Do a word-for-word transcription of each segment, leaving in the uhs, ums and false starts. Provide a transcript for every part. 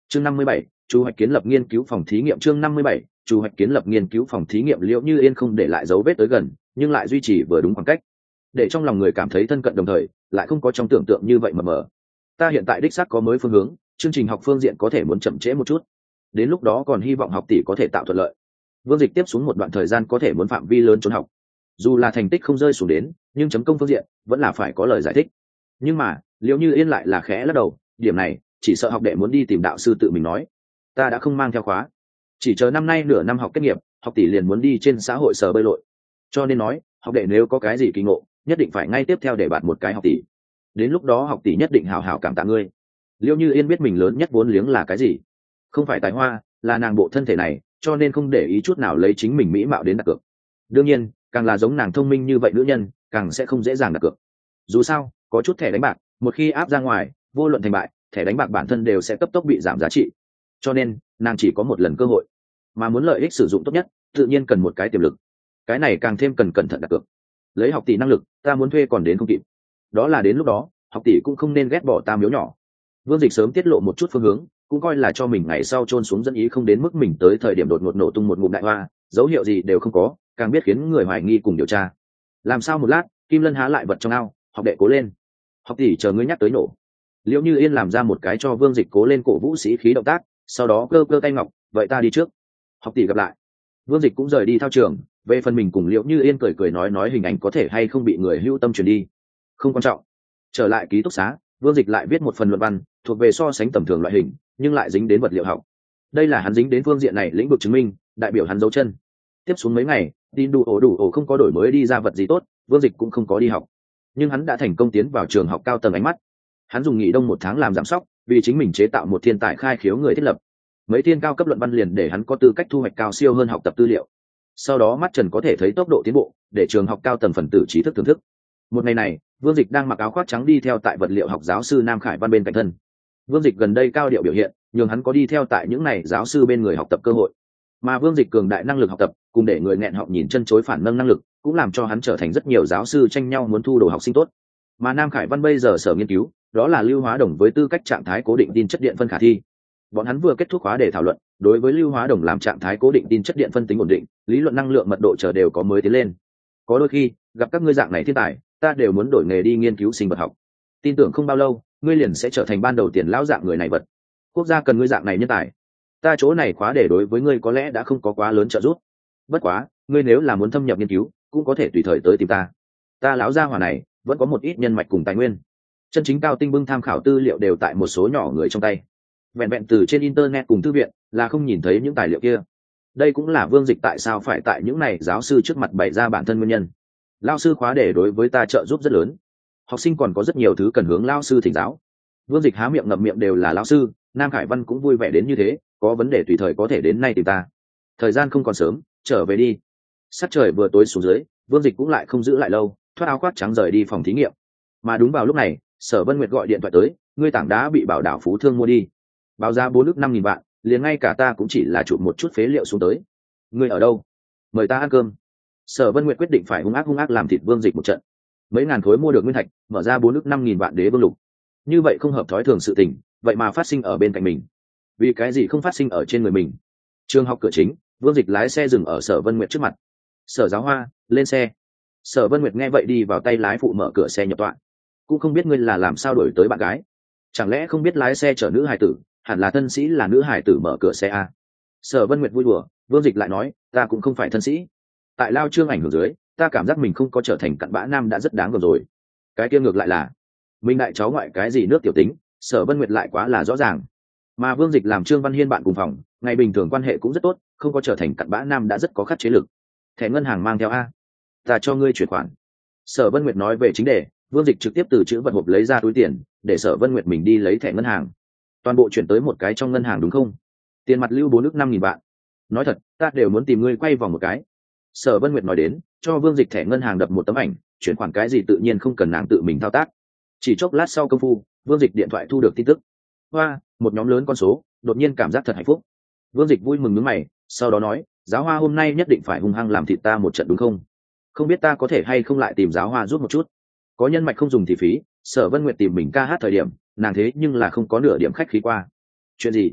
chương năm mươi bảy, chu hoạch kiến lập nghiên cứu phòng thí nghiệm. chương năm mươi bảy, chu hoạch kiến lập nghiên cứu phòng thí nghiệm. Liễu Như Yên không để lại dấu vết tới gần, nhưng lại duy trì vừa đúng khoảng cách, để trong lòng người cảm thấy thân cận, đồng thời lại không có trong tưởng tượng như vậy mờ mờ. Ta hiện tại đích xác có mới phương hướng, chương trình học phương diện có thể muốn chậm trễ một chút, đến lúc đó còn hy vọng học tỷ có thể tạo thuận lợi. Vương Dịch tiếp xuống một đoạn thời gian có thể muốn phạm vi lớn trốn học, dù là thành tích không rơi xuống đến, nhưng chấm công phương diện vẫn là phải có lời giải thích. Nhưng mà Liễu Như Yên lại là khẽ lắc đầu, điểm này chỉ sợ học đệ muốn đi tìm đạo sư tự mình nói. Ta đã không mang theo khóa, chỉ chờ năm nay nửa năm học kết nghiệp, học tỷ liền muốn đi trên xã hội sở bơi lội, cho nên nói học đệ nếu có cái gì kỳ ngộ, nhất định phải ngay tiếp theo để bạt một cái học tỷ, đến lúc đó học tỷ nhất định hào hào cảm tạ ngươi. Liễu Như Yên biết mình lớn nhất vốn liếng là cái gì, không phải tài hoa, là nàng bộ thân thể này, cho nên không để ý chút nào lấy chính mình mỹ mạo đến đặt cược. Đương nhiên càng là giống nàng thông minh như vậy nữ nhân, càng sẽ không dễ dàng đặt cược. Dù sao có chút thẻ đánh bạc, một khi áp ra ngoài, vô luận thành bại, thẻ đánh bạc bản thân đều sẽ cấp tốc bị giảm giá trị, cho nên nàng chỉ có một lần cơ hội, mà muốn lợi ích sử dụng tốt nhất tự nhiên cần một cái tiềm lực, cái này càng thêm cần cẩn thận đặt cược. Lấy học tỷ năng lực, ta muốn thuê còn đến không kịp, đó là đến lúc đó học tỷ cũng không nên ghét bỏ ta miếu nhỏ. Vương Dịch sớm tiết lộ một chút phương hướng, cũng coi là cho mình ngày sau trôn xuống dẫn ý, không đến mức mình tới thời điểm đột ngột nổ tung một ngụm đại hoa, dấu hiệu gì đều không có, càng biết khiến người hoài nghi cùng điều tra. Làm sao một lát, Kim Lân há lại vật trong ao, học đệ cố lên, học tỷ chờ ngươi nhắc tới nổ. Liễu Như Yên làm ra một cái cho Vương Dịch cố lên cổ vũ sĩ khí động tác, sau đó cơ cơ tay ngọc, vậy ta đi trước, học tỷ gặp lại. Vương Dịch cũng rời đi thao trường, về phần mình cùng Liễu Như Yên cười cười nói nói hình ảnh có thể hay không bị người hữu tâm truyền đi không quan trọng. Trở lại ký túc xá, Vương Dịch lại viết một phần luận văn, thuộc về so sánh tầm thường loại hình, nhưng lại dính đến vật liệu học. Đây là hắn dính đến phương diện này lĩnh vực chứng minh, đại biểu hắn dấu chân. Tiếp xuống mấy ngày, tin đủ ổ đủ ổ không có đổi mới đi ra vật gì tốt, Vương Dịch cũng không có đi học, nhưng hắn đã thành công tiến vào trường học cao tầng ánh mắt. Hắn dùng nghỉ đông một tháng làm giảm sóc, vì chính mình chế tạo một thiên tài khai khiếu người thiết lập mấy thiên cao cấp luận văn, liền để hắn có tư cách thu hoạch cao siêu hơn học tập tư liệu. Sau đó mắt trần có thể thấy tốc độ tiến bộ, để trường học cao tầng phần tử trí thức thưởng thức. Một ngày này, Vương Dịch đang mặc áo khoác trắng đi theo tại vật liệu học giáo sư Nam Khải Văn bên cạnh thân. Vương Dịch gần đây cao điệu biểu hiện, nhường hắn có đi theo tại những này giáo sư bên người học tập cơ hội. Mà Vương Dịch cường đại năng lực học tập, cùng để người nghẹn họng nhìn chân chối phản nâng năng lực, cũng làm cho hắn trở thành rất nhiều giáo sư tranh nhau muốn thu đồ học sinh tốt. Mà Nam Khải Văn bây giờ sở nghiên cứu, đó là lưu hóa đồng với tư cách trạng thái cố định tin chất điện phân khả thi. Bọn hắn vừa kết thúc khóa để thảo luận, đối với lưu hóa đồng làm trạng thái cố định tin chất điện phân tính ổn định, lý luận năng lượng mật độ chờ đều có mới tiến lên. Có đôi khi gặp các ngươi dạng này thiên tài, ta đều muốn đổi nghề đi nghiên cứu sinh vật học. Tin tưởng không bao lâu, ngươi liền sẽ trở thành ban đầu tiền lão dạng người này vật. Quốc gia cần ngươi dạng này nhân tài. Ta chỗ này khóa để đối với ngươi có lẽ đã không có quá lớn trợ giúp. Bất quá, ngươi nếu là muốn thâm nhập nghiên cứu, cũng có thể tùy thời tới tìm ta. Ta lão gia hỏa này vẫn có một ít nhân mạch cùng tài nguyên. Chân chính cao tinh bưng tham khảo tư liệu đều tại một số nhỏ người trong tay. Vẹn vẹn từ trên internet cùng thư viện là không nhìn thấy những tài liệu kia. Đây cũng là Vương Dịch tại sao phải tại những này giáo sư trước mặt bày ra bản thân nguyên nhân. Lao sư khóa để đối với ta trợ giúp rất lớn, học sinh còn có rất nhiều thứ cần hướng lao sư thỉnh giáo. Vương Dịch há miệng ngậm miệng đều là lao sư. Nam Khải Văn cũng vui vẻ đến như thế, có vấn đề tùy thời có thể đến nay tìm ta. Thời gian không còn sớm, trở về đi. Sắc trời vừa tối xuống dưới, Vương Dịch cũng lại không giữ lại lâu, thoát áo khoác trắng rời đi phòng thí nghiệm. Mà đúng vào lúc này, Sở Vân Nguyệt gọi điện thoại tới, ngươi tảng đá bị Bảo Đảo Phú Thương mua đi, báo giá bốn ức năm nghìn vạn, liền ngay cả ta cũng chỉ là chụp một chút phế liệu xuống tới. Ngươi ở đâu? Mời ta ăn cơm. Sở Vân Nguyệt quyết định phải hung ác hung ác làm thịt Vương Dịch một trận. Mấy ngàn khối mua được nguyên thạch, mở ra bốn ức năm nghìn vạn đế vương lục. Như vậy không hợp thói thường sự tình, vậy mà phát sinh ở bên cạnh mình. Vì cái gì không phát sinh ở trên người mình? Trường học cửa chính, Vương Dịch lái xe dừng ở Sở Vân Nguyệt trước mặt. Sở Giáo Hoa, lên xe. Sở Vân Nguyệt nghe vậy đi vào tay lái phụ mở cửa xe nhập tọa. Cũng không biết ngươi là làm sao đổi tới bạn gái, chẳng lẽ không biết lái xe chở nữ hài tử, hẳn là thân sĩ là nữ hài tử mở cửa xe a. Sở Vân Nguyệt vui đùa. Vương Dịch lại nói, ta cũng không phải thân sĩ, tại lao trương ảnh hưởng dưới, ta cảm giác mình không có trở thành cặn bã nam đã rất đáng gờm rồi. Cái kia ngược lại là mình đại cháu ngoại cái gì nước tiểu tính. Sở Vân Nguyệt lại quá là rõ ràng. Mà Vương Dịch làm Trương Văn Hiên bạn cùng phòng, ngày bình thường quan hệ cũng rất tốt, không có trở thành cặn bã nam đã rất có khắc chế lực. Thẻ ngân hàng mang theo a, ta cho ngươi chuyển khoản. Sở Vân Nguyệt nói về chính đề. Vương Dịch trực tiếp từ chữ vật hộp lấy ra túi tiền, để Sở Vân Nguyệt mình đi lấy thẻ ngân hàng. Toàn bộ chuyển tới một cái trong ngân hàng đúng không? Tiền mặt lưu bốn ức năm nghìn vạn. Nói thật, ta đều muốn tìm ngươi quay vòng một cái. Sở Vân Nguyệt nói đến, cho Vương Dịch thẻ ngân hàng đập một tấm ảnh, chuyển khoản cái gì tự nhiên không cần nàng tự mình thao tác. Chỉ chốc lát sau công phu, Vương Dịch điện thoại thu được tin tức. Hoa, một nhóm lớn con số, đột nhiên cảm giác thật hạnh phúc. Vương Dịch vui mừng nhướng mày, sau đó nói, Giáo Hoa hôm nay nhất định phải hung hăng làm thịt ta một trận đúng không? Không biết ta có thể hay không lại tìm Giáo Hoa giúp một chút. Có nhân mạch không dùng thì phí. Sở Vân Nguyệt tìm mình ca hát thời điểm, nàng thế nhưng là không có nửa điểm khách khí qua. Chuyện gì?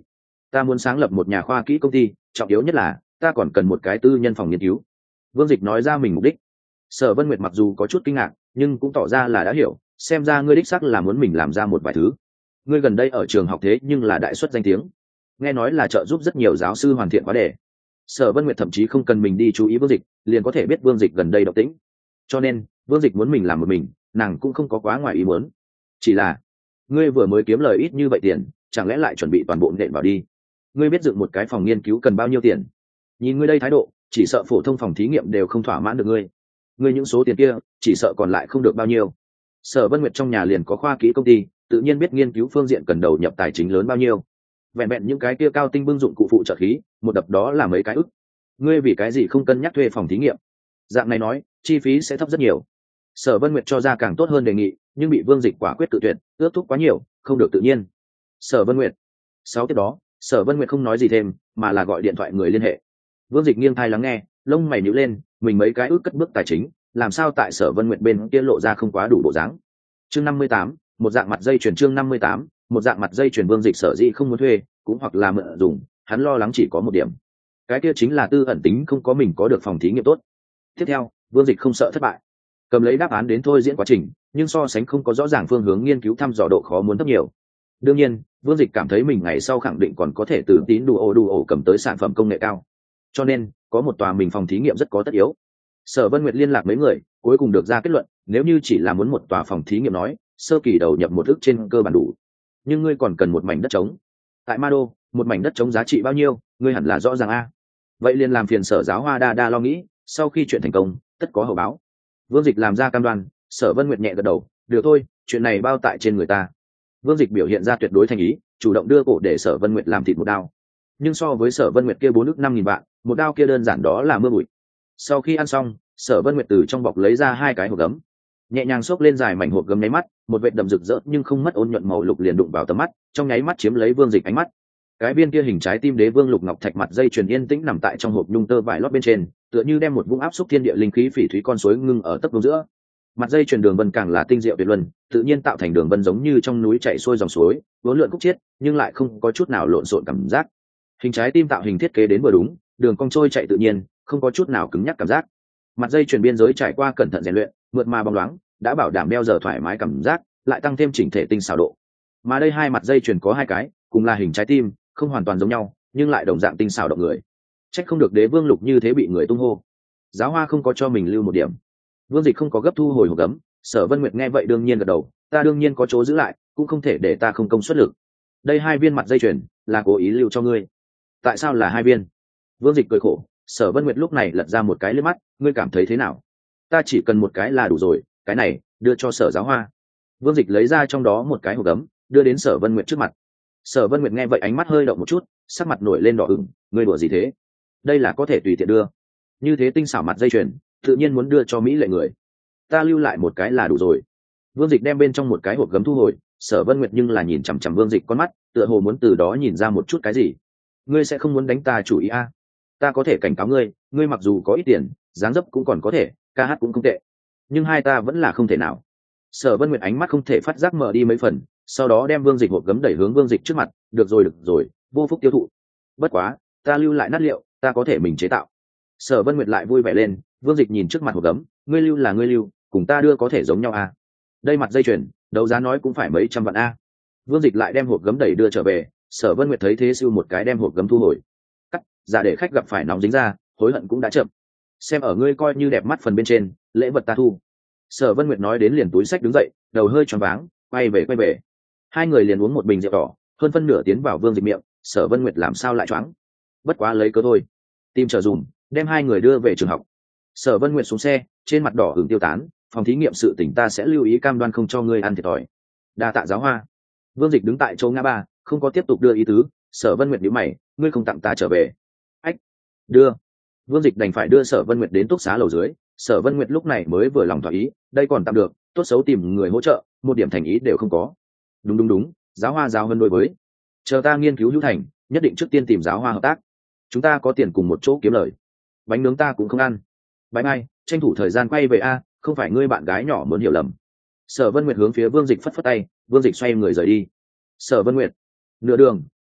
Ta muốn sáng lập một nhà khoa kỹ công ty, trọng yếu nhất là ta còn cần một cái tư nhân phòng nghiên cứu. Vương Dịch nói ra mình mục đích. Sở Vân Nguyệt mặc dù có chút kinh ngạc, nhưng cũng tỏ ra là đã hiểu, xem ra ngươi đích xác là muốn mình làm ra một vài thứ. Ngươi gần đây ở trường học thế nhưng là đại xuất danh tiếng, nghe nói là trợ giúp rất nhiều giáo sư hoàn thiện khóa đề. Sở Vân Nguyệt thậm chí không cần mình đi chú ý Vương Dịch, liền có thể biết Vương Dịch gần đây động tĩnh. Cho nên, Vương Dịch muốn mình làm một mình, nàng cũng không có quá ngoài ý muốn. Chỉ là, ngươi vừa mới kiếm lời ít như vậy tiền, chẳng lẽ lại chuẩn bị toàn bộ nện vào đi? Ngươi biết dựng một cái phòng nghiên cứu cần bao nhiêu tiền? Nhìn ngươi đây thái độ, chỉ sợ phổ thông phòng thí nghiệm đều không thỏa mãn được ngươi. Ngươi những số tiền kia, chỉ sợ còn lại không được bao nhiêu. Sở Vân Nguyệt trong nhà liền có khoa kỹ công ty, tự nhiên biết nghiên cứu phương diện cần đầu nhập tài chính lớn bao nhiêu. Vẹn vẹn những cái kia cao tinh bưng dụng cụ phụ trợ khí, một đập đó là mấy cái ức. Ngươi vì cái gì không cân nhắc thuê phòng thí nghiệm? Dạng này nói, chi phí sẽ thấp rất nhiều. Sở Vân Nguyệt cho ra càng tốt hơn đề nghị, nhưng bị Vương Dịch quả quyết tự tuyệt, ước thúc quá nhiều, không được tự nhiên. Sở Vân Nguyệt. Sáu tiếp đó, Sở Vân Nguyệt không nói gì thêm, mà là gọi điện thoại người liên hệ. Vương Dịch nghiêng tai lắng nghe, lông mày nhíu lên, mình mấy cái ước cất bước tài chính, làm sao tại Sở Vân Nguyệt bên kia lộ ra không quá đủ bộ dáng. Chương năm mươi tám, một dạng mặt dây chuyền chương năm mươi tám, một dạng mặt dây chuyền Vương Dịch sở dĩ không muốn thuê, cũng hoặc là mượn dùng, hắn lo lắng chỉ có một điểm. Cái kia chính là tư ẩn tính không có mình có được phòng thí nghiệm tốt. Tiếp theo, Vương Dịch không sợ thất bại, cầm lấy đáp án đến thôi diễn quá trình, nhưng so sánh không có rõ ràng phương hướng nghiên cứu thăm dò độ khó muốn thấp nhiều. Đương nhiên, Vương Dịch cảm thấy mình ngày sau khẳng định còn có thể tự tín đủ ổ đủ ổ cầm tới sản phẩm công nghệ cao. Cho nên, có một tòa mình phòng thí nghiệm rất có tất yếu. Sở Vân Nguyệt liên lạc mấy người, cuối cùng được ra kết luận, nếu như chỉ là muốn một tòa phòng thí nghiệm nói, sơ kỳ đầu nhập một ức trên cơ bản đủ. Nhưng ngươi còn cần một mảnh đất trống. Tại Ma Đô, một mảnh đất trống giá trị bao nhiêu, ngươi hẳn là rõ ràng a. Vậy liền làm phiền Sở Giáo Hoa đa đa lo nghĩ, sau khi chuyện thành công, tất có hậu báo. Vương Dịch làm ra cam đoan, Sở Vân Nguyệt nhẹ gật đầu, được thôi, chuyện này bao tại trên người ta. Vương Dịch biểu hiện ra tuyệt đối thành ý, chủ động đưa cổ để Sở Vân Nguyệt làm thịt một đao. Nhưng so với Sở Vân Nguyệt kia bốn ức năm nghìn vạn, một đao kia đơn giản đó là mưa bụi. Sau khi ăn xong, Sở Vân Nguyệt từ trong bọc lấy ra hai cái hộp gấm, nhẹ nhàng xốc lên dài mảnh hộp gấm nháy mắt, một vệt đậm rực rỡ nhưng không mất ôn nhuận màu lục liền đụng vào tầm mắt, trong nháy mắt chiếm lấy Vương Dịch ánh mắt. Cái viên kia hình trái tim đế vương lục ngọc thạch mặt dây chuyền yên tĩnh nằm tại trong hộp nhung tơ vải lót bên trên, tựa như đem một vũng áp xúc thiên địa linh khí phỉ thúy con suối ngưng ở tấc vuông giữa. Mặt dây chuyền đường vân càng là tinh diệu tuyệt luân, tự nhiên tạo thành đường vân giống như trong núi chảy xuôi dòng suối, uốn lượn khúc chiết, nhưng lại không có chút nào lộn xộn cảm giác. Hình trái tim tạo hình thiết kế đến vừa đúng, đường cong trôi chạy tự nhiên, không có chút nào cứng nhắc cảm giác. Mặt dây chuyền biên giới trải qua cẩn thận rèn luyện, mượt mà bóng loáng, đã bảo đảm đeo giờ thoải mái cảm giác, lại tăng thêm chỉnh thể tinh xảo độ. Mà đây hai mặt dây chuyền có hai cái, cùng là hình trái tim, không hoàn toàn giống nhau, nhưng lại đồng dạng tinh xảo động người. Trách không được đế vương lục như thế bị người tung hô. Giáo Hoa không có cho mình lưu một điểm. Vương Dịch không có gấp thu hồi hộp gấm, Sở Vân Nguyệt nghe vậy đương nhiên gật đầu, ta đương nhiên có chỗ giữ lại, cũng không thể để ta không công suất lực. Đây hai viên mặt dây chuyền là cố ý lưu cho ngươi. Tại sao là hai viên? Vương Dịch cười khổ, Sở Vân Nguyệt lúc này lật ra một cái liếc mắt, ngươi cảm thấy thế nào? Ta chỉ cần một cái là đủ rồi, cái này đưa cho Sở Giáo Hoa. Vương Dịch lấy ra trong đó một cái hộp gấm, đưa đến Sở Vân Nguyệt trước mặt. Sở Vân Nguyệt nghe vậy ánh mắt hơi động một chút, sắc mặt nổi lên đỏ ửng, ngươi đùa gì thế? Đây là có thể tùy tiện đưa. Như thế tinh xảo mặt dây chuyền, tự nhiên muốn đưa cho mỹ lệ người. Ta lưu lại một cái là đủ rồi. Vương Dịch đem bên trong một cái hộp gấm thu hồi, Sở Vân Nguyệt nhưng là nhìn chằm chằm Vương Dịch con mắt, tựa hồ muốn từ đó nhìn ra một chút cái gì. Ngươi sẽ không muốn đánh ta chủ ý a? À? Ta có thể cảnh cáo ngươi, ngươi mặc dù có ít tiền, dáng dấp cũng còn có thể, ca hát cũng không tệ, nhưng hai ta vẫn là không thể nào. Sở Vân Nguyệt ánh mắt không thể phát giác mở đi mấy phần, sau đó đem Vương Dịch hộp gấm đẩy hướng Vương Dịch trước mặt, được rồi được rồi, vô phúc tiêu thụ. Bất quá, ta lưu lại nát liệu, ta có thể mình chế tạo. Sở Vân Nguyệt lại vui vẻ lên, Vương Dịch nhìn trước mặt hộp gấm, ngươi lưu là ngươi lưu, cùng ta đưa có thể giống nhau à? Đây mặt dây chuyền, đấu giá nói cũng phải mấy trăm vạn a. À. Vương Dịch lại đem hộp gấm đẩy đưa trở về, Sở Vân Nguyệt thấy thế siêu một cái đem hộp gấm thu hồi. Cắt, giả để khách gặp phải nóng dính ra, hối hận cũng đã chậm. Xem ở ngươi coi như đẹp mắt phần bên trên, lễ vật ta thu. Sở Vân Nguyệt nói đến liền túi sách đứng dậy, đầu hơi choáng váng, quay về quay về. Hai người liền uống một bình rượu đỏ, hơn phân nửa tiến vào Vương Dịch miệng, Sở Vân Nguyệt làm sao lại choáng? Bất quá lấy cớ thôi. Tìm trở dùm, đem hai người đưa về trường học. Sở Vân Nguyệt xuống xe, trên mặt đỏ hưởng tiêu tán, phòng thí nghiệm sự tỉnh ta sẽ lưu ý cam đoan không cho ngươi ăn thiệt thòi. Đa tạ Giáo Hoa. Vương Dịch đứng tại chỗ ngã ba, không có tiếp tục đưa ý tứ. Sở Vân Nguyệt nhíu mày, ngươi không tặng ta trở về? Ách, đưa. Vương Dịch đành phải đưa Sở Vân Nguyệt đến túc xá lầu dưới. Sở Vân Nguyệt lúc này mới vừa lòng thỏa ý, đây còn tạm được, tốt xấu tìm người hỗ trợ, một điểm thành ý đều không có. Đúng đúng đúng, Giáo Hoa giáo hơn đối với. Chờ ta nghiên cứu hữu thành, nhất định trước tiên tìm Giáo Hoa hợp tác. Chúng ta có tiền cùng một chỗ kiếm lời. Bánh nướng ta cũng không ăn. Bye bye, tranh thủ thời gian quay về a, không phải ngươi bạn gái nhỏ muốn hiểu lầm. Sở Vân Nguyệt hướng phía Vương Dịch phất phất tay, Vương Dịch xoay người rời đi. Sở Vân Nguyệt. Nửa đường,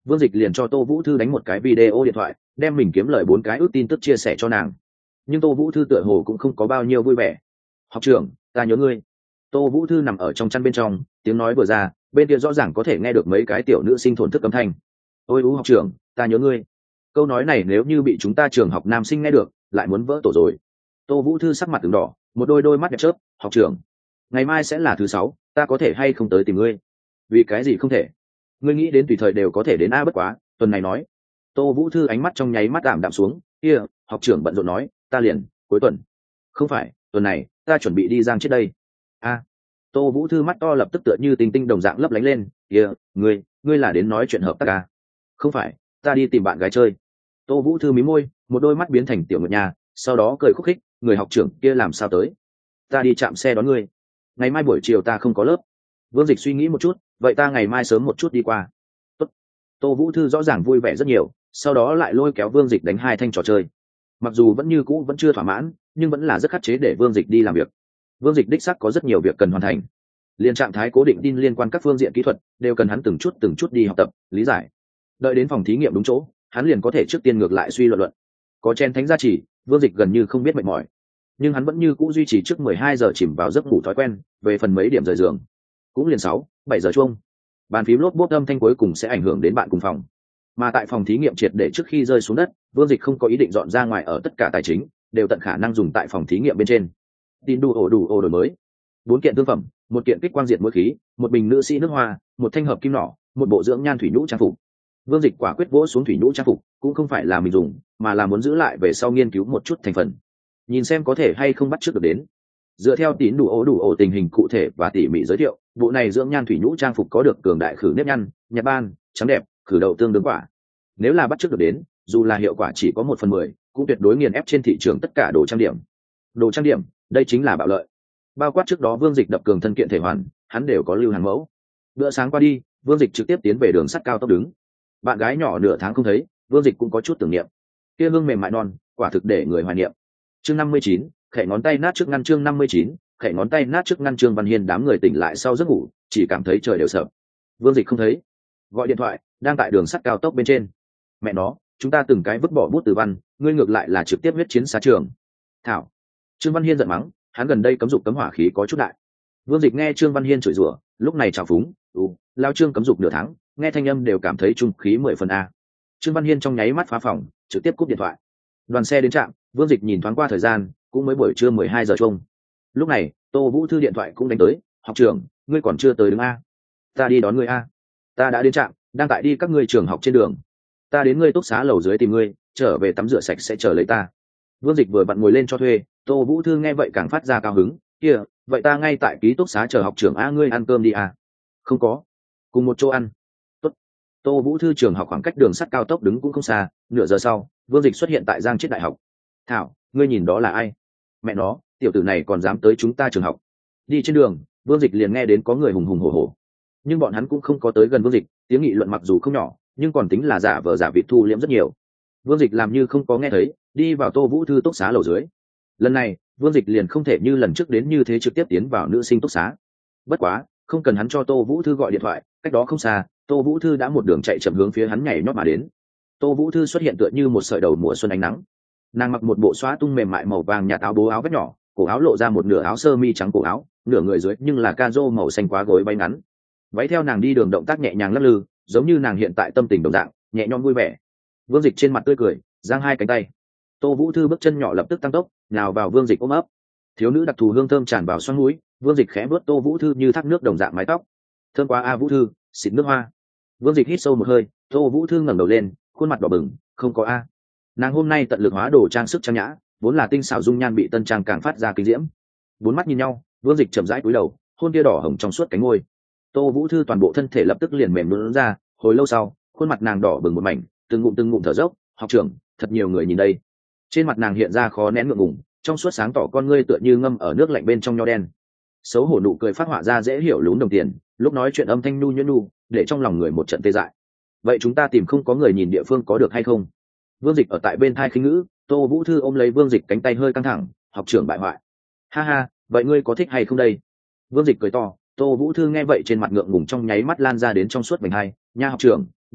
Vương Dịch liền cho Tô Vũ Thư đánh một cái video điện thoại, đem mình kiếm lời bốn cái ước tin tức chia sẻ cho nàng. Nhưng Tô Vũ Thư tựa hồ cũng không có bao nhiêu vui vẻ. Học trưởng, ta nhớ ngươi. Tô Vũ Thư nằm ở trong chăn bên trong, tiếng nói vừa ra, bên kia rõ ràng có thể nghe được mấy cái tiểu nữ sinh thổn thức âm thanh. Ôi ú học trưởng, ta nhớ ngươi. Câu nói này nếu như bị chúng ta trường học nam sinh nghe được, lại muốn vỡ tổ rồi. Tô Vũ Thư sắc mặt từng đỏ, một đôi đôi mắt đẹp chớp. Học trưởng, ngày mai sẽ là thứ sáu, ta có thể hay không tới tìm ngươi? Vì cái gì không thể? Ngươi nghĩ đến tùy thời đều có thể đến a, bất quá tuần này nói. Tô Vũ Thư ánh mắt trong nháy mắt ảm đạm xuống. Kia, học trưởng bận rộn nói, ta liền cuối tuần. Không phải, tuần này ta chuẩn bị đi Giang Chiết đây. A. Tô Vũ Thư mắt to lập tức tựa như tinh tinh đồng dạng lấp lánh lên. Kia, ngươi ngươi là đến nói chuyện hợp tác à? Không phải, ta đi tìm bạn gái chơi. Tô Vũ Thư mím môi, một đôi mắt biến thành tiểu ngựa nhà, sau đó cười khúc khích. Người học trưởng kia làm sao tới? Ta đi chạm xe đón ngươi. Ngày mai buổi chiều ta không có lớp. Vương Dịch suy nghĩ một chút, vậy ta ngày mai sớm một chút đi qua. Tốt. Tô Vũ Thư rõ ràng vui vẻ rất nhiều, sau đó lại lôi kéo Vương Dịch đánh hai thanh trò chơi. Mặc dù vẫn như cũ vẫn chưa thỏa mãn, nhưng vẫn là rất khắt chế để Vương Dịch đi làm việc. Vương Dịch đích xác có rất nhiều việc cần hoàn thành. Liên trạng thái cố định tin liên quan các phương diện kỹ thuật đều cần hắn từng chút từng chút đi học tập, lý giải. Đợi đến phòng thí nghiệm đúng chỗ, hắn liền có thể trước tiên ngược lại suy luận luận. Có chen thánh gia chỉ, Vương Dịch gần như không biết mệt mỏi. Nhưng hắn vẫn như cũ duy trì trước mười hai giờ chìm vào giấc ngủ thói quen, về phần mấy điểm rời giường, cũng liền sáu, bảy giờ chuông. Bàn phím lốp bốp âm thanh cuối cùng sẽ ảnh hưởng đến bạn cùng phòng. Mà tại phòng thí nghiệm triệt để trước khi rơi xuống đất, Vương Dịch không có ý định dọn ra ngoài ở tất cả tài chính, đều tận khả năng dùng tại phòng thí nghiệm bên trên. Tin đủ ổ đủ ổ đổi mới. Bốn kiện thương phẩm, một kiện kích quang diệt mũi khí, một bình nữ sĩ nước hoa, một thanh hợp kim nỏ, một bộ dưỡng nhan thủy nhũ trang phục. Vương Dịch quả quyết vỗ xuống thủy nhũ trang phục, cũng không phải là mình dùng, mà là muốn giữ lại về sau nghiên cứu một chút thành phần, nhìn xem có thể hay không bắt chước được đến. Dựa theo tín đủ ổ đủ ổ tình hình cụ thể và tỉ mỉ giới thiệu, bộ này dưỡng nhan thủy nhũ trang phục có được cường đại khử nếp nhăn, nhạt ban, trắng đẹp, khử đậu tương đương quả. Nếu là bắt chước được đến, dù là hiệu quả chỉ có một phần mười, cũng tuyệt đối nghiền ép trên thị trường tất cả đồ trang điểm. Đồ trang điểm, đây chính là bạo lợi. Bao quát trước đó Vương Dịch đập cường thân kiện thể hoàn, hắn đều có lưu hàng mẫu. Bữa sáng qua đi, Vương Dịch trực tiếp tiến về đường sắt cao tốc đứng. Bạn gái nhỏ nửa tháng không thấy, Vương Dịch cũng có chút tưởng niệm. Kia hương mềm mại non, quả thực để người hoài niệm. Chương năm mươi chín, khẽ ngón tay nát trước ngăn. Chương năm mươi chín, khẽ ngón tay nát trước ngăn. Trương Văn Hiên đám người tỉnh lại sau giấc ngủ, chỉ cảm thấy trời đều sập. Vương Dịch không thấy, gọi điện thoại, đang tại đường sắt cao tốc bên trên. Mẹ nó, chúng ta từng cái vứt bỏ bút từ văn, ngươi ngược lại là trực tiếp huyết chiến xa trường. Thảo. Trương Văn Hiên giận mắng, hắn gần đây cấm dục cấm hỏa khí có chút đại. Vương Dịch nghe Trương Văn Hiên chửi rủa, lúc này trào phúng, "Ừ, lao Trương cấm dục nửa tháng, nghe thanh âm đều cảm thấy trung khí mười phần a." Trương Văn Hiên trong nháy mắt phá phòng, trực tiếp cúp điện thoại. Đoàn xe đến trạm, Vương Dịch nhìn thoáng qua thời gian, cũng mới buổi trưa mười hai giờ chung. Lúc này, Tô Vũ Thư điện thoại cũng đánh tới, "Học trưởng, ngươi còn chưa tới đứng a? Ta đi đón ngươi a." "Ta đã đến trạm, đang tại đi các ngươi trường học trên đường. Ta đến ngươi túc xá lầu dưới tìm ngươi, trở về tắm rửa sạch sẽ chờ lấy ta." Vương Dịch vừa vặn ngồi lên cho thuê, Tô Vũ Thư nghe vậy càng phát ra cao hứng, "Kia, vậy ta ngay tại ký túc xá chờ học trưởng a, ngươi ăn cơm đi a." "Không có, cùng một chỗ ăn." "Tốt." Tô Vũ Thư trường học khoảng cách đường sắt cao tốc đứng cũng không xa, nửa giờ sau, Vương Dịch xuất hiện tại Giang Chiết Đại học. "Thảo, ngươi nhìn đó là ai? Mẹ nó, tiểu tử này còn dám tới chúng ta trường học." Đi trên đường, Vương Dịch liền nghe đến có người hùng hùng hổ hổ, nhưng bọn hắn cũng không có tới gần Vương Dịch, tiếng nghị luận mặc dù không nhỏ, nhưng còn tính là giả vờ giả vịt thu liễm rất nhiều. Vương Dịch làm như không có nghe thấy, đi vào Tô Vũ Thư túc xá lầu dưới. Lần này, Vương Dịch liền không thể như lần trước đến như thế trực tiếp tiến vào nữ sinh túc xá. Bất quá, không cần hắn cho Tô Vũ Thư gọi điện thoại, cách đó không xa, Tô Vũ Thư đã một đường chạy chậm hướng phía hắn nhảy nhót mà đến. Tô Vũ Thư xuất hiện tựa như một sợi đầu mùa xuân ánh nắng. Nàng mặc một bộ xóa tung mềm mại màu vàng nhạt áo bố áo vest nhỏ, cổ áo lộ ra một nửa áo sơ mi trắng cổ áo, nửa người dưới nhưng là ca rô màu xanh quá gối bay ngắn. Váy theo nàng đi đường động tác nhẹ nhàng lắc lư, giống như nàng hiện tại tâm tình đồng dạng, nhẹ nhõm vui vẻ. Vương Dịch trên mặt tươi cười, giang hai cánh tay. Tô Vũ Thư bước chân nhỏ lập tức tăng tốc, nhào vào Vương Dịch ôm ấp. Thiếu nữ đặc thù hương thơm tràn vào xoang mũi, Vương Dịch khẽ vuốt Tô Vũ Thư như thác nước đồng dạng mái tóc. "Thơm quá a Vũ Thư, xịt nước hoa." Vương Dịch hít sâu một hơi, Tô Vũ Thư ngẩng đầu lên, khuôn mặt đỏ bừng, "Không có a." Nàng hôm nay tận lực hóa đồ trang sức trang nhã, vốn là tinh xảo dung nhan bị tân trang càng phát ra kinh diễm. Bốn mắt nhìn nhau, Vương Dịch chậm rãi cúi đầu, hôn tia đỏ hồng trong suốt cánh môi. Tô Vũ Thư toàn bộ thân thể lập tức liền mềm nhũn ra, hồi lâu sau, khuôn mặt nàng đỏ bừng một mảnh, từng ngụm từng ngụm thở dốc, "Học trưởng, thật nhiều người nhìn đây." Trên mặt nàng hiện ra khó nén ngượng ngùng, trong suốt sáng tỏ con ngươi tựa như ngâm ở nước lạnh bên trong nho đen. Xấu hổ nụ cười phát họa ra dễ hiểu lún đồng tiền, lúc nói chuyện âm thanh nhu nhuyễn nhu, để trong lòng người một trận tê dại. "Vậy chúng ta tìm không có người nhìn địa phương có được hay không?" Vương Dịch ở tại bên thai khinh ngữ, Tô Vũ Thư ôm lấy Vương Dịch cánh tay hơi căng thẳng, "Học trưởng bại hoại." "Ha ha, vậy ngươi có thích hay không đây?" Vương Dịch cười to. Tô Vũ Thư nghe vậy trên mặt ngượng ngùng trong nháy mắt lan ra đến trong suốt vành hai, "Nha học trưởng, đi trước,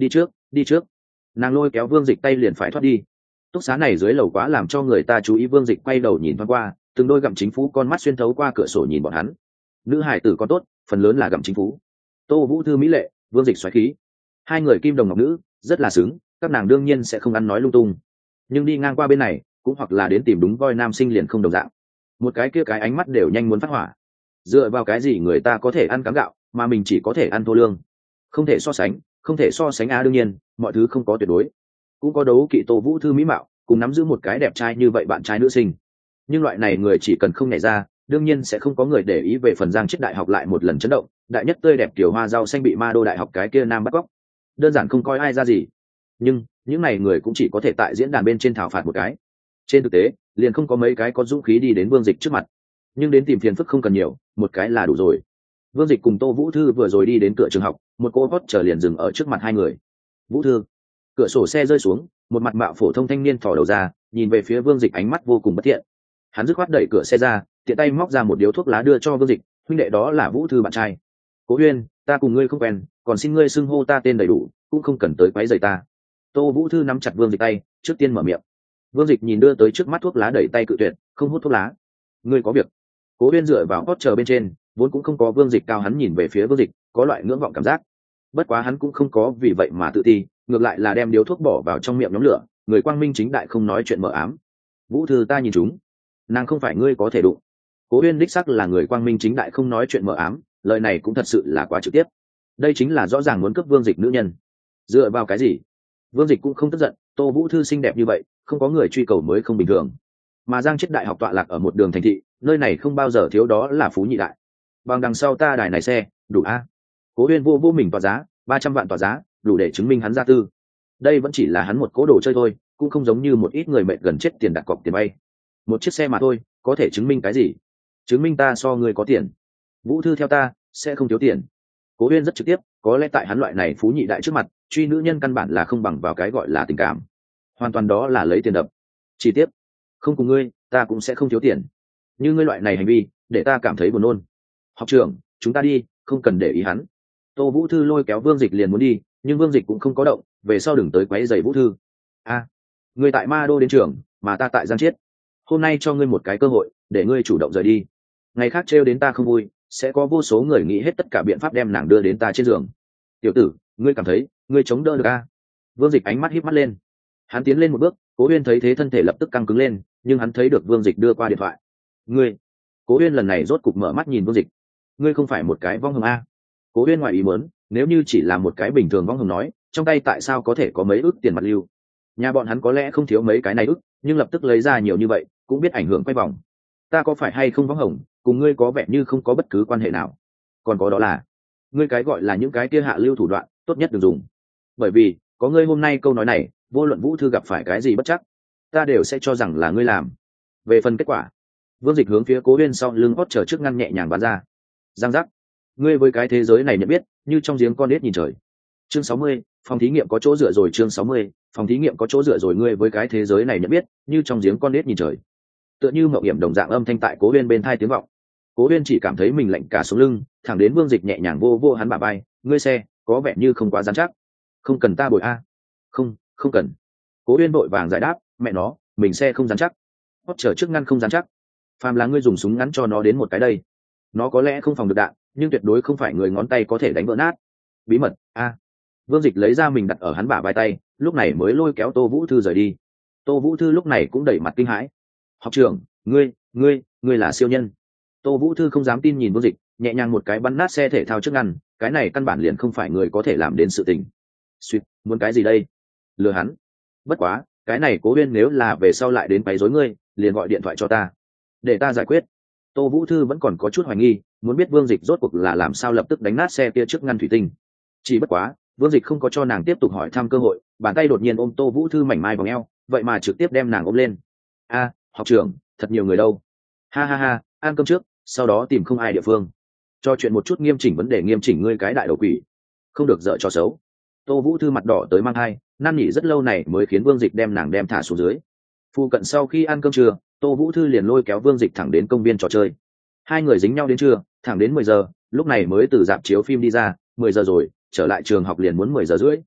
đi trước. Nàng lôi kéo Vương Dịch tay liền phải thoát đi. Túc xá này dưới lầu quá làm cho người ta chú ý. Vương Dịch quay đầu nhìn thoáng qua, từng đôi gặm chính phú con mắt xuyên thấu qua cửa sổ nhìn bọn hắn. Nữ hải tử con tốt, phần lớn là gặm chính phú. Tô Vũ Thư mỹ lệ, Vương Dịch xoáy khí, hai người kim đồng ngọc nữ rất là xứng, các nàng đương nhiên sẽ không ăn nói lung tung. Nhưng đi ngang qua bên này cũng hoặc là đến tìm đúng voi nam sinh liền không đồng dạng, một cái kia cái ánh mắt đều nhanh muốn phát hỏa. Dựa vào cái gì người ta có thể ăn cám gạo mà mình chỉ có thể ăn thô lương? Không thể so sánh, không thể so sánh á. Đương nhiên mọi thứ không có tuyệt đối, cũng có đấu kỵ Tô Vũ Thư mỹ mạo cùng nắm giữ một cái đẹp trai như vậy bạn trai nữ sinh. Nhưng loại này người chỉ cần không nhảy ra, đương nhiên sẽ không có người để ý. Về phần Giang Chết đại học lại một lần chấn động, đại nhất tươi đẹp tiểu hoa rau xanh bị ma đô đại học cái kia nam bắt cóc, đơn giản không coi ai ra gì. Nhưng những này người cũng chỉ có thể tại diễn đàn bên trên thảo phạt một cái, trên thực tế liền không có mấy cái có dũng khí đi đến Vương Dịch trước mặt. Nhưng đến tìm phiền phức không cần nhiều, một cái là đủ rồi. Vương Dịch cùng Tô Vũ Thư vừa rồi đi đến cửa trường học, một cô hot chờ liền dừng ở trước mặt hai người. Vũ Thư. Cửa sổ xe rơi xuống, một mặt mạo phổ thông thanh niên thò đầu ra, nhìn về phía Vương Dịch ánh mắt vô cùng bất thiện. Hắn dứt khoát đẩy cửa xe ra, tiện tay móc ra một điếu thuốc lá đưa cho Vương Dịch. Huynh đệ, đó là Vũ Thư bạn trai. Cố Huyên, ta cùng ngươi không quen, còn xin ngươi xưng hô ta tên đầy đủ, cũng không cần tới quấy rầy ta. Tô Vũ Thư nắm chặt Vương Dịch tay, trước tiên mở miệng. Vương Dịch nhìn đưa tới trước mắt thuốc lá, đẩy tay cự tuyệt, không hút thuốc lá. Ngươi có việc. Cố Huyên dựa vào hot chờ bên trên, vốn cũng không có Vương Dịch cao, hắn nhìn về phía Vương Dịch, có loại ngưỡng vọng cảm giác. Bất quá hắn cũng không có vì vậy mà tự ti, ngược lại là đem điếu thuốc bỏ vào trong miệng nhóm lửa, người quang minh chính đại không nói chuyện mờ ám. Vũ Thư, ta nhìn chúng, nàng không phải ngươi có thể đụng. Cố Huyên đích sắc là người quang minh chính đại không nói chuyện mờ ám, lời này cũng thật sự là quá trực tiếp. Đây chính là rõ ràng muốn cướp Vương Dịch nữ nhân. Dựa vào cái gì? Vương Dịch cũng không tức giận, Tô Vũ Thư xinh đẹp như vậy, không có người truy cầu mới không bình thường. Mà Giang Chết đại học tọa lạc ở một đường thành thị, nơi này không bao giờ thiếu đó là phú nhị đại. Bằng đằng sau ta đài này xe đủ a. Cố Huyên vô vô mình tỏa giá, ba trăm vạn tỏa giá, đủ để chứng minh hắn gia tư. Đây vẫn chỉ là hắn một cố đồ chơi thôi, cũng không giống như một ít người mệt gần chết tiền đặt cọc tiền bay. Một chiếc xe mà thôi, có thể chứng minh cái gì? Chứng minh ta so người có tiền. Vũ Thư theo ta sẽ không thiếu tiền. Cố Huyên rất trực tiếp, có lẽ tại hắn loại này phú nhị đại trước mặt, truy nữ nhân căn bản là không bằng vào cái gọi là tình cảm, hoàn toàn đó là lấy tiền đập. Chỉ tiếp, không cùng ngươi, ta cũng sẽ không thiếu tiền. Như ngươi loại này hành vi, để ta cảm thấy buồn nôn. Học trưởng, chúng ta đi, không cần để ý hắn. Tô Vũ Thư lôi kéo Vương Dịch liền muốn đi, nhưng Vương Dịch cũng không có động, về sau đừng tới quấy rầy Vũ Thư. A, à, ngươi tại Ma Đô đến trường, mà ta tại Giang Chiết. Hôm nay cho ngươi một cái cơ hội, để ngươi chủ động rời đi. Ngày khác trêu đến ta không vui, sẽ có vô số người nghĩ hết tất cả biện pháp đem nàng đưa đến ta trên giường. Tiểu tử, ngươi cảm thấy ngươi chống đỡ được a? Vương Dịch ánh mắt híp mắt lên, hắn tiến lên một bước. Cố Huyên thấy thế thân thể lập tức căng cứng lên, nhưng hắn thấy được Vương Dịch đưa qua điện thoại. Ngươi? Cố Huyên lần này rốt cục mở mắt nhìn Vương Dịch. Ngươi không phải một cái vong hồng a? Cố Huyên ngoài ý muốn, nếu như chỉ là một cái bình thường vong hồng nói, trong tay tại sao có thể có mấy ức tiền mặt lưu? Nhà bọn hắn có lẽ không thiếu mấy cái này ức, nhưng lập tức lấy ra nhiều như vậy, cũng biết ảnh hưởng quay vòng. Ta có phải hay không vong hồng, cùng ngươi có vẻ như không có bất cứ quan hệ nào. Còn có đó là, ngươi cái gọi là những cái kia hạ lưu thủ đoạn, tốt nhất đừng dùng. Bởi vì, có ngươi hôm nay câu nói này, vô luận Vũ Thư gặp phải cái gì bất chắc, ta đều sẽ cho rằng là ngươi làm. Về phần kết quả, Vương Dịch hướng phía Cố Huyên sau lưng hót chờ trước ngăn nhẹ nhàng bắn ra. Giang giác. Ngươi với cái thế giới này nhận biết, như trong giếng con nết nhìn trời. Chương sáu mươi, phòng thí nghiệm có chỗ dựa rồi. Chương sáu mươi, phòng thí nghiệm có chỗ dựa rồi. Ngươi với cái thế giới này nhận biết, như trong giếng con nết nhìn trời. Tựa như mộng hiểm đồng dạng âm thanh tại Cố Huyên bên thai tiếng vọng. Cố Huyên chỉ cảm thấy mình lạnh cả sống lưng, thẳng đến Vương Dịch nhẹ nhàng vô vô hắn bả vai. Ngươi xe có vẻ như không quá dán chắc. Không cần ta bồi a. Không, không cần. Cố Huyên vội vàng giải đáp, mẹ nó, mình xe không dán chắc. Hót chờ trước ngăn không dán chắc. Phàm là ngươi dùng súng ngắn cho nó đến một cái đây, nó có lẽ không phòng được đạn, nhưng tuyệt đối không phải người ngón tay có thể đánh vỡ nát. Bí mật a. Vương Dịch lấy ra mình đặt ở hắn bả vai tay, lúc này mới lôi kéo Tô Vũ Thư rời đi. Tô Vũ Thư lúc này cũng đẩy mặt kinh hãi. Học trưởng, ngươi, ngươi, ngươi là siêu nhân. Tô Vũ Thư không dám tin nhìn Vương Dịch, nhẹ nhàng một cái bắn nát xe thể thao trước ngăn, cái này căn bản liền không phải người có thể làm đến sự tình. Suýt, muốn cái gì đây? Lừa hắn. Bất quá, cái này Cố Huyên nếu là về sau lại đến quấy rối ngươi, liền gọi điện thoại cho ta, để ta giải quyết. Tô Vũ Thư vẫn còn có chút hoài nghi, muốn biết Vương Dịch rốt cuộc là làm sao lập tức đánh nát xe kia trước ngăn thủy tinh. Chỉ bất quá, Vương Dịch không có cho nàng tiếp tục hỏi thăm cơ hội, bàn tay đột nhiên ôm Tô Vũ Thư mảnh mai vòng eo, vậy mà trực tiếp đem nàng ôm lên. A, học trưởng, thật nhiều người đâu. Ha ha ha, ăn cơm trước, sau đó tìm không ai địa phương. Cho chuyện một chút nghiêm chỉnh vấn đề nghiêm chỉnh ngươi cái đại đầu quỷ. Không được dở cho xấu. Tô Vũ Thư mặt đỏ tới mang hai, năn nỉ rất lâu này mới khiến Vương Dịch đem nàng đem thả xuống dưới. Phu cận sau khi ăn cơm trưa, Tô Vũ Thư liền lôi kéo Vương Dịch thẳng đến công viên trò chơi. Hai người dính nhau đến trưa, thẳng đến mười giờ, lúc này mới từ rạp chiếu phim đi ra. Mười giờ rồi, trở lại trường học liền muốn mười giờ rưỡi.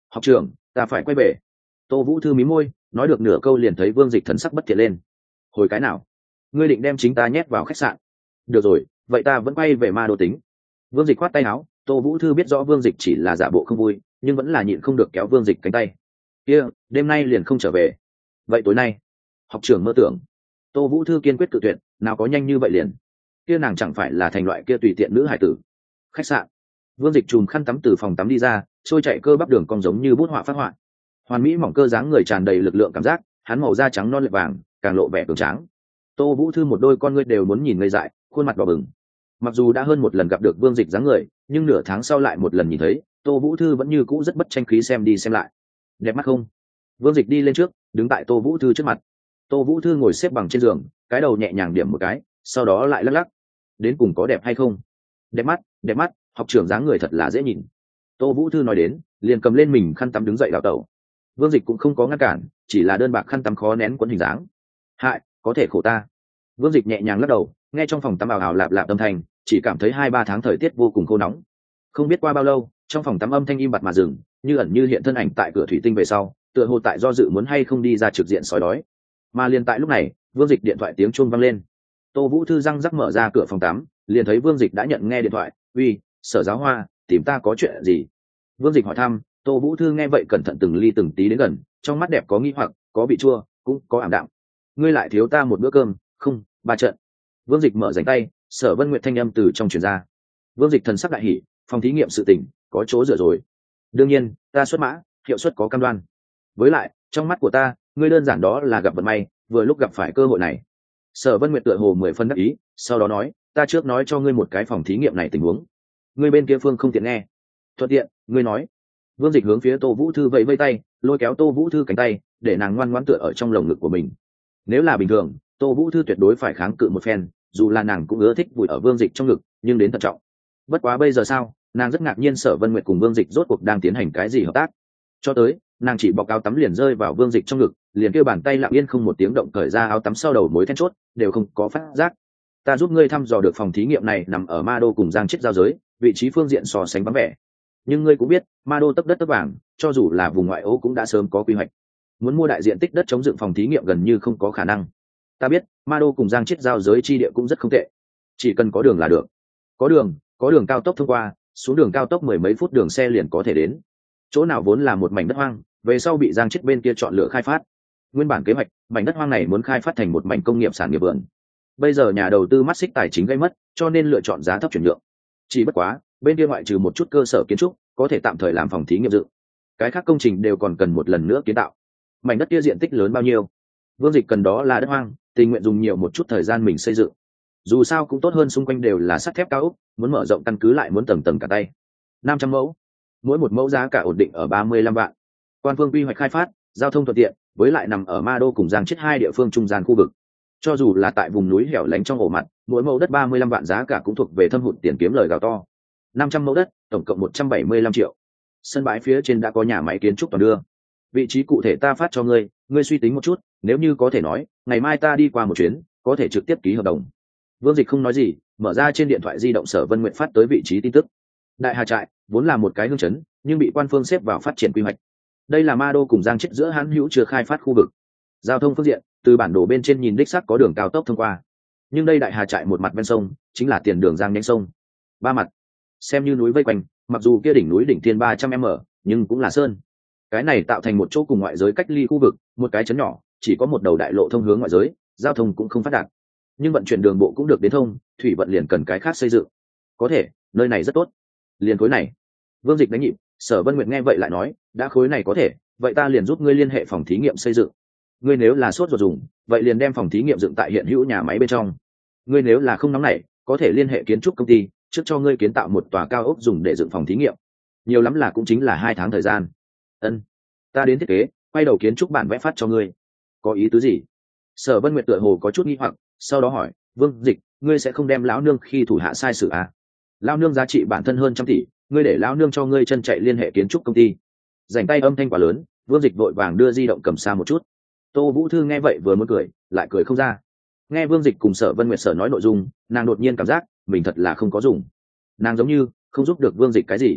học trưởng, ta phải quay về. Tô Vũ Thư mí môi, nói được nửa câu liền thấy Vương Dịch thần sắc bất thiện lên. Hồi cái nào? Ngươi định đem chính ta nhét vào khách sạn? Được rồi, vậy ta vẫn quay về ma đô tính. Vương Dịch khoát tay áo. Tô Vũ Thư biết rõ Vương Dịch chỉ là giả bộ không vui, nhưng vẫn là nhịn không được kéo Vương Dịch cánh tay. Kia, đêm nay liền không trở về. Vậy tối nay? Học trưởng mơ tưởng. Tô Vũ Thư kiên quyết cự tuyệt, nào có nhanh như vậy liền. Kia nàng chẳng phải là thành loại kia tùy tiện nữ hải tử. Khách sạn. Vương Dịch chùm khăn tắm từ phòng tắm đi ra, trôi chạy cơ bắp đường cong giống như bút họa phát họa. Hoàn mỹ mỏng cơ dáng người tràn đầy lực lượng cảm giác, hắn màu da trắng non lệ vàng, càng lộ vẻ cường tráng. Tô Vũ Thư một đôi con ngươi đều muốn nhìn ngây dại, khuôn mặt đỏ bừng. Mặc dù đã hơn một lần gặp được Vương Dịch dáng người, nhưng nửa tháng sau lại một lần nhìn thấy, Tô Vũ Thư vẫn như cũ rất bất tranh khí xem đi xem lại. Đẹp mắt không? Vương Dịch đi lên trước, đứng tại Tô Vũ Thư trước mặt. Tô Vũ Thư ngồi xếp bằng trên giường, cái đầu nhẹ nhàng điểm một cái, sau đó lại lắc lắc. Đến cùng có đẹp hay không? Đẹp mắt, đẹp mắt, học trưởng dáng người thật là dễ nhìn. Tô Vũ Thư nói đến, liền cầm lên mình khăn tắm đứng dậy đào tẩu. Vương Dịch cũng không có ngăn cản, chỉ là đơn bạc khăn tắm khó nén quấn hình dáng. Hại, có thể khổ ta. Vương Dịch nhẹ nhàng lắc đầu, nghe trong phòng tắm ào ào lạp lạp âm thanh, chỉ cảm thấy hai ba tháng thời tiết vô cùng khô nóng. Không biết qua bao lâu, trong phòng tắm âm thanh im bặt mà dừng, như ẩn như hiện thân ảnh tại cửa thủy tinh về sau, tựa hồ tại do dự muốn hay không đi ra trực diện sói đói. Mà liền tại lúc này, Vương Dịch điện thoại tiếng chuông vang lên. Tô Vũ Thư răng rắc mở ra cửa phòng tắm, liền thấy Vương Dịch đã nhận nghe điện thoại. Uy, Sở Giáo Hoa, tìm ta có chuyện gì? Vương Dịch hỏi thăm. Tô Vũ Thư nghe vậy cẩn thận từng ly từng tí đến gần, trong mắt đẹp có nghi hoặc, có bị chua, cũng có ảm đạm. Ngươi lại thiếu ta một bữa cơm, không, ba trận. Vương Dịch mở rảnh tay, Sở Vân Nguyệt thanh âm từ trong truyền ra. Vương Dịch thần sắc đại hỉ, phòng thí nghiệm sự tình có chỗ dựa rồi. Đương nhiên, ta xuất mã, hiệu suất có cam đoan. Với lại, trong mắt của ta, ngươi đơn giản đó là gặp vận may, vừa lúc gặp phải cơ hội này. Sở Vân Nguyệt tựa hồ mười phân đắc ý, sau đó nói, ta trước nói cho ngươi một cái phòng thí nghiệm này tình huống. Ngươi bên kia phương không tiện nghe. Thuận tiện, ngươi nói. Vương Dịch hướng phía Tô Vũ Thư vẫy vẫy tay, lôi kéo Tô Vũ Thư cánh tay, để nàng ngoan ngoãn tựa ở trong lồng ngực của mình. Nếu là bình thường, Tô Vũ Thư tuyệt đối phải kháng cự một phen, dù là nàng cũng ưa thích vùi ở Vương Dịch trong ngực, nhưng đến thận trọng. Bất quá bây giờ sao, nàng rất ngạc nhiên Sở Vân Nguyệt cùng Vương Dịch rốt cuộc đang tiến hành cái gì hợp tác. Cho tới, nàng chỉ bọc áo tắm liền rơi vào Vương Dịch trong ngực, liền kêu bàn tay lặng yên không một tiếng động cởi ra áo tắm sau đầu mối then chốt, đều không có phát giác. Ta giúp ngươi thăm dò được phòng thí nghiệm này nằm ở Ma Đô cùng Giang Chết giao giới, vị trí phương diện so sánh vắng vẻ. Nhưng ngươi cũng biết, Ma Đô tấp đất tấp vàng, cho dù là vùng ngoại ô cũng đã sớm có quy hoạch. Muốn mua đại diện tích đất chống dựng phòng thí nghiệm gần như không có khả năng. Ta biết, Ma Đô cùng Giang Chết giao giới chi địa cũng rất không tệ. Chỉ cần có đường là được. Có đường, có đường cao tốc thông qua, xuống đường cao tốc mười mấy phút đường xe liền có thể đến. Chỗ nào vốn là một mảnh đất hoang, về sau bị Giang Chết bên kia chọn lựa khai phát. Nguyên bản kế hoạch, mảnh đất hoang này muốn khai phát thành một mảnh công nghiệp sản nghiệp vườn. Bây giờ nhà đầu tư mắt xích tài chính gây mất, cho nên lựa chọn giá thấp chuyển nhượng. Chỉ bất quá, bên kia ngoại trừ một chút cơ sở kiến trúc, có thể tạm thời làm phòng thí nghiệm dựng. Cái khác công trình đều còn cần một lần nữa kiến tạo. Mảnh đất kia diện tích lớn bao nhiêu? Vương Dịch cần đó là đất hoang, tình nguyện dùng nhiều một chút thời gian mình xây dựng. Dù sao cũng tốt hơn xung quanh đều là sắt thép cao ốc, muốn mở rộng căn cứ lại muốn tầng tầng cả tay. năm trăm mẫu, mỗi một mẫu giá cả ổn định ở ba mươi lăm vạn. Quan phương quy hoạch khai phát, giao thông thuận tiện, với lại nằm ở Ma Đô cùng Giang Chết hai địa phương trung gian khu vực. Cho dù là tại vùng núi hẻo lánh trong ổ mặt, mỗi mẫu đất ba mươi lăm vạn giá cả cũng thuộc về thâm hụt tiền kiếm lời gào to. năm trăm mẫu đất, tổng cộng một trăm bảy mươi lăm triệu. Sân bãi phía trên đã có nhà máy kiến trúc toàn đưa. Vị trí cụ thể ta phát cho ngươi, ngươi suy tính một chút, nếu như có thể nói, ngày mai ta đi qua một chuyến, có thể trực tiếp ký hợp đồng. Vương Dịch không nói gì, mở ra trên điện thoại di động Sở Vân Nguyện phát tới vị trí tin tức. Đại Hà Trại vốn là một cái hương chấn, nhưng bị quan phương xếp vào phát triển quy hoạch. Đây là Ma Đô cùng Giang Chết giữa hãn hữu chưa khai phát khu vực. Giao thông phương diện, từ bản đồ bên trên nhìn đích xác có đường cao tốc thông qua. Nhưng đây Đại Hà Trại một mặt ven sông, chính là tiền đường Giang nhánh sông. Ba mặt, xem như núi vây quanh, mặc dù kia đỉnh núi đỉnh thiên ba trăm m, nhưng cũng là sơn. Cái này tạo thành một chỗ cùng ngoại giới cách ly khu vực, một cái chấn nhỏ, chỉ có một đầu đại lộ thông hướng ngoại giới, giao thông cũng không phát đạt. Nhưng vận chuyển đường bộ cũng được đến thông, thủy vận liền cần cái khác xây dựng. Có thể, nơi này rất tốt. Liền khối này. Vương Dịch đánh nhịp, Sở Vân Nguyệt nghe vậy lại nói, đã khối này có thể, vậy ta liền giúp ngươi liên hệ phòng thí nghiệm xây dựng. Ngươi nếu là sốt ruột dùng, vậy liền đem phòng thí nghiệm dựng tại hiện hữu nhà máy bên trong. Ngươi nếu là không nóng nảy, có thể liên hệ kiến trúc công ty, trước cho ngươi kiến tạo một tòa cao ốc dùng để dựng phòng thí nghiệm. Nhiều lắm là cũng chính là hai tháng thời gian. Ân, ta đến thiết kế, quay đầu kiến trúc bản vẽ phát cho ngươi. Có ý tứ gì? Sở Vân Nguyệt tựa hồ có chút nghi hoặc, sau đó hỏi, Vương Dịch, ngươi sẽ không đem lão nương khi thủ hạ sai sự à? Lão nương giá trị bản thân hơn trăm tỷ, ngươi để lão nương cho ngươi chân chạy liên hệ kiến trúc công ty. Rảnh tay âm thanh quá lớn, Vương Dịch vội vàng đưa di động cầm xa một chút. Tô Vũ Thư nghe vậy vừa muốn cười, lại cười không ra. Nghe Vương Dịch cùng Sở Vân Nguyệt sở nói nội dung, nàng đột nhiên cảm giác mình thật là không có dùng. Nàng giống như không giúp được Vương Dịch cái gì.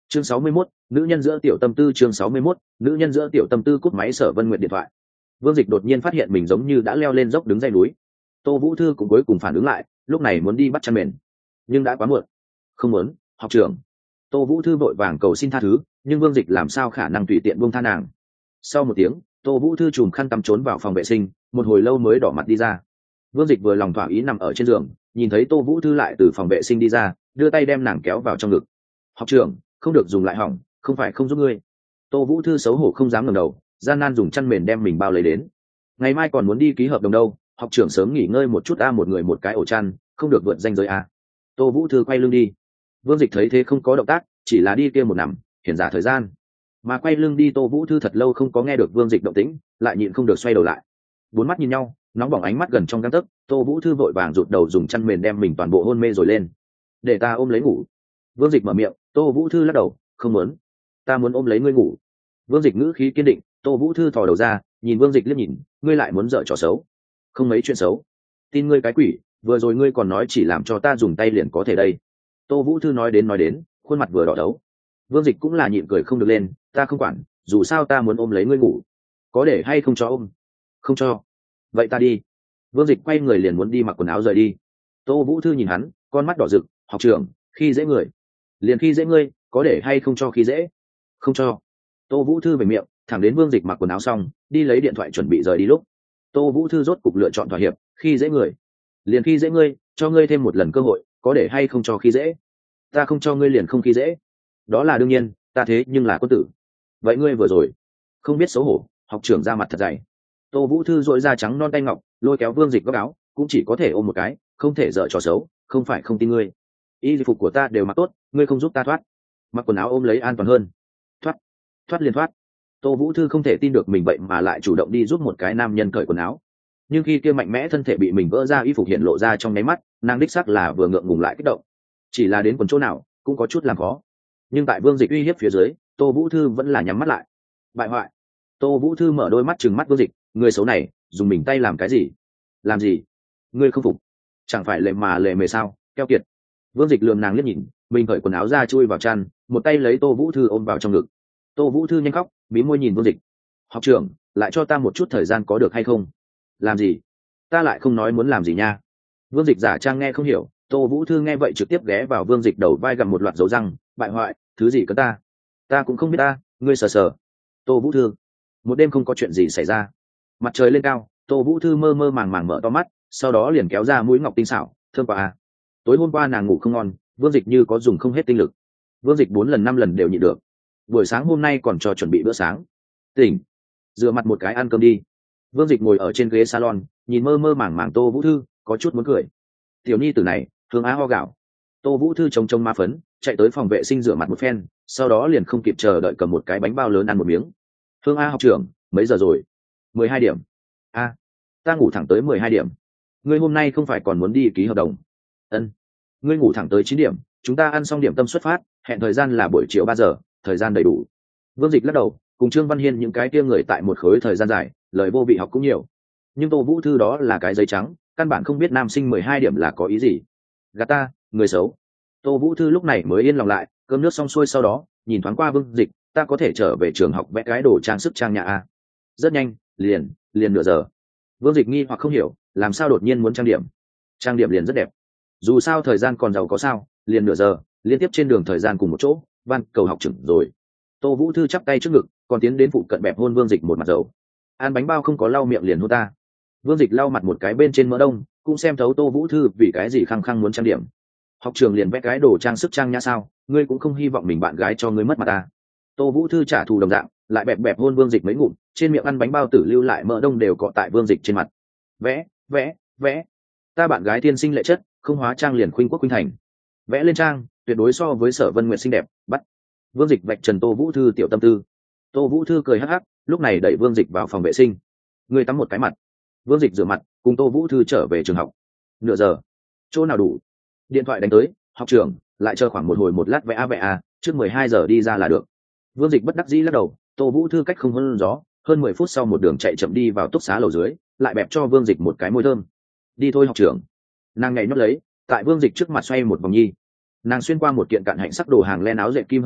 chương sáu mươi mốt, nữ nhân giữa tiểu tâm tư. Chương sáu mươi mốt, nữ nhân giữa tiểu tâm tư. Cúp máy Sở Vân Nguyệt điện thoại. Vương Dịch đột nhiên phát hiện mình giống như đã leo lên dốc đứng dây núi. Tô Vũ Thư cũng cuối cùng phản ứng lại, lúc này muốn đi bắt chăn mền, nhưng đã quá muộn. Không muốn, học trưởng. Tô Vũ Thư vội vàng cầu xin tha thứ, nhưng Vương Dịch làm sao khả năng tùy tiện buông tha nàng. Sau một tiếng, Tô Vũ Thư chùm khăn tắm trốn vào phòng vệ sinh, một hồi lâu mới đỏ mặt đi ra. Vương Dịch vừa lòng thỏa ý nằm ở trên giường, nhìn thấy Tô Vũ Thư lại từ phòng vệ sinh đi ra, đưa tay đem nàng kéo vào trong ngực. Học trưởng, không được dùng lại hỏng, không phải không giúp ngươi. Tô Vũ Thư xấu hổ không dám ngẩng đầu, gian nan dùng chăn mền đem mình bao lấy đến. Ngày mai còn muốn đi ký hợp đồng đâu, học trưởng sớm nghỉ ngơi một chút a, một người một cái ổ chăn, không được vượt ranh giới a. Tô Vũ Thư quay lưng đi. Vương Dịch thấy thế không có động tác, chỉ là đi kia một nằm, hiển giả thời gian. Mà quay lưng đi Tô Vũ Thư thật lâu không có nghe được Vương Dịch động tĩnh, lại nhịn không được xoay đầu lại. Bốn mắt nhìn nhau, nóng bỏng ánh mắt gần trong gang tấc, Tô Vũ Thư vội vàng rụt đầu dùng chăn mền đem mình toàn bộ hôn mê rồi lên. Để ta ôm lấy ngủ. Vương Dịch mở miệng, Tô Vũ Thư lắc đầu, không muốn. Ta muốn ôm lấy ngươi ngủ. Vương Dịch ngữ khí kiên định. Tô Vũ Thư thò đầu ra, nhìn Vương Dịch liếc nhìn, ngươi lại muốn dở trò xấu. Không mấy chuyện xấu. Tin ngươi cái quỷ, vừa rồi ngươi còn nói chỉ làm cho ta dùng tay liền có thể đây. Tô Vũ Thư nói đến nói đến, khuôn mặt vừa đỏ đấu. Vương Dịch cũng là nhịn cười không được lên, ta không quản, dù sao ta muốn ôm lấy ngươi ngủ. Có để hay không cho ôm? Không cho. Vậy ta đi. Vương Dịch quay người liền muốn đi mặc quần áo rời đi. Tô Vũ Thư nhìn hắn, con mắt đỏ rực, học trưởng, khi dễ người. Liền khi dễ ngươi, có để hay không cho khi dễ? Không cho. Tô Vũ Thư về miệng, thẳng đến Vương Dịch mặc quần áo xong, đi lấy điện thoại chuẩn bị rời đi lúc. Tô Vũ Thư rốt cục lựa chọn thỏa hiệp, khi dễ người. Liền khi dễ ngươi, cho ngươi thêm một lần cơ hội, có để hay không cho khi dễ? Ta không cho ngươi liền không khi dễ. Đó là đương nhiên, ta thế nhưng là quân tử. Vậy ngươi vừa rồi không biết xấu hổ, học trưởng ra mặt thật dày. Tô Vũ Thư dội ra trắng non tay ngọc, lôi kéo Vương Dịch góc áo, cũng chỉ có thể ôm một cái, không thể dở trò xấu, không phải không tin ngươi. Y phục của ta đều mặc tốt, ngươi không giúp ta thoát. Mặc quần áo ôm lấy an toàn hơn. Thoát, thoát liền thoát. Tô Vũ Thư không thể tin được mình vậy mà lại chủ động đi giúp một cái nam nhân cởi quần áo. Nhưng khi kia mạnh mẽ thân thể bị mình vỡ ra, y phục hiện lộ ra trong nháy mắt, nàng đích xác là vừa ngượng ngùng lại kích động. Chỉ là đến quần chỗ nào, cũng có chút làm khó. Nhưng tại Vương Dịch uy hiếp phía dưới, Tô Vũ Thư vẫn là nhắm mắt lại. Bại hoại. Tô Vũ Thư mở đôi mắt trừng mắt Vương Dịch, người xấu này, dùng mình tay làm cái gì? Làm gì? Ngươi không phục? Chẳng phải lệ mà lệ mề sao, keo kiệt. Vương Dịch lườm nàng liếc nhìn, mình cởi quần áo ra chui vào chăn, một tay lấy Tô Vũ Thư ôm vào trong ngực. Tô Vũ Thư nhanh khóc, mí môi nhìn Vương Dịch. Học trưởng, lại cho ta một chút thời gian có được hay không? Làm gì? Ta lại không nói muốn làm gì nha. Vương Dịch giả trang nghe không hiểu, Tô Vũ Thư nghe vậy trực tiếp ghé vào Vương Dịch đầu vai gặm một loạt dấu răng, bại hoại, thứ gì cơ ta? Ta cũng không biết ta, ngươi sờ sờ. Tô Vũ Thư. Một đêm không có chuyện gì xảy ra. Mặt trời lên cao, Tô Vũ Thư mơ mơ màng màng mở to mắt, sau đó liền kéo ra mũi ngọc tinh xảo, thơm quá à. Tối hôm qua nàng ngủ không ngon, Vương Dịch như có dùng không hết tinh lực. Vương Dịch bốn lần năm lần đều nhịn được. Buổi sáng hôm nay còn cho chuẩn bị bữa sáng. Tỉnh, rửa mặt một cái ăn cơm đi. Vương Dịch ngồi ở trên ghế salon, nhìn mơ mơ màng màng Tô Vũ Thư, có chút muốn cười. Tiểu nhi tử này, Hương Á ho gạo. Tô Vũ Thư trông trông ma phấn, chạy tới phòng vệ sinh rửa mặt một phen, sau đó liền không kịp chờ đợi cầm một cái bánh bao lớn ăn một miếng. Hương Á học trưởng, mấy giờ rồi? Mười hai điểm. A, ta ngủ thẳng tới mười hai điểm. Ngươi hôm nay không phải còn muốn đi ký hợp đồng? Ân. Ngươi ngủ thẳng tới chín điểm, chúng ta ăn xong điểm tâm xuất phát, hẹn thời gian là buổi chiều ba giờ, thời gian đầy đủ. Vương Dịch lắc đầu, cùng Trương Văn Hiên những cái kia người tại một khối thời gian dài, lời vô vị học cũng nhiều. Nhưng Tô Vũ Thư đó là cái giấy trắng, căn bản không biết nam sinh mười hai điểm là có ý gì. Gạt ta, người xấu. Tô Vũ Thư lúc này mới yên lòng lại, cơm nước xong xuôi sau đó, nhìn thoáng qua Vương Dịch, ta có thể trở về trường học vẽ cái đồ trang sức trang nhà a. Rất nhanh, liền, liền nửa giờ. Vương Dịch nghi hoặc không hiểu, làm sao đột nhiên muốn trang điểm. Trang điểm liền rất đẹp. Dù sao thời gian còn giàu có sao, liền nửa giờ, liên tiếp trên đường thời gian cùng một chỗ, van cầu học trưởng rồi. Tô Vũ Thư chắp tay trước ngực, còn tiến đến phụ cận bẹp hôn Vương Dịch một mặt dầu. Ăn bánh bao không có lau miệng liền hôn ta. Vương Dịch lau mặt một cái bên trên mỡ đông, cũng xem thấu Tô Vũ Thư vì cái gì khăng khăng muốn trang điểm. Học trường liền vẽ cái đồ trang sức trang nhã sao, ngươi cũng không hy vọng mình bạn gái cho ngươi mất mặt ta. Tô Vũ Thư trả thù đồng dạng, lại bẹp bẹp hôn Vương Dịch mấy ngụm, trên miệng ăn bánh bao tử lưu lại mỡ đông đều cọ tại Vương Dịch trên mặt. Vẽ, vẽ, vẽ. Ta bạn gái tiên sinh lệ chất, không hóa trang liền khuynh quốc khuynh thành. Vẽ lên trang, tuyệt đối so với Sở Vân Nguyệt xinh đẹp, bắt. Vương Dịch vạch trần Tô Vũ Thư tiểu tâm tư. Tô Vũ Thư cười hắc hắc, lúc này đẩy Vương Dịch vào phòng vệ sinh. Ngươi tắm một cái mặt. Vương Dịch rửa mặt, cùng Tô Vũ Thư trở về trường học. Nửa giờ, chỗ nào đủ? Điện thoại đánh tới, học trưởng, lại chờ khoảng một hồi một lát vẽ a vẽ a, trước mười hai giờ đi ra là được. Vương Dịch bất đắc dĩ lắc đầu, Tô Vũ Thư cách không hơn gió, hơn mười phút sau một đường chạy chậm đi vào túc xá lầu dưới, lại bẹp cho Vương Dịch một cái môi thơm. Đi thôi học trưởng. Nàng nhảy nhót lấy, tại Vương Dịch trước mặt xoay một vòng nhi. Nàng xuyên qua một kiện cạn hạnh sắc đồ hàng len áo dệt kim hở cổ,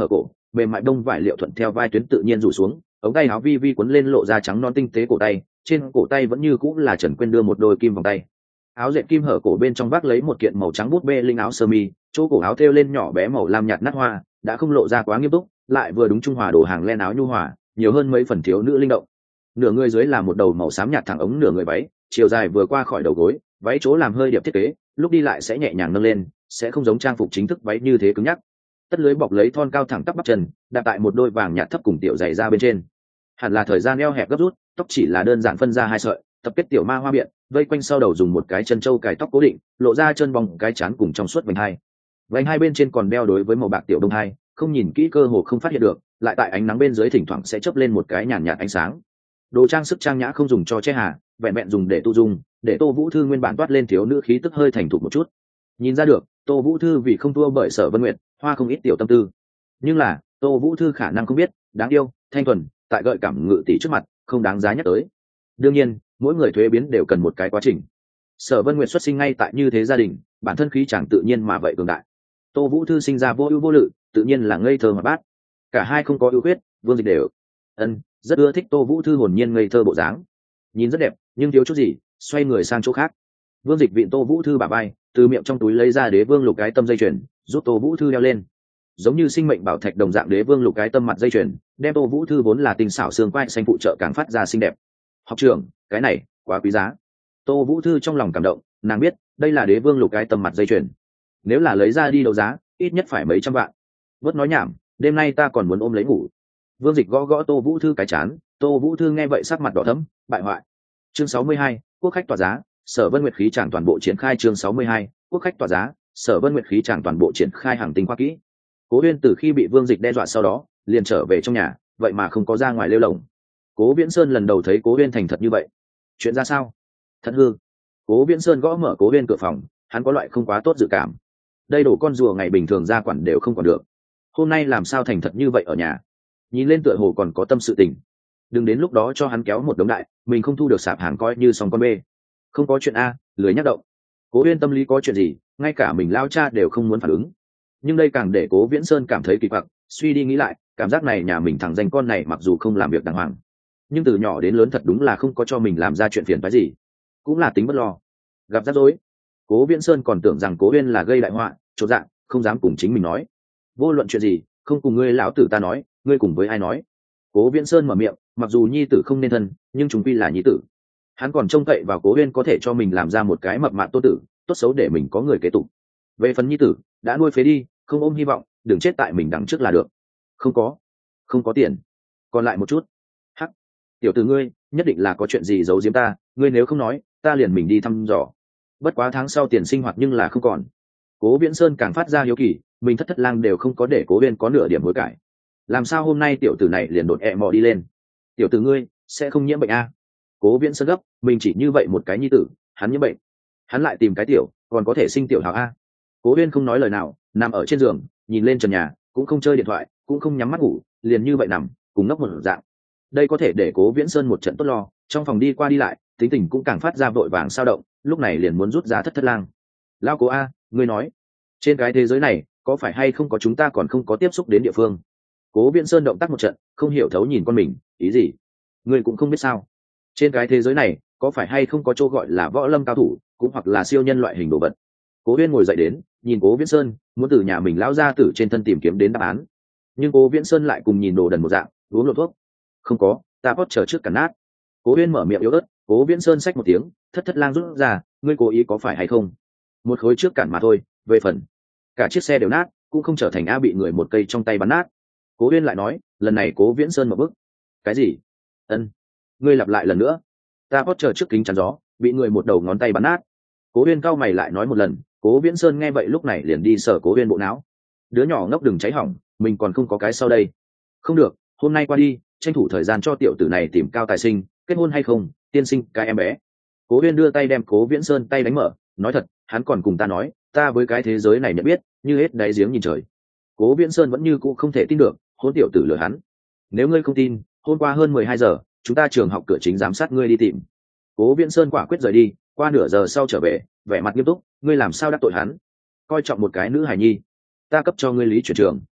mềm mại đông vải liệu thuận theo vai tuyến tự nhiên rủ xuống, ống tay áo vi vi cuốn lên lộ ra trắng non tinh tế cổ tay, trên cổ tay vẫn như cũng là Trần Quyên đưa một đôi kim vòng tay. Áo dệt kim hở cổ bên trong vác lấy một kiện màu trắng bút bê linh áo sơ mi, chỗ cổ áo thêu lên nhỏ bé màu lam nhạt nát hoa, đã không lộ ra quá nghiêm túc, lại vừa đúng trung hòa đồ hàng len áo nhu hòa, nhiều hơn mấy phần thiếu nữ linh động. Nửa người dưới là một đầu màu xám nhạt thẳng ống nửa người váy, chiều dài vừa qua khỏi đầu gối, váy chỗ làm hơi điệp thiết kế, lúc đi lại sẽ nhẹ nhàng nâng lên, sẽ không giống trang phục chính thức váy như thế cứng nhắc. Tất lưới bọc lấy thon cao thẳng tắp bắp chân, đặt tại một đôi vàng nhạt thấp cùng tiểu dày ra bên trên. Hẳn là thời gian eo hẹp gấp rút, tóc chỉ là đơn giản phân ra hai sợi, tập kết tiểu ma hoa biện, vây quanh sau đầu dùng một cái chân trâu cài tóc cố định, lộ ra chân bóng cái chán cùng trong suốt vành hai. Vành hai bên trên còn đeo đối với màu bạc tiểu đông hai, không nhìn kỹ cơ hồ không phát hiện được, lại tại ánh nắng bên dưới thỉnh thoảng sẽ chớp lên một cái nhàn nhạt ánh sáng. Đồ trang sức trang nhã không dùng cho che hà, vẹn vẹn dùng để tu dung, để Tô Vũ Thư nguyên bản toát lên thiếu nữ khí tức hơi thành thục một chút. Nhìn ra được, Tô Vũ Thư vì không thua bởi Sở Vân Nguyệt, hoa không ít tiểu tâm tư. Nhưng là, Tô Vũ Thư khả năng không biết, đáng yêu, thanh thuần, tại gợi cảm ngự tỷ trước mặt, không đáng giá nhắc tới. Đương nhiên, mỗi người thuế biến đều cần một cái quá trình. Sở Vân Nguyệt xuất sinh ngay tại như thế gia đình, bản thân khí chẳng tự nhiên mà vậy cường đại. Tô Vũ Thư sinh ra vô ưu vô lự, tự nhiên là ngây thơ mà bát. Cả hai không có ưu khuyết, Vương Dịch đều ân rất ưa thích Tô Vũ Thư hồn nhiên ngây thơ bộ dáng, nhìn rất đẹp, nhưng thiếu chút gì, xoay người sang chỗ khác. Vương Dịch vịn Tô Vũ Thư bả vai, từ miệng trong túi lấy ra đế vương lục cái tâm dây chuyền, giúp Tô Vũ Thư đeo lên. Giống như sinh mệnh bảo thạch đồng dạng đế vương lục cái tâm mặt dây chuyền, đem Tô Vũ Thư vốn là tinh xảo xương quai xanh phụ trợ càng phát ra xinh đẹp. Học trưởng, cái này quá quý giá. Tô Vũ Thư trong lòng cảm động, nàng biết đây là đế vương lục cái tâm mặt dây chuyền, nếu là lấy ra đi đấu giá, ít nhất phải mấy trăm vạn. Vớt nói nhảm, đêm nay ta còn muốn ôm lấy ngủ. Vương Dịch gõ gõ Tô Vũ Thư cái chán, Tô Vũ Thư nghe vậy sắc mặt đỏ thẫm, bại hoại. Chương sáu mươi hai, quốc khách tỏa giá, Sở Vân Nguyệt khí tràng toàn bộ triển khai. Chương sáu mươi hai, quốc khách tỏa giá, Sở Vân Nguyệt khí tràng toàn bộ triển khai hàng tinh khoa kỹ. Cố Uyên từ khi bị Vương Dịch đe dọa sau đó, liền trở về trong nhà, vậy mà không có ra ngoài lêu lồng. Cố Viễn Sơn lần đầu thấy Cố Uyên thành thật như vậy. Chuyện ra sao? Thật hư. Cố Viễn Sơn gõ mở Cố Uyên cửa phòng, hắn có loại không quá tốt dự cảm. Đây đổ con rùa ngày bình thường ra quản đều không còn được, hôm nay làm sao thành thật như vậy ở nhà? Nhìn lên tựa hồ còn có tâm sự tình. Đừng đến lúc đó cho hắn kéo một đống đại, mình không thu được sạp hàng coi như xong con bê. Không có chuyện a, lười nhắc động. Cố Uyên tâm lý có chuyện gì, ngay cả mình lao cha đều không muốn phản ứng. Nhưng đây càng để Cố Viễn Sơn cảm thấy kỳ quặc, suy đi nghĩ lại, cảm giác này nhà mình thằng danh con này mặc dù không làm việc đàng hoàng, nhưng từ nhỏ đến lớn thật đúng là không có cho mình làm ra chuyện phiền phức gì, cũng là tính bất lo. Gặp rắc rối, Cố Viễn Sơn còn tưởng rằng Cố Uyên là gây đại họa, chột dạ, không dám cùng chính mình nói. Vô luận chuyện gì, không cùng ngươi lão tử ta nói, ngươi cùng với ai nói? Cố Viễn Sơn mở miệng, mặc dù nhi tử không nên thân, nhưng chúng quy là nhi tử. Hắn còn trông cậy vào Cố Uyên có thể cho mình làm ra một cái mập mạp tốt tử, tốt xấu để mình có người kế tục. Về phần nhi tử, đã nuôi phế đi, không ôm hy vọng, đừng chết tại mình đằng trước là được. Không có, không có tiền. Còn lại một chút. Hắc, tiểu tử ngươi, nhất định là có chuyện gì giấu giếm ta, ngươi nếu không nói, ta liền mình đi thăm dò. Bất quá tháng sau tiền sinh hoạt nhưng là không còn. Cố Viễn Sơn càng phát ra hiếu kỳ, mình thất thất lang đều không có để Cố Uyên có nửa điểm hối cải, làm sao hôm nay tiểu tử này liền đột ẹ mò đi lên? Tiểu tử ngươi sẽ không nhiễm bệnh a? Cố Viễn Sơn gấp, mình chỉ như vậy một cái nhi tử, hắn nhiễm bệnh, hắn lại tìm cái tiểu, còn có thể sinh tiểu hào a? Cố Uyên không nói lời nào, nằm ở trên giường, nhìn lên trần nhà, cũng không chơi điện thoại, cũng không nhắm mắt ngủ, liền như vậy nằm, cùng ngốc một dạng. Đây có thể để Cố Viễn Sơn một trận tốt lo, trong phòng đi qua đi lại, tính tình cũng càng phát ra vội vàng sao động, lúc này liền muốn rút ra thất thất lang. Lao Cố a, ngươi nói, trên cái thế giới này có phải hay không có chúng ta còn không có tiếp xúc đến địa phương? Cố Viễn Sơn động tác một trận, không hiểu thấu nhìn con mình, ý gì? Ngươi cũng không biết sao? Trên cái thế giới này có phải hay không có chỗ gọi là võ lâm cao thủ, cũng hoặc là siêu nhân loại hình đồ vật? Cố Uyên ngồi dậy đến, nhìn Cố Viễn Sơn, muốn từ nhà mình lão ra tử trên thân tìm kiếm đến đáp án. Nhưng Cố Viễn Sơn lại cùng nhìn đồ đần một dạng, uống lộ thuốc. Không có, ta pot chờ trước cản nát. Cố Uyên mở miệng yếu ớt, Cố Viễn Sơn xách một tiếng, thất thất lang rút ra, ngươi cố ý có phải hay không? Một khối trước cản mà thôi, về phần cả chiếc xe đều nát, cũng không trở thành a bị người một cây trong tay bắn nát. Cố Uyên lại nói, lần này Cố Viễn Sơn một bước. Cái gì? Ân, ngươi lặp lại lần nữa. Ta pot chờ trước kính chắn gió, bị người một đầu ngón tay bắn nát. Cố Uyên cao mày lại nói một lần. Cố Viễn Sơn nghe vậy lúc này liền đi sờ Cố Uyên bộ não. Đứa nhỏ ngốc đừng cháy hỏng, mình còn không có cái sau đây. Không được, hôm nay qua đi, tranh thủ thời gian cho tiểu tử này tìm cao tài sinh, kết hôn hay không, tiên sinh cái em bé. Cố Uyên đưa tay đem Cố Viễn Sơn tay đánh mở, nói thật, hắn còn cùng ta nói, ta với cái thế giới này nhận biết, như hết đáy giếng nhìn trời. Cố Viễn Sơn vẫn như cũ không thể tin được, hôn tiểu tử lừa hắn. Nếu ngươi không tin, hôm qua hơn mười hai giờ, chúng ta trường học cửa chính giám sát ngươi đi tìm. Cố Viễn Sơn quả quyết rời đi, qua nửa giờ sau trở về, vẻ mặt nghiêm túc, ngươi làm sao đắc tội hắn? Coi trọng một cái nữ hài nhi, ta cấp cho ngươi lý chuyển trường.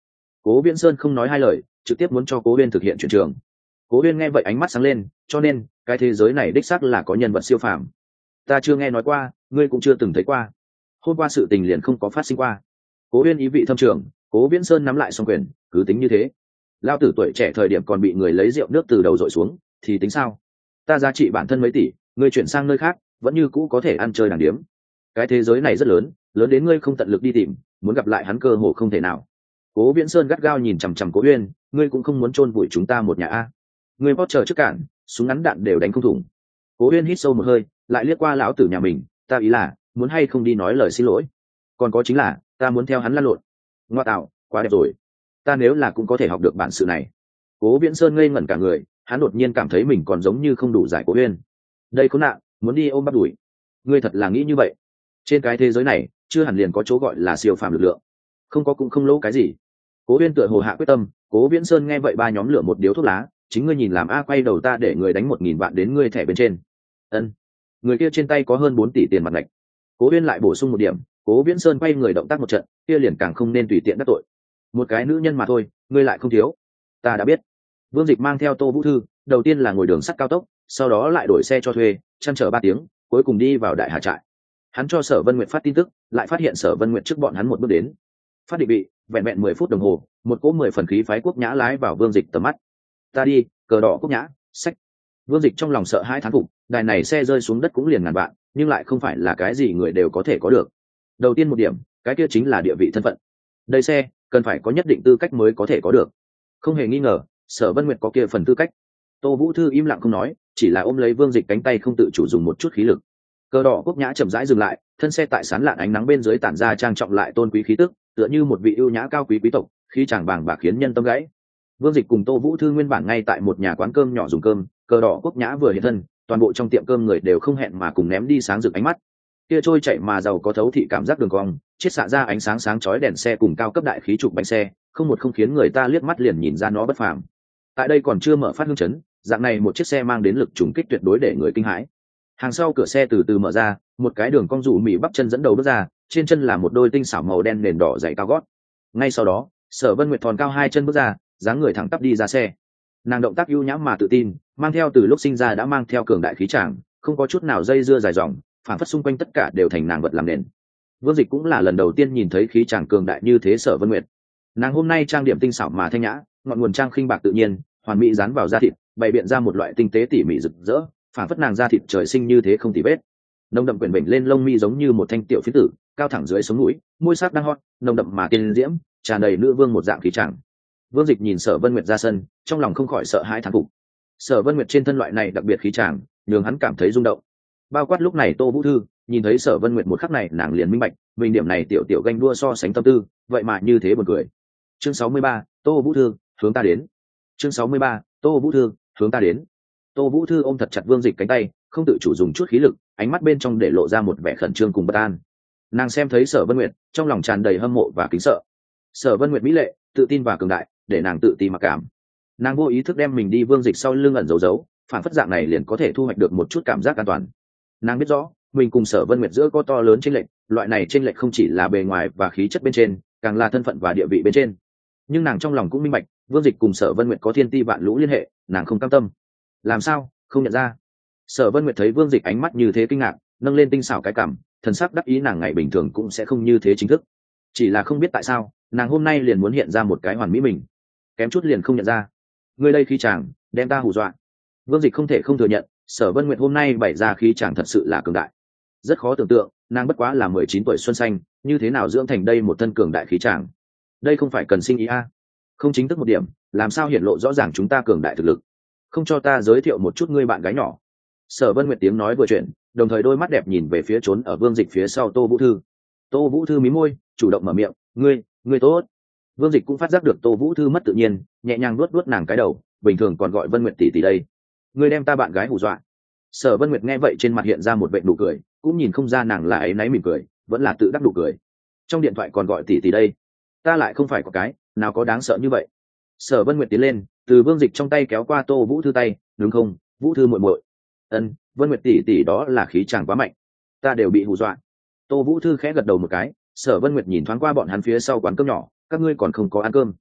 Cố Viễn Sơn không nói hai lời, trực tiếp muốn cho Cố Uyên thực hiện chuyển trường. Cố Uyên nghe vậy ánh mắt sáng lên, cho nên cái thế giới này đích xác là có nhân vật siêu phàm. Ta chưa nghe nói qua, ngươi cũng chưa từng thấy qua. Hôm qua sự tình liền không có phát sinh qua. Cố Uyên ý vị thâm trường, Cố Viễn Sơn nắm lại song quyền, cứ tính như thế. Lao tử tuổi trẻ thời điểm còn bị người lấy rượu nước từ đầu dội xuống, thì tính sao? Ta giá trị bản thân mấy tỷ, ngươi chuyển sang nơi khác, vẫn như cũ có thể ăn chơi đàng điếm. Cái thế giới này rất lớn, lớn đến ngươi không tận lực đi tìm, muốn gặp lại hắn cơ hồ không thể nào. Cố Viễn Sơn gắt gao nhìn chằm chằm Cố Uyên, ngươi cũng không muốn chôn vùi chúng ta một nhà a? Ngươi bóp chờ trước cản, súng ngắn đạn đều đánh không thủng. Cố Uyên hít sâu một hơi, lại liếc qua lão tử nhà mình, ta ý là, muốn hay không đi nói lời xin lỗi. Còn có chính là, ta muốn theo hắn lăn lộn. Ngoa tạo, quá đẹp rồi. Ta nếu là cũng có thể học được bản sự này. Cố Viễn Sơn ngây ngẩn cả người, hắn đột nhiên cảm thấy mình còn giống như không đủ giải Cố Uyên. Đây khốn nạn, muốn đi ôm bắt đuổi. Ngươi thật là nghĩ như vậy? Trên cái thế giới này, chưa hẳn liền có chỗ gọi là siêu phàm lực lượng. Không có cũng không lỗ cái gì. Cố Uyên tựa hồ hạ quyết tâm, Cố Viễn Sơn nghe vậy ba nhóm lửa một điếu thuốc lá, chính ngươi nhìn làm a, quay đầu ta để người đánh một nghìn vạn đến ngươi thẻ bên trên. Ân. Người kia trên tay có hơn bốn tỷ tiền mặt lệch. Cố Uyên lại bổ sung một điểm, Cố Viễn Sơn quay người động tác một trận, kia liền càng không nên tùy tiện đắc tội. Một cái nữ nhân mà thôi, ngươi lại không thiếu. Ta đã biết. Vương Dịch mang theo Tô Vũ Thư, đầu tiên là ngồi đường sắt cao tốc, sau đó lại đổi xe cho thuê, chăn trở ba tiếng, cuối cùng đi vào Đại Hà trại. Hắn cho Sở Vân Nguyệt phát tin tức, lại phát hiện Sở Vân Nguyệt trước bọn hắn một bước đến. Phát định vị, vẹn vẹn mười phút đồng hồ, một cỗ mười phần khí phái quốc nhã lái vào Vương Dịch tầm mắt. Ta đi, cờ đỏ quốc nhã, sách. Vương Dịch trong lòng sợ hãi thán phục, đài này xe rơi xuống đất cũng liền ngàn vạn, nhưng lại không phải là cái gì người đều có thể có được. Đầu tiên một điểm, cái kia chính là địa vị thân phận. Đây xe, cần phải có nhất định tư cách mới có thể có được. Không hề nghi ngờ, Sở Vân Nguyệt có kia phần tư cách. Tô Vũ Thư im lặng không nói, chỉ là ôm lấy Vương Dịch cánh tay không tự chủ dùng một chút khí lực. Cờ đỏ quốc nhã chậm rãi dừng lại, thân xe tại sán lạn ánh nắng bên dưới tản ra trang trọng lại tôn quý khí tức, tựa như một vị ưu nhã cao quý quý tộc, khí chàng bàng bạc khiến nhân tâm gãy. Vương Dịch cùng Tô Vũ Thư nguyên bản ngay tại một nhà quán cơm nhỏ dùng cơm, cờ đỏ quốc nhã vừa hiện thân, toàn bộ trong tiệm cơm người đều không hẹn mà cùng ném đi sáng rực ánh mắt. Kia trôi chạy mà giàu có thấu thị cảm giác đường cong, chiết xạ ra ánh sáng sáng chói đèn xe cùng cao cấp đại khí trục bánh xe, không một không khiến người ta liếc mắt liền nhìn ra nó bất phàm. Tại đây còn chưa mở phát hương chấn, dạng này một chiếc xe mang đến lực trùng kích tuyệt đối để người kinh hãi. Hàng sau cửa xe từ từ mở ra, một cái đường cong rủ mị bắp chân dẫn đầu bước ra, trên chân là một đôi tinh xảo màu đen nền đỏ dày cao gót. Ngay sau đó, Sở Vân Nguyệt thòn cao hai chân bước ra, dáng người thẳng tắp đi ra xe. Nàng động tác ưu nhã mà tự tin, mang theo từ lúc sinh ra đã mang theo cường đại khí tràng, không có chút nào dây dưa dài dòng, phản phất xung quanh tất cả đều thành nàng vật làm nền. Vương Dịch cũng là lần đầu tiên nhìn thấy khí tràng cường đại như thế Sở Vân Nguyệt. Nàng hôm nay trang điểm tinh xảo mà thanh nhã, ngọn nguồn trang khinh bạc tự nhiên, hoàn mỹ dán vào da thịt, bày biện ra một loại tinh tế tỉ mỉ rực rỡ, phản phất nàng da thịt trời sinh như thế không tì vết. Nồng đậm quyển bệnh lên lông mi giống như một thanh tiểu phiến tử, cao thẳng dưới sống mũi, môi sắc đang hot, nồng đậm mà tiên diễm, tràn đầy nữ vương một dạng khí tràng. Vương Dịch nhìn Sở Vân Nguyệt ra sân, trong lòng không khỏi sợ hãi thán phục. Sở Vân Nguyệt trên thân loại này đặc biệt khí tràng, nhường hắn cảm thấy rung động. Bao quát lúc này Tô Vũ Thư, nhìn thấy Sở Vân Nguyệt một khắc này, nàng liền minh bạch, mình điểm này tiểu tiểu ganh đua so sánh tâm tư, vậy mà như thế buồn cười. Chương sáu mươi ba, Tô Vũ Thư, hướng ta đến. Chương sáu mươi ba, Tô Vũ Thư, hướng ta đến. Tô Vũ Thư ôm thật chặt Vương Dịch cánh tay, không tự chủ dùng chút khí lực, ánh mắt bên trong để lộ ra một vẻ khẩn trương cùng bất an. Nàng xem thấy Sở Vân Nguyệt, trong lòng tràn đầy hâm mộ và kính sợ. Sở Vân Nguyệt mỹ lệ, tự tin và cường đại, để nàng tự ti mặc cảm. Nàng vô ý thức đem mình đi Vương Dịch sau lưng ẩn giấu giấu, phản phất dạng này liền có thể thu hoạch được một chút cảm giác an toàn. Nàng biết rõ, mình cùng Sở Vân Nguyệt giữa có to lớn chênh lệch, loại này chênh lệch không chỉ là bề ngoài và khí chất bên trên, càng là thân phận và địa vị bên trên. Nhưng nàng trong lòng cũng minh bạch, Vương Dịch cùng Sở Vân Nguyệt có thiên ti vạn lũ liên hệ, nàng không cam tâm. Làm sao, không nhận ra? Sở Vân Nguyệt thấy Vương Dịch ánh mắt như thế kinh ngạc, nâng lên tinh xảo cái cằm, thần sắc đắc ý, nàng ngày bình thường cũng sẽ không như thế chính thức. Chỉ là không biết tại sao, nàng hôm nay liền muốn hiện ra một cái hoàn mỹ mình, kém chút liền không nhận ra. Người đây khí chàng, đem ta hù dọa. Vương Dịch không thể không thừa nhận, Sở Vân Nguyệt hôm nay bày ra khí chàng thật sự là cường đại. Rất khó tưởng tượng, nàng bất quá là mười chín tuổi xuân xanh, như thế nào dưỡng thành đây một thân cường đại khí chàng. Đây không phải cần sinh ý a? À. Không chính thức một điểm, làm sao hiển lộ rõ ràng chúng ta cường đại thực lực? Không cho ta giới thiệu một chút ngươi bạn gái nhỏ. Sở Vân Nguyệt tiếng nói vừa chuyển, đồng thời đôi mắt đẹp nhìn về phía trốn ở Vương Dịch phía sau Tô Vũ Thư. Tô Vũ Thư mí môi, chủ động mở miệng, ngươi, ngươi tốt. Vương Dịch cũng phát giác được Tô Vũ Thư mất tự nhiên, nhẹ nhàng luốt luốt nàng cái đầu, bình thường còn gọi Vân Nguyệt tỷ tỷ đây. Ngươi đem ta bạn gái hù dọa. Sở Vân Nguyệt nghe vậy trên mặt hiện ra một vệt nụ cười, cũng nhìn không ra nàng là ấy náy mỉm cười, vẫn là tự đắc nụ cười. Trong điện thoại còn gọi tỷ tỷ đây, ta lại không phải có cái, nào có đáng sợ như vậy. Sở Vân Nguyệt tiến lên, từ Vương Dịch trong tay kéo qua Tô Vũ Thư tay, đúng không, Vũ Thư muội muội. Ân, Vân Nguyệt tỷ tỷ đó là khí chàng quá mạnh, ta đều bị hù dọa. Tô Vũ Thư khẽ gật đầu một cái. Sở Vân Nguyệt nhìn thoáng qua bọn hắn phía sau quán cơm nhỏ, các ngươi còn không có ăn cơm.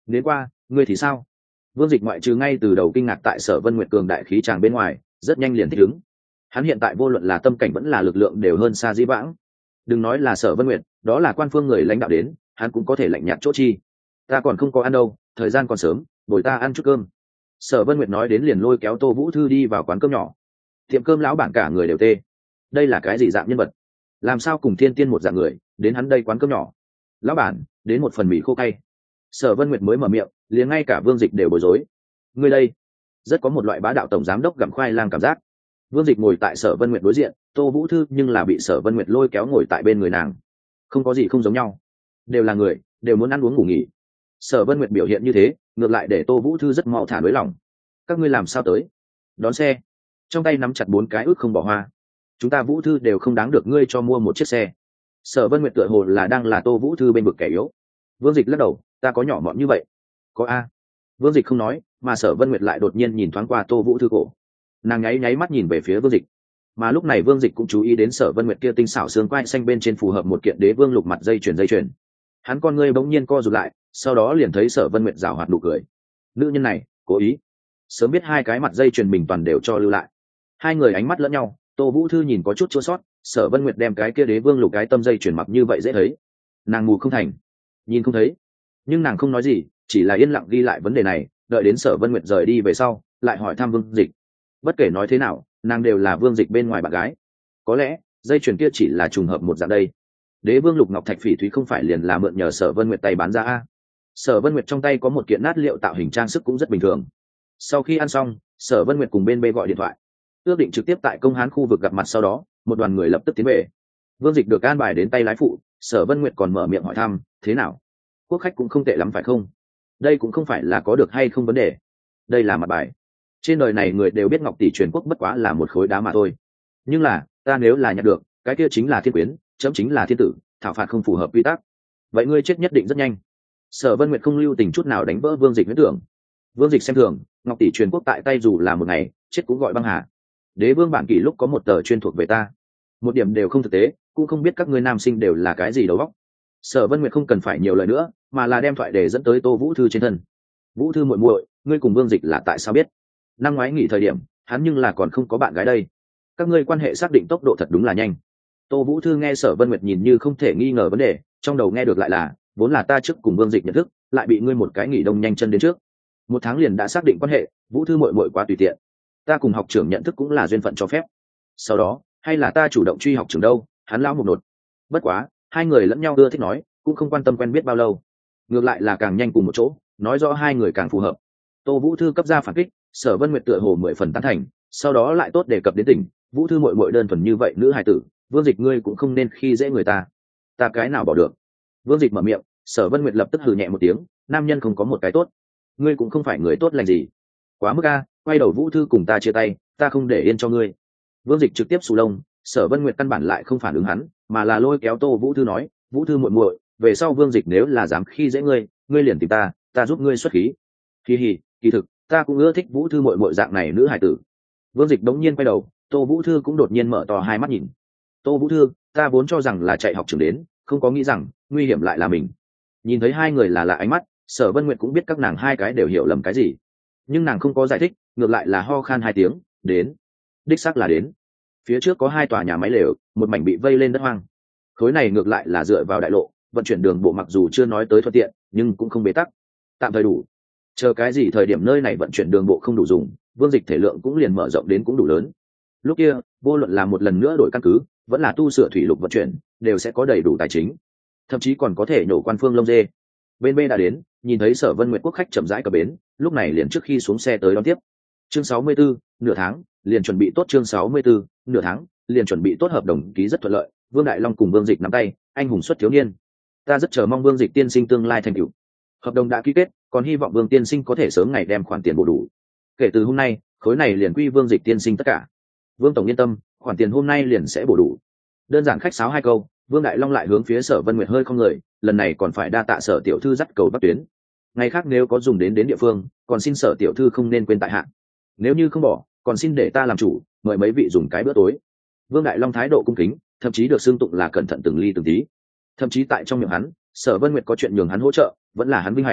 đến qua ngươi thì sao? Vương Dịch ngoại trừ ngay từ đầu kinh ngạc tại Sở Vân Nguyệt cường đại khí tràng bên ngoài, rất nhanh liền thích ứng. Hắn hiện tại vô luận là tâm cảnh vẫn là lực lượng đều hơn xa dĩ vãng. Đừng nói là Sở Vân Nguyệt, đó là quan phương người lãnh đạo đến, hắn cũng có thể lạnh nhạt chỗ chi. Ta còn không có ăn đâu, thời gian còn sớm, bồi ta ăn chút cơm. Sở Vân Nguyệt nói đến liền lôi kéo Tô Vũ Thư đi vào quán cơm nhỏ. Tiệm cơm lão bản cả người đều tê. Đây là cái gì dạng nhân vật? Làm sao cùng thiên tiên một dạng người, đến hắn đây quán cơm nhỏ? Lão bản, đến một phần mì khô cay. Sở Vân Nguyệt mới mở miệng, liền ngay cả Vương Dịch đều bối rối. Ngươi đây, rất có một loại bá đạo tổng giám đốc gặm khoai lang cảm giác. Vương Dịch ngồi tại Sở Vân Nguyệt đối diện, Tô Vũ Thư nhưng là bị Sở Vân Nguyệt lôi kéo ngồi tại bên người nàng. Không có gì không giống nhau, đều là người, đều muốn ăn uống ngủ nghỉ. Sở Vân Nguyệt biểu hiện như thế, ngược lại để Tô Vũ Thư rất mau thả nới lòng. Các ngươi làm sao tới? Đón xe. Trong tay nắm chặt bốn cái ức không bỏ hoa. Chúng ta Vũ Thư đều không đáng được ngươi cho mua một chiếc xe. Sở Vân Nguyệt tựa hồ là đang là Tô Vũ Thư bên bực kẻ yếu. Vương Dịch lắc đầu, ta có nhỏ mọn như vậy? Có a. Vương Dịch không nói, mà Sở Vân Nguyệt lại đột nhiên nhìn thoáng qua Tô Vũ Thư cổ. Nàng nháy nháy mắt nhìn về phía Vương Dịch. Mà lúc này Vương Dịch cũng chú ý đến Sở Vân Nguyệt kia tinh xảo xương quai xanh bên trên phù hợp một kiện đế vương lục mặt dây chuyền dây chuyền. Hắn con ngươi bỗng nhiên co rụt lại, sau đó liền thấy Sở Vân Nguyệt giảo hoạt nụ cười. Nữ nhân này, cố ý. Sớm biết hai cái mặt dây chuyền mình toàn đều cho lưu lại. Hai người ánh mắt lẫn nhau, Tô Vũ Thư nhìn có chút chua sót, Sở Vân Nguyệt đem cái kia đế vương lục cái tâm dây chuyền mặc như vậy dễ thấy. Nàng mù không thành, nhìn không thấy. Nhưng nàng không nói gì, chỉ là yên lặng ghi lại vấn đề này, đợi đến Sở Vân Nguyệt rời đi về sau, lại hỏi thăm Vương Dịch. Bất kể nói thế nào, nàng đều là Vương Dịch bên ngoài bạn gái. Có lẽ, dây chuyền kia chỉ là trùng hợp một dạng đây. Đế vương lục ngọc thạch phỉ thúy không phải liền là mượn nhờ Sở Vân Nguyệt tay bán ra a? Sở Vân Nguyệt trong tay có một kiện nát liệu tạo hình trang sức cũng rất bình thường. Sau khi ăn xong, Sở Vân Nguyệt cùng bên B gọi điện thoại, ước định trực tiếp tại công hán khu vực gặp mặt, sau đó một đoàn người lập tức tiến về. Vương Dịch được an bài đến tay lái phụ, Sở Vân Nguyệt còn mở miệng hỏi thăm, thế nào? Quốc khách cũng không tệ lắm phải không? Đây cũng không phải là có được hay không vấn đề, đây là mặt bài. Trên đời này người đều biết Ngọc tỷ truyền quốc bất quá là một khối đá mà thôi. Nhưng là, ta nếu là nhận được, cái kia chính là thiên quyến, chấm chính là thiên tử, thảo phạt không phù hợp quy tắc. Vậy ngươi chết nhất định rất nhanh. Sở Vân Nguyệt không lưu tình chút nào đánh vỡ Vương Dịch huyễn tưởng. Vương Dịch xem thường, Ngọc tỷ truyền quốc tại tay dù là một ngày, chết cũng gọi băng hà. Đế vương bản kỷ lúc có một tờ chuyên thuộc về ta, một điểm đều không thực tế, cũng không biết các ngươi nam sinh đều là cái gì đầu óc. Sở Vân Nguyệt không cần phải nhiều lời nữa, mà là đem thoại để dẫn tới Tô Vũ Thư trên thân. Vũ Thư muội muội, ngươi cùng Vương Dịch là tại sao biết? Năm ngoái nghỉ thời điểm, hắn nhưng là còn không có bạn gái đây. Các ngươi quan hệ xác định tốc độ thật đúng là nhanh. Tô Vũ Thư nghe Sở Vân Nguyệt nhìn như không thể nghi ngờ vấn đề, trong đầu nghe được lại là, vốn là ta trước cùng Vương Dịch nhận thức, lại bị ngươi một cái nghỉ đông nhanh chân đến trước. Một tháng liền đã xác định quan hệ, Vũ Thư muội muội quá tùy tiện. Ta cùng học trưởng nhận thức cũng là duyên phận cho phép. Sau đó, hay là ta chủ động truy học trưởng đâu, hắn lão một nột. Bất quá, hai người lẫn nhau ưa thích nói, cũng không quan tâm quen biết bao lâu. Ngược lại là càng nhanh cùng một chỗ, nói rõ hai người càng phù hợp. Tô Vũ Thư cấp ra phản kích, Sở Vân Nguyệt tựa hồ mười phần tán thành, sau đó lại tốt đề cập đến tình, Vũ Thư muội muội đơn thuần như vậy nữ hài tử, Vương Dịch ngươi cũng không nên khi dễ người ta. Ta cái nào bỏ được? Vương Dịch mở miệng, Sở Vân Nguyệt lập tức hừ nhẹ một tiếng, nam nhân không có một cái tốt, ngươi cũng không phải người tốt lành gì. Quá mức a, quay đầu Vũ Thư cùng ta chia tay, ta không để yên cho ngươi. Vương Dịch trực tiếp sù lông, Sở Vân Nguyệt căn bản lại không phản ứng hắn, mà là lôi kéo Tô Vũ Thư nói, Vũ Thư muội muội, về sau Vương Dịch nếu là dám khi dễ ngươi, ngươi liền tìm ta, ta giúp ngươi xuất khí. Kỳ hỉ, kỳ thực, ta cũng ưa thích Vũ Thư muội muội dạng này nữ hải tử. Vương Dịch đống nhiên quay đầu, Tô Vũ Thư cũng đột nhiên mở to hai mắt nhìn. Tô Vũ Thư, ta vốn cho rằng là chạy học trường đến, không có nghĩ rằng nguy hiểm lại là mình. Nhìn thấy hai người là lạ ánh mắt, Sở Vân Nguyệt cũng biết các nàng hai cái đều hiểu lầm cái gì, nhưng nàng không có giải thích, ngược lại là ho khan hai tiếng, đến. Đích xác là đến. Phía trước có hai tòa nhà máy lều, một mảnh bị vây lên đất hoang. Khối này ngược lại là dựa vào đại lộ, vận chuyển đường bộ mặc dù chưa nói tới thuận tiện, nhưng cũng không bế tắc, tạm thời đủ. Chờ cái gì thời điểm nơi này vận chuyển đường bộ không đủ dùng, Vương Dịch thể lượng cũng liền mở rộng đến cũng đủ lớn. Lúc kia, vô luận là một lần nữa đổi căn cứ, vẫn là tu sửa thủy lục vận chuyển, đều sẽ có đầy đủ tài chính, thậm chí còn có thể nhổ quan phương lông dê. Bên B đã đến, nhìn thấy Sở Vân Nguyệt quốc khách chậm rãi cập bến, lúc này liền trước khi xuống xe tới đón tiếp. Chương sáu mươi tư, nửa tháng, liền chuẩn bị tốt chương sáu mươi tư, nửa tháng, liền chuẩn bị tốt hợp đồng ký rất thuận lợi, Vương Đại Long cùng Vương Dịch nắm tay, anh hùng xuất thiếu niên. Ta rất chờ mong Vương Dịch tiên sinh tương lai thành tựu. Hợp đồng đã ký kết, còn hy vọng Vương tiên sinh có thể sớm ngày đem khoản tiền bổ đủ. Kể từ hôm nay, khối này liền quy Vương Dịch tiên sinh tất cả. Vương tổng yên tâm, khoản tiền hôm nay liền sẽ bổ đủ. Đơn giản khách sáo hai câu, Vương Đại Long lại hướng phía Sở Vân Nguyệt hơi không người, lần này còn phải đa tạ Sở tiểu thư dắt cầu bắc tuyến. Ngày khác nếu có dùng đến đến địa phương, còn xin Sở tiểu thư không nên quên tại hạn. Nếu như không bỏ, còn xin để ta làm chủ, mời mấy vị dùng cái bữa tối. Vương Đại Long thái độ cung kính, thậm chí được xưng tụng là cẩn thận từng ly từng tí. Thậm chí tại trong miệng hắn, Sở Vân Nguyệt có chuyện nhường hắn hỗ trợ, vẫn là hắn vinh hạnh.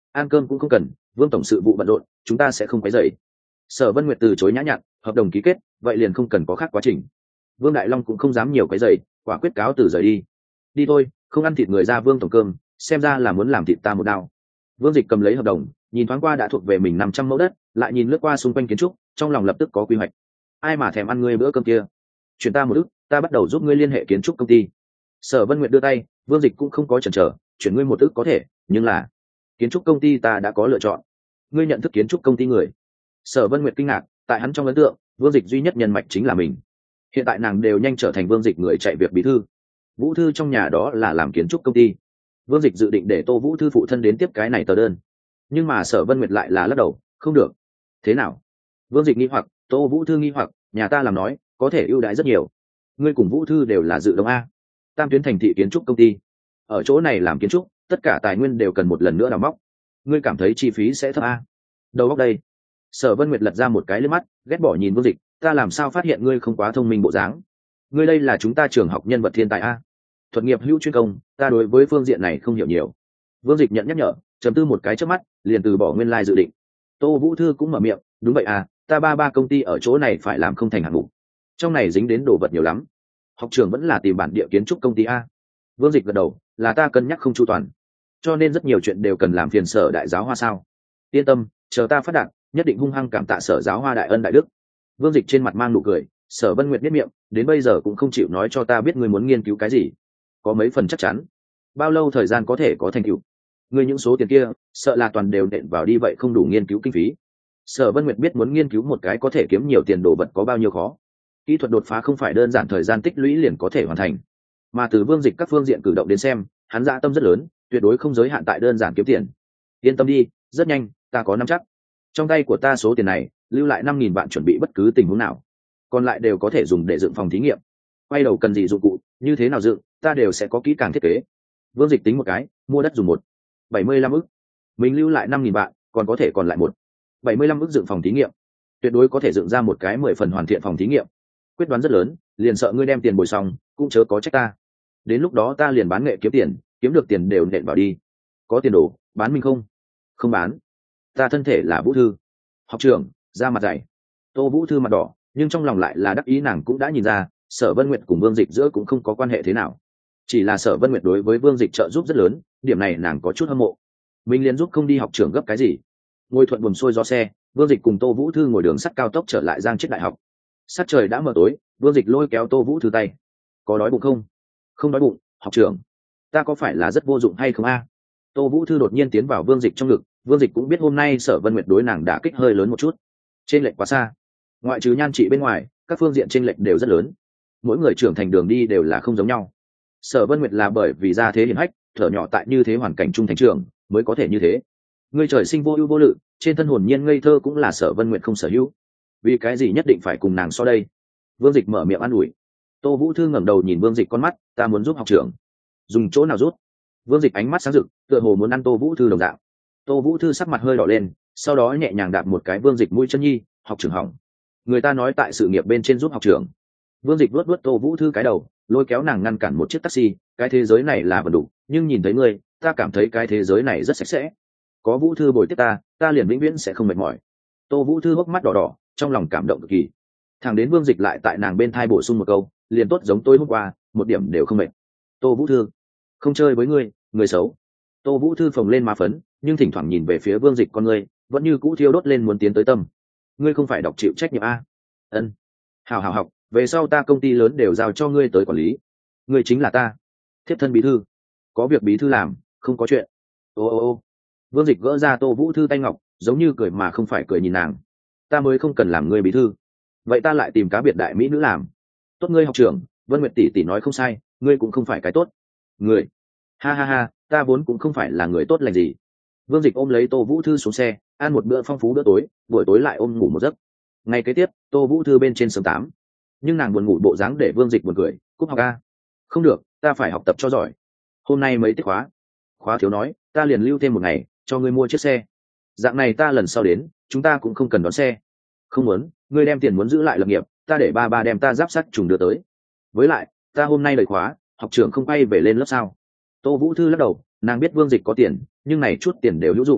ăn cơm cũng không cần, Vương tổng sự vụ bận rộn, chúng ta sẽ không quấy rầy. Sở Vân Nguyệt từ chối nhã nhặn, hợp đồng ký kết, vậy liền không cần có khác quá trình. Vương Đại Long cũng không dám nhiều quấy rầy, quả quyết cáo từ rời đi. Đi thôi, không ăn thịt người ra Vương tổng cơm, xem ra là muốn làm thịt ta một đao. Vương Dịch cầm lấy hợp đồng, nhìn thoáng qua đã thuộc về mình năm trăm mẫu đất, lại nhìn lướt qua xung quanh kiến trúc, trong lòng lập tức có quy hoạch. Ai mà thèm ăn ngươi bữa cơm kia? Chuyển ta một ức, ta bắt đầu giúp ngươi liên hệ kiến trúc công ty. Sở Vân Nguyệt đưa tay, Vương Dịch cũng không có chần chờ, chuyển ngươi một ức có thể, nhưng là kiến trúc công ty ta đã có lựa chọn. Ngươi nhận thức kiến trúc công ty người? Sở Vân Nguyệt kinh ngạc, tại hắn trong ấn tượng, Vương Dịch duy nhất nhân mạch chính là mình. Hiện tại nàng đều nhanh trở thành Vương Dịch người chạy việc bí thư. Vũ Thư trong nhà đó là làm kiến trúc công ty. Vương Dịch dự định để Tô Vũ Thư phụ thân đến tiếp cái này tờ đơn, nhưng mà Sở Vân Nguyệt lại là lắc đầu, không được. Thế nào? Vương Dịch nghi hoặc, Tô Vũ Thư nghi hoặc, nhà ta làm nói có thể ưu đãi rất nhiều. Ngươi cùng Vũ Thư đều là dự đồng a. Tam tuyến thành thị kiến trúc công ty, ở chỗ này làm kiến trúc, tất cả tài nguyên đều cần một lần nữa đào móc. Ngươi cảm thấy chi phí sẽ thấp a? Đầu óc đây. Sở Vân Nguyệt lật ra một cái liếc mắt, ghét bỏ nhìn Vương Dịch, ta làm sao phát hiện ngươi không quá thông minh bộ dáng? Ngươi đây là chúng ta trường học nhân vật thiên tài a. Thuật nghiệp hữu chuyên công, ta đối với phương diện này không hiểu nhiều. Vương Dịch nhận nhắc nhở, trầm tư một cái trước mắt, liền từ bỏ nguyên lai dự định. Tô Vũ Thư cũng mở miệng, đúng vậy à, ta ba ba công ty ở chỗ này phải làm không thành hạng mục, trong này dính đến đồ vật nhiều lắm. Học trường vẫn là tìm bản địa kiến trúc công ty a. Vương Dịch gật đầu, là ta cân nhắc không chu toàn, cho nên rất nhiều chuyện đều cần làm phiền Sở Đại Giáo Hoa sao? Yên tâm, chờ ta phát đạt, nhất định hung hăng cảm tạ Sở Giáo Hoa đại ân đại đức. Vương Dịch trên mặt mang nụ cười. Sở Vân Nguyệt biết miệng, đến bây giờ cũng không chịu nói cho ta biết ngươi muốn nghiên cứu cái gì. Có mấy phần chắc chắn? Bao lâu thời gian có thể có thành tựu? Ngươi những số tiền kia, sợ là toàn đều nện vào đi vậy không đủ nghiên cứu kinh phí. Sở Vân Nguyệt biết muốn nghiên cứu một cái có thể kiếm nhiều tiền đồ vật có bao nhiêu khó. Kỹ thuật đột phá không phải đơn giản thời gian tích lũy liền có thể hoàn thành, mà từ Vương Dịch các phương diện cử động đến xem, hắn dạ tâm rất lớn, tuyệt đối không giới hạn tại đơn giản kiếm tiền. Yên tâm đi, rất nhanh, ta có nắm chắc. Trong tay của ta số tiền này, lưu lại năm nghìn vạn chuẩn bị bất cứ tình huống nào, còn lại đều có thể dùng để dựng phòng thí nghiệm. Quay đầu cần gì dụng cụ, như thế nào dựng, ta đều sẽ có kỹ càng thiết kế. Vương Dịch tính một cái, mua đất dùng một bảy mươi lăm ức, mình lưu lại năm nghìn vạn, còn có thể còn lại một bảy mươi lăm ức dựng phòng thí nghiệm, tuyệt đối có thể dựng ra một cái mười phần hoàn thiện phòng thí nghiệm. Quyết đoán rất lớn, liền sợ ngươi đem tiền bồi xong, cũng chớ có trách ta. Đến lúc đó ta liền bán nghệ kiếm tiền, kiếm được tiền đều nện vào đi. Có tiền đồ, bán mình không? Không bán. Ta thân thể là Vũ Thư. Học trưởng, ra mặt dày. Tô Vũ Thư mặt đỏ, nhưng trong lòng lại là đắc ý, nàng cũng đã nhìn ra, Sở Vân Nguyệt cùng Vương Dịch giữa cũng không có quan hệ thế nào. Chỉ là Sở Vân Nguyệt đối với Vương Dịch trợ giúp rất lớn, điểm này nàng có chút hâm mộ. Mình liền giúp không đi học trưởng gấp cái gì? Ngồi thuận buồm xuôi gió xe, Vương Dịch cùng Tô Vũ Thư ngồi đường sắt cao tốc trở lại Giang Chiết Đại học. Sát trời đã mờ tối, Vương Dịch lôi kéo Tô Vũ Thư tay. Có đói bụng không? Không đói bụng, học trưởng. Ta có phải là rất vô dụng hay không a? Tô Vũ Thư đột nhiên tiến vào Vương Dịch trong ngực. Vương Dịch cũng biết hôm nay Sở Vân Nguyệt đối nàng đã kích hơi lớn một chút, trên lệch quá xa. Ngoại trừ nhan trị bên ngoài, các phương diện trên lệch đều rất lớn. Mỗi người trưởng thành đường đi đều là không giống nhau. Sở Vân Nguyệt là bởi vì gia thế hiển hách, thở nhỏ tại như thế hoàn cảnh trung thành trường, mới có thể như thế. Người trời sinh vô ưu vô lự, trên thân hồn nhiên ngây thơ cũng là Sở Vân Nguyệt không sở hữu. Vì cái gì nhất định phải cùng nàng so đây? Vương Dịch mở miệng an ủi. Tô Vũ Thư ngẩng đầu nhìn Vương Dịch con mắt, ta muốn giúp học trưởng. Dùng chỗ nào rút? Vương Dịch ánh mắt sáng rực, tựa hồ muốn ăn Tô Vũ Thư đồng dạng. Tô Vũ Thư sắc mặt hơi đỏ lên, sau đó nhẹ nhàng đạp một cái Vương Dịch mũi chân nhi, học trưởng hỏng. Người ta nói tại sự nghiệp bên trên giúp học trưởng. Vương Dịch vuốt vuốt Tô Vũ Thư cái đầu, lôi kéo nàng ngăn cản một chiếc taxi, cái thế giới này là vần đủ, nhưng nhìn thấy ngươi, ta cảm thấy cái thế giới này rất sạch sẽ. Có Vũ Thư bồi tiếp ta, ta liền vĩnh viễn sẽ không mệt mỏi. Tô Vũ Thư hốc mắt đỏ đỏ, trong lòng cảm động cực kỳ. Thằng đến Vương Dịch lại tại nàng bên thai bổ sung một câu, liền tốt giống tôi hôm qua, một điểm đều không mệt. Tô Vũ Thư, không chơi với ngươi, người xấu. Tô Vũ Thư phồng lên má phấn, nhưng thỉnh thoảng nhìn về phía Vương Dịch con ngươi, vẫn như cũ thiêu đốt lên muốn tiến tới tâm. Ngươi không phải đọc chịu trách nhiệm a? Ân. Hào hào học, về sau ta công ty lớn đều giao cho ngươi tới quản lý. Ngươi chính là ta, thiếp thân bí thư. Có việc bí thư làm, không có chuyện. Ô ô ô. Vương Dịch gỡ ra Tô Vũ Thư tay ngọc, giống như cười mà không phải cười nhìn nàng. Ta mới không cần làm ngươi bí thư. Vậy ta lại tìm cá biệt đại mỹ nữ làm. Tốt, ngươi học trưởng, Vân Nguyệt tỷ tỷ nói không sai, ngươi cũng không phải cái tốt người. Ha ha ha, ta vốn cũng không phải là người tốt lành gì. Vương Dịch ôm lấy Tô Vũ Thư xuống xe, ăn một bữa phong phú bữa tối, buổi tối lại ôm ngủ một giấc. Ngày kế tiếp, Tô Vũ Thư bên trên sớm tám, nhưng nàng buồn ngủ bộ dáng để Vương Dịch buồn cười. Cúp học a? Không được, ta phải học tập cho giỏi. Hôm nay mấy tiết khóa? Khóa thiếu nói, ta liền lưu thêm một ngày, cho ngươi mua chiếc xe. Dạng này ta lần sau đến, chúng ta cũng không cần đón xe. Không muốn, ngươi đem tiền muốn giữ lại lập nghiệp, ta để ba ba đem ta giáp sắt trùng đưa tới. Với lại, ta hôm nay lời khóa, học trưởng không bay về lên lớp sao? Tô Vũ Thư lắc đầu, nàng biết Vương Dịch có tiền, nhưng này chút tiền đều hữu dụng,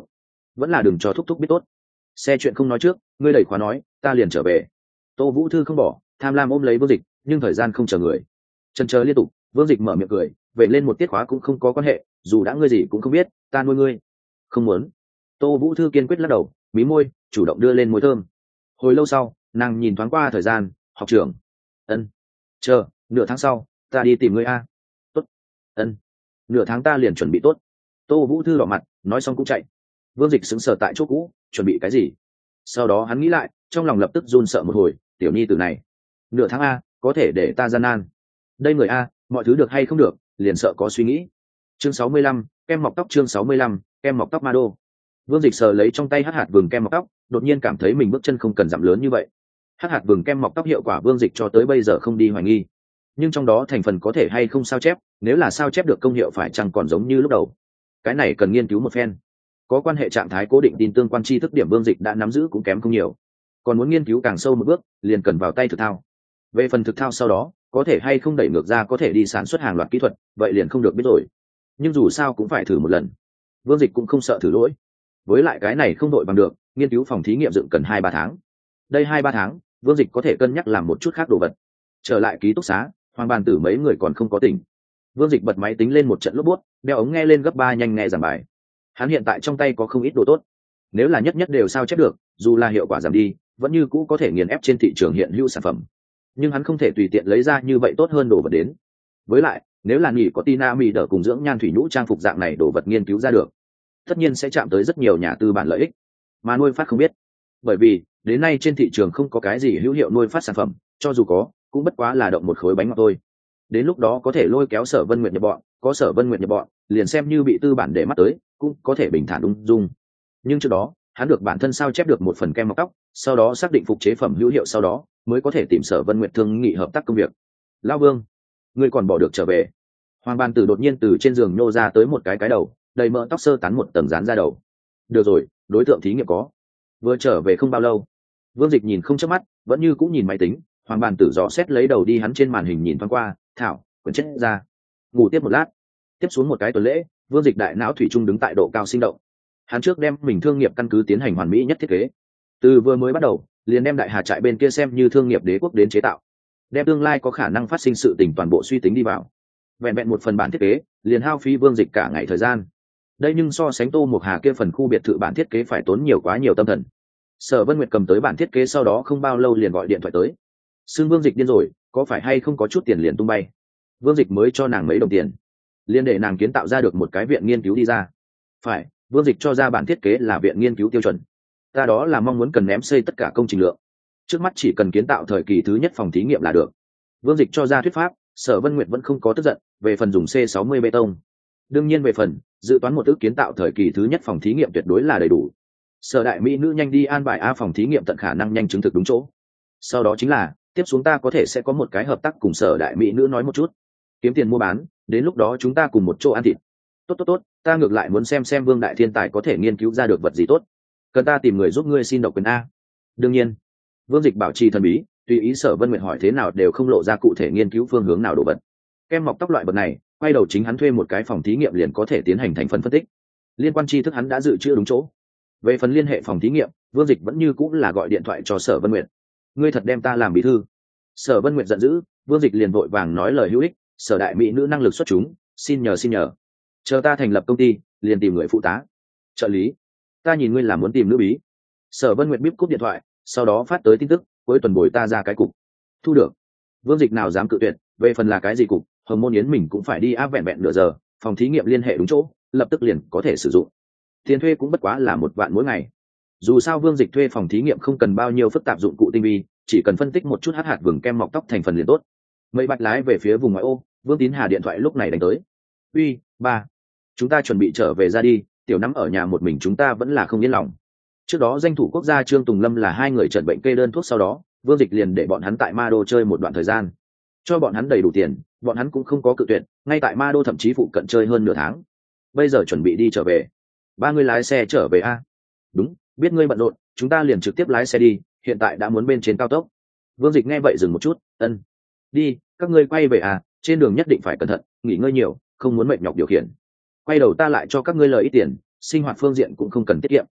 vẫn là đừng cho thúc thúc biết tốt. Xe chuyện không nói trước, ngươi đẩy khóa nói, ta liền trở về. Tô Vũ Thư không bỏ, tham lam ôm lấy Vương Dịch, nhưng thời gian không chờ người. Chần chờ liên tục, Vương Dịch mở miệng cười, vậy lên một tiết khóa cũng không có quan hệ, dù đã ngươi gì cũng không biết, ta nuôi ngươi. Không muốn. Tô Vũ Thư kiên quyết lắc đầu, mí môi, chủ động đưa lên môi thơm. Hồi lâu sau, nàng nhìn thoáng qua thời gian, học trưởng. Ân. Chờ, nửa tháng sau, ta đi tìm ngươi a. Tốt. Ân. Nửa tháng ta liền chuẩn bị tốt. Tô Vũ Thư đỏ mặt, nói xong cũng chạy. Vương Dịch sững sờ tại chỗ cũ, chuẩn bị cái gì? Sau đó hắn nghĩ lại, trong lòng lập tức run sợ một hồi, tiểu nhi tử này, nửa tháng a, có thể để ta gian nan. Đây người a, mọi thứ được hay không được, liền sợ có suy nghĩ. Chương sáu mươi lăm, kem mọc tóc chương sáu mươi lăm, kem mọc tóc ma đô. Vương Dịch sờ lấy trong tay hắc hạt vừng kem mọc tóc, đột nhiên cảm thấy mình bước chân không cần dặm lớn như vậy. Hắc hạt vừng kem mọc tóc hiệu quả Vương Dịch cho tới bây giờ không đi hoài nghi, nhưng trong đó thành phần có thể hay không sao chép, nếu là sao chép được công hiệu phải chăng còn giống như lúc đầu, cái này cần nghiên cứu một phen. Có quan hệ trạng thái cố định tin tương quan tri thức điểm Vương Dịch đã nắm giữ cũng kém không nhiều, còn muốn nghiên cứu càng sâu một bước liền cần vào tay thực thao. Về phần thực thao sau đó có thể hay không đẩy ngược ra có thể đi sản xuất hàng loạt kỹ thuật, vậy liền không được biết rồi, nhưng dù sao cũng phải thử một lần. Vương Dịch cũng không sợ thử lỗi, với lại cái này không đội bằng được, nghiên cứu phòng thí nghiệm dựng cần hai ba tháng. Đây hai ba tháng Vương Dịch có thể cân nhắc làm một chút khác đồ vật. Trở lại ký túc xá, Hoàng Bàn Tử mấy người còn không có tỉnh. Vương Dịch bật máy tính lên một trận lốp bút, đeo ống nghe lên gấp ba nhanh nghe giảng bài. Hắn hiện tại trong tay có không ít đồ tốt, nếu là nhất nhất đều sao chép được, dù là hiệu quả giảm đi vẫn như cũ có thể nghiền ép trên thị trường hiện hữu sản phẩm, nhưng hắn không thể tùy tiện lấy ra như vậy tốt hơn đồ vật đến. Với lại nếu là nghỉ có tina mì đỡ cùng dưỡng nhan thủy nhũ trang phục dạng này đồ vật nghiên cứu ra được, tất nhiên sẽ chạm tới rất nhiều nhà tư bản lợi ích mà nuôi phát không biết, bởi vì đến nay trên thị trường không có cái gì hữu hiệu nuôi phát sản phẩm, cho dù có cũng bất quá là động một khối bánh ngọt thôi. Đến lúc đó có thể lôi kéo Sở Vân Nguyệt nhập bọn, có Sở Vân Nguyệt nhập bọn liền xem như bị tư bản để mắt tới cũng có thể bình thản ung dung. Nhưng trước đó hắn được bản thân sao chép được một phần kem mọc tóc, sau đó xác định phục chế phẩm hữu hiệu, sau đó mới có thể tìm Sở Vân Nguyệt thương nghị hợp tác công việc. Lão Vương, ngươi còn bỏ được trở về? Hoàng Ban Tử đột nhiên từ trên giường nhô ra tới một cái cái đầu đầy mỡ tóc, sơ tán một tầng dán ra đầu. Được rồi, đối tượng thí nghiệm có, vừa trở về không bao lâu. Vương Dịch nhìn không chớp mắt, vẫn như cũng nhìn máy tính. Hoàng Bàn Tử dò xét lấy đầu đi hắn trên màn hình nhìn thoáng qua, thảo quyển chết ra, ngủ tiếp một lát. Tiếp xuống một cái tuần lễ, Vương Dịch đại não thủy chung đứng tại độ cao sinh động. Hắn trước đem mình thương nghiệp căn cứ tiến hành hoàn mỹ nhất thiết kế, từ vừa mới bắt đầu liền đem đại hà trại bên kia xem như thương nghiệp đế quốc đến chế tạo, đem tương lai có khả năng phát sinh sự tình toàn bộ suy tính đi vào. Vẹn vẹn một phần bản thiết kế liền hao phí Vương Dịch cả ngày thời gian. Đây nhưng so sánh Tô Mục Hà kia phần khu biệt thự bản thiết kế phải tốn nhiều quá nhiều tâm thần. Sở Vân Nguyệt cầm tới bản thiết kế sau đó không bao lâu liền gọi điện thoại tới, xưng Vương Dịch điên rồi, có phải hay không có chút tiền liền tung bay. Vương Dịch mới cho nàng mấy đồng tiền, liền để nàng kiến tạo ra được một cái viện nghiên cứu đi ra. Phải, Vương Dịch cho ra bản thiết kế là viện nghiên cứu tiêu chuẩn. Ta đó là mong muốn cần ném xây tất cả công trình lượng, trước mắt chỉ cần kiến tạo thời kỳ thứ nhất phòng thí nghiệm là được. Vương Dịch cho ra thuyết pháp, Sở Vân Nguyệt vẫn không có tức giận, về phần dùng C sáu mươi bê tông, đương nhiên về phần dự toán một ước kiến tạo thời kỳ thứ nhất phòng thí nghiệm tuyệt đối là đầy đủ. Sở đại mỹ nữ nhanh đi an bài a phòng thí nghiệm tận khả năng nhanh chứng thực đúng chỗ. Sau đó chính là tiếp xuống ta có thể sẽ có một cái hợp tác cùng Sở đại mỹ nữ nói một chút, kiếm tiền mua bán, đến lúc đó chúng ta cùng một chỗ ăn thịt. Tốt tốt tốt, ta ngược lại muốn xem xem Vương đại thiên tài có thể nghiên cứu ra được vật gì tốt, cần ta tìm người giúp ngươi xin độc quyền a? Đương nhiên. Vương Dịch bảo trì thần bí, tùy ý Sở Vân Nguyệt hỏi thế nào đều không lộ ra cụ thể nghiên cứu phương hướng nào đồ vật. Kem mọc tóc loại vật này, quay đầu chính hắn thuê một cái phòng thí nghiệm liền có thể tiến hành thành phần phân tích, liên quan tri thức hắn đã dự trữ đúng chỗ. Về phần liên hệ phòng thí nghiệm, Vương Dịch vẫn như cũng là gọi điện thoại cho Sở Vân Nguyệt. Ngươi thật đem ta làm bí thư? Sở Vân Nguyệt giận dữ. Vương Dịch liền vội vàng nói lời hữu ích, Sở đại mỹ nữ năng lực xuất chúng, xin nhờ xin nhờ, chờ ta thành lập công ty liền tìm người phụ tá. Trợ lý, ta nhìn ngươi là muốn tìm nữ bí. Sở Vân Nguyệt bíp cúp điện thoại, sau đó phát tới tin tức, cuối tuần bồi ta ra cái cục. Thu được. Vương Dịch nào dám cự tuyệt, về phần là cái gì cục, Hồng Môn Yến mình cũng phải đi áp vẹn vẹn nửa giờ, phòng thí nghiệm liên hệ đúng chỗ, lập tức liền có thể sử dụng. Tiền thuê cũng bất quá là một vạn mỗi ngày. Dù sao Vương Dịch thuê phòng thí nghiệm không cần bao nhiêu phức tạp dụng cụ tinh vi, chỉ cần phân tích một chút hắc hạt vừng kem mọc tóc thành phần liền tốt. Mây bạch lái về phía vùng ngoại ô, Vương Tín Hà điện thoại lúc này đánh tới. Uy, ba, chúng ta chuẩn bị trở về ra đi, tiểu nắm ở nhà một mình chúng ta vẫn là không yên lòng. Trước đó danh thủ quốc gia Trương Tùng Lâm là hai người trần bệnh kê đơn thuốc, sau đó Vương Dịch liền để bọn hắn tại Ma Đô chơi một đoạn thời gian, cho bọn hắn đầy đủ tiền, bọn hắn cũng không có cự tuyệt, ngay tại Ma Đô thậm chí phụ cận chơi hơn nửa tháng. Bây giờ chuẩn bị đi trở về. Ba người lái xe trở về a? Đúng, biết ngươi bận rộn, chúng ta liền trực tiếp lái xe đi, hiện tại đã muốn bên trên cao tốc. Vương Dịch nghe vậy dừng một chút, ân. Đi, các ngươi quay về à, trên đường nhất định phải cẩn thận, nghỉ ngơi nhiều, không muốn mệt nhọc điều khiển. Quay đầu ta lại cho các ngươi lời ít tiền, sinh hoạt phương diện cũng không cần tiết kiệm.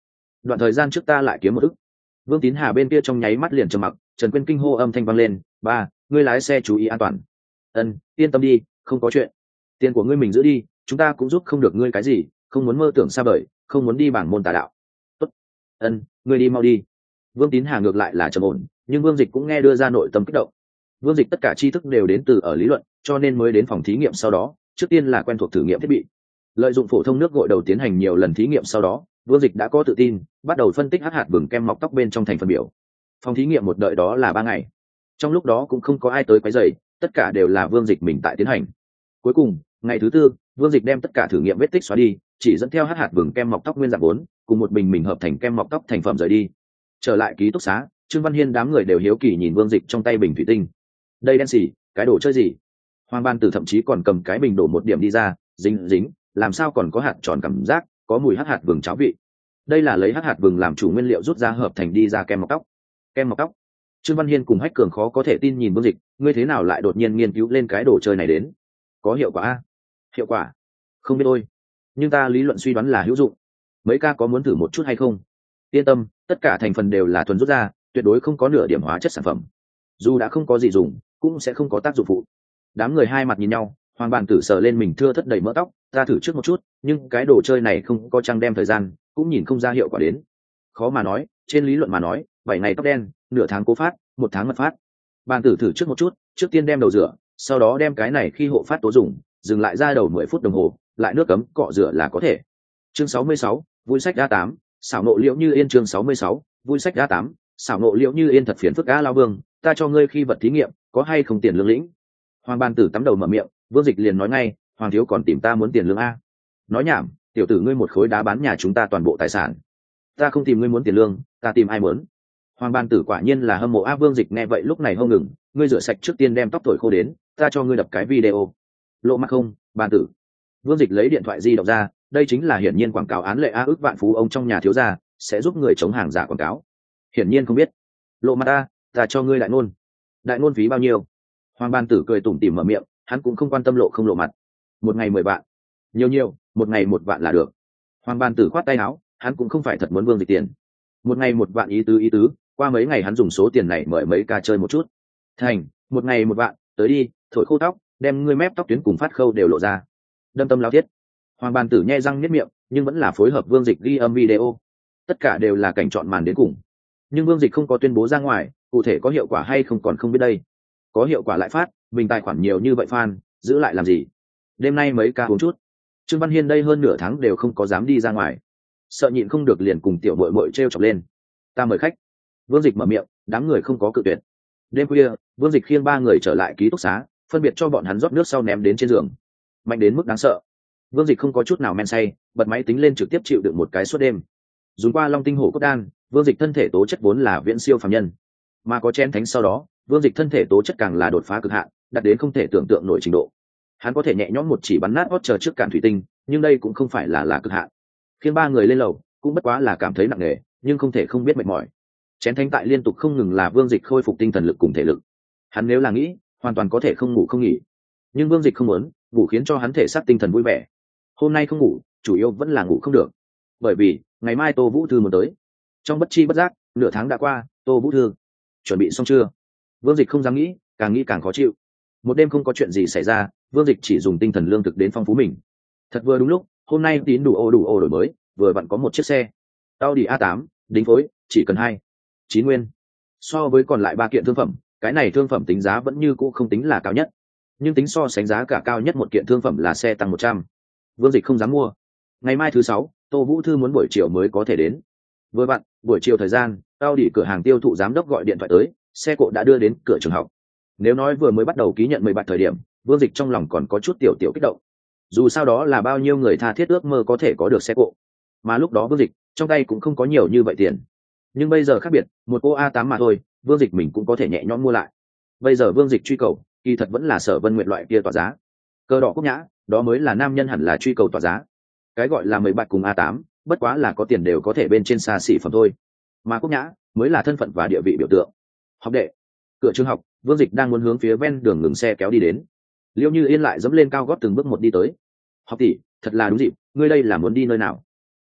đoạn thời gian trước ta lại kiếm một ức. Vương Tín Hà bên kia trong nháy mắt liền trầm mặc. Trần Quyên kinh hô âm thanh vang lên, ba, ngươi lái xe chú ý an toàn. Ân, yên tâm đi, không có chuyện. Tiền của ngươi mình giữ đi, chúng ta cũng giúp không được ngươi cái gì, không muốn mơ tưởng xa vời, không muốn đi bảng môn tà đạo. Tốt. Ân, ngươi đi mau đi. Vương Tín Hà ngược lại là trầm ổn, nhưng Vương Dịch cũng nghe đưa ra nội tâm kích động. Vương Dịch tất cả tri thức đều đến từ ở lý luận, cho nên mới đến phòng thí nghiệm sau đó, trước tiên là quen thuộc thử nghiệm thiết bị. Lợi dụng phổ thông nước gội đầu tiến hành nhiều lần thí nghiệm sau đó, Vương Dịch đã có tự tin, bắt đầu phân tích hắc hạt vừng kem mọc tóc bên trong thành phần biểu. Phòng thí nghiệm một đợi đó là ba ngày. Trong lúc đó cũng không có ai tới quấy rầy, tất cả đều là Vương Dịch mình tại tiến hành. Cuối cùng, ngày thứ tư, Vương Dịch đem tất cả thử nghiệm vết tích xóa đi, chỉ dẫn theo hắc hạt vừng kem mọc tóc nguyên dạng vốn, cùng một bình mình hợp thành kem mọc tóc thành phẩm rời đi. Trở lại ký túc xá, Trương Văn Hiên đám người đều hiếu kỳ nhìn Vương Dịch trong tay bình thủy tinh. Đây đen xì, cái đồ chơi gì? Hoàng Ban Tử thậm chí còn cầm cái bình đổ một điểm đi ra, dính dính, làm sao còn có hạt tròn cảm giác, có mùi hắc hạt vừng cháo vị. Đây là lấy hắc hạt vừng làm chủ nguyên liệu rút ra hợp thành đi ra kem mọc tóc. Kem mọc tóc. Trương Văn Hiên cùng Hách Cường khó có thể tin nhìn Vương Dịch, ngươi thế nào lại đột nhiên nghiên cứu lên cái đồ chơi này đến? Có hiệu quả a? Hiệu quả? Không biết ôi. Nhưng ta lý luận suy đoán là hữu dụng. Mấy ca có muốn thử một chút hay không? Yên tâm, tất cả thành phần đều là thuần rút ra, tuyệt đối không có nửa điểm hóa chất sản phẩm. Dù đã không có gì dùng, cũng sẽ không có tác dụng phụ. Đám người hai mặt nhìn nhau, Hoàng Bàn Tử sờ lên mình thưa thất đầy mỡ tóc, ta thử trước một chút, nhưng cái đồ chơi này không có trăng đem thời gian, cũng nhìn không ra hiệu quả đến. Khó mà nói, trên lý luận mà nói, bảy ngày tóc đen, nửa tháng cố phát, một tháng mật phát. Bàn Tử thử trước một chút, trước tiên đem đầu rửa, sau đó đem cái này khi hộ phát tố dùng, dừng lại ra đầu mười phút đồng hồ, lại nước cấm cọ rửa là có thể. Chương sáu mươi sáu, vui sách a tám, xảo nộ liễu như yên. Chương sáu mươi sáu, vui sách a tám, xảo nộ liễu như yên. Thật phiền phức a Lao Vương, ta cho ngươi khi vật thí nghiệm, có hay không tiền lương lĩnh? Hoàng Ban Tử tắm đầu mở miệng, Vương Dịch liền nói ngay, Hoàng thiếu còn tìm ta muốn tiền lương a? Nói nhảm, tiểu tử ngươi một khối đá bán nhà chúng ta toàn bộ tài sản. Ta không tìm ngươi muốn tiền lương, ta tìm ai muốn? Hoàng Ban Tử quả nhiên là hâm mộ a. Vương Dịch nghe vậy lúc này hông ngừng, ngươi rửa sạch trước tiên đem tóc thổi khô đến, ta cho ngươi đập cái video. Lộ mặt không, Ban Tử. Vương Dịch lấy điện thoại di động ra, đây chính là hiển nhiên quảng cáo án lệ a, ước vạn phú ông trong nhà thiếu gia sẽ giúp người chống hàng giả quảng cáo. Hiển nhiên không biết. Lộ mặt a, ta cho ngươi đại ngôn. Đại ngôn phí bao nhiêu? Hoàng Ban Tử cười tủm tỉm mở miệng, hắn cũng không quan tâm lộ không lộ mặt. Một ngày mười vạn. Nhiều nhiều, một ngày một vạn là được. Hoàng Ban Tử khoát tay áo, hắn cũng không phải thật muốn Vương Dịch tiền. Một ngày một vạn ý tứ ý tứ, qua mấy ngày hắn dùng số tiền này mời mấy ca chơi một chút. Thành, một ngày một vạn, tới đi, thổi khô tóc, đem ngươi mép tóc tuyến cùng phát khâu đều lộ ra. Đâm tâm lao thiết. Hoàng Ban Tử nhe răng niết miệng, nhưng vẫn là phối hợp Vương Dịch ghi âm video. Tất cả đều là cảnh chọn màn đến cùng. Nhưng Vương Dịch không có tuyên bố ra ngoài, cụ thể có hiệu quả hay không còn không biết đây. Có hiệu quả lại phát, mình tài khoản nhiều như vậy fan, giữ lại làm gì? Đêm nay mấy ca uống chút. Trương Văn Hiên đây hơn nửa tháng đều không có dám đi ra ngoài, sợ nhịn không được liền cùng tiểu muội muội trêu chọc lên. Ta mời khách. Vương Dịch mở miệng, đám người không có cự tuyệt. Đêm khuya, Vương Dịch khiêng ba người trở lại ký túc xá, phân biệt cho bọn hắn rót nước sau ném đến trên giường. Mạnh đến mức đáng sợ. Vương Dịch không có chút nào men say, bật máy tính lên trực tiếp chịu đựng một cái suốt đêm. Dùng qua Long Tinh Hổ Cốt Đan, Vương Dịch thân thể tố chất vốn là viễn siêu phàm nhân, mà có chén thánh sau đó, Vương Dịch thân thể tố chất càng là đột phá cực hạn, đạt đến không thể tưởng tượng nổi trình độ. Hắn có thể nhẹ nhõm một chỉ bắn nát hót chờ trước cản thủy tinh, nhưng đây cũng không phải là là cực hạn. Khiến ba người lên lầu, cũng bất quá là cảm thấy nặng nề, nhưng không thể không biết mệt mỏi. Chén thánh tại liên tục không ngừng là Vương Dịch khôi phục tinh thần lực cùng thể lực. Hắn nếu là nghĩ, hoàn toàn có thể không ngủ không nghỉ. Nhưng Vương Dịch không muốn, ngủ khiến cho hắn thể xác tinh thần vui vẻ. Hôm nay không ngủ, chủ yếu vẫn là ngủ không được. Bởi vì, ngày mai Tô Vũ Thư muốn tới. Trong bất chi bất giác, nửa tháng đã qua, Tô Vũ Thư chuẩn bị xong chưa? Vương Dịch không dám nghĩ, càng nghĩ càng khó chịu. Một đêm không có chuyện gì xảy ra, Vương Dịch chỉ dùng tinh thần lương thực đến phong phú mình. Thật vừa đúng lúc, hôm nay tín đủ ô đủ ô đổi mới, vừa vặn có một chiếc xe Audi a tám, đính phối, chỉ cần hai chín nguyên. So với còn lại ba kiện thương phẩm, cái này thương phẩm tính giá vẫn như cũ không tính là cao nhất, nhưng tính so sánh giá cả cao nhất một kiện thương phẩm là xe tăng một trăm. Vương Dịch không dám mua. Ngày mai thứ sáu, Tô Vũ Thư muốn buổi chiều mới có thể đến. Vừa vặn, buổi chiều thời gian, Audi cửa hàng tiêu thụ giám đốc gọi điện thoại tới, xe cộ đã đưa đến cửa trường học. Nếu nói vừa mới bắt đầu ký nhận mười bạc thời điểm, Vương Dịch trong lòng còn có chút tiểu tiểu kích động. Dù sao đó là bao nhiêu người tha thiết ước mơ có thể có được xe cộ, mà lúc đó Vương Dịch trong tay cũng không có nhiều như vậy tiền. Nhưng bây giờ khác biệt, một cô a tám mà thôi, Vương Dịch mình cũng có thể nhẹ nhõm mua lại. Bây giờ Vương Dịch truy cầu, kỳ thật vẫn là Sở Vân Nguyệt loại kia tỏa giá. Cờ đỏ Cúc Nhã, đó mới là nam nhân hẳn là truy cầu tỏa giá. Cái gọi là mười bạc cùng a tám, bất quá là có tiền đều có thể bên trên xa xỉ phẩm thôi. Mà Cúc Nhã mới là thân phận và địa vị biểu tượng. Học đệ. Cửa trường học, Vương Dịch đang muốn hướng phía ven đường ngừng xe kéo đi đến. Liễu Như Yên lại dẫm lên cao gót từng bước một đi tới. Học tỷ, thật là đúng dịp, ngươi đây là muốn đi nơi nào?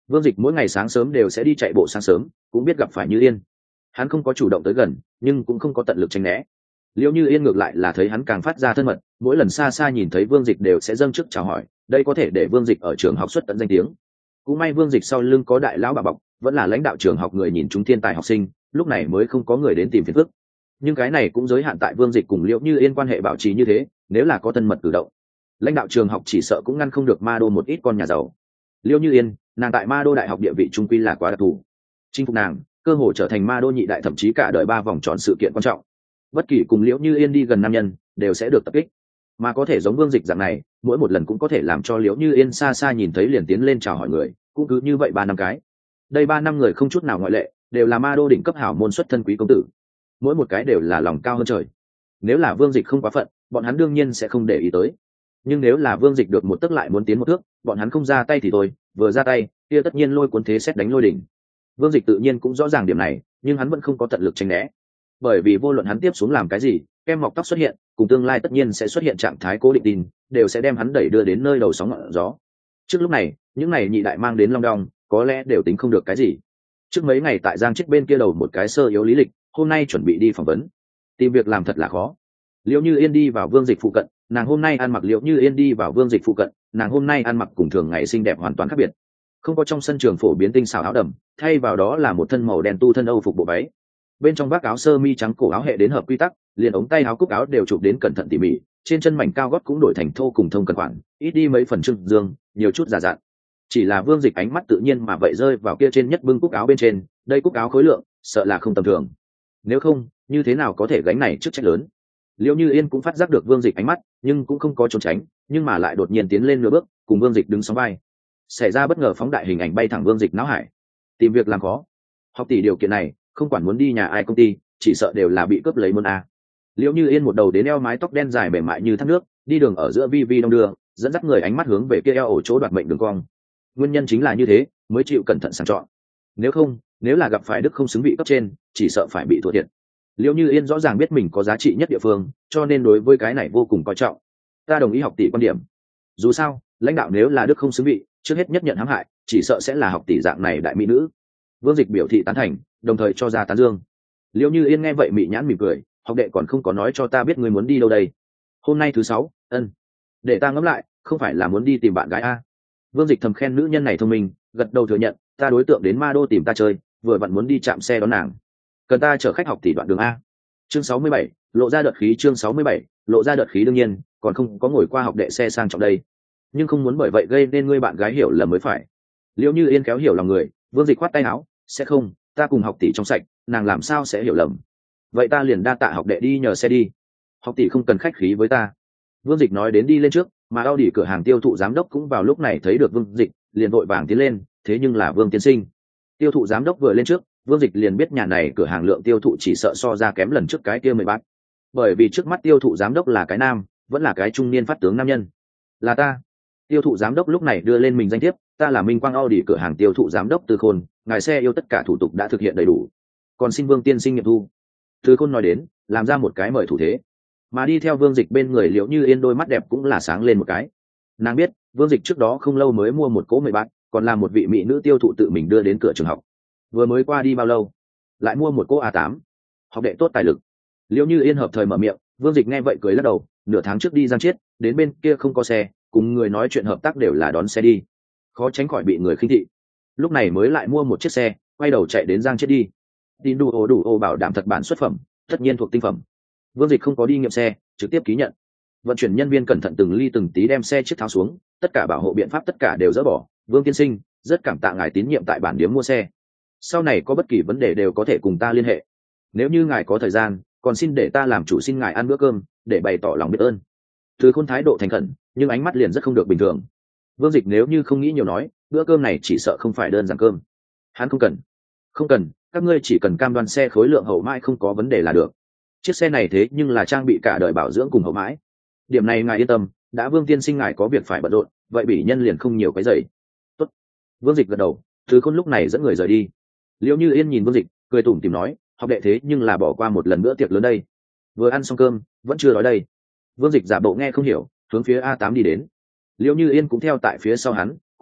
Vương Dịch mỗi ngày sáng sớm đều sẽ đi chạy bộ sáng sớm, cũng biết gặp phải Như Yên. Hắn không có chủ động tới gần, nhưng cũng không có tận lực tránh né. Liễu Như Yên ngược lại là thấy hắn càng phát ra thân mật, mỗi lần xa xa nhìn thấy Vương Dịch đều sẽ dâng chức chào hỏi, đây có thể để Vương Dịch ở trường học xuất tận danh tiếng. Cũng may Vương Dịch sau lưng có đại lão bà bọc, vẫn là lãnh đạo trường học người nhìn chúng thiên tài học sinh, lúc này mới không có người đến tìm phiền phức. Nhưng cái này cũng giới hạn tại Vương Dịch cùng Liễu Như Yên quan hệ bảo trì như thế, nếu là có thân mật cử động, lãnh đạo trường học chỉ sợ cũng ngăn không được Ma Đô một ít con nhà giàu. Liễu Như Yên, nàng tại Ma Đô đại học địa vị trung quy là quá đặc thù. Chinh phục nàng, cơ hội trở thành Ma Đô nhị đại thậm chí cả đời ba vòng tròn sự kiện quan trọng. Bất kỳ cùng Liễu Như Yên đi gần nam nhân đều sẽ được tập kích, mà có thể giống Vương Dịch dạng này, mỗi một lần cũng có thể làm cho Liễu Như Yên xa xa nhìn thấy liền tiến lên chào hỏi người, cũng cứ như vậy ba năm cái. Đây ba năm người không chút nào ngoại lệ, đều là Ma Đô đỉnh cấp hảo môn xuất thân quý công tử, mỗi một cái đều là lòng cao hơn trời. Nếu là Vương Dịch không quá phận, bọn hắn đương nhiên sẽ không để ý tới. Nhưng nếu là Vương Dịch được một tấc lại muốn tiến một thước, bọn hắn không ra tay thì thôi, vừa ra tay, kia tất nhiên lôi cuốn thế xét đánh lôi đỉnh. Vương Dịch tự nhiên cũng rõ ràng điểm này, nhưng hắn vẫn không có tận lực tránh né. Bởi vì vô luận hắn tiếp xuống làm cái gì, kem mọc tóc xuất hiện, cùng tương lai tất nhiên sẽ xuất hiện trạng thái cố định tin, đều sẽ đem hắn đẩy đưa đến nơi đầu sóng ngọn gió. Trước lúc này, những này nhị đại mang đến Long Đong, có lẽ đều tính không được cái gì. Trước mấy ngày tại Giang Chết bên kia đầu một cái sơ yếu lý lịch, hôm nay chuẩn bị đi phỏng vấn. Tìm việc làm thật là khó. Liễu Như Yên đi vào Vương Dịch phụ cận, nàng hôm nay ăn mặc Liễu Như Yên đi vào Vương Dịch phụ cận, nàng hôm nay ăn mặc cùng thường ngày xinh đẹp hoàn toàn khác biệt. Không có trong sân trường phổ biến tinh xảo áo đầm, thay vào đó là một thân màu đen tu thân Âu phục bộ váy. Bên trong vác áo sơ mi trắng cổ áo hệ đến hợp quy tắc, liền ống tay áo cúc áo đều chụp đến cẩn thận tỉ mỉ, trên chân mảnh cao gót cũng đổi thành thô cùng thông cân khoản, ít đi mấy phần trưng dương, nhiều chút giả dặn. Chỉ là Vương Dịch ánh mắt tự nhiên mà vậy rơi vào kia trên nhất bưng cúc áo bên trên, đây cúc áo khối lượng, sợ là không tầm thường. Nếu không, như thế nào có thể gánh này chức trách lớn? Liễu Như Yên cũng phát giác được Vương Dịch ánh mắt, nhưng cũng không có trốn tránh, nhưng mà lại đột nhiên tiến lên nửa bước, cùng Vương Dịch đứng sóng vai. Xảy ra bất ngờ phóng đại hình ảnh bay thẳng Vương Dịch não hải. Tìm việc làm khó. Học tỷ điều kiện này, không quản muốn đi nhà ai công ty, chỉ sợ đều là bị cướp lấy môn a. Liễu Như Yên một đầu đến eo mái tóc đen dài mềm mại như thác nước, đi đường ở giữa vi vi đông đưa, dẫn dắt người ánh mắt hướng về kia eo ổ chỗ đoạt mệnh đường cong. Nguyên nhân chính là như thế, mới chịu cẩn thận sàng chọn. Nếu không, nếu là gặp phải đức không xứng vị cấp trên, chỉ sợ phải bị thua thiệt. Liễu Như Yên rõ ràng biết mình có giá trị nhất địa phương, cho nên đối với cái này vô cùng coi trọng. Ta đồng ý học tỷ quan điểm. Dù sao, lãnh đạo nếu là đức không xứng vị, trước hết nhất nhận hãm hại, chỉ sợ sẽ là học tỷ dạng này đại mỹ nữ. Vương Dịch biểu thị tán thành, đồng thời cho ra tán dương. Liễu Như Yên nghe vậy mị nhãn mỉm cười, học đệ còn không có nói cho ta biết ngươi muốn đi đâu đây. Hôm nay thứ sáu, ân. Để ta ngẫm lại, không phải là muốn đi tìm bạn gái a. Vương Dịch thầm khen nữ nhân này thông minh, gật đầu thừa nhận, ta đối tượng đến Ma Đô tìm ta chơi, vừa vặn muốn đi chạm xe đón nàng. Cần ta chở khách học tỷ đoạn đường a. Chương sáu mươi bảy, lộ ra đợt khí chương sáu mươi bảy, lộ ra đợt khí đương nhiên, còn không có ngồi qua học đệ xe sang trọng đây. Nhưng không muốn bởi vậy gây nên ngươi bạn gái hiểu lầm mới phải. Liễu Như Yên kéo hiểu lòng người, Vương Dịch khoát tay áo, sẽ không, ta cùng học tỷ trong sạch, nàng làm sao sẽ hiểu lầm. Vậy ta liền đa tạ học đệ đi nhờ xe đi. Học tỷ không cần khách khí với ta. Vương Dịch nói đến đi lên trước, mà Audi cửa hàng tiêu thụ giám đốc cũng vào lúc này thấy được Vương Dịch, liền vội vàng tiến lên, thế nhưng là Vương tiên sinh. Tiêu thụ giám đốc vừa lên trước, Vương Dịch liền biết nhà này cửa hàng lượng tiêu thụ chỉ sợ so ra kém lần trước cái kia mười bát. Bởi vì trước mắt tiêu thụ giám đốc là cái nam, vẫn là cái trung niên phát tướng nam nhân. Là ta. Tiêu thụ giám đốc lúc này đưa lên mình danh thiếp, ta là Minh Quang Audi cửa hàng tiêu thụ giám đốc Từ Khôn, ngài xe yêu tất cả thủ tục đã thực hiện đầy đủ, còn xin Vương tiên sinh nghiệm thu. Từ Khôn nói đến, làm ra một cái mời thủ thế, mà đi theo Vương Dịch bên người Liễu Như Yên đôi mắt đẹp cũng là sáng lên một cái. Nàng biết, Vương Dịch trước đó không lâu mới mua một cỗ mười bát, còn là một vị mỹ nữ tiêu thụ tự mình đưa đến cửa trường học. Vừa mới qua đi bao lâu, lại mua một cỗ a tám. Học đệ tốt tài lực. Liễu Như Yên hợp thời mở miệng, Vương Dịch nghe vậy cười lắc đầu, nửa tháng trước đi Giang Chiết, đến bên kia không có xe, cùng người nói chuyện hợp tác đều là đón xe đi, khó tránh khỏi bị người khinh thị. Lúc này mới lại mua một chiếc xe, quay đầu chạy đến Giang Chiết đi. Tin đủ ổ đủ ổ bảo đảm thật bản xuất phẩm, tất nhiên thuộc tinh phẩm. Vương Dịch không có đi nghiệm xe, trực tiếp ký nhận. Vận chuyển nhân viên cẩn thận từng ly từng tí đem xe chiếc tháo xuống, tất cả bảo hộ biện pháp tất cả đều dỡ bỏ. Vương tiên sinh, rất cảm tạ ngài tín nhiệm tại bản điếm mua xe. Sau này có bất kỳ vấn đề đều có thể cùng ta liên hệ. Nếu như ngài có thời gian, còn xin để ta làm chủ xin ngài ăn bữa cơm, để bày tỏ lòng biết ơn. Từ Khôn thái độ thành khẩn, nhưng ánh mắt liền rất không được bình thường. Vương Dịch nếu như không nghĩ nhiều nói, bữa cơm này chỉ sợ không phải đơn giản cơm. Hắn không cần, không cần, các ngươi chỉ cần cam đoan xe khối lượng hậu mãi không có vấn đề là được. Chiếc xe này thế nhưng là trang bị cả đời bảo dưỡng cùng hậu mãi. Điểm này ngài yên tâm, đã Vương tiên sinh ngài có việc phải bận rộn, vậy bỉ nhân liền không nhiều cái giày. Tốt. Vương Dịch gật đầu, Từ Khôn lúc này dẫn người rời đi. Liễu Như Yên nhìn Vương Dịch, cười tủm tỉm nói, học đệ thế nhưng là bỏ qua một lần bữa tiệc lớn đây. Vừa ăn xong cơm, vẫn chưa nói đây. Vương Dịch giả bộ nghe không hiểu, hướng phía a tám đi đến. Liễu Như Yên cũng theo tại phía sau hắn, cũng đúng,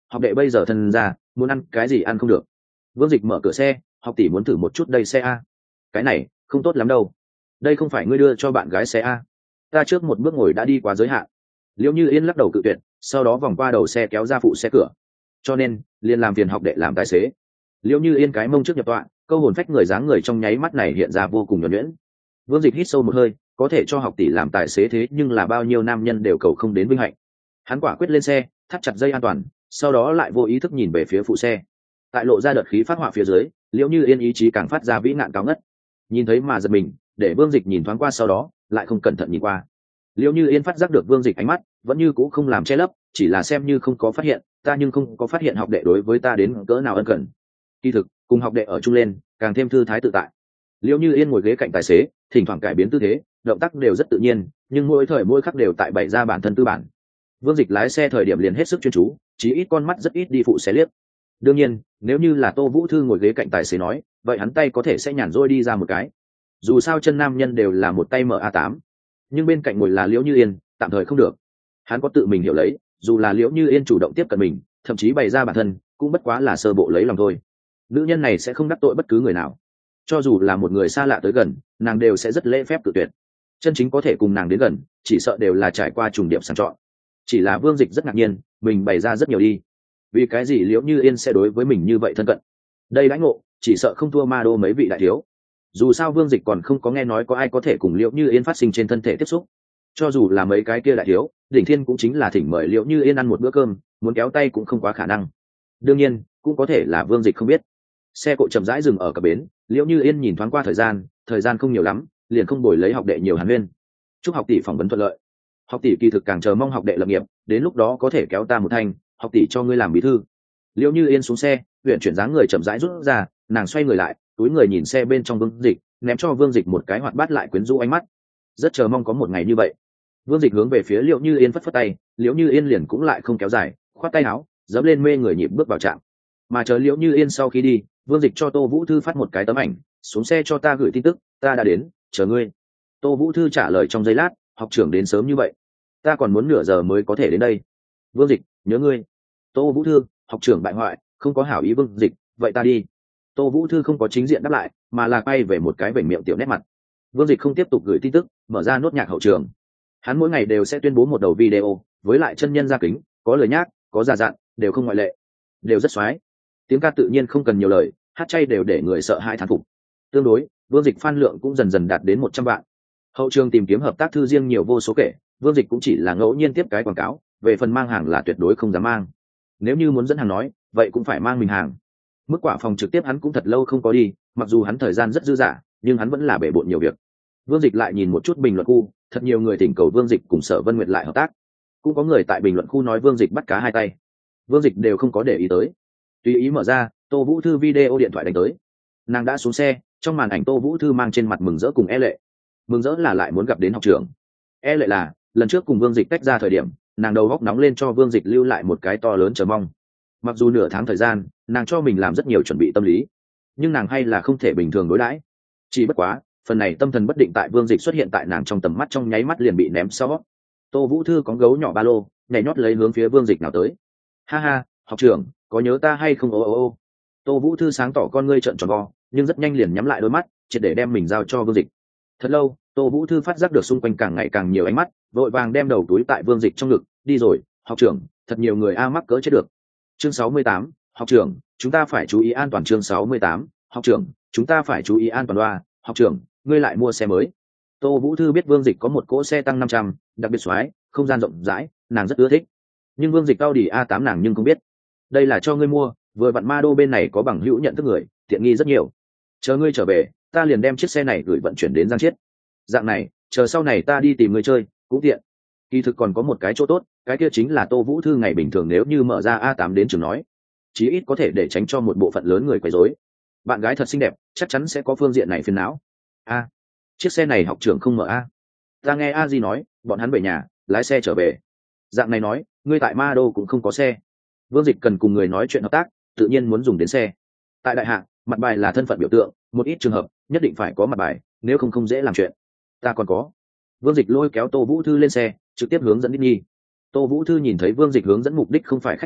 học đệ bây giờ thân ra muốn ăn cái gì ăn không được. Vương Dịch mở cửa xe, học tỷ muốn thử một chút đây xe a. Cái này không tốt lắm đâu, đây không phải ngươi đưa cho bạn gái xe a, ta trước một bước ngồi đã đi quá giới hạn. Liễu Như Yên lắc đầu cự tuyệt, sau đó vòng qua đầu xe kéo ra phụ xe cửa, cho nên liền làm phiền học đệ làm tài xế. Liễu Như Yên cái mông trước nhập tọa, câu hồn phách người dáng người trong nháy mắt này hiện ra vô cùng nhuần nhuyễn. Vương Dịch hít sâu một hơi, có thể cho học tỷ làm tài xế thế nhưng là bao nhiêu nam nhân đều cầu không đến vinh hạnh. Hắn quả quyết lên xe, thắt chặt dây an toàn, sau đó lại vô ý thức nhìn về phía phụ xe. Tại lộ ra đợt khí phát họa phía dưới, Liễu Như Yên ý chí càng phát ra vĩ nạn cao ngất. Nhìn thấy mà giật mình, để Vương Dịch nhìn thoáng qua sau đó lại không cẩn thận nhìn qua. Liễu Như Yên phát giác được Vương Dịch ánh mắt vẫn như cũ không làm che lấp, chỉ là xem như không có phát hiện, ta nhưng không có phát hiện học đệ đối với ta đến cỡ nào ân cần. Kỳ thực cùng học đệ ở chung lên càng thêm thư thái tự tại. Liễu Như Yên ngồi ghế cạnh tài xế, thỉnh thoảng cải biến tư thế, động tác đều rất tự nhiên, nhưng mỗi thời mỗi khắc đều tại bày ra bản thân tư bản. Vương Dịch lái xe thời điểm liền hết sức chuyên chú, chí ít con mắt rất ít đi phụ xe liếc. Đương nhiên nếu như là Tô Vũ Thư ngồi ghế cạnh tài xế nói, vậy hắn tay có thể sẽ nhàn rỗi đi ra một cái, dù sao chân nam nhân đều là một tay mở a tám. Nhưng bên cạnh ngồi là Liễu Như Yên, tạm thời không được. Hắn có tự mình hiểu lấy, dù là Liễu Như Yên chủ động tiếp cận mình, thậm chí bày ra bản thân, cũng bất quá là sơ bộ lấy lòng thôi. Nữ nhân này sẽ không đắc tội bất cứ người nào, cho dù là một người xa lạ tới gần, nàng đều sẽ rất lễ phép cự tuyệt. Chân chính có thể cùng nàng đến gần, chỉ sợ đều là trải qua trùng điểm sàng chọn. Chỉ là Vương Dịch rất ngạc nhiên, mình bày ra rất nhiều đi, vì cái gì Liễu Như Yên sẽ đối với mình như vậy thân cận? Đây lãnh ngộ chỉ sợ không thua ma đô mấy vị đại thiếu. Dù sao Vương Dịch còn không có nghe nói có ai có thể cùng Liễu Như Yên phát sinh trên thân thể tiếp xúc. Cho dù là mấy cái kia đại thiếu, đỉnh thiên cũng chính là thỉnh mời Liễu Như Yên ăn một bữa cơm, muốn kéo tay cũng không quá khả năng. Đương nhiên cũng có thể là Vương Dịch không biết. Xe cộ chậm rãi dừng ở cập bến, Liễu Như Yên nhìn thoáng qua thời gian, thời gian không nhiều lắm, liền không bồi lấy học đệ nhiều hàn huyên. Chúc học tỷ phỏng vấn thuận lợi. Học tỷ kỳ thực càng chờ mong học đệ lập nghiệp, đến lúc đó có thể kéo ta một thanh, học tỷ cho ngươi làm bí thư. Liễu Như Yên xuống xe, huyện chuyển dáng người chậm rãi rút ra, nàng xoay người lại, túi người nhìn xe bên trong Vương Dịch, ném cho Vương Dịch một cái hoạt bát lại quyến rũ ánh mắt. Rất chờ mong có một ngày như vậy. Vương Dịch hướng về phía Liễu Như Yên phất phất tay, Liễu Như Yên liền cũng lại không kéo dài, khoát tay áo, dẫm lên mê người nhịp bước vào trạm. Mà chờ Liễu Như Yên sau khi đi, Vương Dịch cho Tô Vũ Thư phát một cái tấm ảnh, xuống xe cho ta gửi tin tức, ta đã đến, chờ ngươi. Tô Vũ Thư trả lời trong giây lát, học trưởng đến sớm như vậy, ta còn muốn nửa giờ mới có thể đến đây. Vương Dịch, nhớ ngươi. Tô Vũ Thư, học trưởng bại hoại, không có hảo ý. Vương Dịch, vậy ta đi. Tô Vũ Thư không có chính diện đáp lại, mà là quay về một cái vểnh miệng tiểu nét mặt. Vương Dịch không tiếp tục gửi tin tức, mở ra nốt nhạc hậu trường. Hắn mỗi ngày đều sẽ tuyên bố một đầu video, với lại chân nhân ra kính, có lời nhác, có giả dặn, đều không ngoại lệ, đều rất xoái. Tiếng ca tự nhiên không cần nhiều lời, hát chay đều để người sợ hãi thán phục. Tương đối, Vương Dịch fan lượng cũng dần dần đạt đến một trăm vạn. Hậu trường tìm kiếm hợp tác thư riêng nhiều vô số kể, Vương Dịch cũng chỉ là ngẫu nhiên tiếp cái quảng cáo, về phần mang hàng là tuyệt đối không dám mang. Nếu như muốn dẫn hàng nói, vậy cũng phải mang mình hàng. Mức quả phòng trực tiếp hắn cũng thật lâu không có đi, mặc dù hắn thời gian rất dư dả, nhưng hắn vẫn là bể bộn nhiều việc. Vương Dịch lại nhìn một chút bình luận khu, thật nhiều người thỉnh cầu Vương Dịch cùng Sở Vân Nguyệt lại hợp tác. Cũng có người tại bình luận khu nói Vương Dịch bắt cá hai tay. Vương Dịch đều không có để ý tới. Tùy ý mở ra, Tô Vũ Thư video điện thoại đánh tới. Nàng đã xuống xe, trong màn ảnh Tô Vũ Thư mang trên mặt mừng rỡ cùng e lệ. Mừng rỡ là lại muốn gặp đến học trưởng. E lệ là, lần trước cùng Vương Dịch tách ra thời điểm, nàng đầu góc nóng lên cho Vương Dịch lưu lại một cái to lớn chờ mong. Mặc dù nửa tháng thời gian, nàng cho mình làm rất nhiều chuẩn bị tâm lý, nhưng nàng hay là không thể bình thường đối đãi. Chỉ bất quá, phần này tâm thần bất định tại Vương Dịch xuất hiện tại nàng trong tầm mắt trong nháy mắt liền bị ném sau. Tô Vũ Thư có gấu nhỏ ba lô, nhảy nhót lấy hướng phía Vương Dịch nào tới. Ha ha, học trưởng, có nhớ ta hay không? Ô ô ô. Tô Vũ Thư sáng tỏ con ngươi trợn tròn vo, nhưng rất nhanh liền nhắm lại đôi mắt, triệt để đem mình giao cho Vương Dịch. Thật lâu, Tô Vũ Thư phát giác được xung quanh càng ngày càng nhiều ánh mắt, vội vàng đem đầu túi tại Vương Dịch trong ngực, đi rồi, học trưởng, thật nhiều người a mắc cỡ chết được. Chương sáu mươi tám, học trưởng, chúng ta phải chú ý an toàn. Chương sáu mươi tám, học trưởng, chúng ta phải chú ý an toàn. Loa, học trưởng, ngươi lại mua xe mới. Tô Vũ Thư biết Vương Dịch có một cỗ xe tăng năm trăm, đặc biệt xoái, không gian rộng rãi, nàng rất ưa thích. Nhưng Vương Dịch Audi a tám nàng nhưng không biết. Đây là cho ngươi mua, vừa vặn ma đô bên này có bằng hữu nhận thức người, tiện nghi rất nhiều. Chờ ngươi trở về, ta liền đem chiếc xe này gửi vận chuyển đến Giang Chiết. Dạng này, chờ sau này ta đi tìm ngươi chơi, cũng tiện. Kỳ thực còn có một cái chỗ tốt, cái kia chính là Tô Vũ Thư ngày bình thường nếu như mở ra a tám đến trường nói, chí ít có thể để tránh cho một bộ phận lớn người quấy rối. Bạn gái thật xinh đẹp, chắc chắn sẽ có phương diện này phiền não. A, chiếc xe này học trưởng không mở a? Ta nghe A Di nói, bọn hắn về nhà, lái xe trở về. Dạng này nói, ngươi tại Ma Đô cũng không có xe. Vương Dịch cần cùng người nói chuyện hợp tác, tự nhiên muốn dùng đến xe. Tại đại hạ, mặt bài là thân phận biểu tượng, một ít trường hợp nhất định phải có mặt bài, nếu không không dễ làm chuyện. Ta còn có. Vương Dịch lôi kéo Tô Vũ Thư lên xe, trực tiếp hướng dẫn Disney. Tô Vũ Thư nhìn thấy Vương Dịch hướng dẫn mục đích không phải khách sạn,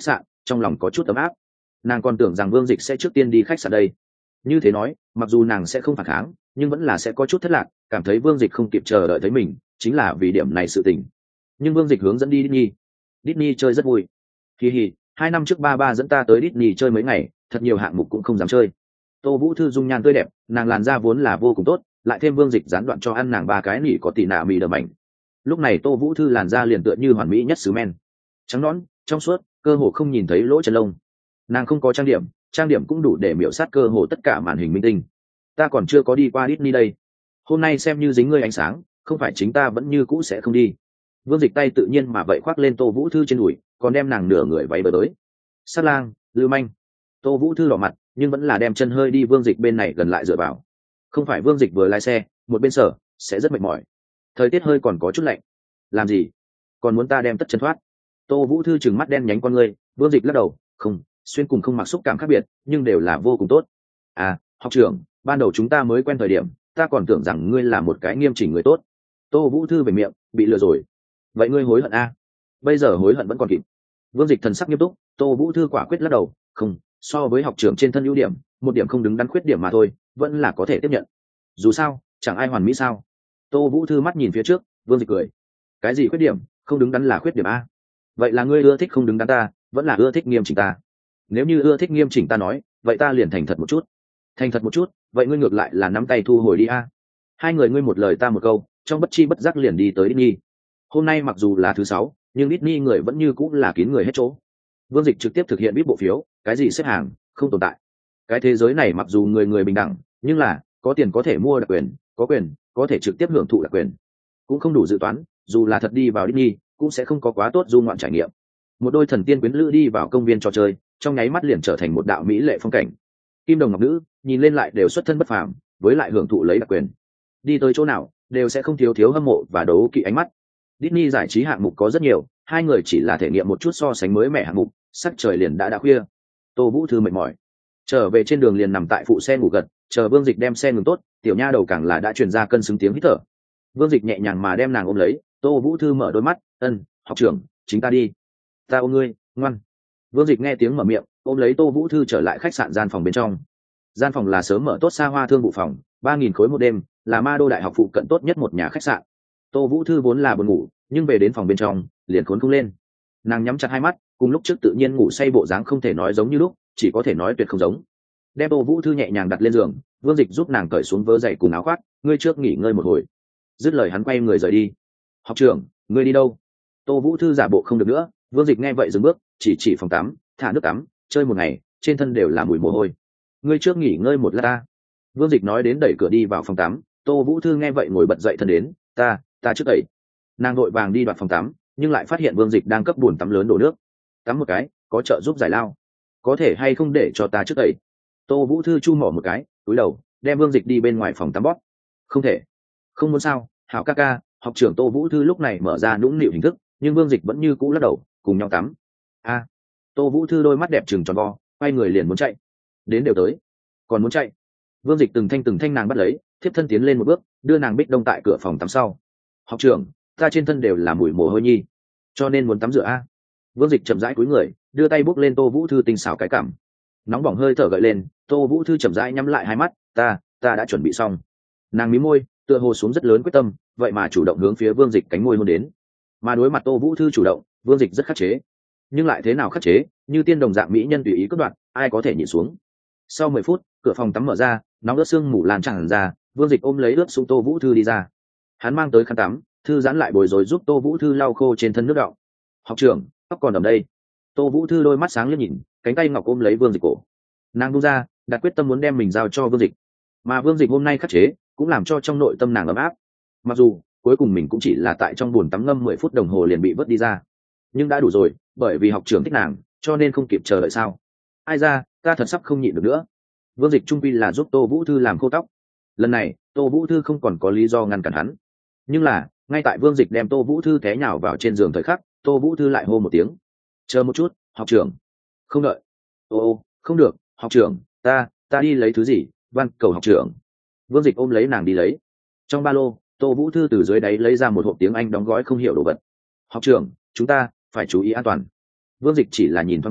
trong lòng có chút ấm áp. Nàng còn tưởng rằng Vương Dịch sẽ trước tiên đi khách sạn đây. Như thế nói, mặc dù nàng sẽ không phản kháng, nhưng vẫn là sẽ có chút thất lạc, cảm thấy Vương Dịch không kịp chờ đợi thấy mình, chính là vì điểm này sự tình. Nhưng Vương Dịch hướng dẫn đi Disney. Disney chơi rất vui. Hi hi, hai năm trước ba ba dẫn ta tới Disney chơi mấy ngày, thật nhiều hạng mục cũng không dám chơi. Tô Vũ Thư dung nhan tươi đẹp, nàng làn da vốn là vô cùng tốt, lại thêm Vương Dịch gián đoạn cho ăn nàng ba cái nỉ có tỷ nạ mì đờ mảnh. Lúc này Tô Vũ Thư làn da liền tựa như hoàn mỹ nhất xứ men, trắng nõn, trong suốt, cơ hồ không nhìn thấy lỗ chân lông. Nàng không có trang điểm, trang điểm cũng đủ để miểu sát cơ hồ tất cả màn hình minh tinh. Ta còn chưa có đi qua Disney đây, hôm nay xem như dính ngươi ánh sáng, không phải chính ta vẫn như cũ sẽ không đi. Vương Dịch tay tự nhiên mà vậy khoác lên Tô Vũ Thư trên đùi, còn đem nàng nửa người váy bờ tới. Sát lang, lưu manh. Tô Vũ Thư đỏ mặt, nhưng vẫn là đem chân hơi đi Vương Dịch bên này gần lại dựa vào. Không phải Vương Dịch vừa lái xe, một bên sở sẽ rất mệt mỏi. Thời tiết hơi còn có chút lạnh. Làm gì? Còn muốn ta đem tất chân thoát? Tô Vũ Thư trừng mắt đen nhánh con ngươi. Vương Dịch lắc đầu, không, xuyên cùng không mặc xúc cảm khác biệt, nhưng đều là vô cùng tốt. À, học trưởng, ban đầu chúng ta mới quen thời điểm, ta còn tưởng rằng ngươi là một cái nghiêm chỉnh người tốt. Tô Vũ Thư về miệng, bị lừa rồi. Vậy ngươi hối hận a? À? Bây giờ hối hận vẫn còn kịp. Vương Dịch thần sắc nghiêm túc. Tô Vũ Thư quả quyết lắc đầu, không, so với học trưởng trên thân ưu điểm, một điểm không đứng đắn khuyết điểm mà thôi, vẫn là có thể tiếp nhận. Dù sao, chẳng ai hoàn mỹ sao? Tô Vũ Thư mắt nhìn phía trước. Vương Dịch cười, cái gì khuyết điểm? Không đứng đắn là khuyết điểm a? Vậy là ngươi ưa thích không đứng đắn ta, vẫn là ưa thích nghiêm chỉnh ta? Nếu như ưa thích nghiêm chỉnh ta nói, vậy ta liền thành thật một chút. Thành thật một chút, vậy ngươi ngược lại là nắm tay thu hồi đi a. Hai người ngươi một lời ta một câu, trong bất chi bất giác liền đi tới Disney. Hôm nay mặc dù là thứ sáu, nhưng Disney người vẫn như cũng là kín người hết chỗ. Vương Dịch trực tiếp thực hiện bít bộ phiếu, cái gì xếp hàng, không tồn tại. Cái thế giới này mặc dù người người bình đẳng, nhưng là có tiền có thể mua đặc quyền, có quyền có thể trực tiếp hưởng thụ đặc quyền, cũng không đủ dự toán. Dù là thật đi vào Disney, cũng sẽ không có quá tốt du ngoạn trải nghiệm. Một đôi thần tiên quyến lữ đi vào công viên trò chơi, trong nháy mắt liền trở thành một đạo mỹ lệ phong cảnh. Kim đồng ngọc nữ, nhìn lên lại đều xuất thân bất phàm, với lại hưởng thụ lấy đặc quyền. Đi tới chỗ nào, đều sẽ không thiếu thiếu hâm mộ và đấu kỵ ánh mắt. Disney giải trí hạng mục có rất nhiều, hai người chỉ là thể nghiệm một chút so sánh mới mẻ hạng mục, sắc trời liền đã đã khuya. Tô Vũ Thư mệt mỏi, trở về trên đường liền nằm tại phụ xe ngủ gật, chờ Vương Dịch đem xe ngừng tốt, tiểu nha đầu càng là đã truyền ra cân xứng tiếng hít thở. Vương Dịch nhẹ nhàng mà đem nàng ôm lấy. Tô Vũ Thư mở đôi mắt, ân, học trưởng, chính ta đi. Ta ôm ngươi, ngoan. Vương Dịch nghe tiếng mở miệng, ôm lấy Tô Vũ Thư trở lại khách sạn gian phòng bên trong. Gian phòng là sớm mở tốt xa hoa thương vụ phòng, ba nghìn khối một đêm, là Ma Đô đại học phụ cận tốt nhất một nhà khách sạn. Tô Vũ Thư vốn là buồn ngủ, nhưng về đến phòng bên trong, liền khốn không lên. Nàng nhắm chặt hai mắt, cùng lúc trước tự nhiên ngủ say bộ dáng không thể nói giống như lúc, chỉ có thể nói tuyệt không giống. Đem Tô Vũ Thư nhẹ nhàng đặt lên giường, Vương Dịch giúp nàng cởi xuống vớ giày cùng áo khoác, ngươi trước nghỉ ngơi một hồi. Dứt lời hắn quay người rời đi. Học trưởng, ngươi đi đâu? Tô Vũ Thư giả bộ không được nữa. Vương Dịch nghe vậy dừng bước, chỉ chỉ phòng tắm, thả nước tắm, chơi một ngày, trên thân đều là mùi mồ hôi. Ngươi trước nghỉ ngơi một lát ta. Vương Dịch nói đến đẩy cửa đi vào phòng tắm. Tô Vũ Thư nghe vậy ngồi bật dậy thân đến, ta, ta trước đẩy. Nàng đội vàng đi đoạt phòng tắm, nhưng lại phát hiện Vương Dịch đang cấp bồn tắm lớn đổ nước. Tắm một cái, có trợ giúp giải lao. Có thể hay không để cho ta trước đẩy? Tô Vũ Thư chu mỏ một cái, cúi đầu, đem Vương Dịch đi bên ngoài phòng tắm bóp. Không thể. Không muốn sao? Hảo ca ca. Học trưởng Tô Vũ Thư lúc này mở ra nũng nịu hình thức, nhưng Vương Dịch vẫn như cũ lắc đầu, cùng nhau tắm. A. Tô Vũ Thư đôi mắt đẹp trừng tròn vo, quay người liền muốn chạy. Đến đều tới, còn muốn chạy. Vương Dịch từng thanh từng thanh nàng bắt lấy, thiếp thân tiến lên một bước, đưa nàng bích đông tại cửa phòng tắm sau. Học trưởng, ta trên thân đều là mùi mồ hôi nhi, cho nên muốn tắm rửa a. Vương Dịch chậm rãi cúi người, đưa tay bốc lên Tô Vũ Thư tinh xảo cái cảm. Nóng bỏng hơi thở gợi lên, Tô Vũ Thư chậm rãi nhắm lại hai mắt, ta, ta đã chuẩn bị xong. Nàng mí môi, tựa hồ xuống rất lớn quyết tâm, vậy mà chủ động hướng phía Vương Dịch cánh môi hôn đến. Mà đối mặt Tô Vũ Thư chủ động, Vương Dịch rất khắc chế. Nhưng lại thế nào khắc chế, như tiên đồng dạng mỹ nhân tùy ý cất đoạn, ai có thể nhịn xuống. Sau mười phút, cửa phòng tắm mở ra, nóng ướt sương mù lan tràn ra, Vương Dịch ôm lấy ướt sũng Tô Vũ Thư đi ra. Hắn mang tới khăn tắm, thư giãn lại bồi rồi giúp Tô Vũ Thư lau khô trên thân nước đọng. Học trưởng, tóc còn đầm đây. Tô Vũ Thư đôi mắt sáng liếc nhìn, cánh tay ngọc ôm lấy Vương Dịch cổ. Nàng buông ra, đặt quyết tâm muốn đem mình giao cho Vương Dịch. Mà Vương Dịch hôm nay khắc chế, cũng làm cho trong nội tâm nàng ấm áp. Mặc dù cuối cùng mình cũng chỉ là tại trong bồn tắm ngâm mười phút đồng hồ liền bị vớt đi ra, nhưng đã đủ rồi, bởi vì học trưởng thích nàng, cho nên không kịp chờ đợi sao? Ai ra, ta thật sắp không nhịn được nữa. Vương Dịch trung quy là giúp Tô Vũ Thư làm khô tóc. Lần này, Tô Vũ Thư không còn có lý do ngăn cản hắn. Nhưng là, ngay tại Vương Dịch đem Tô Vũ Thư té nhào vào trên giường thời khắc, Tô Vũ Thư lại hô một tiếng. Chờ một chút, học trưởng. Không đợi. Ô ô, không được, học trưởng, ta, ta đi lấy thứ gì, van cầu học trưởng. Vương Dịch ôm lấy nàng đi lấy. Trong ba lô, Tô Vũ Thư từ dưới đáy lấy ra một hộp tiếng Anh đóng gói không hiểu đồ vật. Học trưởng, chúng ta phải chú ý an toàn. Vương Dịch chỉ là nhìn thoáng qua,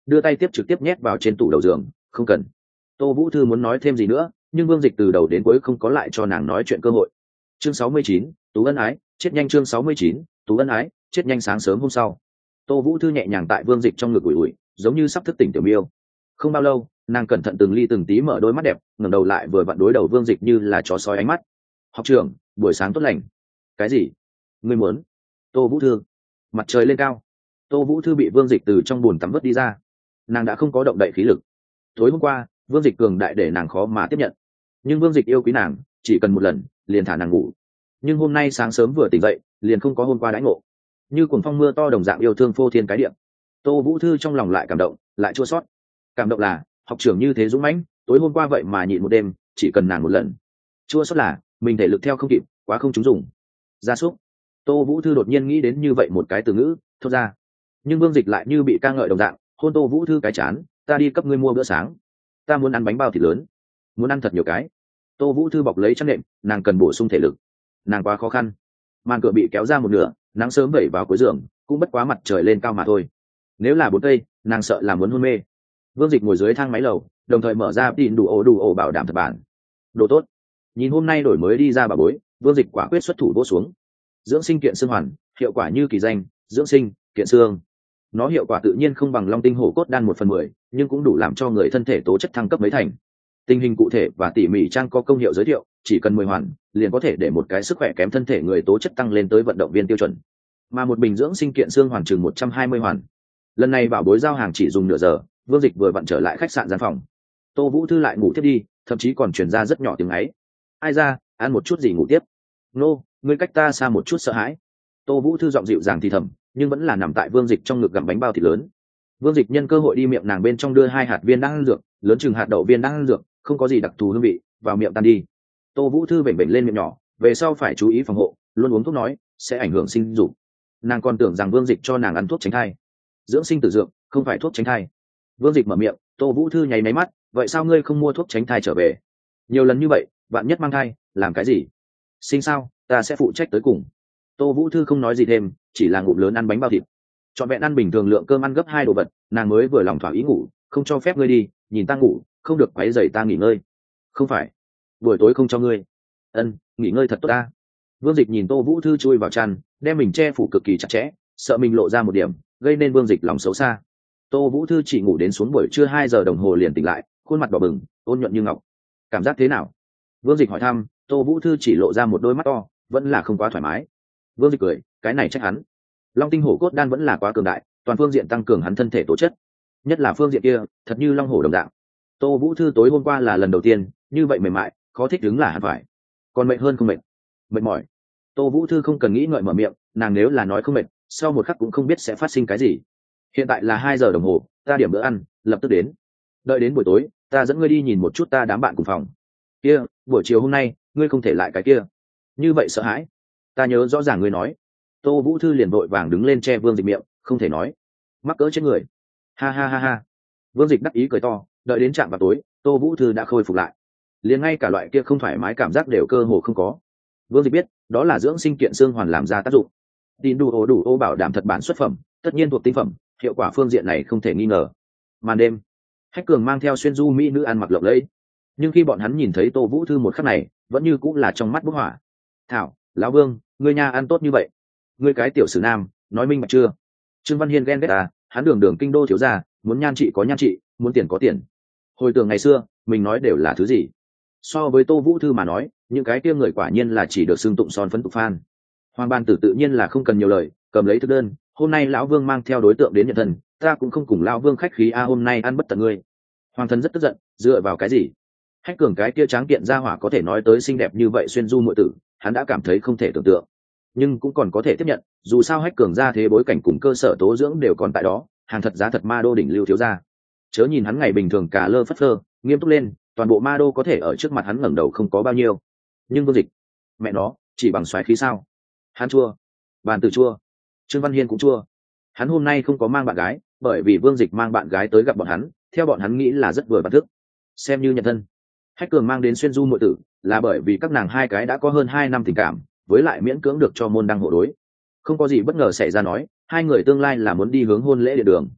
đưa tay tiếp trực tiếp nhét vào trên tủ đầu giường. Không cần. Tô Vũ Thư muốn nói thêm gì nữa, nhưng Vương Dịch từ đầu đến cuối không có lại cho nàng nói chuyện cơ hội. Chương sáu mươi chín, Tú ân ái, chết nhanh. Chương sáu mươi chín, Tú ân ái, chết nhanh. Sáng sớm hôm sau, Tô Vũ Thư nhẹ nhàng tại Vương Dịch trong ngực ủi ủi, giống như sắp thức tỉnh tiểu miêu. Không bao lâu, nàng cẩn thận từng ly từng tí mở đôi mắt đẹp, ngẩng đầu lại vừa vặn đối đầu Vương Dịch như là chó sói ánh mắt. Học trưởng, buổi sáng tốt lành. Cái gì? Ngươi muốn? Tô Vũ Thư. Mặt trời lên cao, Tô Vũ Thư bị Vương Dịch từ trong bồn tắm vớt đi ra. Nàng đã không có động đậy khí lực. Tối hôm qua, Vương Dịch cường đại để nàng khó mà tiếp nhận, nhưng Vương Dịch yêu quý nàng, chỉ cần một lần liền thả nàng ngủ. Nhưng hôm nay sáng sớm vừa tỉnh dậy, liền không có hôm qua đãi ngộ, như cuồng phong mưa to đồng dạng yêu thương phô thiên cái địa. Tô Vũ Thư trong lòng lại cảm động, lại chua xót. Cảm động là học trưởng như thế dũng mãnh, tối hôm qua vậy mà nhịn một đêm, chỉ cần nàng một lần. Chua xót là mình thể lực theo không kịp, quá không trúng dùng. Gia súc. Tô Vũ Thư đột nhiên nghĩ đến như vậy một cái từ ngữ, thốt ra. Nhưng Vương Dịch lại như bị ca ngợi đồng dạng, hôn Tô Vũ Thư cái chán, ta đi cấp ngươi mua bữa sáng, ta muốn ăn bánh bao thịt lớn, muốn ăn thật nhiều cái. Tô Vũ Thư bọc lấy chăn nệm, nàng cần bổ sung thể lực, nàng quá khó khăn. Màn cửa bị kéo ra một nửa, nắng sớm vẩy vào cuối giường, cũng bất quá mặt trời lên cao mà thôi. Nếu là bốn cây, nàng sợ là muốn hôn mê. Vương Dịch ngồi dưới thang máy lầu, đồng thời mở ra tin đủ ổ đủ ổ bảo đảm thật bản. Đồ tốt. Nhìn hôm nay đổi mới đi ra bà bối, Vương Dịch quả quyết xuất thủ vỗ xuống. Dưỡng sinh kiện xương hoàn, hiệu quả như kỳ danh, dưỡng sinh kiện xương. Nó hiệu quả tự nhiên không bằng long tinh hổ cốt đan một phần mười, nhưng cũng đủ làm cho người thân thể tố chất thăng cấp mấy thành. Tình hình cụ thể và tỉ mỉ trang có công hiệu giới thiệu, chỉ cần mười hoàn liền có thể để một cái sức khỏe kém thân thể người tố chất tăng lên tới vận động viên tiêu chuẩn, mà một bình dưỡng sinh kiện xương hoàn chừng một trăm hai mươi hoàn. Lần này bảo bối giao hàng chỉ dùng nửa giờ, Vương Dịch vừa vặn trở lại khách sạn gian phòng. Tô Vũ Thư lại ngủ tiếp đi, thậm chí còn truyền ra rất nhỏ tiếng ấy. Ai ra, ăn một chút gì ngủ tiếp. Nô, ngươi cách ta xa một chút sợ hãi. Tô Vũ Thư giọng dịu dàng thì thầm, nhưng vẫn là nằm tại Vương Dịch trong ngực gặm bánh bao thịt lớn. Vương Dịch nhân cơ hội đi miệng nàng bên trong đưa hai hạt viên đan dược, lớn chừng hạt đậu viên đan dược, không có gì đặc thù hương vị, vào miệng tan đi. Tô Vũ Thư vểnh vểnh lên miệng nhỏ, về sau phải chú ý phòng hộ, luôn uống thuốc nói sẽ ảnh hưởng sinh dục. Nàng còn tưởng rằng Vương Dịch cho nàng ăn thuốc tránh thai. Dưỡng sinh tử dược, không phải thuốc tránh thai. Vương Dịch mở miệng, Tô Vũ Thư nháy máy mắt, vậy sao ngươi không mua thuốc tránh thai trở về? Nhiều lần như vậy, bạn nhất mang thai, làm cái gì? Sinh sao, ta sẽ phụ trách tới cùng. Tô Vũ Thư không nói gì thêm, chỉ là ngụm lớn ăn bánh bao thịt. Chọn vẹn ăn bình thường lượng cơm ăn gấp hai đồ vật, nàng mới vừa lòng thỏa ý ngủ, không cho phép ngươi đi, nhìn ta ngủ, không được quấy rầy ta nghỉ ngơi. Không phải, buổi tối không cho ngươi. Ân, nghỉ ngơi thật tốt ta. Vương Dịch nhìn Tô Vũ Thư chui vào chăn, đem mình che phủ cực kỳ chặt chẽ, sợ mình lộ ra một điểm, gây nên Vương Dịch lòng xấu xa. Tô Vũ Thư chỉ ngủ đến xuống buổi trưa hai giờ đồng hồ liền tỉnh lại, khuôn mặt đỏ bừng, ôn nhuận như ngọc. Cảm giác thế nào? Vương Dịch hỏi thăm. Tô Vũ Thư chỉ lộ ra một đôi mắt to, vẫn là không quá thoải mái. Vương Dịch cười, cái này trách hắn. Long tinh hổ cốt đan vẫn là quá cường đại, toàn phương diện tăng cường hắn thân thể tố chất, nhất là phương diện kia, thật như long hổ đồng dạng. Tô Vũ Thư tối hôm qua là lần đầu tiên, như vậy mềm mại, khó thích đứng là hẳn phải. Còn mệt hơn không mệt? Mệt mỏi. Tô Vũ Thư không cần nghĩ ngợi mở miệng, nàng nếu là nói không mệt, sau một khắc cũng không biết sẽ phát sinh cái gì. Hiện tại là hai giờ đồng hồ, ta điểm bữa ăn, lập tức đến. Đợi đến buổi tối, ta dẫn ngươi đi nhìn một chút ta đám bạn cùng phòng. Kia, buổi chiều hôm nay, ngươi không thể lại cái kia. Như vậy sợ hãi. Ta nhớ rõ ràng ngươi nói. Tô Vũ Thư liền vội vàng đứng lên che Vương Dịch miệng, không thể nói. Mắc cỡ chết người. Ha ha ha ha. Vương Dịch đắc ý cười to, đợi đến trạm vào tối, Tô Vũ Thư đã khôi phục lại. Liền ngay cả loại kia không thoải mái cảm giác đều cơ hồ không có. Vương Dịch biết, đó là dưỡng sinh kiện xương hoàn làm ra tác dụng. Tin đủ ổ đủ ô bảo đảm thật bản xuất phẩm, tất nhiên thuộc tinh phẩm, hiệu quả phương diện này không thể nghi ngờ. Màn đêm, Hách Cường mang theo xuyên du mỹ nữ ăn mặc lộng lẫy, nhưng khi bọn hắn nhìn thấy Tô Vũ Thư một khắc này, vẫn như cũng là trong mắt bốc hỏa. Thảo, lão Vương, ngươi nhà ăn tốt như vậy, ngươi cái tiểu sử nam, nói minh bạch chưa? Trương Văn Hiên ghen ghét à, hắn đường đường kinh đô thiếu gia, muốn nhan trị có nhan trị, muốn tiền có tiền. Hồi tưởng ngày xưa, mình nói đều là thứ gì? So với Tô Vũ Thư mà nói, những cái kia người quả nhiên là chỉ được xưng tụng son phấn tục phan. Hoàng Ban Tử tự nhiên là không cần nhiều lời, cầm lấy thực đơn, hôm nay lão Vương mang theo đối tượng đến nhận thân, ta cũng không cùng lão Vương khách khí a, hôm nay ăn bất tận ngươi. Hoàng thân rất tức giận, dựa vào cái gì? Hách Cường cái kia tráng kiện ra hỏa có thể nói tới xinh đẹp như vậy xuyên du muội tử, hắn đã cảm thấy không thể tưởng tượng, nhưng cũng còn có thể tiếp nhận, dù sao Hách Cường ra thế bối cảnh cùng cơ sở tố dưỡng đều còn tại đó, hàng thật giá thật ma đô đỉnh lưu thiếu gia. Chớ nhìn hắn ngày bình thường cả lơ phất phơ, nghiêm túc lên, toàn bộ ma đô có thể ở trước mặt hắn ngẩng đầu không có bao nhiêu. Nhưng Vương Dịch, mẹ nó, chỉ bằng xoáy khí sao? Hắn chua, Bàn Tử chua, Trương Văn Hiên cũng chua. Hắn hôm nay không có mang bạn gái, bởi vì Vương Dịch mang bạn gái tới gặp bọn hắn, theo bọn hắn nghĩ là rất vừa bản thức, xem như nhận thân. Hách Cường mang đến xuyên du muội tử, là bởi vì các nàng hai cái đã có hơn hai năm tình cảm, với lại miễn cưỡng được cho môn đăng hộ đối, không có gì bất ngờ xảy ra nói, hai người tương lai là muốn đi hướng hôn lễ địa đường.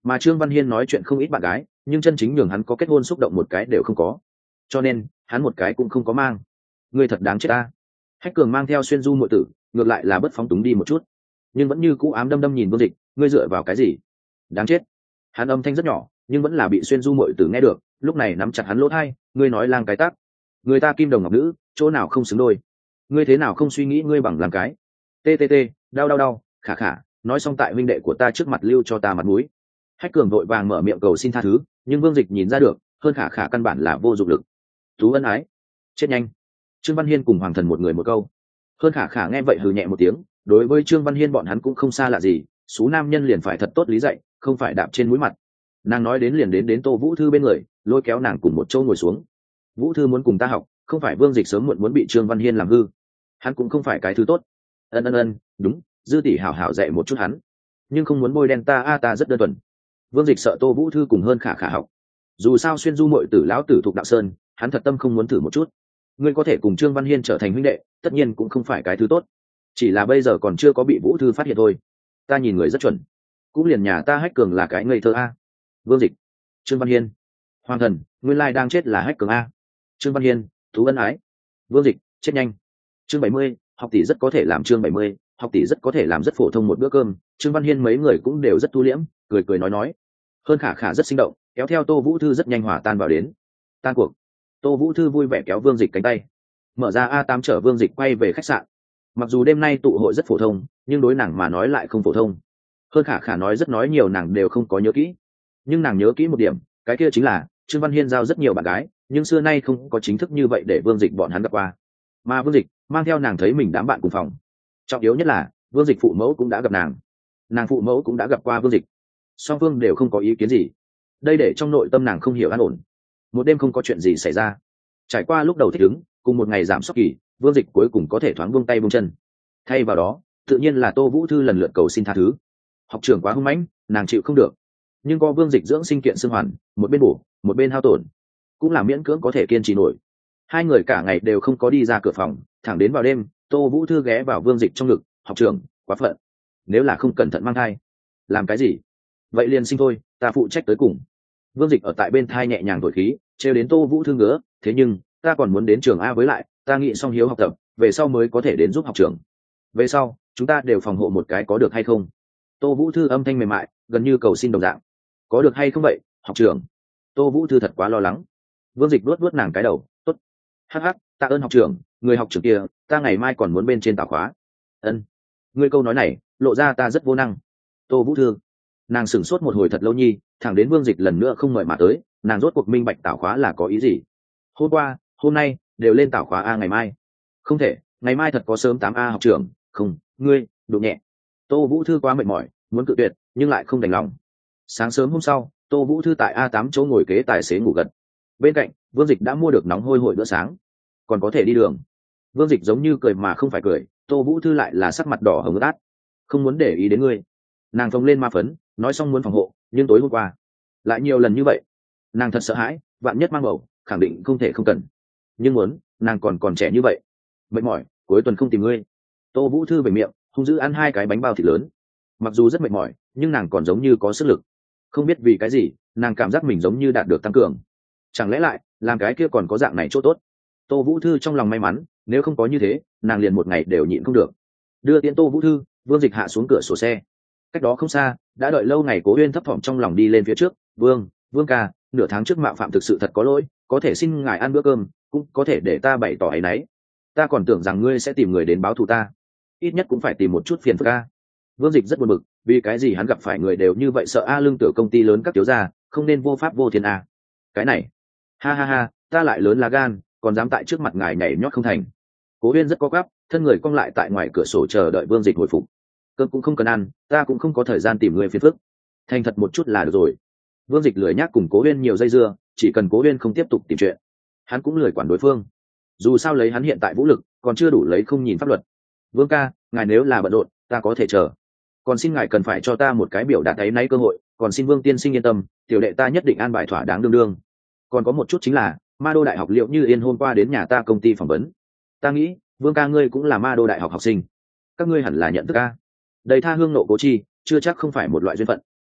mà Trương Văn Hiên nói chuyện không ít bạn gái, nhưng chân chính nhường hắn có kết hôn xúc động một cái đều không có, cho nên hắn một cái cũng không có mang. Ngươi thật đáng chết ta. Hách Cường mang theo xuyên du muội tử, ngược lại là bất phóng túng đi một chút, nhưng vẫn như cũ ám đâm đâm nhìn Vương Dịch. Ngươi dựa vào cái gì? Đáng chết. Hắn âm thanh rất nhỏ, nhưng vẫn là bị xuyên du muội tử nghe được, lúc này nắm chặt hắn lỗ tai. Ngươi nói lang cái tắc, người ta kim đồng ngọc nữ, chỗ nào không xứng đôi? Ngươi thế nào không suy nghĩ ngươi bằng làm cái? Ttt, đau đau đau, khả khả. Nói xong tại huynh đệ của ta trước mặt lưu cho ta mặt mũi. Hách Cường vội vàng mở miệng cầu xin tha thứ, nhưng Vương Dịch nhìn ra được, hơn khả khả căn bản là vô dụng lực. Tú ân ái, chết nhanh. Trương Văn Hiên cùng Hoàng Thần một người một câu. Hơn khả khả nghe vậy hừ nhẹ một tiếng, đối với Trương Văn Hiên bọn hắn cũng không xa lạ gì, số nam nhân liền phải thật tốt lý dạy, không phải đạp trên mũi mặt. Nàng nói đến liền đến đến Tô Vũ Thư bên người, lôi kéo nàng cùng một chỗ ngồi xuống. Vũ Thư muốn cùng ta học, không phải Vương Dịch sớm muộn muốn bị Trương Văn Hiên làm hư. Hắn cũng không phải cái thứ tốt. Ân ân ân, đúng, Dư tỷ hảo hảo dạy một chút hắn, nhưng không muốn bôi đen ta a, ta rất đơn thuần. Vương Dịch sợ Tô Vũ Thư cùng hơn khả khả học, dù sao xuyên du muội tử lão tử thuộc đạo sơn, hắn thật tâm không muốn thử một chút. Ngươi có thể cùng Trương Văn Hiên trở thành huynh đệ, tất nhiên cũng không phải cái thứ tốt, chỉ là bây giờ còn chưa có bị Vũ Thư phát hiện thôi. Ta nhìn người rất chuẩn, cũng liền nhà ta Hách Cường là cái ngây thơ a. Vương Dịch, Trương Văn Hiên, Hoàng Thần, nguyên lai đang chết là Hách Cường a. Trương Văn Hiên, thú ân ái. Vương Dịch, chết nhanh. Chương bảy mươi, học tỷ rất có thể làm chương bảy mươi, học tỷ rất có thể làm rất phổ thông một bữa cơm. Trương Văn Hiên mấy người cũng đều rất thu liễm, cười cười nói nói. Hơn khả khả rất sinh động, kéo theo Tô Vũ Thư rất nhanh hòa tan vào đến. Tan cuộc. Tô Vũ Thư vui vẻ kéo Vương Dịch cánh tay, mở ra a tám chở Vương Dịch quay về khách sạn. Mặc dù đêm nay tụ hội rất phổ thông, nhưng đối nàng mà nói lại không phổ thông. Hơn khả khả nói rất nói nhiều nàng đều không có nhớ kỹ, nhưng nàng nhớ kỹ một điểm, cái kia chính là Trương Văn Hiên giao rất nhiều bạn gái, nhưng xưa nay không có chính thức như vậy để Vương Dịch bọn hắn gặp qua. Mà Vương Dịch mang theo nàng thấy mình đám bạn cùng phòng. Trọng yếu nhất là Vương Dịch phụ mẫu cũng đã gặp nàng, nàng phụ mẫu cũng đã gặp qua Vương Dịch, song phương đều không có ý kiến gì. Đây để trong nội tâm nàng không hiểu an ổn. Một đêm không có chuyện gì xảy ra, trải qua lúc đầu thích ứng cùng một ngày giảm sốc kỳ, Vương Dịch cuối cùng có thể thoáng buông tay buông chân. Thay vào đó tự nhiên là Tô Vũ Thư lần lượt cầu xin tha thứ. Học trưởng quá hung mãnh, nàng chịu không được, nhưng có Vương Dịch dưỡng sinh kiện xương hoàn, một bên bổ một bên hao tổn, cũng là miễn cưỡng có thể kiên trì nổi. Hai người cả ngày đều không có đi ra cửa phòng, thẳng đến vào đêm Tô Vũ Thư ghé vào Vương Dịch trong ngực. Học trưởng quá phận, nếu là không cẩn thận mang thai làm cái gì? Vậy liền sinh thôi, ta phụ trách tới cùng. Vương Dịch ở tại bên thai nhẹ nhàng thổi khí, trêu đến Tô Vũ Thư ngứa. Thế nhưng ta còn muốn đến trường a, với lại ta nghĩ xong hiếu học tập về sau mới có thể đến giúp học trưởng. Về sau chúng ta đều phòng hộ một cái có được hay không? Tô Vũ Thư âm thanh mềm mại, gần như cầu xin đồng dạng. Có được hay không vậy học trưởng? Tô Vũ Thư thật quá lo lắng. Vương Dịch luốt luốt nàng cái đầu. Tốt, hắc hắc, tạ ơn học trưởng, người học trưởng kia ta ngày mai còn muốn bên trên tảo khóa. Ân, ngươi câu nói này lộ ra ta rất vô năng. Tô Vũ Thư nàng sửng sốt một hồi thật lâu nhi, thẳng đến Vương Dịch lần nữa không mời mà tới, nàng rốt cuộc minh bạch tảo khóa là có ý gì. Hôm qua hôm nay đều lên tảo khóa a, ngày mai không thể, ngày mai thật có sớm tám a học trưởng. Không, ngươi đụng nhẹ. Tô Vũ Thư quá mệt mỏi, muốn cự tuyệt nhưng lại không đành lòng. Sáng sớm hôm sau Tô Vũ Thư tại a tám chỗ ngồi kế tài xế ngủ gật. Bên cạnh Vương Dịch đã mua được nóng hôi hổi bữa sáng, còn có thể đi đường. Vương Dịch giống như cười mà không phải cười, Tô Vũ Thư lại là sắc mặt đỏ hồng ướt át. Không muốn để ý đến ngươi. Nàng phồng lên ma phấn, nói xong muốn phòng hộ, nhưng tối hôm qua lại nhiều lần như vậy, nàng thật sợ hãi, vạn nhất mang bầu khẳng định không thể không cần. Nhưng muốn, nàng còn còn trẻ như vậy. Mệt mỏi, cuối tuần không tìm ngươi. Tô Vũ Thư về miệng hung dữ ăn hai cái bánh bao thịt lớn. Mặc dù rất mệt mỏi, nhưng nàng còn giống như có sức lực. Không biết vì cái gì, nàng cảm giác mình giống như đạt được tăng cường. Chẳng lẽ lại làm cái kia còn có dạng này chỗ tốt? Tô Vũ Thư trong lòng may mắn, nếu không có như thế nàng liền một ngày đều nhịn không được. Đưa tiễn Tô Vũ Thư, Vương Dịch hạ xuống cửa sổ xe. Cách đó không xa đã đợi lâu ngày Cố Uyên thấp thỏm trong lòng đi lên phía trước. Vương Vương ca, nửa tháng trước mạo phạm thực sự thật có lỗi, có thể xin ngài ăn bữa cơm, cũng có thể để ta bày tỏ áy náy. Ta còn tưởng rằng ngươi sẽ tìm người đến báo thù ta, ít nhất cũng phải tìm một chút phiền phức a. Vương Dịch rất buồn bực, vì cái gì hắn gặp phải người đều như vậy, sợ a lương tử công ty lớn các tiểu gia không nên vô pháp vô thiên a. Cái này ha ha ha, ta lại lớn lá gan, còn dám tại trước mặt ngài nhảy nhót không thành. Cố Uyên rất có gấp, thân người cong lại tại ngoài cửa sổ chờ đợi Vương Dịch hồi phục. Cơm cũng không cần ăn, ta cũng không có thời gian tìm người phiền phức, thành thật một chút là được rồi. Vương Dịch lười nhác cùng Cố Uyên nhiều dây dưa, chỉ cần Cố Uyên không tiếp tục tìm chuyện, hắn cũng lười quản đối phương. Dù sao lấy hắn hiện tại vũ lực còn chưa đủ lấy không nhìn pháp luật. Vương ca, ngài nếu là bận rộn ta có thể chờ, còn xin ngài cần phải cho ta một cái biểu đạt áy náy cơ hội. Còn xin Vương tiên sinh yên tâm, tiểu đệ ta nhất định an bài thỏa đáng đương đương. Còn có một chút chính là Ma Đô Đại học Liệu Như Yên hôm qua đến nhà ta công ty phỏng vấn, ta nghĩ Vương ca ngươi cũng là Ma Đô Đại học học sinh, các ngươi hẳn là nhận thức a. Đầy tha hương nộ cố chi, chưa chắc không phải một loại duyên phận.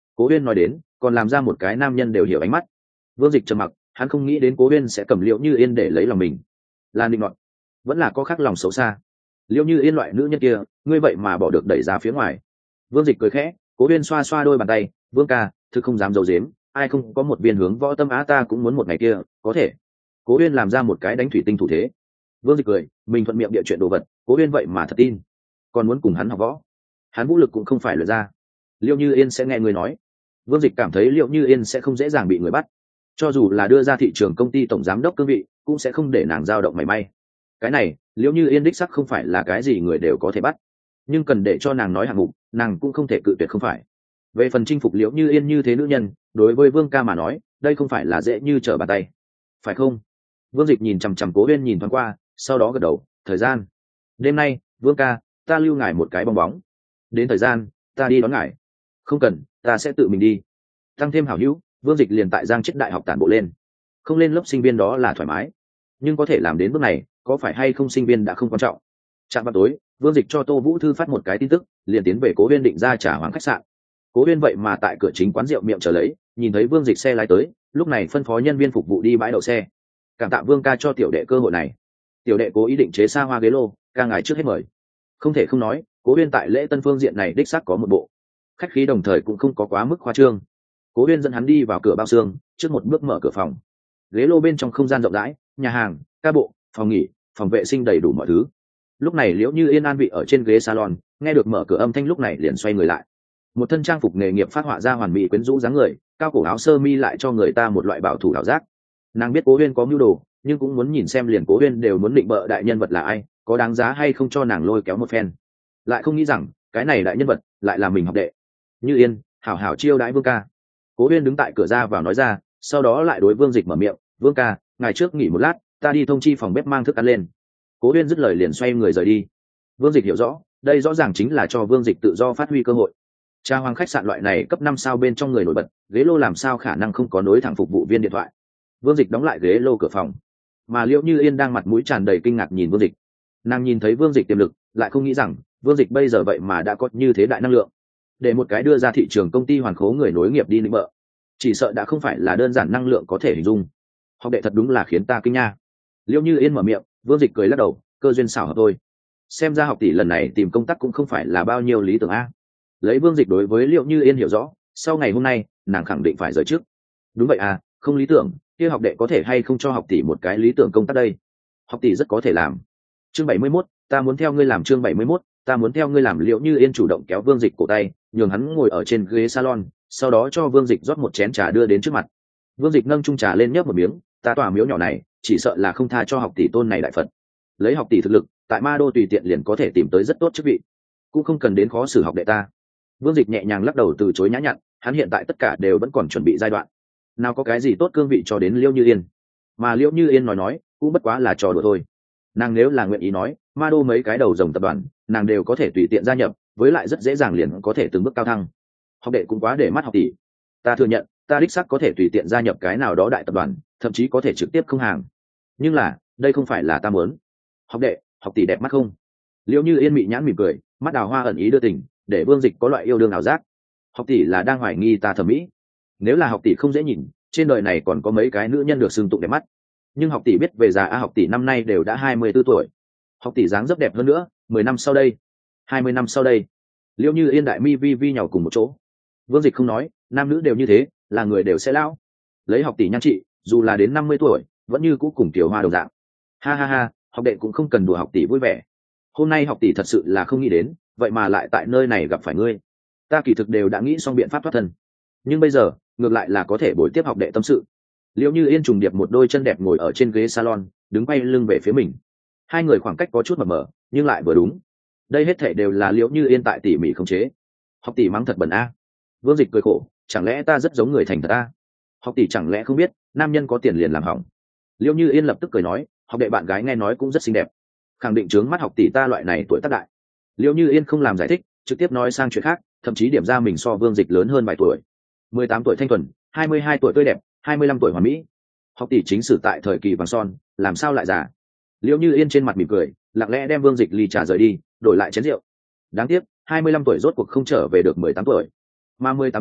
Cố Huyên nói đến còn làm ra một cái nam nhân đều hiểu ánh mắt. Vương Dịch trầm mặc, hắn không nghĩ đến Cố Huyên sẽ cầm Liễu Như Yên để lấy lòng mình. Là định ngọn, vẫn là có khác lòng xấu xa. Liễu Như Yên loại nữ nhân kia, ngươi vậy mà bỏ được đẩy ra phía ngoài. Vương Dịch cười khẽ, Cố Huyên xoa xoa đôi bàn tay, Vương ca, thực không dám giấu giếm, ai không có một viên hướng võ tâm á, ta cũng muốn một ngày kia, có thể. Cố Huyên làm ra một cái đánh thủy tinh thủ thế. Vương Dịch cười, mình thuận miệng địa chuyện đồ vật, Cố Huyên vậy mà thật tin, còn muốn cùng hắn học võ. Hắn vũ lực cũng không phải luyện ra. Liễu Như Yên sẽ nghe người nói. Vương Dịch cảm thấy Liễu Như Yên sẽ không dễ dàng bị người bắt, cho dù là đưa ra thị trường công ty tổng giám đốc cương vị, cũng sẽ không để nàng dao động mảy may. Cái này, Liễu Như Yên đích sắc không phải là cái gì người đều có thể bắt, nhưng cần để cho nàng nói hạng mục, nàng cũng không thể cự tuyệt không phải. Về phần chinh phục Liễu Như Yên như thế nữ nhân, đối với Vương ca mà nói, đây không phải là dễ như trở bàn tay, phải không? Vương Dịch nhìn chằm chằm Cố Huyên nhìn thoáng qua, sau đó gật đầu. Thời gian, đêm nay, Vương ca, ta lưu ngài một cái bong bóng. Đến thời gian, ta đi đón ngài. Không cần, ta sẽ tự mình đi. Tăng thêm hảo hữu, Vương Dịch liền tại Giang Chết đại học tản bộ lên. Không lên lớp sinh viên đó là thoải mái, nhưng có thể làm đến bước này, có phải hay không sinh viên đã không quan trọng. Trạm vào tối, Vương Dịch cho Tô Vũ Thư phát một cái tin tức, liền tiến về Cố Huyên định ra trả hoàng khách sạn. Cố Huyên vậy mà tại cửa chính quán rượu miệng chờ lấy, nhìn thấy Vương Dịch xe lái tới, lúc này phân phó nhân viên phục vụ đi bãi đậu xe. Cảm tạ Vương ca cho tiểu đệ cơ hội này. Tiểu đệ cố ý định chế xa hoa ghế lô, ca ngài trước hết mời. Không thể không nói, Cố Huyên tại lễ tân phương diện này đích xác có một bộ. Khách khí đồng thời cũng không có quá mức khoa trương. Cố Huyên dẫn hắn đi vào cửa bao xương, trước một bước mở cửa phòng. Ghế lô bên trong không gian rộng rãi, nhà hàng, ca bộ, phòng nghỉ, phòng vệ sinh đầy đủ mọi thứ. Lúc này Liễu Như Yên an vị ở trên ghế salon, nghe được mở cửa âm thanh lúc này liền xoay người lại. Một thân trang phục nghề nghiệp phát họa ra hoàn mỹ quyến rũ dáng người, cao cổ áo sơ mi lại cho người ta một loại bảo thủ ảo giác. Nàng biết Cố Huyên có mưu đồ, nhưng cũng muốn nhìn xem liền Cố Huyên đều muốn định bợ đại nhân vật là ai, có đáng giá hay không cho nàng lôi kéo một phen. Lại không nghĩ rằng cái này đại nhân vật lại là mình học đệ. Như Yên, hảo hảo chiêu đãi Vương ca. Cố Huyên đứng tại cửa ra vào nói ra, sau đó lại đối Vương Dịch mở miệng, Vương ca, ngày trước nghỉ một lát, ta đi thông chi phòng bếp mang thức ăn lên. Cố Huyên dứt lời liền xoay người rời đi. Vương Dịch hiểu rõ, đây rõ ràng chính là cho Vương Dịch tự do phát huy cơ hội. Cha Hoàng khách sạn loại này cấp năm sao bên trong người nổi bật, ghế lô làm sao khả năng không có nối thẳng phục vụ viên điện thoại. Vương Dịch đóng lại ghế lô cửa phòng, mà Liễu Như Yên đang mặt mũi tràn đầy kinh ngạc nhìn Vương Dịch. Nàng nhìn thấy Vương Dịch tiềm lực, lại không nghĩ rằng Vương Dịch bây giờ vậy mà đã có như thế đại năng lượng, để một cái đưa ra thị trường công ty hoàn khố người nối nghiệp đi nịnh bợ, chỉ sợ đã không phải là đơn giản năng lượng có thể hình dung. Học đệ thật đúng là khiến ta kinh nha. Liễu Như Yên mở miệng, Vương Dịch cười lắc đầu, cơ duyên xảo hợp thôi. Xem ra học tỷ lần này tìm công tác cũng không phải là bao nhiêu lý tưởng a. Lấy Vương Dịch đối với Liễu Như Yên hiểu rõ, sau ngày hôm nay nàng khẳng định phải rời trước. Đúng vậy à, không lý tưởng, kia học đệ có thể hay không cho học tỷ một cái lý tưởng công tác đây? Học tỷ rất có thể làm. Chương bảy mươi mốt, ta muốn theo ngươi làm. Chương bảy mươi mốt, ta muốn theo ngươi làm. Liễu Như Yên chủ động kéo Vương Dịch cổ tay, nhường hắn ngồi ở trên ghế salon, sau đó cho Vương Dịch rót một chén trà đưa đến trước mặt. Vương Dịch nâng chung trà lên nhấp một miếng, ta tòa miếu nhỏ này, chỉ sợ là không tha cho học tỷ tôn này đại phật. Lấy học tỷ thực lực, tại Ma Đô tùy tiện liền có thể tìm tới rất tốt chức vị, cũng không cần đến khó xử học đệ ta. Vương Dịch nhẹ nhàng lắc đầu từ chối nhã nhặn, hắn hiện tại tất cả đều vẫn còn chuẩn bị giai đoạn, nào có cái gì tốt cương vị cho đến Liễu Như Yên. Mà Liễu Như Yên nói nói cũng bất quá là trò đùa thôi. Nàng nếu là nguyện ý nói, Ma Đô mấy cái đầu rồng tập đoàn, nàng đều có thể tùy tiện gia nhập, với lại rất dễ dàng liền có thể từng bước cao thăng. Học đệ cũng quá để mắt học tỷ. Ta thừa nhận, ta đích xác có thể tùy tiện gia nhập cái nào đó đại tập đoàn, thậm chí có thể trực tiếp không hàng. Nhưng là, đây không phải là ta muốn. Học đệ, học tỷ đẹp mắt không? Liễu Như Yên mị nhãn mỉm cười, mắt đào hoa ẩn ý đưa tình, để Vương Dịch có loại yêu đương ảo giác. Học tỷ là đang hoài nghi ta thẩm mỹ. Nếu là học tỷ không dễ nhìn, trên đời này còn có mấy cái nữ nhân được xưng tụng đẹp mắt. Nhưng học tỷ biết về già a, học tỷ năm nay đều đã hai mươi tư tuổi. Học tỷ dáng dấp đẹp hơn nữa, mười năm sau đây, hai mươi năm sau đây. Liễu Như Yên đại mi vi vi nhào cùng một chỗ. Vương Dịch không nói, nam nữ đều như thế, là người đều sẽ lão. Lấy học tỷ nhan trị, dù là đến năm mươi tuổi, vẫn như cũ cùng tiểu hoa đồng dạng. Ha ha ha, học đệ cũng không cần đùa học tỷ vui vẻ. Hôm nay học tỷ thật sự là không nghĩ đến, vậy mà lại tại nơi này gặp phải ngươi. Ta kỳ thực đều đã nghĩ xong biện pháp thoát thân, nhưng bây giờ ngược lại là có thể buổi tiếp học đệ tâm sự. Liễu Như Yên trùng điệp một đôi chân đẹp ngồi ở trên ghế salon, đứng quay lưng về phía mình. Hai người khoảng cách có chút mờ mờ, nhưng lại vừa đúng. Đây hết thể đều là Liễu Như Yên tại tỉ mỉ khống chế. Học tỷ mắng thật bẩn a. Vương Dịch cười khổ, chẳng lẽ ta rất giống người thành thật a? Học tỷ chẳng lẽ không biết, nam nhân có tiền liền làm hỏng. Liễu Như Yên lập tức cười nói, học đệ bạn gái nghe nói cũng rất xinh đẹp, khẳng định trướng mắt học tỷ ta loại này tuổi tác đại. Liễu Như Yên không làm giải thích, trực tiếp nói sang chuyện khác, thậm chí điểm ra mình so Vương Dịch lớn hơn vài tuổi. mười tám tuổi thanh thuần, hai mươi hai tuổi tươi đẹp, hai mươi lăm tuổi hoàn mỹ. Học tỷ chính sử tại thời kỳ vàng son, làm sao lại già? Liễu Như Yên trên mặt mỉm cười, lặng lẽ đem Vương Dịch ly trà rời đi, đổi lại chén rượu. Đáng tiếc, hai mươi lăm tuổi rốt cuộc không trở về được mười tám tuổi. Mà mười tám tuổi,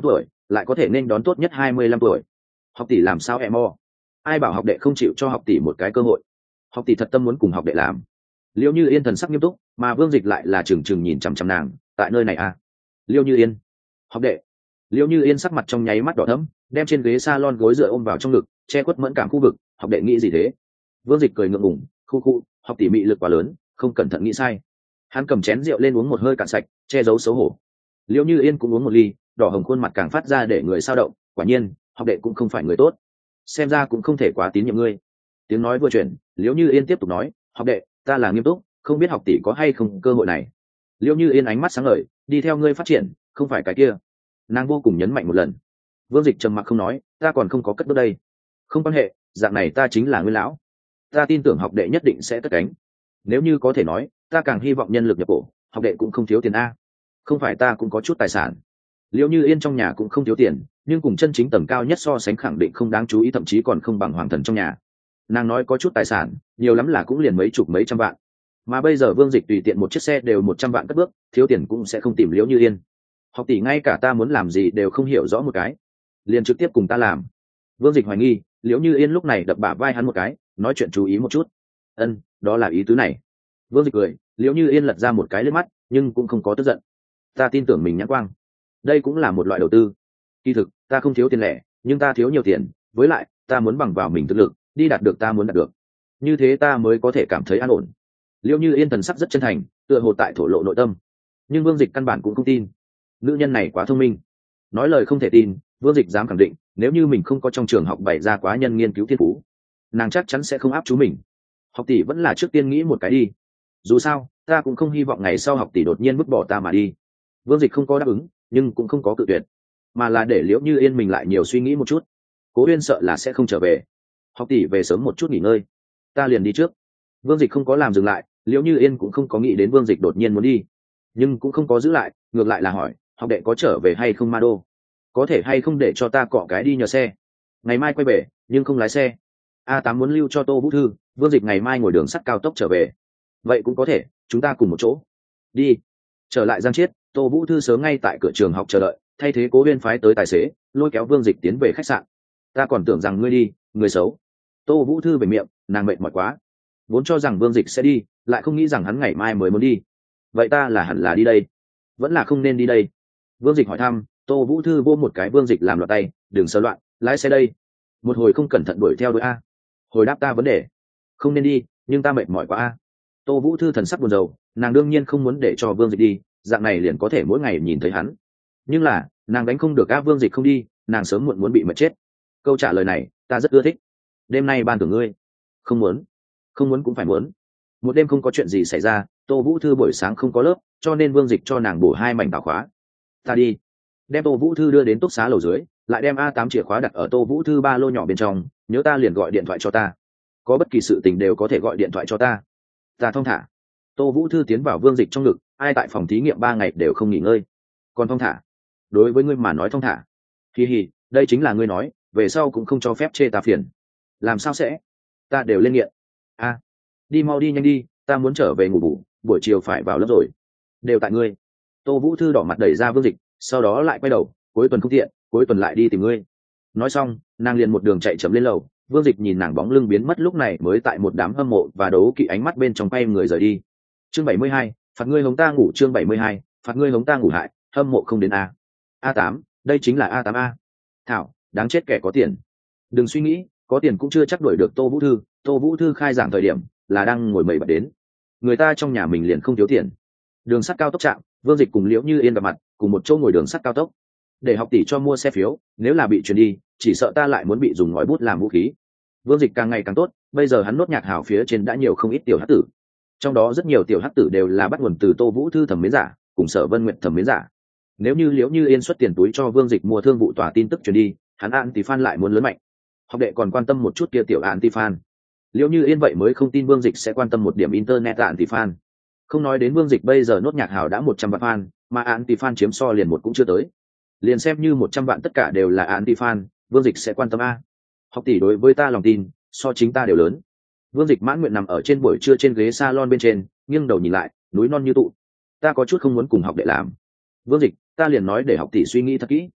lại có thể nên đón tốt nhất hai mươi lăm tuổi. Học tỷ làm sao em o? Ai bảo học đệ không chịu cho học tỷ một cái cơ hội? Học tỷ thật tâm muốn cùng học đệ làm. Liễu Như Yên thần sắc nghiêm túc, mà Vương Dịch lại là trừng trừng nhìn chằm chằm nàng, tại nơi này à? Liễu Như Yên, học đệ. Liễu Như Yên sắc mặt trong nháy mắt đỏ thẫm, đem trên ghế salon gối dựa ôm vào trong ngực, che khuất mẫn cảm khu vực. Học đệ nghĩ gì thế? Vương Dịch cười ngượng ngùng, khu khu, học tỷ mị lực quá lớn, không cẩn thận nghĩ sai. Hắn cầm chén rượu lên uống một hơi cạn sạch, che giấu xấu hổ. Liễu Như Yên cũng uống một ly, đỏ hồng khuôn mặt càng phát ra để người sao động. Quả nhiên, học đệ cũng không phải người tốt, xem ra cũng không thể quá tín nhiệm ngươi. Tiếng nói vừa chuyển, Liễu Như Yên tiếp tục nói, học đệ, ta là nghiêm túc, không biết học tỷ có hay không cơ hội này. Liễu Như Yên ánh mắt sáng ngời, đi theo ngươi phát triển, không phải cái kia. Nàng vô cùng nhấn mạnh một lần. Vương Dịch trầm mặc không nói, ta còn không có cất bước đây. Không quan hệ, dạng này ta chính là Nguyên lão, ta tin tưởng học đệ nhất định sẽ cất cánh. Nếu như có thể nói, ta càng hy vọng nhân lực nhập cổ, học đệ cũng không thiếu tiền a. Không phải ta cũng có chút tài sản. Liễu Như Yên trong nhà cũng không thiếu tiền, nhưng cùng chân chính tầng cao nhất so sánh khẳng định không đáng chú ý, thậm chí còn không bằng hoàng thần trong nhà. Nàng nói có chút tài sản, nhiều lắm là cũng liền mấy chục mấy trăm vạn, mà bây giờ Vương Dịch tùy tiện một chiếc xe đều một trăm vạn cất bước, thiếu tiền cũng sẽ không tìm Liễu Như Yên. Học tỷ ngay cả ta muốn làm gì đều không hiểu rõ một cái, liền trực tiếp cùng ta làm. Vương Dịch hoài nghi, Liễu Như Yên lúc này đập bả vai hắn một cái, nói chuyện chú ý một chút. Ân, đó là ý tứ này. Vương Dịch cười, Liễu Như Yên lật ra một cái liếc mắt, nhưng cũng không có tức giận. Ta tin tưởng mình nhãn quang, đây cũng là một loại đầu tư. Kỳ thực ta không thiếu tiền lẻ, nhưng ta thiếu nhiều tiền, với lại ta muốn bằng vào mình thực lực đi đạt được ta muốn đạt được, như thế ta mới có thể cảm thấy an ổn. Liễu Như Yên thần sắc rất chân thành, tựa hồ tại thổ lộ nội tâm, nhưng Vương Dịch căn bản cũng không tin. Nữ nhân này quá thông minh, nói lời không thể tin. Vương Dịch dám khẳng định, nếu như mình không có trong trường học bày ra quá nhân nghiên cứu thiên phú, nàng chắc chắn sẽ không áp chú mình. Học tỷ vẫn là trước tiên nghĩ một cái đi, dù sao ta cũng không hy vọng ngày sau học tỷ đột nhiên vứt bỏ ta mà đi. Vương Dịch không có đáp ứng, nhưng cũng không có cự tuyệt, mà là để Liễu Như Yên mình lại nhiều suy nghĩ một chút. Cố Uyên sợ là sẽ không trở về, học tỷ về sớm một chút nghỉ ngơi, ta liền đi trước. Vương Dịch không có làm dừng lại, Liễu Như Yên cũng không có nghĩ đến Vương Dịch đột nhiên muốn đi, nhưng cũng không có giữ lại, ngược lại là hỏi, học đệ có trở về hay không Ma Đô? Có thể hay không để cho ta cọ cái đi nhờ xe, ngày mai quay về, nhưng không lái xe. A tám muốn lưu cho Tô Vũ Thư, Vương Dịch ngày mai ngồi đường sắt cao tốc trở về. Vậy cũng có thể, chúng ta cùng một chỗ đi. Trở lại Giang Chiết, Tô Vũ Thư sớm ngay tại cửa trường học chờ đợi, thay thế Cố Uyên phái tới tài xế lôi kéo Vương Dịch tiến về khách sạn. Ta còn tưởng rằng ngươi đi, người xấu. Tô Vũ Thư về miệng, nàng mệt mỏi quá, vốn cho rằng Vương Dịch sẽ đi, lại không nghĩ rằng hắn ngày mai mới muốn đi. Vậy ta là hẳn là đi đây, vẫn là không nên đi đây? Vương Dịch hỏi thăm. Tô Vũ Thư vô một cái Vương Dịch làm loạn tay, đừng sơ loạn, lái xe đây. Một hồi không cẩn thận đuổi theo đuổi a. Hồi đáp ta vấn đề, không nên đi, nhưng ta mệt mỏi quá a. Tô Vũ Thư thần sắc buồn rầu, nàng đương nhiên không muốn để cho Vương Dịch đi, dạng này liền có thể mỗi ngày nhìn thấy hắn. Nhưng là nàng đánh không được a, Vương Dịch không đi, nàng sớm muộn muốn bị mệt chết. Câu trả lời này ta rất ưa thích. Đêm nay ban thưởng ngươi. Không muốn, không muốn cũng phải muốn. Một đêm không có chuyện gì xảy ra, Tô Vũ Thư buổi sáng không có lớp, cho nên Vương Dịch cho nàng bổ hai mảnh tảo khóa. Ta đi. Đem Tô Vũ Thư đưa đến túc xá lầu dưới, lại đem A tám chìa khóa đặt ở Tô Vũ Thư ba lô nhỏ bên trong. Nhớ ta liền gọi điện thoại cho ta, có bất kỳ sự tình đều có thể gọi điện thoại cho ta. Ta thong thả. Tô Vũ Thư tiến vào Vương Dịch trong ngực, ai tại phòng thí nghiệm ba ngày đều không nghỉ ngơi, còn thong thả? Đối với ngươi mà nói thong thả? Hi hi, đây chính là ngươi nói, về sau cũng không cho phép chê ta phiền. Làm sao sẽ? Ta đều lên nghiện. A, à, đi mau đi nhanh đi, ta muốn trở về ngủ bù, buổi chiều phải vào lớp rồi. Đều tại ngươi. Tô Vũ Thư đỏ mặt đẩy ra Vương Dịch, sau đó lại quay đầu, cuối tuần không tiện, cuối tuần lại đi tìm ngươi. Nói xong, nàng liền một đường chạy chậm lên lầu. Vương Dịch nhìn nàng bóng lưng biến mất lúc này mới tại một đám hâm mộ và đấu kỵ ánh mắt bên trong quay người rời đi. Chương bảy mươi hai, phạt ngươi hống ta ngủ. Chương bảy mươi hai, phạt ngươi hống ta ngủ hại, hâm mộ không đến a. A tám, đây chính là A tám a. Thảo, đáng chết kẻ có tiền. Đừng suy nghĩ, có tiền cũng chưa chắc đuổi được Tô Vũ Thư. Tô Vũ Thư khai giảng thời điểm là đang ngồi mầy bật đến, người ta trong nhà mình liền không thiếu tiền. Đường sắt cao tốc trạm, Vương Dịch cùng Liễu Như Yên gặp mặt, cùng một chỗ ngồi đường sắt cao tốc. Để học tỷ cho mua xe phiếu, nếu là bị chuyển đi, chỉ sợ ta lại muốn bị dùng ngòi bút làm vũ khí. Vương Dịch càng ngày càng tốt, bây giờ hắn nốt nhạc hào phía trên đã nhiều không ít tiểu hắc tử, trong đó rất nhiều tiểu hắc tử đều là bắt nguồn từ Tô Vũ Thư thẩm mến giả cùng Sở Vân Nguyệt thẩm mến giả. Nếu như Liễu Như Yên xuất tiền túi cho Vương Dịch mua thương vụ tòa tin tức truyền đi, hắn an tỷ fan lại muốn lớn mạnh. Học đệ còn quan tâm một chút kia tiểu an tỷ fan. Liễu Như Yên vậy mới không tin Vương Dịch sẽ quan tâm một điểm internet an tỷ fan. Không nói đến Vương Dịch bây giờ nốt nhạc hào đã một trăm vạn fan, mà an tỷ fan chiếm so liền một cũng chưa tới. Liền xem như một trăm vạn tất cả đều là an tỷ fan, Vương Dịch sẽ quan tâm a. Học tỷ đối với ta lòng tin so chính ta đều lớn. Vương Dịch mãn nguyện nằm ở trên buổi trưa trên ghế salon bên trên, nghiêng đầu nhìn lại, núi non như tụ. Ta có chút không muốn cùng học đệ làm. Vương Dịch, ta liền nói để học tỷ suy nghĩ thật kỹ.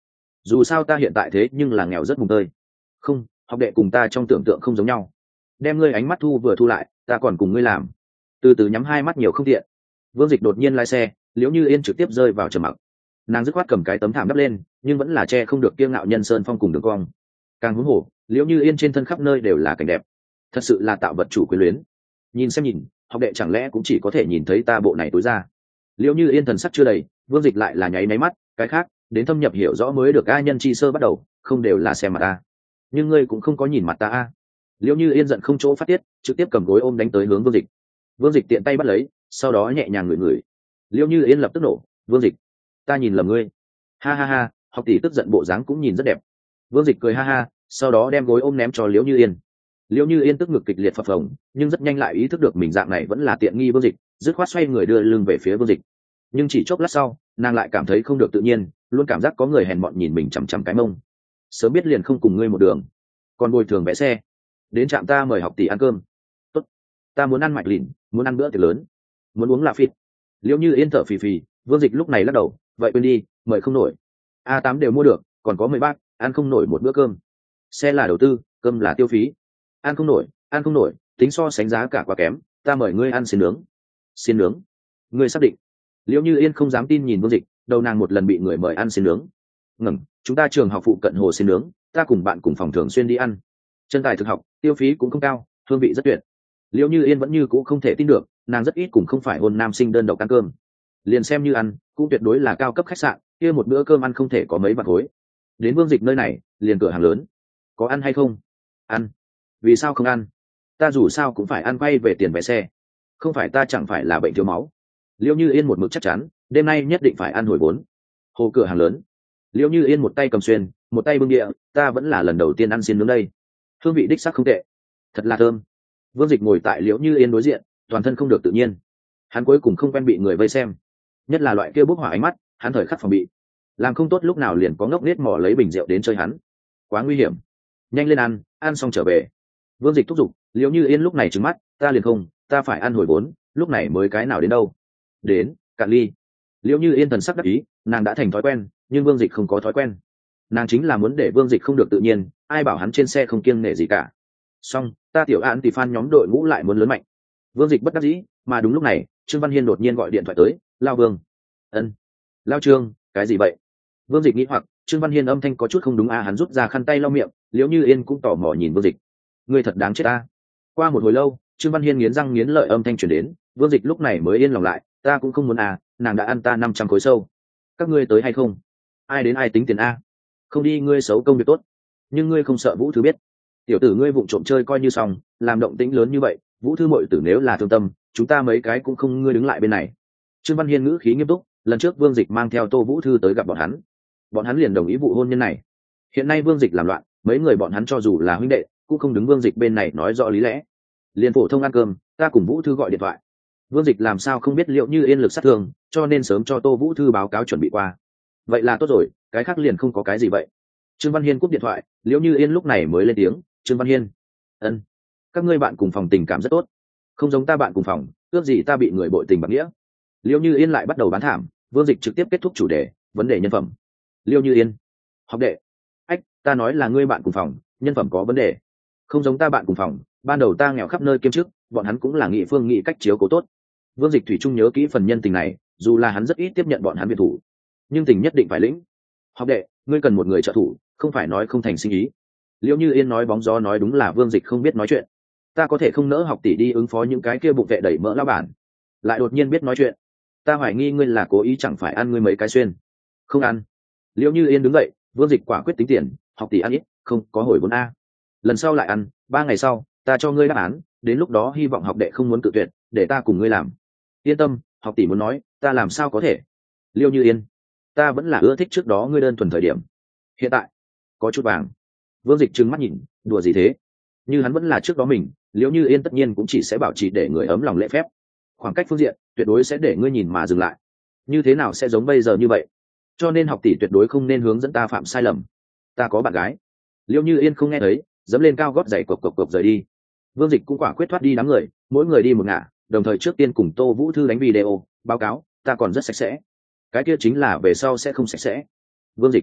dù sao ta hiện tại thế nhưng là nghèo rất mùng tơi. Không, học đệ cùng ta trong tưởng tượng không giống nhau. Đem ngươi ánh mắt thu vừa thu lại, ta còn cùng ngươi làm. Từ từ nhắm hai mắt nhiều không tiện. Vương Dịch đột nhiên lái xe, Liễu Như Yên trực tiếp rơi vào trầm mặc. Nàng dứt khoát cầm cái tấm thảm đắp lên, nhưng vẫn là che không được kiêu ngạo nhân sơn phong cùng đường cong. Càng huống hồ, Liễu Như Yên trên thân khắp nơi đều là cảnh đẹp, thật sự là tạo vật chủ quyến luyến. Nhìn xem nhìn, học đệ chẳng lẽ cũng chỉ có thể nhìn thấy ta bộ này tối ra. Liễu Như Yên thần sắc chưa đầy, Vương Dịch lại là nháy máy mắt, cái khác đến thâm nhập hiểu rõ mới được. A nhân chi sơ bắt đầu, không đều là xem mặt ta, nhưng ngươi cũng không có nhìn mặt ta a. Liễu Như Yên giận không chỗ phát tiết, trực tiếp cầm gối ôm đánh tới hướng Vương Dịch. Vương Dịch tiện tay bắt lấy, sau đó nhẹ nhàng ngửi ngửi. Liễu Như Yên lập tức nổ, Vương Dịch, ta nhìn lầm ngươi. Ha ha ha, học tỷ tức giận bộ dáng cũng nhìn rất đẹp. Vương Dịch cười ha ha, sau đó đem gối ôm ném cho Liễu Như Yên. Liễu Như Yên tức ngực kịch liệt phập phồng, nhưng rất nhanh lại ý thức được mình dạng này vẫn là tiện nghi Vương Dịch, dứt khoát xoay người đưa lưng về phía Vương Dịch. Nhưng chỉ chốc lát sau, nàng lại cảm thấy không được tự nhiên, luôn cảm giác có người hèn mọn nhìn mình chằm chằm cái mông. Sớm biết liền không cùng ngươi một đường, còn bồi thường vẽ xe, đến trạm ta mời học tỷ ăn cơm. Tốt, ta muốn ăn mạch lìn, muốn ăn bữa tiệc lớn, muốn uống lạ phịt. Liễu Như Yên thở phì phì. Vương Dịch lúc này lắc đầu, vậy quên đi, mời không nổi. A tám đều mua được, còn có mười bác, ăn không nổi một bữa cơm. Xe là đầu tư, cơm là tiêu phí. Ăn không nổi, ăn không nổi, tính so sánh giá cả quá kém, ta mời ngươi ăn xiên nướng. Xiên nướng? Ngươi xác định? Liễu Như Yên không dám tin nhìn Vương Dịch, đầu nàng một lần bị người mời ăn xiên nướng. Ngẩng, chúng ta trường học phụ cận hồ xiên nướng, ta cùng bạn cùng phòng thường xuyên đi ăn. Chân tài thực học, tiêu phí cũng không cao, hương vị rất tuyệt. Liễu Như Yên vẫn như cũ không thể tin được, nàng rất ít cùng không phải hôn nam sinh đơn độc ăn cơm. Liền xem như ăn, cũng tuyệt đối là cao cấp khách sạn, kia một bữa cơm ăn không thể có mấy vạn khối. Đến Vương Dịch nơi này, liền cửa hàng lớn. Có ăn hay không? Ăn. Vì sao không ăn? Ta dù sao cũng phải ăn quay về tiền vé xe. Không phải ta chẳng phải là bệnh thiếu máu. Liễu Như Yên một mực chắc chắn, đêm nay nhất định phải ăn hồi vốn. Hồ cửa hàng lớn. Liễu Như Yên một tay cầm xuyên, một tay bưng địa, ta vẫn là lần đầu tiên ăn xiên nướng đây. Hương vị đích sắc không tệ, thật là thơm. Vương Dịch ngồi tại Liễu Như Yên đối diện, toàn thân không được tự nhiên. Hắn cuối cùng không quen bị người vây xem, nhất là loại kia bốc hỏa ánh mắt, hắn thời khắc phòng bị. Làm không tốt lúc nào liền có ngốc nết mò lấy bình rượu đến chơi hắn, quá nguy hiểm. Nhanh lên ăn, ăn xong trở về. Vương Dịch thúc giục. Liễu Như Yên lúc này trừng mắt, ta liền không, ta phải ăn hồi vốn, lúc này mới cái nào đến đâu. Đến, cạn ly. Liễu Như Yên thần sắc đắc ý, nàng đã thành thói quen, nhưng Vương Dịch không có thói quen. Nàng chính là muốn để Vương Dịch không được tự nhiên, ai bảo hắn trên xe không kiêng nể gì cả. Xong, ta tiểu án thì fan nhóm đội ngũ lại muốn lớn mạnh. Vương Dịch bất đắc dĩ, mà đúng lúc này, Trương Văn Hiên đột nhiên gọi điện thoại tới, Lao Vương. Ân. Lao Trương, cái gì vậy? Vương Dịch nghĩ hoặc, Trương Văn Hiên âm thanh có chút không đúng à, hắn rút ra khăn tay lau miệng, Liễu Như Yên cũng tò mò nhìn Vương Dịch. Ngươi thật đáng chết ta. Qua một hồi lâu, Trương Văn Hiên nghiến răng nghiến lợi âm thanh truyền đến, Vương Dịch lúc này mới yên lòng lại, ta cũng không muốn à, nàng đã ăn ta năm trăm khối sâu. Các ngươi tới hay không? Ai đến ai tính tiền a? Không đi ngươi xấu công việc tốt, nhưng ngươi không sợ Vũ Thư biết. Tiểu tử ngươi vụng trộm chơi coi như xong, làm động tĩnh lớn như vậy, Vũ Thư muội tử nếu là thương tâm, chúng ta mấy cái cũng không ngươi đứng lại bên này. Trương Văn Hiên ngữ khí nghiêm túc, lần trước Vương Dịch mang theo Tô Vũ Thư tới gặp bọn hắn, bọn hắn liền đồng ý vụ hôn nhân này. Hiện nay Vương Dịch làm loạn, mấy người bọn hắn cho dù là huynh đệ, cũng không đứng Vương Dịch bên này nói rõ lý lẽ. Liền phổ thông ăn cơm, ta cùng Vũ Thư gọi điện thoại. Vương Dịch làm sao không biết Liệu Như Yên lực sát thương, cho nên sớm cho Tô Vũ Thư báo cáo chuẩn bị qua. Vậy là tốt rồi, cái khác liền không có cái gì vậy. Trương Văn Hiên cúp điện thoại, Liễu Như Yên lúc này mới lên tiếng, Trương Văn Hiên, ân, các ngươi bạn cùng phòng tình cảm rất tốt, không giống ta bạn cùng phòng, ước gì ta bị người bội tình bạc nghĩa. Liễu Như Yên lại bắt đầu bán thảm. Vương Dịch trực tiếp kết thúc chủ đề, vấn đề nhân phẩm. Liễu Như Yên, học đệ, ách, ta nói là ngươi bạn cùng phòng, nhân phẩm có vấn đề, không giống ta bạn cùng phòng, ban đầu ta nghèo khắp nơi kiêm chức, bọn hắn cũng là nghị phương nghị cách chiếu cố tốt. Vương Dịch thủy chung nhớ kỹ phần nhân tình này, dù là hắn rất ít tiếp nhận bọn hắn viện thủ, nhưng tình nhất định phải lĩnh. Học đệ, ngươi cần một người trợ thủ, không phải nói không thành sinh ý. Liễu Như Yên nói bóng gió nói đúng là Vương Dịch không biết nói chuyện. Ta có thể không nỡ học tỷ đi ứng phó những cái kia bụng vệ đẩy mỡ lão bản, lại đột nhiên biết nói chuyện. Ta hoài nghi ngươi là cố ý chẳng phải ăn ngươi mấy cái xuyên. Không ăn. Liễu Như Yên đứng dậy, Vương Dịch quả quyết tính tiền, học tỷ ăn ít, không có hồi vốn a. Lần sau lại ăn, ba ngày sau, ta cho ngươi đáp án, đến lúc đó hy vọng học đệ không muốn cự tuyệt, để ta cùng ngươi làm. Yên tâm, học tỷ muốn nói, ta làm sao có thể. Liễu Như Yên, ta vẫn là ưa thích trước đó ngươi đơn thuần thời điểm. Hiện tại, có chút vàng. Vương Dịch trừng mắt nhìn, đùa gì thế? Như hắn vẫn là trước đó mình, Liễu Như Yên tất nhiên cũng chỉ sẽ bảo trì để người ấm lòng lễ phép. Khoảng cách phương diện, tuyệt đối sẽ để ngươi nhìn mà dừng lại. Như thế nào sẽ giống bây giờ như vậy? Cho nên học tỷ tuyệt đối không nên hướng dẫn ta phạm sai lầm. Ta có bạn gái. Liễu Như Yên không nghe thấy, dẫm lên cao gót giày cộc cộc cộc rời đi. Vương Dịch cũng quả quyết thoát đi đám người, mỗi người đi một ngả, đồng thời trước tiên cùng Tô Vũ Thư đánh video, báo cáo, ta còn rất sạch sẽ. Cái kia chính là về sau sẽ không sạch sẽ. Vương Dịch,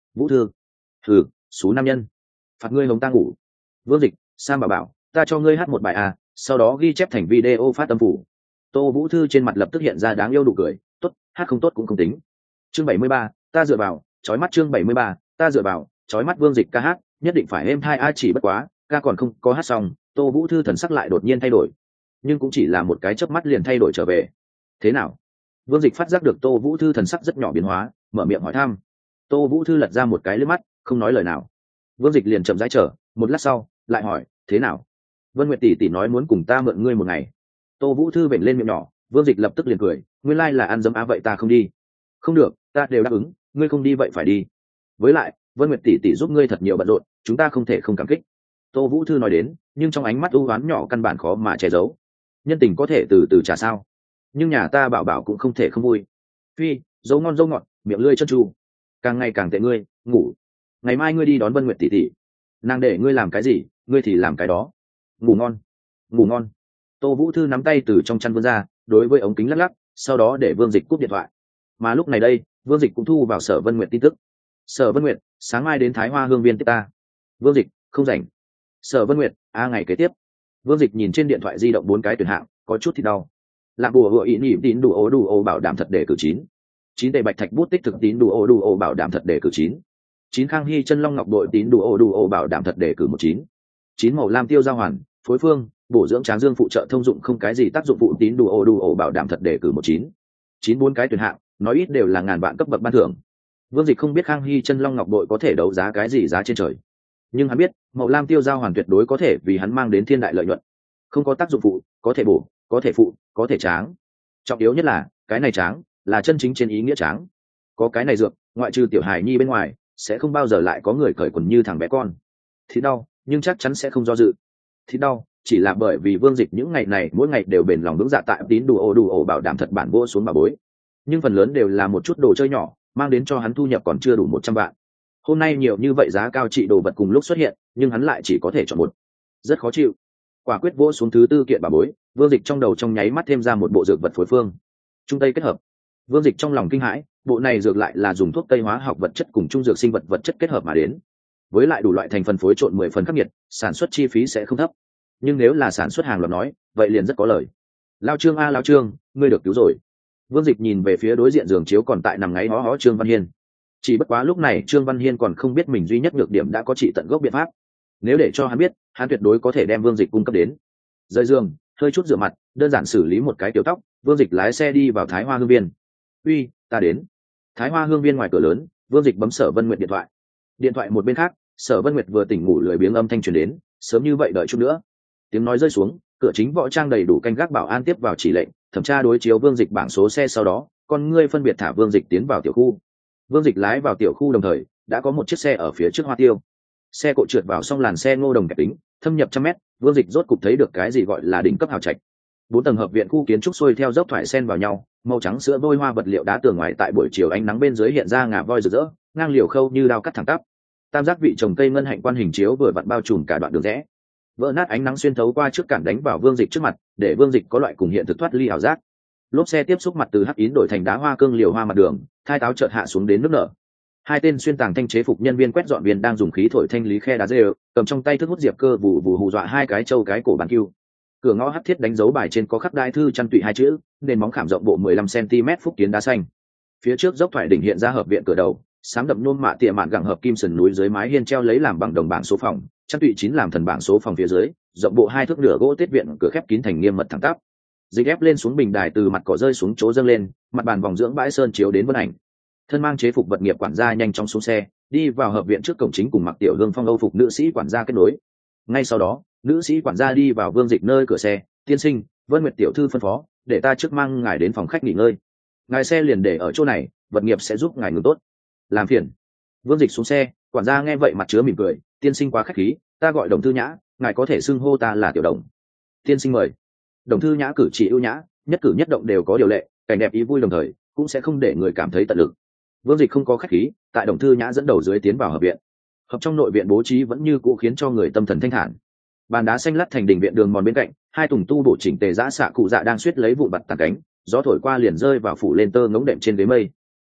Vũ Thư, thử số nam nhân, phạt ngươi hống ta ngủ. Vương Dịch, Sam bảo bảo, ta cho ngươi hát một bài à, sau đó ghi chép thành video phát âm phủ. Tô Vũ Thư trên mặt lập tức hiện ra đáng yêu nụ cười, tốt, hát không tốt cũng không tính. Chương bảy mươi ba, ta dựa vào, chói mắt. Chương bảy mươi ba, ta dựa vào, chói mắt. Vương Dịch ca hát, nhất định phải êm hai a, chỉ bất quá, ca còn không có hát xong, Tô Vũ Thư thần sắc lại đột nhiên thay đổi, nhưng cũng chỉ là một cái chớp mắt liền thay đổi trở về. Thế nào? Vương Dịch phát giác được Tô Vũ Thư thần sắc rất nhỏ biến hóa, mở miệng hỏi thăm. Tô Vũ Thư lật ra một cái liếc mắt, không nói lời nào. Vương Dịch liền chậm rãi chờ, một lát sau, lại hỏi, thế nào? Vân Nguyệt tỷ tỷ nói muốn cùng ta mượn ngươi một ngày. Tô Vũ Thư vểnh lên miệng nhỏ, Vương Dịch lập tức liền cười, nguyên lai là ăn dấm á, vậy ta không đi. Không được, ta đều đáp ứng, ngươi không đi vậy phải đi. Với lại, Vân Nguyệt tỷ tỷ giúp ngươi thật nhiều bận rộn, chúng ta không thể không cảm kích. Tô Vũ Thư nói đến, nhưng trong ánh mắt u ám nhỏ căn bản khó mà che giấu. Nhân tình có thể từ từ trả sao? Nhưng nhà ta bảo bảo cũng không thể không vui. Phi, dấu ngon dấu ngọt, miệng lưỡi chân tru, càng ngày càng tệ ngươi, ngủ. Ngày mai ngươi đi đón Vân Nguyệt tỷ tỷ, nàng để ngươi làm cái gì, ngươi thì làm cái đó. Ngủ ngon, ngủ ngon. Tô Vũ Thư nắm tay từ trong chăn vươn ra, đối với ống kính lắc lắc, sau đó để Vương Dịch cúp điện thoại. Mà lúc này đây, Vương Dịch cũng thu vào Sở Vân Nguyệt tin tức. Sở Vân Nguyệt, sáng mai đến Thái Hoa Hương Viên tiếp ta. Vương Dịch, không rảnh. Sở Vân Nguyệt, a ngày kế tiếp. Vương Dịch nhìn trên điện thoại di động bốn cái tuyển hạng, có chút thì đau. Lạc bùa hựa ý nhị tín đủ ố đủ ố bảo đảm thật để cử chín. Chín tệ bạch thạch bút tích thực tín đủ ố đủ ố bảo đảm thật để cử chín. Chín khang hy chân long ngọc đội tín đủ ố đủ ố bảo đảm thật để cử một chín. Chín màu lam tiêu giao hoàn, phối phương, bổ dưỡng tráng dương phụ trợ thông dụng không cái gì tác dụng phụ tín đủ ố đủ ố bảo đảm thật để cử một chín. Chín bốn cái tuyển hạng, nói ít đều là ngàn vạn cấp bậc ban thưởng. Vương Dịch không biết khang hy chân long ngọc đội có thể đấu giá cái gì giá trên trời, nhưng hắn biết màu lam tiêu giao hoàn tuyệt đối có thể vì hắn mang đến thiên đại lợi nhuận. Không có tác dụng phụ, có thể bổ, có thể phụ, có thể tráng. Trọng yếu nhất là cái này tráng là chân chính trên ý nghĩa tráng. Có cái này dược, ngoại trừ tiểu hài nhi bên ngoài, sẽ không bao giờ lại có người cởi quần như thằng bé con. Thì đau, nhưng chắc chắn sẽ không do dự. Thì đau, chỉ là bởi vì Vương Dịch những ngày này mỗi ngày đều bền lòng vững dạ tại tín đủ ổ đủ ổ bảo đảm thật bản vô xuống bà bối. Nhưng phần lớn đều là một chút đồ chơi nhỏ, mang đến cho hắn thu nhập còn chưa đủ một trăm vạn. Hôm nay nhiều như vậy giá cao trị đồ vật cùng lúc xuất hiện, nhưng hắn lại chỉ có thể chọn một. Rất khó chịu. Quả quyết vỗ xuống thứ tư kiện bà bối, Vương Dịch trong đầu trong nháy mắt thêm ra một bộ dược vật phối phương. Trung tây kết hợp. Vương Dịch trong lòng kinh hãi, bộ này dược lại là dùng thuốc tây hóa học vật chất cùng trung dược sinh vật vật chất kết hợp mà đến. Với lại đủ loại thành phần phối trộn mười phần khắc nghiệt, sản xuất chi phí sẽ không thấp. Nhưng nếu là sản xuất hàng loạt nói, vậy liền rất có lời. Lao Trương a Lao Trương, ngươi được cứu rồi. Vương Dịch nhìn về phía đối diện giường chiếu còn tại nằm ngáy hó hó Trương Văn Hiên. Chỉ bất quá lúc này Trương Văn Hiên còn không biết mình duy nhất nhược điểm đã có trị tận gốc biện pháp. Nếu để cho hắn biết, hắn tuyệt đối có thể đem Vương Dịch cung cấp đến. Rời giường, hơi chút rửa mặt, đơn giản xử lý một cái tiểu tóc, Vương Dịch lái xe đi vào Thái Hoa Hương Viên. Uy, ta đến. Thái Hoa Hương Viên ngoài cửa lớn, Vương Dịch bấm Sở Vân Nguyệt điện thoại. Điện thoại một bên khác, Sở Vân Nguyệt vừa tỉnh ngủ lười biếng âm thanh truyền đến, sớm như vậy đợi chút nữa. Tiếng nói rơi xuống, cửa chính võ trang đầy đủ canh gác bảo an tiếp vào chỉ lệnh, thẩm tra đối chiếu Vương Dịch bảng số xe, sau đó con ngươi phân biệt thả Vương Dịch tiến vào tiểu khu. Vương Dịch lái vào tiểu khu đồng thời, đã có một chiếc xe ở phía trước hoa tiêu. Xe cộ trượt vào xong làn xe ngô đồng kẹp tính, thâm nhập trăm mét, Vương Dịch rốt cục thấy được cái gì gọi là đỉnh cấp hào trạch. Bốn tầng hợp viện khu kiến trúc xuôi theo dốc thoải sen vào nhau, màu trắng sữa vôi hoa vật liệu đá tường ngoài tại buổi chiều ánh nắng bên dưới hiện ra ngà voi rực rỡ, ngang liều khâu như đao cắt thẳng tắp. Tam giác vị trồng cây ngân hạnh quan hình chiếu vừa vặn bao trùm cả đoạn đường rẽ. Vỡ nát ánh nắng xuyên thấu qua trước cản đánh vào Vương Dịch trước mặt, để Vương Dịch có loại cùng hiện thực thoát ly ảo giác. Lốp xe tiếp xúc mặt từ hắc yến đổi thành đá hoa cương liều hoa mặt đường, thai táo chợt hạ xuống đến nước nở. Hai tên xuyên tàng thanh chế phục nhân viên quét dọn viên đang dùng khí thổi thanh lý khe đá rêu, cầm trong tay thức hút diệp cơ vù vù hù dọa hai cái trâu cái cổ bàn cừu. Cửa ngõ hắc thiết đánh dấu bài trên có khắc đai thư chăn tụy hai chữ, nền móng khảm rộng bộ mười lăm xăng-ti-mét phúc kiến đá xanh. Phía trước dốc thoại đỉnh hiện ra hợp viện cửa đầu, sáng đậm nôm mạ tiệm mạn gẳng hợp kim sườn núi dưới mái hiên treo lấy làm bằng đồng bảng số phòng, chăn tụy chín làm thần bảng số phòng phía dưới, rộng bộ hai thước nửa gỗ tiết viện cửa khép kín thành nghiêm mật thẳng tắp. Dịch ép lên xuống bình đài từ mặt cỏ rơi xuống chỗ dâng lên, mặt bàn vòng dưỡng bãi sơn chiếu đến vân ảnh. Thân mang chế phục vật nghiệp quản gia nhanh chóng xuống xe, đi vào hợp viện trước cổng chính cùng mặc tiểu hương phong âu phục nữ sĩ quản gia kết nối. Ngay sau đó, nữ sĩ quản gia đi vào Vương Dịch nơi cửa xe, tiên sinh, Vân Nguyệt tiểu thư phân phó, để ta trước mang ngài đến phòng khách nghỉ ngơi. Ngài xe liền để ở chỗ này, vật nghiệp sẽ giúp ngài ngừng tốt. Làm phiền. Vương Dịch xuống xe, quản gia nghe vậy mặt chứa mỉm cười, tiên sinh quá khách khí, ta gọi Đồng Thư Nhã, ngài có thể xưng hô ta là tiểu Đồng. Tiên sinh mời. Đồng Thư Nhã cử chỉ ưu nhã, nhất cử nhất động đều có điều lệ, cảnh đẹp ý vui đồng thời, cũng sẽ không để người cảm thấy tận lực. Vương Dịch không có khách khí, tại Đồng Thư Nhã dẫn đầu dưới tiến vào hợp viện. Hợp trong nội viện bố trí vẫn như cũ khiến cho người tâm thần thanh thản. Bàn đá xanh lát thành đỉnh viện đường mòn bên cạnh, hai tùng tu bổ chỉnh tề giã xạ cụ dạ đang suýt lấy vụn bặt tàn cánh, gió thổi qua liền rơi vào phủ lên tơ ngỗng đệm trên ghế mây.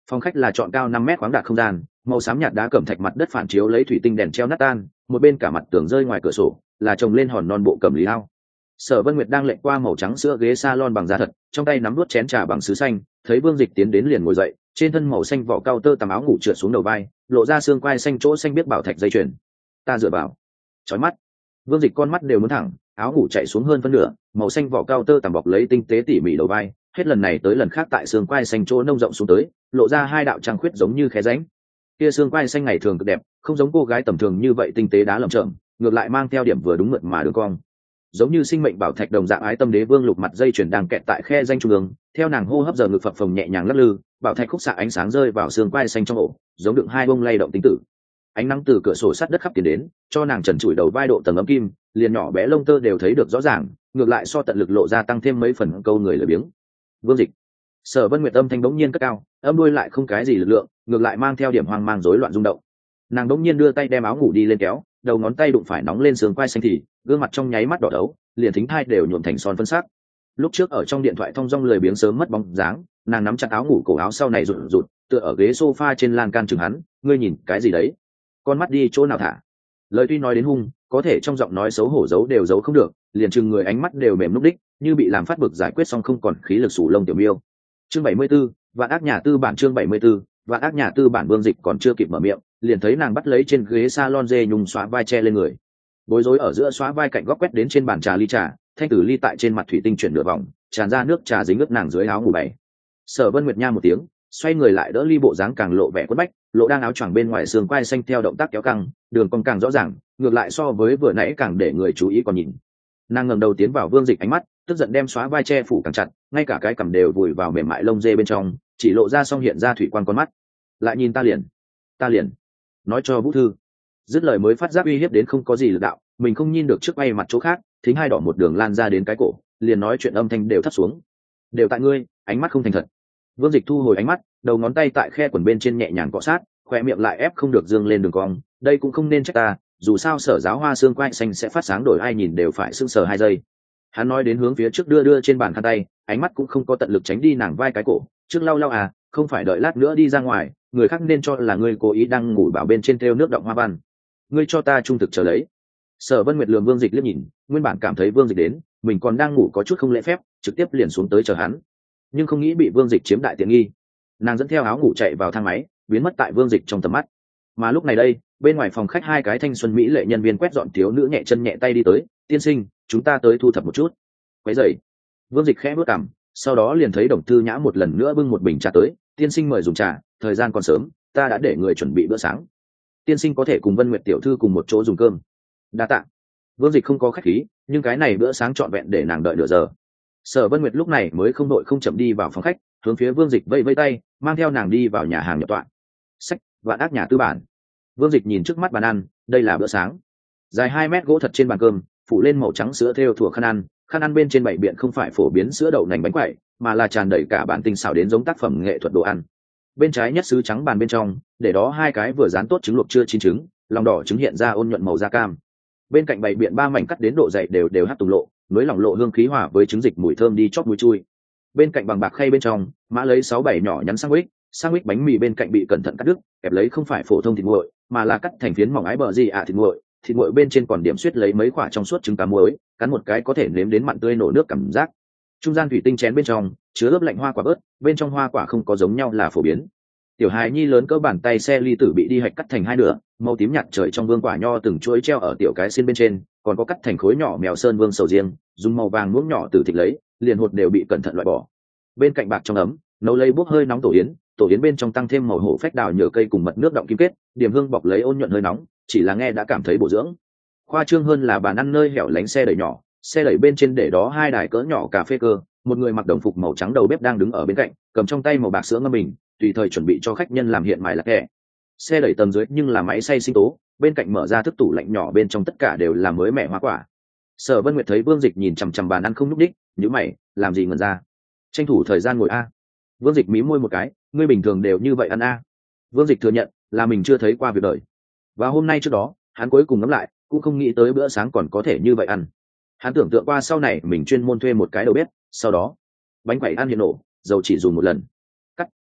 Phòng khách là trọn cao năm mét khoáng đạt không gian, màu xám nhạt đá cẩm thạch mặt đất phản chiếu lấy thủy tinh đèn treo nát tan, một bên cả mặt tường rơi ngoài cửa sổ là trồng lên hòn non bộ cẩm lý ao. Sở Vân Nguyệt đang lệnh qua màu trắng sữa ghế salon bằng da thật, trong tay nắm đuốt chén trà bằng sứ xanh, thấy Vương Dịch tiến đến liền ngồi dậy, trên thân màu xanh vỏ cao tơ tằm áo ngủ trượt xuống đầu vai, lộ ra xương quai xanh chỗ xanh biết bảo thạch dây chuyền. Ta dựa vào, chói mắt. Vương Dịch con mắt đều muốn thẳng, áo ngủ chạy xuống hơn phân nửa, màu xanh vỏ cao tơ tằm bọc lấy tinh tế tỉ mỉ đầu vai, hết lần này tới lần khác tại xương quai xanh chỗ nông rộng xuống tới, lộ ra hai đạo trăng khuyết giống như khe rãnh. Kia xương quai xanh ngày thường cực đẹp, không giống cô gái tầm thường như vậy tinh tế đá lởm chởm, ngược lại mang theo điểm vừa đúng mượt mà đường cong. Giống như sinh mệnh bảo thạch đồng dạng ái tâm đế vương lục mặt dây chuyền đang kẹt tại khe rãnh trung ương, theo nàng hô hấp giờ ngực phập phồng nhẹ nhàng lắc lư, bảo thạch khúc xạ ánh sáng rơi vào xương quai xanh trong ổ, giống đựng hai bông lay động tính tử. Ánh nắng từ cửa sổ sắt đất khắp tiến đến, cho nàng trần trụi đầu vai độ tầng ấm kim, liền nhỏ bé lông tơ đều thấy được rõ ràng, ngược lại so tận lực lộ ra tăng thêm mấy phần câu người lười biếng. Vương Dịch. Sở Vân Nguyệt âm thanh bỗng nhiên cất cao, âm đuôi lại không cái gì lực lượng, ngược lại mang theo điểm hoang mang rối loạn rung động. Nàng bỗng nhiên đưa tay đem áo ngủ đi lên kéo, đầu ngón tay đụng phải nóng lên sườn quai xanh thì, gương mặt trong nháy mắt đỏ đấu, liền thính thai đều nhuộm thành son phân sắc. Lúc trước ở trong điện thoại thông dong lười biếng sớm mất bóng dáng, nàng nắm chặt áo ngủ cổ áo sau này rụt rụt, tựa ở ghế sofa trên lan can chừng hắn, ngươi nhìn cái gì đấy? Con mắt đi chỗ nào thả? Lời tuy nói đến hung, có thể trong giọng nói xấu hổ giấu đều giấu không được, liền chừng người ánh mắt đều mềm lúc đích, như bị làm phát bực giải quyết xong không còn khí lực sủ lông tiểu miêu. Chương bảy mươi 74, Vạn Ác Nhà Tư bản chương bảy mươi 74, Vạn Ác Nhà Tư bản Vương Dịch còn chưa kịp mở miệng, liền thấy nàng bắt lấy trên ghế salon dê nhung xóa vai che lên người. Bối rối ở giữa xóa vai cạnh góc quét đến trên bàn trà ly trà, thanh tử ly tại trên mặt thủy tinh chuyển nửa vòng, tràn ra nước trà dính ướt nàng dưới áo ngủ bày. Sở Vân Nguyệt nha một tiếng, xoay người lại đỡ ly bộ dáng càng lộ vẻ quất bách, lộ đang áo choàng bên ngoài xương quai xanh theo động tác kéo căng, đường cong càng rõ ràng, ngược lại so với vừa nãy càng để người chú ý còn nhìn. Nàng ngẩng đầu tiến vào Vương Dịch ánh mắt, tức giận đem xóa vai che phủ càng chặt, ngay cả cái cằm đều vùi vào mềm mại lông dê bên trong, chỉ lộ ra song hiện ra thủy quan con mắt. Lại nhìn ta liền, ta liền, nói cho Vũ Thư. Dứt lời mới phát giác uy hiếp đến không có gì lực đạo, mình không nhìn được trước bay mặt chỗ khác, thính hai đỏ một đường lan ra đến cái cổ, liền nói chuyện âm thanh đều thấp xuống. Đều tại ngươi, ánh mắt không thành thật. Vương Dịch thu hồi ánh mắt, đầu ngón tay tại khe quần bên trên nhẹ nhàng cọ sát, khóe miệng lại ép không được dương lên đường cong, đây cũng không nên trách ta, dù sao Sở giáo hoa xương quai xanh sẽ phát sáng đổi ai nhìn đều phải sưng sờ hai giây. Hắn nói đến hướng phía trước đưa đưa trên bàn khăn tay, ánh mắt cũng không có tận lực tránh đi nàng vai cái cổ, trước lau lau à, không phải đợi lát nữa đi ra ngoài, người khác nên cho là ngươi cố ý đang ngủ bảo bên trên treo nước động hoa văn. Ngươi cho ta trung thực chờ lấy. Sở Vân Nguyệt lườm Vương Dịch liếc nhìn, nguyên bản cảm thấy Vương Dịch đến, mình còn đang ngủ có chút không lễ phép, trực tiếp liền xuống tới chờ hắn, nhưng không nghĩ bị Vương Dịch chiếm đại tiện nghi. Nàng dẫn theo áo ngủ chạy vào thang máy, biến mất tại Vương Dịch trong tầm mắt. Mà lúc này đây, bên ngoài phòng khách hai cái thanh xuân mỹ lệ nhân viên quét dọn thiếu nữ nhẹ chân nhẹ tay đi tới, tiên sinh, chúng ta tới thu thập một chút. Quấy rầy. Vương Dịch khẽ bước cằm, sau đó liền thấy Đồng Thư Nhã một lần nữa bưng một bình trà tới, tiên sinh mời dùng trà, thời gian còn sớm, ta đã để người chuẩn bị bữa sáng. Tiên sinh có thể cùng Vân Nguyệt tiểu thư cùng một chỗ dùng cơm. Đa tạ. Vương Dịch không có khách khí, nhưng cái này bữa sáng trọn vẹn để nàng đợi nửa giờ. Sở Vân Nguyệt lúc này mới không đội không chậm đi vào phòng khách, hướng phía Vương Dịch vẫy vẫy tay, mang theo nàng đi vào nhà hàng nhập tọa. Sách, Vạn Ác Nhà Tư bản. Vương Dịch nhìn trước mắt bàn ăn, đây là bữa sáng. Dài hai mét gỗ thật trên bàn cơm, phủ lên màu trắng sữa thêu thủa khăn ăn, khăn ăn bên trên bảy biện không phải phổ biến sữa đậu nành bánh quẩy, mà là tràn đầy cả bản tinh xảo đến giống tác phẩm nghệ thuật đồ ăn. Bên trái nhất sứ trắng bàn bên trong, để đó hai cái vừa rán tốt trứng luộc chưa chín trứng, lòng đỏ trứng hiện ra ôn nhuận màu da cam. Bên cạnh bảy biện ba mảnh cắt đến độ dày đều đều hát tùng lộ, núi lòng lộ hương khí hòa với trứng dịch mùi thơm đi chót mũi chui. Bên cạnh bằng bạc khay bên trong, mã lấy sáu bảy nhỏ nhắn sandwich, sandwich bánh mì bên cạnh bị cẩn thận cắt đứt, kẹp lấy không phải phổ thông thịt nguội, mà là cắt thành phiến mỏng ái bờ gì ạ à thịt nguội, thịt nguội bên trên còn điểm xuyết lấy mấy quả trong suốt trứng cá muối, cắn một cái có thể nếm đến mặn tươi nổ nước cảm giác. Trung gian thủy tinh chén bên trong chứa ướp lạnh hoa quả bớt, bên trong hoa quả không có giống nhau là phổ biến. Tiểu hài nhi lớn cỡ bàn tay xe ly tử bị đi hạch cắt thành hai nửa, màu tím nhạt trời trong vương quả nho từng chuỗi treo ở tiểu cái xiên bên trên, còn có cắt thành khối nhỏ mèo sơn vương sầu riêng, dùng màu vàng muỗng nhỏ từ thịt lấy, liền hột đều bị cẩn thận loại bỏ. Bên cạnh bạc trong ấm, nấu lấy bốc hơi nóng tổ yến, tổ yến bên trong tăng thêm màu hổ phách đào nhựa cây cùng mật nước động kim kết, điểm hương bọc lấy ôn nhuận hơi nóng, chỉ là nghe đã cảm thấy bổ dưỡng. Khoa trương hơn là bàn ăn nơi hẻo lánh xe đẩy nhỏ, xe đẩy bên trên để đó hai đài cỡ nhỏ cà phê cơ, một người mặc đồng phục màu trắng đầu bếp đang đứng ở bên cạnh, cầm trong tay màu bạc sữa ngâm mình, tùy thời chuẩn bị cho khách nhân làm hiện mài lạc kẹ. Xe đẩy tầng dưới nhưng là máy xay sinh tố, bên cạnh mở ra thức tủ lạnh nhỏ bên trong tất cả đều là mới mẻ hoa quả. Sở Vân Nguyệt thấy Vương Dịch nhìn chằm chằm bàn ăn không nhúc đích, nhíu mày, làm gì ngẩn ra? Tranh thủ thời gian ngồi a. Vương Dịch mím môi một cái, ngươi bình thường đều như vậy ăn a. Vương Dịch thừa nhận là mình chưa thấy qua việc đời. Và hôm nay trước đó, hắn cuối cùng ngẫm lại, cũng không nghĩ tới bữa sáng còn có thể như vậy ăn. Hắn tưởng tượng qua sau này mình chuyên môn thuê một cái đầu bếp, sau đó bánh quẩy ăn hiện nổ, dầu chỉ dùng một lần. Cắt,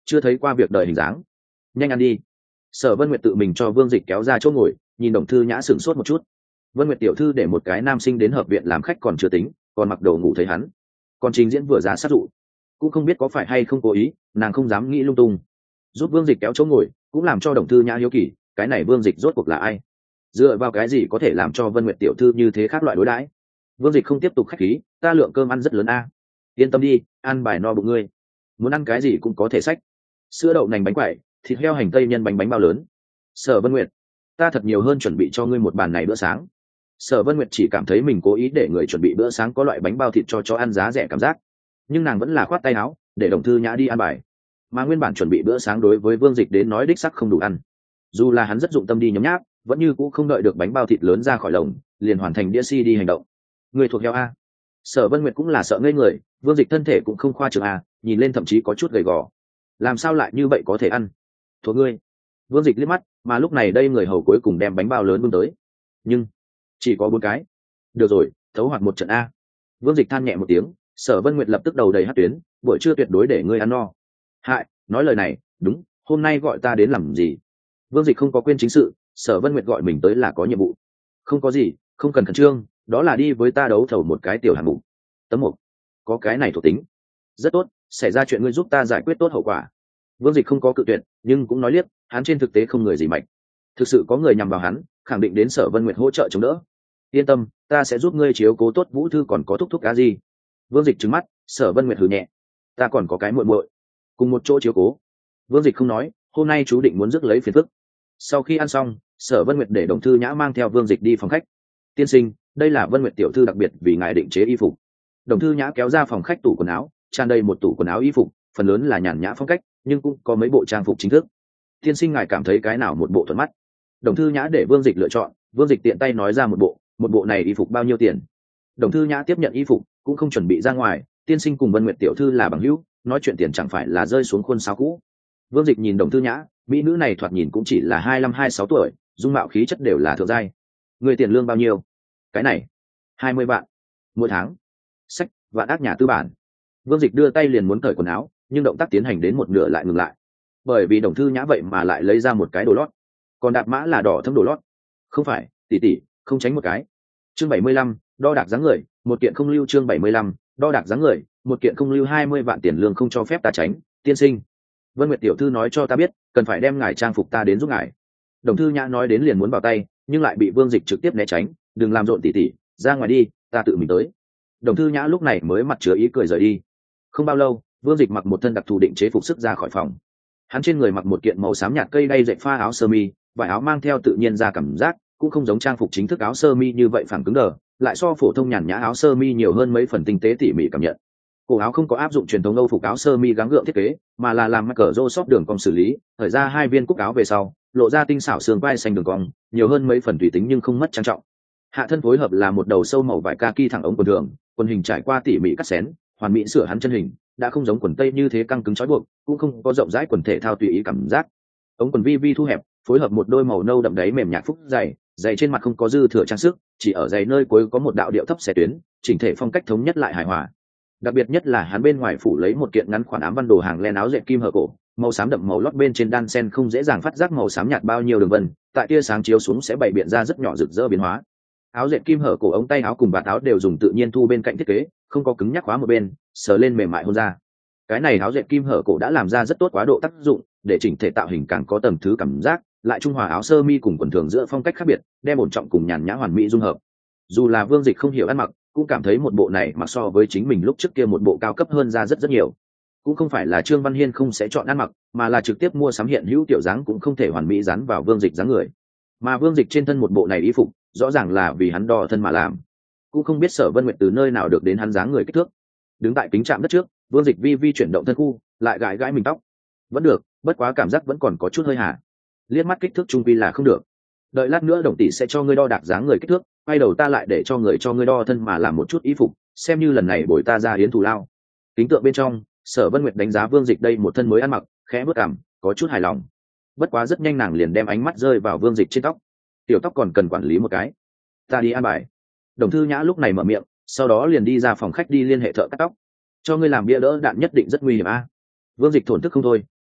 chưa thấy qua việc đời hình dáng. Nhanh ăn đi. Sở Vân Nguyệt tự mình cho Vương Dịch kéo ra chỗ ngồi, nhìn Đồng Thư Nhã sửng sốt một chút. Vân Nguyệt tiểu thư để một cái nam sinh đến hợp viện làm khách còn chưa tính, còn mặc đồ ngủ thấy hắn, còn trình diễn vừa giá sát dụ, cũng không biết có phải hay không cố ý, nàng không dám nghĩ lung tung. Giúp Vương Dịch kéo chỗ ngồi, cũng làm cho Đồng Thư Nhã hiếu kỳ, cái này Vương Dịch rốt cuộc là ai? Dựa vào cái gì có thể làm cho Vân Nguyệt tiểu thư như thế khác loại đối đãi? Vương Dịch không tiếp tục khách khí, ta lượng cơm ăn rất lớn a. Yên tâm đi, ăn bài no bụng ngươi. Muốn ăn cái gì cũng có thể xách. Sữa đậu nành bánh quẩy, thịt heo hành tây nhân bánh bánh bao lớn. Sở Vân Nguyệt, ta thật nhiều hơn chuẩn bị cho ngươi một bàn này bữa sáng. Sở Vân Nguyệt chỉ cảm thấy mình cố ý để người chuẩn bị bữa sáng có loại bánh bao thịt cho chó ăn giá rẻ cảm giác, nhưng nàng vẫn là khoát tay áo để Đồng Thư Nhã đi ăn bài. Mà nguyên bản chuẩn bị bữa sáng đối với Vương Dịch đến nói đích sắc không đủ ăn, dù là hắn rất dụng tâm đi nhấm nháp, vẫn như cũ không đợi được bánh bao thịt lớn ra khỏi lồng liền hoàn thành đĩa si đi hành động. Người thuộc heo a? Sở Vân Nguyệt cũng là sợ ngây người, Vương Dịch thân thể cũng không khoa trương a, nhìn lên thậm chí có chút gầy gò, làm sao lại như vậy có thể ăn? Thuộc ngươi. Vương Dịch liếc mắt, mà lúc này đây người hầu cuối cùng đem bánh bao lớn bưng tới, nhưng chỉ có bốn cái. Được rồi, thấu hoạt một trận a. Vương Dịch than nhẹ một tiếng, Sở Vân Nguyệt lập tức đầu đầy hắc tuyến, buổi trưa tuyệt đối để ngươi ăn no. Hại, nói lời này, đúng, hôm nay gọi ta đến làm gì? Vương Dịch không có quên chính sự, Sở Vân Nguyệt gọi mình tới là có nhiệm vụ. Không có gì, không cần khẩn trương, đó là đi với ta đấu thầu một cái tiểu hạng mục. Tấm một, có cái này thuộc tính. Rất tốt, xảy ra chuyện ngươi giúp ta giải quyết tốt hậu quả. Vương Dịch không có cự tuyệt, nhưng cũng nói liếc, hắn trên thực tế không người gì mạnh. Thực sự có người nhằm vào hắn, khẳng định đến Sở Vân Nguyệt hỗ trợ chống đỡ. Yên tâm, ta sẽ giúp ngươi chiếu cố tốt Vũ Thư còn có thúc thúc cá gì. Vương Dịch trừng mắt, Sở Vân Nguyệt hừ nhẹ, ta còn có cái muội muội, cùng một chỗ chiếu cố. Vương Dịch không nói, hôm nay chú định muốn rước lấy phiền phức. Sau khi ăn xong, Sở Vân Nguyệt để Đồng Thư Nhã mang theo Vương Dịch đi phòng khách. Tiên sinh, đây là Vân Nguyệt tiểu thư đặc biệt vì ngài định chế y phục. Đồng Thư Nhã kéo ra phòng khách tủ quần áo, tràn đầy một tủ quần áo y phục, phần lớn là nhàn nhã phong cách, nhưng cũng có mấy bộ trang phục chính thức. Tiên sinh ngài cảm thấy cái nào một bộ thuận mắt? Đồng Thư Nhã để Vương Dịch lựa chọn, Vương Dịch tiện tay nói ra một bộ, một bộ này y phục bao nhiêu tiền? Đồng Thư Nhã tiếp nhận y phục, cũng không chuẩn bị ra ngoài, tiên sinh cùng Vân Nguyệt tiểu thư là bằng hữu, nói chuyện tiền chẳng phải là rơi xuống khuôn sáo cũ. Vương Dịch nhìn Đồng Thư Nhã, mỹ nữ này thoạt nhìn cũng chỉ là hai lăm hai sáu tuổi, dung mạo khí chất đều là thượng giai. Người tiền lương bao nhiêu? Cái này, hai mươi vạn mỗi tháng. Sách, vạn ác nhà tư bản. Vương Dịch đưa tay liền muốn cởi quần áo, nhưng động tác tiến hành đến một nửa lại ngừng lại, bởi vì Đồng Thư Nhã vậy mà lại lấy ra một cái đồ lót, còn đạp mã là đỏ thâm đồ lót. Không phải, tỷ tỷ, không tránh một cái. Chương bảy mươi lăm, đo đạc dáng người, một kiện không lưu. Chương bảy mươi lăm, đo đạc dáng người, một kiện không lưu. Hai mươi vạn tiền lương không cho phép ta tránh, tiên sinh. Vân Nguyệt tiểu thư nói cho ta biết, cần phải đem ngài trang phục ta đến giúp ngài. Đồng Thư Nhã nói đến liền muốn vào tay, nhưng lại bị Vương Dịch trực tiếp né tránh, đừng làm rộn tỷ tỷ, ra ngoài đi, ta tự mình tới. Đồng Thư Nhã lúc này mới mặt chứa ý cười rời đi. Không bao lâu, Vương Dịch mặc một thân đặc thù định chế phục sức ra khỏi phòng. Hắn trên người mặc một kiện màu xám nhạt cây đay dệt pha áo sơ mi, vải áo mang theo tự nhiên ra cảm giác, cũng không giống trang phục chính thức áo sơ mi như vậy phẳng cứng đờ, lại so phổ thông nhàn nhã áo sơ mi nhiều hơn mấy phần tinh tế tỉ mỉ cảm nhận. Cổ áo không có áp dụng truyền thống Âu phục áo sơ mi gắng gượng thiết kế, mà là làm cờ rô sóp đường cong xử lý, thời ra hai viên cúc áo về sau, lộ ra tinh xảo xương vai xanh đường cong, nhiều hơn mấy phần tùy tính nhưng không mất trang trọng. Hạ thân phối hợp là một đầu sâu màu vải kaki thẳng ống quần thường, quần hình trải qua tỉ mỉ cắt xén, hoàn mỹ sửa hắn chân hình, đã không giống quần tây như thế căng cứng trói buộc, cũng không có rộng rãi quần thể thao tùy ý cảm giác. Ống quần vi vi thu hẹp, phối hợp một đôi màu nâu đậm đáy mềm nhạt phúc dày, dày trên mặt không có dư thừa trang sức, chỉ ở dày nơi cuối có một đạo điệu thấp xẻ tuyến, chỉnh thể phong cách thống nhất lại hài hòa. Đặc biệt nhất là hắn bên ngoài phủ lấy một kiện ngắn khoản ám văn đồ hàng len áo dệt kim hở cổ, màu xám đậm màu lót bên trên đan sen không dễ dàng phát giác màu xám nhạt bao nhiêu đường vân, tại tia sáng chiếu xuống sẽ bày biện ra rất nhỏ rực rỡ biến hóa. Áo dệt kim hở cổ ống tay áo cùng vạt áo đều dùng tự nhiên thu bên cạnh thiết kế, không có cứng nhắc khóa một bên, sờ lên mềm mại hôn ra. Cái này áo dệt kim hở cổ đã làm ra rất tốt quá độ tác dụng, để chỉnh thể tạo hình càng có tầm thứ cảm giác, lại trung hòa áo sơ mi cùng quần thường giữa phong cách khác biệt, đem ổn trọng cùng nhàn nhã hoàn mỹ dung hợp. Dù là Vương Dịch không hiểu ăn mặc, cũng cảm thấy một bộ này mặc so với chính mình lúc trước kia một bộ cao cấp hơn ra rất rất nhiều. Cũng không phải là Trương Văn Hiên không sẽ chọn ăn mặc, mà là trực tiếp mua sắm hiện hữu tiểu dáng cũng không thể hoàn mỹ dán vào Vương Dịch dáng người. Mà Vương Dịch trên thân một bộ này y phục, rõ ràng là vì hắn đo thân mà làm. Cũng không biết Sở Vân Nguyệt từ nơi nào được đến hắn dáng người kích thước. Đứng tại kính trạm đất trước, Vương Dịch vi vi chuyển động thân khu, lại gãi gãi mình tóc. Vẫn được, bất quá cảm giác vẫn còn có chút hơi hà. Liếc mắt kích thước trung quy là không được. Đợi lát nữa Đồng tỷ sẽ cho ngươi đo đạc dáng người kích thước, quay đầu ta lại để cho người cho ngươi đo thân mà làm một chút y phục, xem như lần này bồi ta ra yến thù lao. Kính tượng bên trong, Sở Vân Nguyệt đánh giá Vương Dịch đây một thân mới ăn mặc, khẽ bước cằm, có chút hài lòng. Bất quá rất nhanh nàng liền đem ánh mắt rơi vào Vương Dịch trên tóc. Tiểu tóc còn cần quản lý một cái. Ta đi ăn bài. Đồng Thư Nhã lúc này mở miệng, sau đó liền đi ra phòng khách đi liên hệ thợ cắt tóc. Cho ngươi làm bia đỡ đạn nhất định rất nguy hiểm a. Vương Dịch thổn thức không thôi,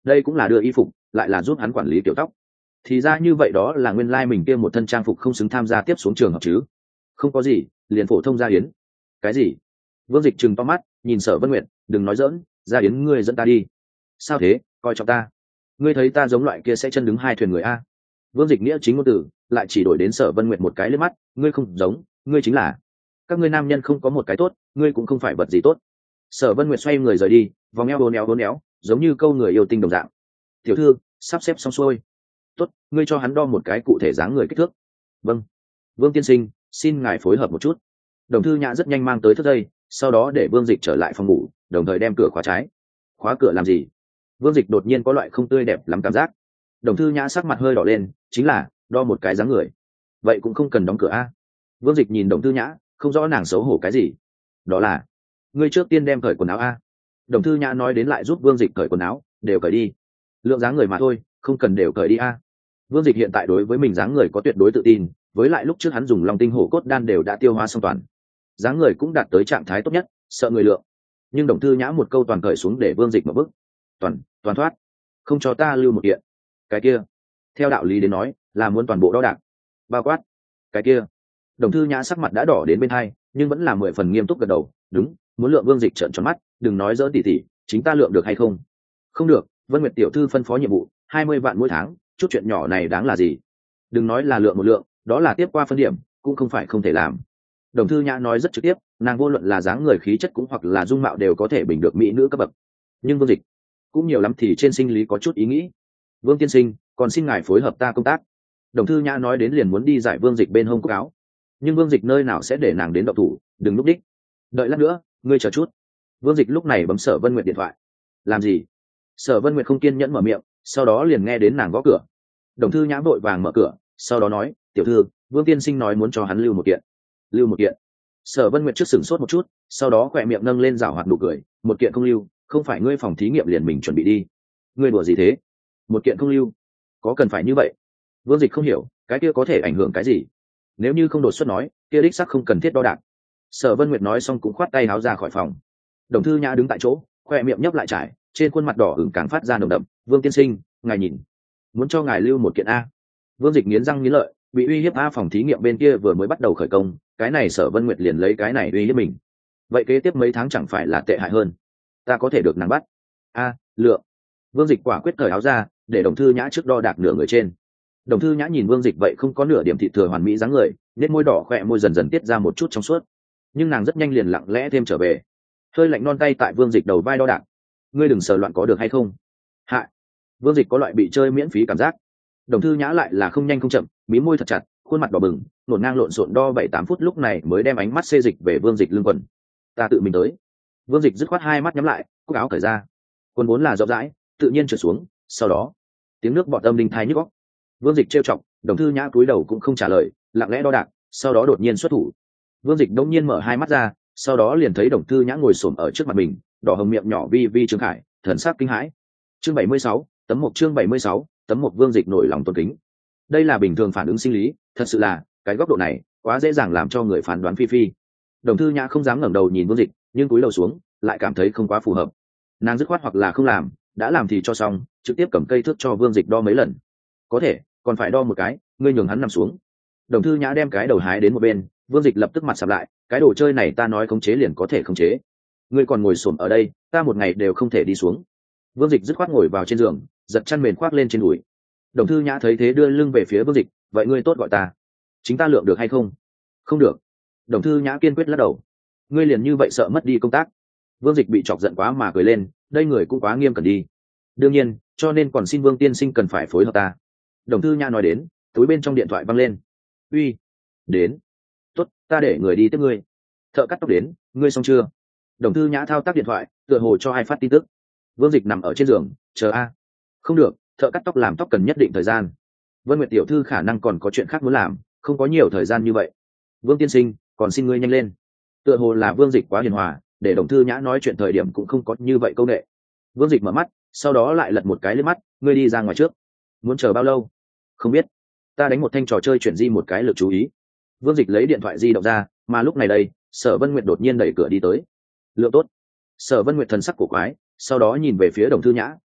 đây cũng là đưa y phục lại là giúp hắn quản lý kiểu tóc. Thì ra như vậy, đó là nguyên lai mình kia một thân trang phục không xứng tham gia tiếp xuống trường học chứ. Không có gì, liền phổ thông gia yến. Cái gì? Vương Dịch trừng to mắt nhìn Sở Vân Nguyệt, đừng nói dỡn, gia yến ngươi dẫn ta đi. Sao thế, coi trọng ta? Ngươi thấy ta giống loại kia sẽ chân đứng hai thuyền người a? Vương Dịch nghĩa chính ngôn từ lại chỉ đổi đến Sở Vân Nguyệt một cái liếc mắt, ngươi không giống, ngươi chính là. Các ngươi nam nhân không có một cái tốt, ngươi cũng không phải vật gì tốt. Sở Vân Nguyệt xoay người rời đi, vòng eo bốn éo bốn éo, giống như câu người yêu tinh đồng dạng. Tiểu thư, sắp xếp xong xuôi. Tốt, ngươi cho hắn đo một cái cụ thể dáng người kích thước. Vâng. Vương tiên sinh, xin ngài phối hợp một chút. Đồng Thư Nhã rất nhanh mang tới thước dây, sau đó để Vương Dịch trở lại phòng ngủ, đồng thời đem cửa khóa trái. Khóa cửa làm gì? Vương Dịch đột nhiên có loại không tươi đẹp lắm cảm giác. Đồng Thư Nhã sắc mặt hơi đỏ lên, chính là đo một cái dáng người. Vậy cũng không cần đóng cửa a. Vương Dịch nhìn Đồng Thư Nhã, không rõ nàng xấu hổ cái gì. Đó là, ngươi trước tiên đem cởi quần áo a. Đồng Thư Nhã nói đến lại giúp Vương Dịch cởi quần áo, đều cởi đi. Lượng dáng người mà thôi, không cần đều cởi đi a. Vương Dịch hiện tại đối với mình dáng người có tuyệt đối tự tin, với lại lúc trước hắn dùng long tinh hổ cốt đan đều đã tiêu hóa xong toàn, dáng người cũng đạt tới trạng thái tốt nhất, sợ người lượng. Nhưng Đồng Thư Nhã một câu toàn cởi xuống để Vương Dịch một bức. Toàn, toàn thoát, không cho ta lưu một kiện. Cái kia, theo đạo lý đến nói, là muốn toàn bộ đo đạc. Bao quát. Cái kia. Đồng Thư Nhã sắc mặt đã đỏ đến bên hai, nhưng vẫn là mười phần nghiêm túc gật đầu, đúng, muốn lượng. Vương Dịch trợn tròn mắt, đừng nói dỡ tỉ tỉ, chính ta lượng được hay không? Không được, Vân Nguyệt tiểu thư phân phó nhiệm vụ, hai mươi vạn mỗi tháng, chút chuyện nhỏ này đáng là gì? Đừng nói là lượng một lượng, đó là tiếp qua phân điểm, cũng không phải không thể làm. Đồng Thư Nhã nói rất trực tiếp, nàng vô luận là dáng người khí chất cũng hoặc là dung mạo đều có thể bình được mỹ nữ cấp bậc. Nhưng Vương Dịch cũng nhiều lắm thì trên sinh lý có chút ý nghĩ. Vương tiên sinh, còn xin ngài phối hợp ta công tác. Đồng Thư Nhã nói đến liền muốn đi giải Vương Dịch bên hông cúc áo, nhưng Vương Dịch nơi nào sẽ để nàng đến động thủ, đừng lúc đích. Đợi lát nữa, ngươi chờ chút. Vương Dịch lúc này bấm Sở Vân Nguyệt điện thoại. Làm gì? Sở Vân Nguyệt không kiên nhẫn mở miệng, sau đó liền nghe đến nàng gõ cửa. Đồng Thư Nhã vội vàng mở cửa, sau đó nói, tiểu thư, Vương tiên sinh nói muốn cho hắn lưu một kiện. Lưu một kiện? Sở Vân Nguyệt trước sửng sốt một chút, sau đó khỏe miệng nâng lên rảo hoạt nụ cười, một kiện không lưu, không phải ngươi phòng thí nghiệm liền mình chuẩn bị đi. Ngươi đùa gì thế? Một kiện không lưu, có cần phải như vậy? Vương Dịch không hiểu, cái kia có thể ảnh hưởng cái gì? Nếu như không đột xuất nói, kia đích xác không cần thiết đo đạc. Sở Vân Nguyệt nói xong cũng khoát tay áo ra khỏi phòng. Đồng Thư Nhã đứng tại chỗ, khoe miệng nhấp lại trải, trên khuôn mặt đỏ ửng càng phát ra nồng đậm. Vương tiên sinh, ngài nhìn, muốn cho ngài lưu một kiện a. Vương Dịch nghiến răng nghiến lợi, bị uy hiếp a, phòng thí nghiệm bên kia vừa mới bắt đầu khởi công, cái này Sở Vân Nguyệt liền lấy cái này uy hiếp mình. Vậy kế tiếp mấy tháng chẳng phải là tệ hại hơn? Ta có thể được nàng bắt. A, lượng. Vương Dịch quả quyết cởi áo ra, để Đồng Thư Nhã trước đo đạc nửa người trên. Đồng Thư Nhã nhìn Vương Dịch vậy không có nửa điểm thị thừa hoàn mỹ dáng người, nét môi đỏ khỏe môi dần dần tiết ra một chút trong suốt. Nhưng nàng rất nhanh liền lặng lẽ thêm trở về, hơi lạnh non tay tại Vương Dịch đầu vai đo đạc. Ngươi đừng sờ loạn có được hay không? Hạ. Vương Dịch có loại bị chơi miễn phí cảm giác. Đồng Thư Nhã lại là không nhanh không chậm, mí môi thật chặt, khuôn mặt đỏ bừng, nổn ngang lộn xộn đo bảy tám phút, lúc này mới đem ánh mắt xê dịch về Vương Dịch lưng quần. Ta tự mình tới. Vương Dịch dứt khoát hai mắt nhắm lại, cúc áo cởi ra. Quần vốn là rộng rãi, tự nhiên trượt xuống, sau đó tiếng nước bọt âm linh thai nhức óc. Vương Dịch trêu chọc, Đồng Thư Nhã cúi đầu cũng không trả lời, lặng lẽ đo đạc, sau đó đột nhiên xuất thủ. Vương Dịch đột nhiên mở hai mắt ra, sau đó liền thấy Đồng Thư Nhã ngồi xổm ở trước mặt mình, đỏ hồng miệng nhỏ vi vi trương khải, thần sắc kinh hãi. Chương bảy mươi sáu, tấm một chương bảy mươi sáu, tấm một. Vương Dịch nổi lòng tôn kính. Đây là bình thường phản ứng sinh lý, thật sự là cái góc độ này quá dễ dàng làm cho người phán đoán phi phi. Đồng Thư Nhã không dám ngẩng đầu nhìn Vương Dịch, nhưng cúi đầu xuống lại cảm thấy không quá phù hợp. Nàng dứt khoát hoặc là không làm, đã làm thì cho xong, trực tiếp cầm cây thước cho Vương Dịch đo mấy lần. Có thể, còn phải đo một cái, ngươi nhường hắn nằm xuống. Đồng Thư Nhã đem cái đầu hái đến một bên, Vương Dịch lập tức mặt sầm lại, cái đồ chơi này ta nói khống chế liền có thể khống chế, ngươi còn ngồi xổm ở đây, ta một ngày đều không thể đi xuống. Vương Dịch dứt khoát ngồi vào trên giường, giật chăn mền khoác lên trên đùi. Đồng Thư Nhã thấy thế đưa lưng về phía Vương Dịch, vậy ngươi tốt gọi ta, chính ta lượng được hay không? Không được. Đồng Thư Nhã kiên quyết lắc đầu. Ngươi liền như vậy sợ mất đi công tác? Vương Dịch bị chọc giận quá mà cười lên, đây người cũng quá nghiêm cẩn đi. Đương nhiên, cho nên còn xin Vương tiên sinh cần phải phối hợp ta. Đồng Thư Nhã nói đến, túi bên trong điện thoại văng lên. Uy, đến. Tốt, ta để người đi tiếp ngươi. Thợ cắt tóc đến, ngươi xong chưa? Đồng Thư Nhã thao tác điện thoại, tựa hồ cho ai phát tin tức. Vương Dịch nằm ở trên giường, chờ a. Không được, thợ cắt tóc làm tóc cần nhất định thời gian. Vân Nguyệt tiểu thư khả năng còn có chuyện khác muốn làm, không có nhiều thời gian như vậy. Vương tiên sinh, còn xin ngươi nhanh lên. Tựa hồ là Vương Dịch quá hiền hòa, để Đồng Thư Nhã nói chuyện thời điểm cũng không có như vậy câu nệ. Vương Dịch mở mắt, sau đó lại lật một cái lên mắt, ngươi đi ra ngoài trước. Muốn chờ bao lâu? Không biết, ta đánh một thanh trò chơi chuyển di một cái lực chú ý. Vương Dịch lấy điện thoại di động ra, mà lúc này đây, Sở Vân Nguyệt đột nhiên đẩy cửa đi tới. Lượng tốt. Sở Vân Nguyệt thần sắc cổ quái, sau đó nhìn về phía Đồng Thư Nhã,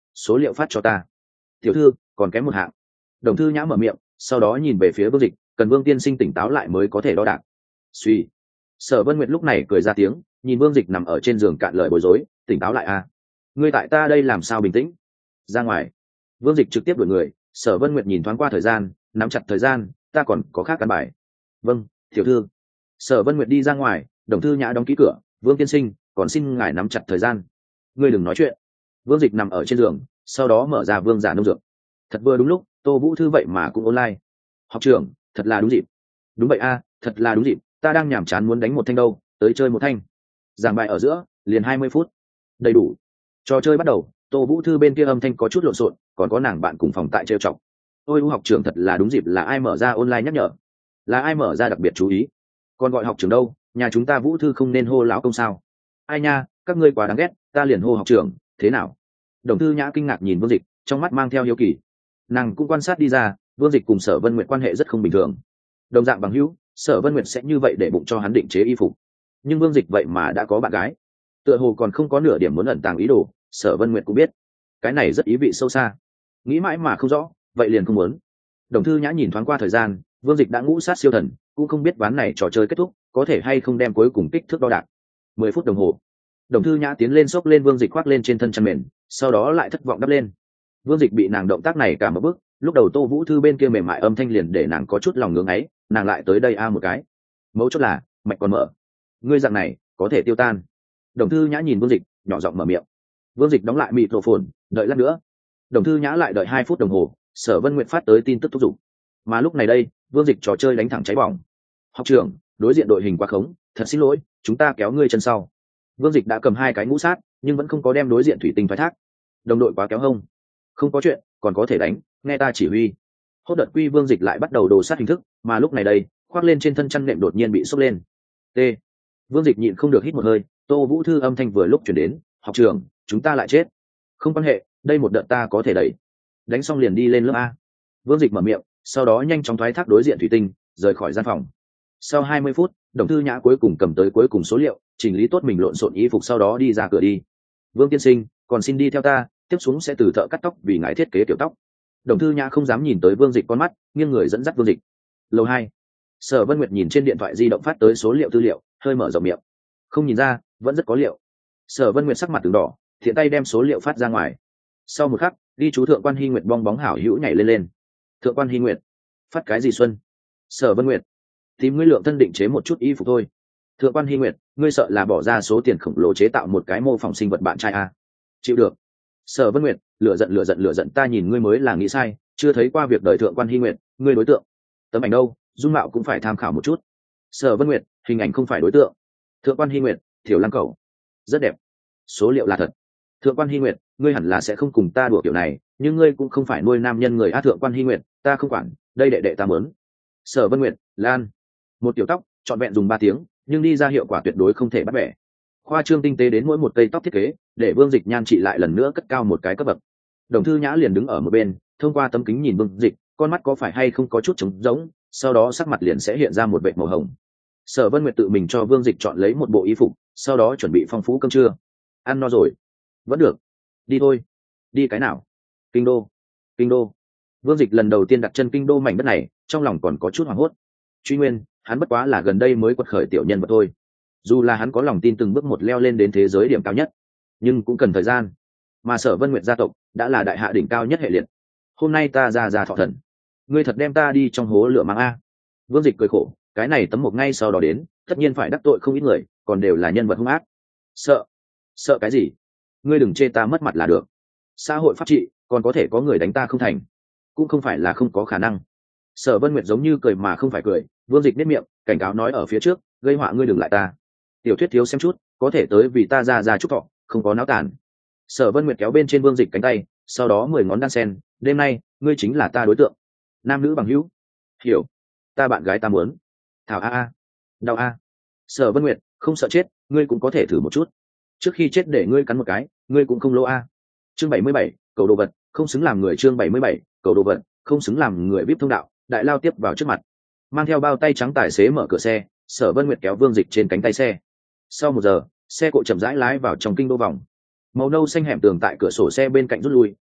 số liệu phát cho ta. Tiểu thư, còn kém một hạng. Đồng thư nhã mở miệng, sau đó nhìn về phía Vương Dịch, cần Vương tiên sinh tỉnh táo lại mới có thể đo đạc. Suy. Sở Vân Nguyệt lúc này cười ra tiếng, nhìn Vương Dịch nằm ở trên giường cạn lời bối rối, tỉnh táo lại a. Ngươi tại ta đây làm sao bình tĩnh? Ra ngoài. Vương Dịch trực tiếp đuổi người. Sở Vân Nguyệt nhìn thoáng qua thời gian, nắm chặt thời gian, ta còn có khác căn bài. Vâng, tiểu thư. Sở Vân Nguyệt đi ra ngoài, Đồng thư nhã đóng ký cửa. Vương tiên sinh, còn xin ngài nắm chặt thời gian. Ngươi đừng nói chuyện. Vương Dịch nằm ở trên giường, sau đó mở ra Vương giả nông dược. Thật vừa đúng lúc, Tô Vũ Thư vậy mà cũng online. Học trưởng, thật là đúng dịp. Đúng vậy a, thật là đúng dịp, ta đang nhàm chán muốn đánh một thanh đâu, tới chơi một thanh. Giảng bài ở giữa, liền hai mươi phút. Đầy đủ. Trò chơi bắt đầu, Tô Vũ Thư bên kia âm thanh có chút lộn xộn, còn có nàng bạn cùng phòng tại trêu chọc. Ôi, học trưởng thật là đúng dịp, là ai mở ra online nhắc nhở? Là ai mở ra đặc biệt chú ý? Còn gọi học trưởng đâu, nhà chúng ta Vũ Thư không nên hô lão công sao? Ai nha, các ngươi quá đáng ghét, ta liền hô học trưởng, thế nào? Đồng Thư Nhã kinh ngạc nhìn Vương Dịch, trong mắt mang theo hiếu kỳ. Nàng cũng quan sát đi ra, Vương Dịch cùng Sở Vân Nguyệt quan hệ rất không bình thường. Đồng dạng bằng hữu, Sở Vân Nguyệt sẽ như vậy để bụng cho hắn định chế y phục. Nhưng Vương Dịch vậy mà đã có bạn gái, tựa hồ còn không có nửa điểm muốn ẩn tàng ý đồ. Sở Vân Nguyệt cũng biết, cái này rất ý vị sâu xa. Nghĩ mãi mà không rõ, vậy liền không muốn. Đồng Thư Nhã nhìn thoáng qua thời gian, Vương Dịch đã ngũ sát siêu thần, cũng không biết ván này trò chơi kết thúc, có thể hay không đem cuối cùng kích thước đo đạc. Mười phút đồng hồ. Đồng Thư Nhã tiến lên xốc lên Vương Dịch khoác lên trên thân chăn mền, sau đó lại thất vọng đắp lên. Vương Dịch bị nàng động tác này cả một bước, lúc đầu Tô Vũ Thư bên kia mềm mại âm thanh liền để nàng có chút lòng ngưỡng ấy, nàng lại tới đây a một cái. Mấu chốt là, mạch còn mở. Ngươi dạng này, có thể tiêu tan. Đồng Thư Nhã nhìn Vương Dịch, nhỏ giọng mở miệng. Vương Dịch đóng lại microphone, đợi lát nữa. Đồng Thư Nhã lại đợi hai phút đồng hồ, Sở Vân Nguyệt phát tới tin tức thúc giục. Mà lúc này đây, Vương Dịch trò chơi đánh thẳng cháy bỏng. Học trưởng, đối diện đội hình quá khống, thật xin lỗi, chúng ta kéo ngươi chân sau. Vương Dịch đã cầm hai cái ngũ sát, nhưng vẫn không có đem đối diện thủy tinh thoái thác. Đồng đội quá kéo hông. Không có chuyện, còn có thể đánh, nghe ta chỉ huy. Hốt đợt quy Vương Dịch lại bắt đầu đồ sát hình thức, mà lúc này đây, khoác lên trên thân chăn nệm đột nhiên bị sốc lên. T. Vương Dịch nhịn không được hít một hơi, Tô Vũ Thư âm thanh vừa lúc chuyển đến, học trưởng, chúng ta lại chết. Không quan hệ, đây một đợt ta có thể đẩy. Đánh xong liền đi lên lớp A. Vương Dịch mở miệng, sau đó nhanh chóng thoái thác đối diện thủy tinh, rời khỏi gian phòng. Sau hai mươi phút, Đồng Thư Nhã cuối cùng cầm tới cuối cùng số liệu, chỉnh lý tốt mình lộn xộn y phục sau đó đi ra cửa đi. Vương tiên sinh, còn xin đi theo ta, tiếp xuống sẽ từ thợ cắt tóc vì ngài thiết kế kiểu tóc. Đồng Thư Nhã không dám nhìn tới Vương Dịch con mắt, nghiêng người dẫn dắt Vương Dịch. Lầu hai. Sở Vân Nguyệt nhìn trên điện thoại di động phát tới số liệu tư liệu, hơi mở rộng miệng. Không nhìn ra, vẫn rất có liệu. Sở Vân Nguyệt sắc mặt từng đỏ, thiện tay đem số liệu phát ra ngoài. Sau một khắc, đi chú thượng quan Hy Nguyệt bong bóng hảo hữu nhảy lên lên. Thượng quan Hy Nguyệt, phát cái gì xuân? Sở Vân Nguyệt, tìm ngươi lượng thân định chế một chút y phục thôi. Thượng quan Hy Nguyệt, ngươi sợ là bỏ ra số tiền khổng lồ chế tạo một cái mô phỏng sinh vật bạn trai à? Chịu được. Sở Vân Nguyệt, lửa giận lửa giận lửa giận, ta nhìn ngươi mới là nghĩ sai, chưa thấy qua việc đời Thượng quan Hy Nguyệt, ngươi đối tượng. Tấm ảnh đâu, dung mạo cũng phải tham khảo một chút. Sở Vân Nguyệt, hình ảnh không phải đối tượng. Thượng quan Hy Nguyệt, thiểu lăng cầu, rất đẹp. Số liệu là thật. Thượng quan Hy Nguyệt, ngươi hẳn là sẽ không cùng ta đùa kiểu này, nhưng ngươi cũng không phải nuôi nam nhân người a. Thượng quan Hy Nguyệt, ta không quản, đây đệ đệ ta muốn. Sở Vân Nguyệt, Lan, một tiểu tóc, trọn vẹn dùng ba tiếng, nhưng đi ra hiệu quả tuyệt đối không thể bắt bẻ. Khoa trương tinh tế đến mỗi một cây tóc thiết kế, để Vương Dịch nhan trị lại lần nữa cất cao một cái cấp bậc. Đồng Thư Nhã liền đứng ở một bên, thông qua tấm kính nhìn Vương Dịch, con mắt có phải hay không có chút trống rỗng, sau đó sắc mặt liền sẽ hiện ra một vệt màu hồng. Sở Vân Nguyệt tự mình cho Vương Dịch chọn lấy một bộ y phục, sau đó chuẩn bị phong phú cơm trưa. Ăn no rồi, vẫn được, đi thôi. Đi cái nào? Kinh đô. Kinh đô. Vương Dịch lần đầu tiên đặt chân kinh đô mảnh đất này, trong lòng còn có chút hoảng hốt. Truy nguyên, hắn bất quá là gần đây mới quật khởi tiểu nhân vật thôi. Dù là hắn có lòng tin từng bước một leo lên đến thế giới điểm cao nhất, nhưng cũng cần thời gian. Mà Sở Vân Nguyệt gia tộc đã là đại hạ đỉnh cao nhất hệ liệt. Hôm nay ta ra ra thọ thần, ngươi thật đem ta đi trong hố lửa mang a. Vương Dịch cười khổ, cái này tấm một ngay sau đó đến, tất nhiên phải đắc tội không ít người, còn đều là nhân vật hung ác. Sợ? Sợ cái gì? Ngươi đừng chê ta mất mặt là được. Xã hội pháp trị, còn có thể có người đánh ta không thành, cũng không phải là không có khả năng. Sở Vân Nguyệt giống như cười mà không phải cười. Vương Dịch nét miệng, cảnh cáo nói ở phía trước, gây họa ngươi đừng lại ta. Tiểu thuyết thiếu xem chút, có thể tới vì ta ra ra chúc thọ, không có náo tản. Sở Vân Nguyệt kéo bên trên Vương Dịch cánh tay, sau đó mười ngón đan sen, đêm nay ngươi chính là ta đối tượng. Nam nữ bằng hữu. Hiểu. Ta bạn gái ta muốn. Thảo a a. Đau a. Sở Vân Nguyệt, không sợ chết, ngươi cũng có thể thử một chút. Trước khi chết để ngươi cắn một cái, ngươi cũng không lỗ a. Chương bảy mươi bảy, cầu đồ vật, không xứng làm người. Chương bảy mươi bảy, cầu đồ vật, không xứng làm người. vê i pê thông đạo, đại lao tiếp vào trước mặt. Mang theo bao tay trắng tài xế mở cửa xe, Sở Vân Nguyệt kéo Vương Dịch trên cánh tay xe. Sau một giờ, xe cộ chậm rãi lái vào trong kinh đô vòng. Màu nâu xanh hẻm tường tại cửa sổ xe bên cạnh rút lui,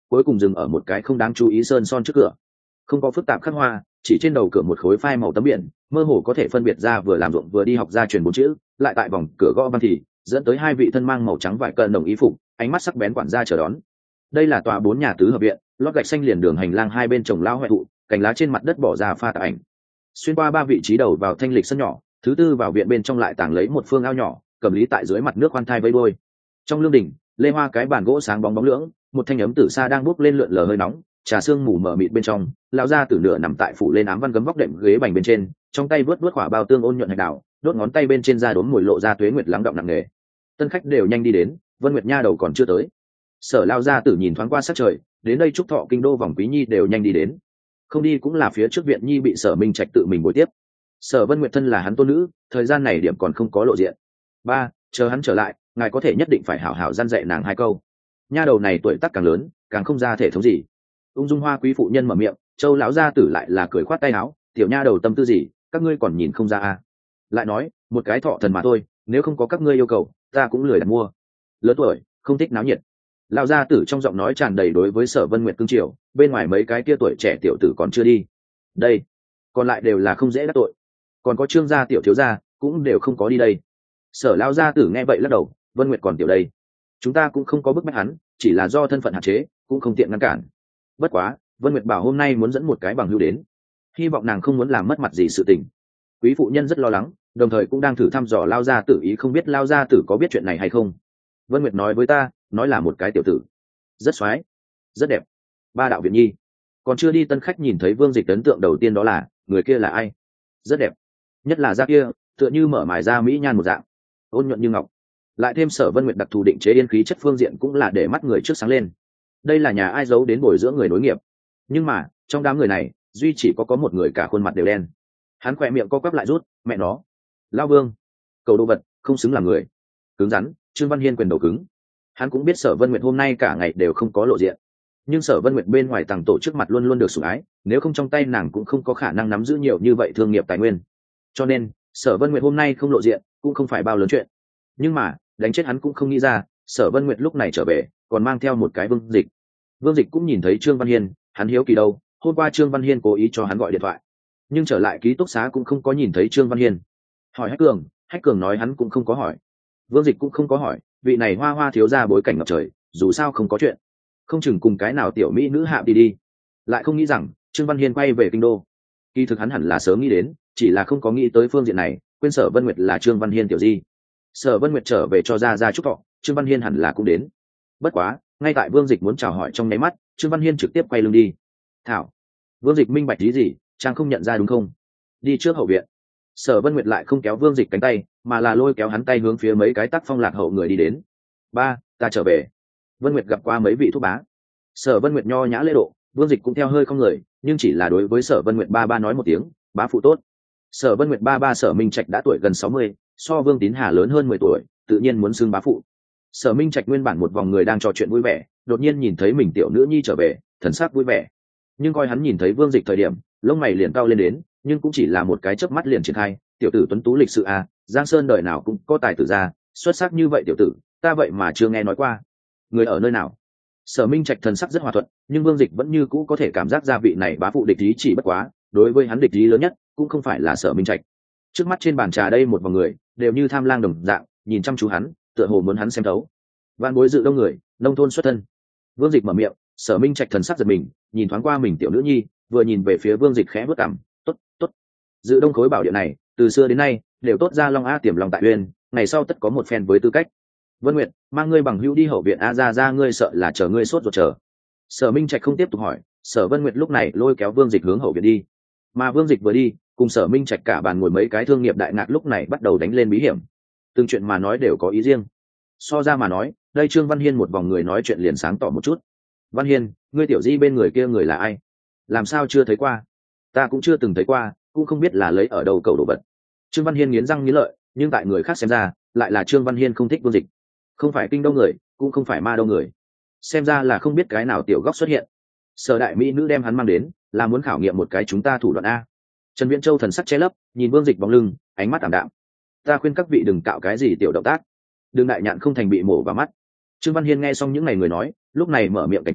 cuối cùng dừng ở một cái không đáng chú ý sơn son trước cửa. Không có phức tạp khắc hoa, chỉ trên đầu cửa một khối phai màu tấm biển, mơ hồ có thể phân biệt ra vừa làm ruộng vừa đi học gia truyền bốn chữ, lại tại vòng cửa gõ văn thì dẫn tới hai vị thân mang màu trắng vải cận đồng ý phục, ánh mắt sắc bén quản gia chờ đón. Đây là tòa bốn nhà tứ hợp viện, lót gạch xanh liền đường hành lang hai bên trồng lao hoại thụ, cành lá trên mặt đất bỏ ra pha tạp ảnh. Xuyên qua ba vị trí đầu vào thanh lịch sân nhỏ, thứ tư vào viện bên trong lại tàng lấy một phương ao nhỏ, cầm lý tại dưới mặt nước khoan thai vây đôi. Trong lương đình, lê hoa cái bàn gỗ sáng bóng bóng lưỡng, một thanh ấm tử sa đang bốc lên lượn lờ hơi nóng, trà sương mù mờ mịt bên trong, lão gia tử nửa nằm tại phủ lên ám văn gấm vóc đệm ghế bành bên trên, trong tay vớt vớt quả bao tương ôn nhuận hạch đào, đốt ngón tay bên trên da đốm mùi lộ ra tuế nguyệt lắng động nặng nề. Tân khách đều nhanh đi đến, Vân Nguyệt nha đầu còn chưa tới. Sở lão gia tử nhìn thoáng qua sát trời, đến đây chúc thọ kinh đô vòng quý nhi đều nhanh đi đến, không đi cũng là phía trước viện nhi bị Sở Minh Trạch tự mình bồi tiếp. Sở Vân Nguyệt thân là hắn tôn nữ, thời gian này điểm còn không có lộ diện. Ba, chờ hắn trở lại, ngài có thể nhất định phải hảo hảo gian dạy nàng hai câu. Nha đầu này tuổi tác càng lớn, càng không ra thể thống gì. Ung dung hoa quý phụ nhân mở miệng, Châu lão gia tử lại là cười khoát tay áo, tiểu nha đầu tâm tư gì, các ngươi còn nhìn không ra à? Lại nói, một cái thọ thần mà thôi, nếu không có các ngươi yêu cầu, ta cũng lười đặt mua. Lớn tuổi, không thích náo nhiệt. Lão gia tử trong giọng nói tràn đầy đối với Sở Vân Nguyệt cương triều, bên ngoài mấy cái kia tuổi trẻ tiểu tử còn chưa đi. Đây, còn lại đều là không dễ đắc tội. Còn có Trương gia tiểu thiếu gia, cũng đều không có đi đây. Sở lão gia tử nghe vậy lắc đầu, Vân Nguyệt còn tiểu đây, chúng ta cũng không có bức bách hắn, chỉ là do thân phận hạn chế, cũng không tiện ngăn cản. Bất quá, Vân Nguyệt bảo hôm nay muốn dẫn một cái bằng hữu đến, hy vọng nàng không muốn làm mất mặt gì sự tình. Quý phụ nhân rất lo lắng, đồng thời cũng đang thử thăm dò Lao gia tử ý, không biết Lao gia tử có biết chuyện này hay không. Vân Nguyệt nói với ta, nói là một cái tiểu tử, rất xoái, rất đẹp. Ba đạo viện nhi, còn chưa đi tân khách nhìn thấy Vương Dịch ấn tượng đầu tiên đó là, người kia là ai? Rất đẹp, nhất là da kia, tựa như mở mài da mỹ nhan một dạng, ôn nhuận như ngọc. Lại thêm Sở Vân Nguyệt đặc thù định chế yên khí chất phương diện cũng là để mắt người trước sáng lên. Đây là nhà ai giấu đến bồi dưỡng người nối nghiệp. Nhưng mà trong đám người này duy chỉ có có một người cả khuôn mặt đều đen. Hắn khỏe miệng co quắp lại rút, mẹ nó, Lao Vương, cầu đồ vật, không xứng làm người. Cứng rắn, Trương Văn Hiên quyền đầu cứng. Hắn cũng biết Sở Vân Nguyệt hôm nay cả ngày đều không có lộ diện, nhưng Sở Vân Nguyệt bên ngoài tàng tổ trước mặt luôn luôn được sủng ái, nếu không trong tay nàng cũng không có khả năng nắm giữ nhiều như vậy thương nghiệp tài nguyên. Cho nên Sở Vân Nguyệt hôm nay không lộ diện cũng không phải bao lớn chuyện. Nhưng mà đánh chết hắn cũng không nghĩ ra, Sở Vân Nguyệt lúc này trở về còn mang theo một cái Vương Dịch. Vương Dịch cũng nhìn thấy Trương Văn Hiên, hắn hiếu kỳ đâu, hôm qua Trương Văn Hiên cố ý cho hắn gọi điện thoại, nhưng trở lại ký túc xá cũng không có nhìn thấy Trương Văn Hiên. Hỏi Hách Cường, Hách Cường nói hắn cũng không có hỏi. Vương Dịch cũng không có hỏi, vị này hoa hoa thiếu gia bối cảnh ngập trời, dù sao không có chuyện, không chừng cùng cái nào tiểu mỹ nữ hạ đi đi. Lại không nghĩ rằng Trương Văn Hiên quay về kinh đô. Kỳ thực hắn hẳn là sớm nghĩ đến, chỉ là không có nghĩ tới phương diện này, quên Sở Vân Nguyệt là Trương Văn Hiên tiểu di. Sở Vân Nguyệt trở về cho ra ra chúc thọ, Trương Văn Hiên hẳn là cũng đến. Bất quá, ngay tại Vương Dịch muốn chào hỏi trong nháy mắt, Trương Văn Hiên trực tiếp quay lưng đi. Thảo, Vương Dịch minh bạch ý gì, trang không nhận ra đúng không? Đi trước hậu viện. Sở Vân Nguyệt lại không kéo Vương Dịch cánh tay, mà là lôi kéo hắn tay hướng phía mấy cái tác phong lạc hậu người đi đến. Ba, ta trở về. Vân Nguyệt gặp qua mấy vị thúc bá. Sở Vân Nguyệt nho nhã lễ độ, Vương Dịch cũng theo hơi không người, nhưng chỉ là đối với Sở Vân Nguyệt ba ba nói một tiếng, bá phụ tốt. Sở Vân Nguyệt ba ba Sở Minh Trạch đã tuổi gần sáu mươi, so Vương Tín Hà lớn hơn mười tuổi, tự nhiên muốn xưng bá phụ. Sở Minh Trạch nguyên bản một vòng người đang trò chuyện vui vẻ, đột nhiên nhìn thấy mình tiểu nữ nhi trở về, thần sắc vui vẻ. Nhưng coi hắn nhìn thấy Vương Dịch thời điểm, lông mày liền cao lên đến, nhưng cũng chỉ là một cái chớp mắt liền triển khai, tiểu tử tuấn tú lịch sự a, Giang Sơn đời nào cũng có tài tử ra, xuất sắc như vậy tiểu tử, ta vậy mà chưa nghe nói qua. Người ở nơi nào? Sở Minh Trạch thần sắc rất hòa thuận, nhưng Vương Dịch vẫn như cũ có thể cảm giác ra vị này bá phụ địch ý chỉ bất quá, đối với hắn địch ý lớn nhất cũng không phải là Sở Minh Trạch. Trước mắt trên bàn trà đây một vòng người, đều như tham lang đồng dạng, nhìn chăm chú hắn, tựa hồ muốn hắn xem thấu. Vạn bối dự đông người, nông thôn xuất thân. Vương Dịch mở miệng, Sở Minh Trạch thần sắc giật mình, nhìn thoáng qua mình tiểu nữ nhi, vừa nhìn về phía Vương Dịch khẽ bước cằm, tốt, tốt. Dự đông khối bảo địa này, từ xưa đến nay đều tốt ra long a tiềm lòng tại uyên, ngày sau tất có một phen với tư cách. Vân Nguyệt, mang ngươi bằng hữu đi hậu viện a, ra ra ngươi sợ là chờ ngươi sốt ruột chờ. Sở Minh Trạch không tiếp tục hỏi, Sở Vân Nguyệt lúc này lôi kéo Vương Dịch hướng hậu viện đi. Mà Vương Dịch vừa đi, cùng Sở Minh Trạch cả bàn ngồi mấy cái thương nghiệp đại ngạc lúc này bắt đầu đánh lên bí hiểm. Từng chuyện mà nói đều có ý riêng. So ra mà nói, đây Trương Văn Hiên một vòng người nói chuyện liền sáng tỏ một chút. Văn Hiên, ngươi tiểu di bên người kia người là ai? Làm sao chưa thấy qua? Ta cũng chưa từng thấy qua, cũng không biết là lấy ở đâu cầu đồ vật. Trương Văn Hiên nghiến răng nghiến lợi, nhưng tại người khác xem ra, lại là Trương Văn Hiên không thích Vương Dịch. Không phải kinh đâu người, cũng không phải ma đâu người. Xem ra là không biết cái nào tiểu góc xuất hiện. Sở đại mỹ nữ đem hắn mang đến, là muốn khảo nghiệm một cái chúng ta thủ đoạn a. Trần Viễn Châu thần sắc che lấp, nhìn Vương Dịch bóng lưng, ánh mắt ảm đạm. Ta khuyên các vị đừng cạo cái gì tiểu động tác, đừng đại nhạn không thành bị mổ vào mắt. Trương Văn Hiên nghe xong những ngày người nói, lúc này mở miệng cảnh cáo,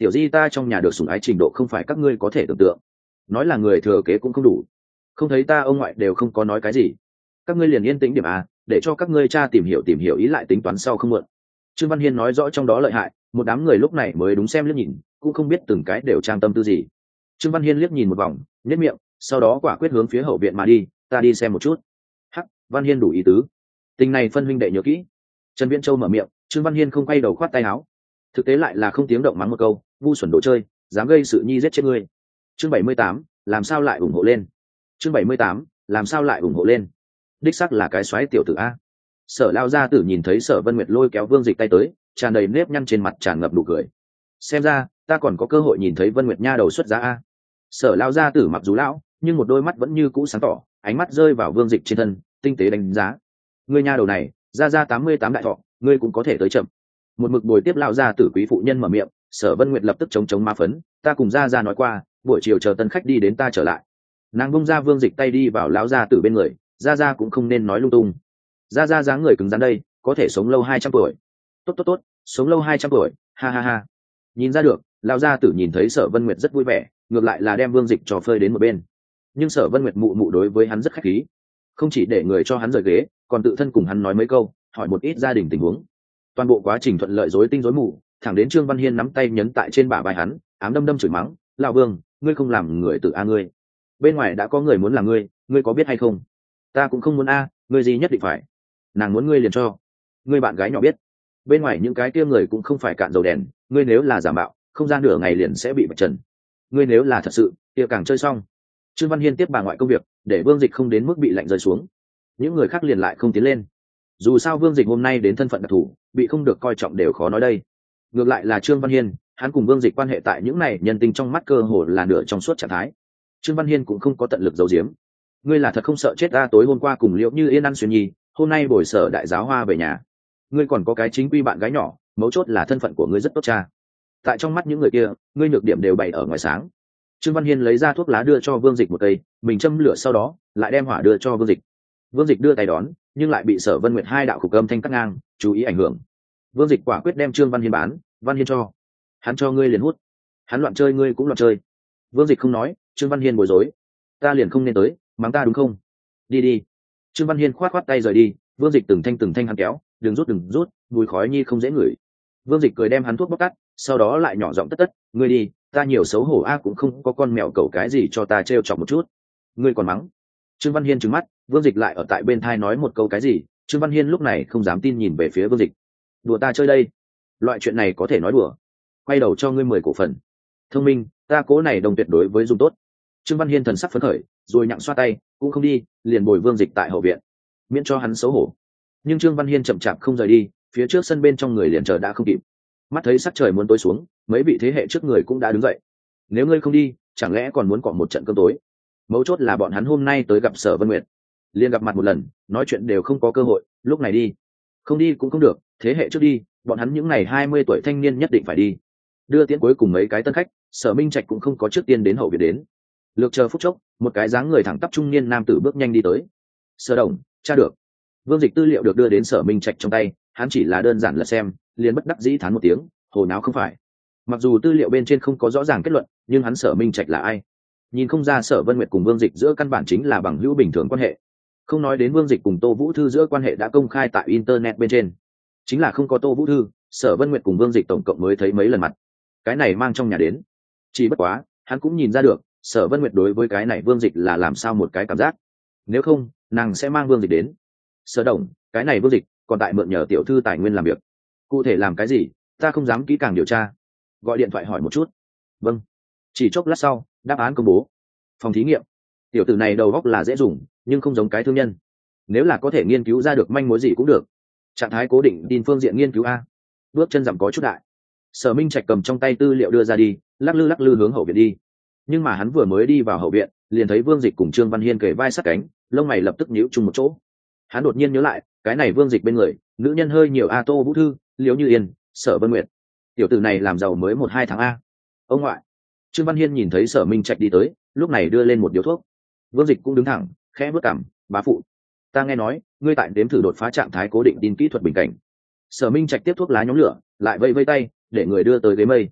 tiểu di ta trong nhà được sủng ái trình độ không phải các ngươi có thể tưởng tượng, nói là người thừa kế cũng không đủ, không thấy ta ông ngoại đều không có nói cái gì, các ngươi liền yên tĩnh điểm à, để cho các ngươi cha tìm hiểu tìm hiểu ý lại tính toán sau không muộn. Trương Văn Hiên nói rõ trong đó lợi hại, một đám người lúc này mới đúng xem liếc nhìn, cũng không biết từng cái đều trang tâm tư gì. Trương Văn Hiên liếc nhìn một vòng, nhếch miệng, sau đó quả quyết hướng phía hậu viện mà đi, ta đi xem một chút. Hắc, Văn Hiên đủ ý tứ, tình này phân huynh đệ nhớ kỹ. Trần Viễn Châu mở miệng, Trương Văn Hiên không quay đầu khoát tay áo, thực tế lại là không tiếng động mắng một câu, ngu xuẩn đồ chơi, dám gây sự nhi giết chết ngươi. Chương bảy mươi tám, làm sao lại ủng hộ lên. Chương bảy mươi tám, làm sao lại ủng hộ lên. Đích xác là cái xoáy tiểu tử a. Sở Lao gia tử nhìn thấy Sở Vân Nguyệt lôi kéo Vương Dịch tay tới, tràn đầy nếp nhăn trên mặt tràn ngập nụ cười. Xem ra ta còn có cơ hội nhìn thấy Vân Nguyệt nha đầu xuất giá a. Sở Lao gia tử mặc dù lão, nhưng một đôi mắt vẫn như cũ sáng tỏ, ánh mắt rơi vào Vương Dịch trên thân, tinh tế đánh giá. Ngươi nha đầu này, ra ra tám mươi tám đại thọ, ngươi cũng có thể tới chậm. Một mực bồi tiếp Lao gia tử quý phụ nhân mở miệng, Sở Vân Nguyệt lập tức chống chống ma phấn, ta cùng ra ra nói qua, buổi chiều chờ tân khách đi đến ta trở lại. Nàng bung ra Vương Dịch tay đi vào lão gia tử bên người, ra ra cũng không nên nói lung tung. Ra ra dáng người cứng rắn đây, có thể sống lâu hai trăm tuổi. Tốt tốt tốt, sống lâu hai trăm tuổi, ha ha ha. Nhìn ra được, lão gia tử nhìn thấy Sở Vân Nguyệt rất vui vẻ, ngược lại là đem Vương Dịch trò phơi đến một bên. Nhưng Sở Vân Nguyệt mụ mụ đối với hắn rất khách khí, không chỉ để người cho hắn rời ghế, còn tự thân cùng hắn nói mấy câu, hỏi một ít gia đình tình huống. Toàn bộ quá trình thuận lợi rối tinh rối mù, thẳng đến Trương Văn Hiên nắm tay nhấn tại trên bả vai hắn, ám đâm đâm chửi mắng, lão Vương, ngươi không làm người tự a ngươi. Bên ngoài đã có người muốn làm ngươi, ngươi có biết hay không? Ta cũng không muốn a, ngươi gì nhất định phải. Nàng muốn ngươi liền cho. Ngươi bạn gái nhỏ biết, bên ngoài những cái kia người cũng không phải cạn dầu đèn, ngươi nếu là giả mạo, không gian nửa ngày liền sẽ bị bạch trần. Ngươi nếu là thật sự, kia càng chơi xong. Trương Văn Hiên tiếp bà ngoại công việc, để Vương Dịch không đến mức bị lạnh rơi xuống. Những người khác liền lại không tiến lên. Dù sao Vương Dịch hôm nay đến thân phận đặc thù, bị không được coi trọng đều khó nói đây. Ngược lại là Trương Văn Hiên, hắn cùng Vương Dịch quan hệ tại những này nhân tình trong mắt cơ hồ là nửa trong suốt trạng thái. Trương Văn Hiên cũng không có tận lực giấu giếm. Ngươi là thật không sợ chết ta, tối hôm qua cùng Liễu Như Yên ăn xuyên nhi, hôm nay bồi Sở đại giáo hoa về nhà. Ngươi còn có cái chính quy bạn gái nhỏ, mấu chốt là thân phận của ngươi rất tốt cha. Tại trong mắt những người kia, ngươi nhược điểm đều bày ở ngoài sáng. Trương Văn Hiên lấy ra thuốc lá đưa cho Vương Dịch một cây, mình châm lửa sau đó, lại đem hỏa đưa cho Vương Dịch. Vương Dịch đưa tay đón, nhưng lại bị Sở Vân Nguyệt hai đạo khục âm thanh cắt ngang, chú ý ảnh hưởng. Vương Dịch quả quyết đem Trương Văn Hiên bán, Văn Hiên cho. Hắn cho ngươi liền hút. Hắn loạn chơi ngươi cũng loạn chơi. Vương Dịch không nói, Trương Văn Hiên bối rối. Ta liền không nên tới, mắng ta đúng không? Đi đi. Trương Văn Hiên khoát khoát tay rời đi, Vương Dịch từng thanh từng thanh hắn kéo, đừng rút đừng rút, mùi khói nhi không dễ ngửi. Vương Dịch cười đem hắn thuốc bóc tắt, sau đó lại nhỏ giọng tất tất, ngươi đi, ta nhiều xấu hổ a, cũng không có con mèo cẩu cái gì cho ta trêu chọc một chút. Ngươi còn mắng. Trương Văn Hiên trừng mắt, Vương Dịch lại ở tại bên thai nói một câu cái gì, Trương Văn Hiên lúc này không dám tin nhìn về phía Vương Dịch. Đùa ta chơi đây? Loại chuyện này có thể nói đùa. Quay đầu cho ngươi mười cổ phần. Thông minh, ta cố này đồng tuyệt đối với dùng tốt. Trương Văn Hiên thần sắc phấn khởi, rồi nhặng xoa tay, cũng không đi, liền bồi Vương Dịch tại hậu viện, miễn cho hắn xấu hổ. Nhưng Trương Văn Hiên chậm chạp không rời đi, phía trước sân bên trong người liền chờ đã không kịp. Mắt thấy sắc trời muốn tối xuống, mấy vị thế hệ trước người cũng đã đứng dậy. Nếu ngươi không đi, chẳng lẽ còn muốn cọ một trận cơm tối? Mấu chốt là bọn hắn hôm nay tới gặp Sở Vân Nguyệt, liền gặp mặt một lần, nói chuyện đều không có cơ hội, lúc này đi, không đi cũng không được, thế hệ trước đi, bọn hắn những ngày hai mươi tuổi thanh niên nhất định phải đi. Đưa tiễn cuối cùng mấy cái tân khách, Sở Minh Trạch cũng không có trước tiên đến hậu viện đến. Lược chờ phút chốc, một cái dáng người thẳng tắp trung niên nam tử bước nhanh đi tới. Sở Đồng, tra được. Vương Dịch tư liệu được đưa đến Sở Minh Trạch trong tay, hắn chỉ là đơn giản là xem, liền bất đắc dĩ thán một tiếng, hồ náo không phải. Mặc dù tư liệu bên trên không có rõ ràng kết luận, nhưng hắn Sở Minh Trạch là ai? Nhìn không ra Sở Vân Nguyệt cùng Vương Dịch giữa căn bản chính là bằng hữu bình thường quan hệ. Không nói đến Vương Dịch cùng Tô Vũ Thư giữa quan hệ đã công khai tại internet bên trên, chính là không có Tô Vũ Thư, Sở Vân Nguyệt cùng Vương Dịch tổng cộng mới thấy mấy lần mặt. Cái này mang trong nhà đến, chỉ bất quá, hắn cũng nhìn ra được, Sở Vân Nguyệt đối với cái này Vương Dịch là làm sao một cái cảm giác. Nếu không, nàng sẽ mang Vương Dịch đến. Sở Đồng, cái này Vương Dịch còn tại mượn nhờ tiểu thư tài nguyên làm việc. Cụ thể làm cái gì, ta không dám kỹ càng điều tra. Gọi điện thoại hỏi một chút. Vâng. Chỉ chốc lát sau, đáp án công bố. Phòng thí nghiệm. Tiểu tử này đầu óc là dễ dùng, nhưng không giống cái thương nhân. Nếu là có thể nghiên cứu ra được manh mối gì cũng được. Trạng thái cố định tin phương diện nghiên cứu a. Bước chân dặm có chút đại. Sở Minh Trạch cầm trong tay tư liệu đưa ra đi, lắc lư lắc lư hướng hậu viện đi. Nhưng mà hắn vừa mới đi vào hậu viện, liền thấy Vương Dịch cùng Trương Văn Hiên kề vai sát cánh, lông mày lập tức nhíu chung một chỗ. Hắn đột nhiên nhớ lại, cái này Vương Dịch bên người, nữ nhân hơi nhiều a, Tô Vũ Thư, Liễu Như Yên, Sở Vân Nguyệt. Tiểu tử này làm giàu mới một hai tháng a. Ông ngoại. Trương Văn Hiên nhìn thấy Sở Minh Trạch đi tới, lúc này đưa lên một điếu thuốc. Vương Dịch cũng đứng thẳng, khẽ bước cằm, bá phụ, ta nghe nói, ngươi tại đếm thử đột phá trạng thái cố định tin kỹ thuật bình cảnh. Sở Minh Trạch tiếp thuốc lá nhóm lửa, lại vây vây tay, để người đưa tới ghế mây.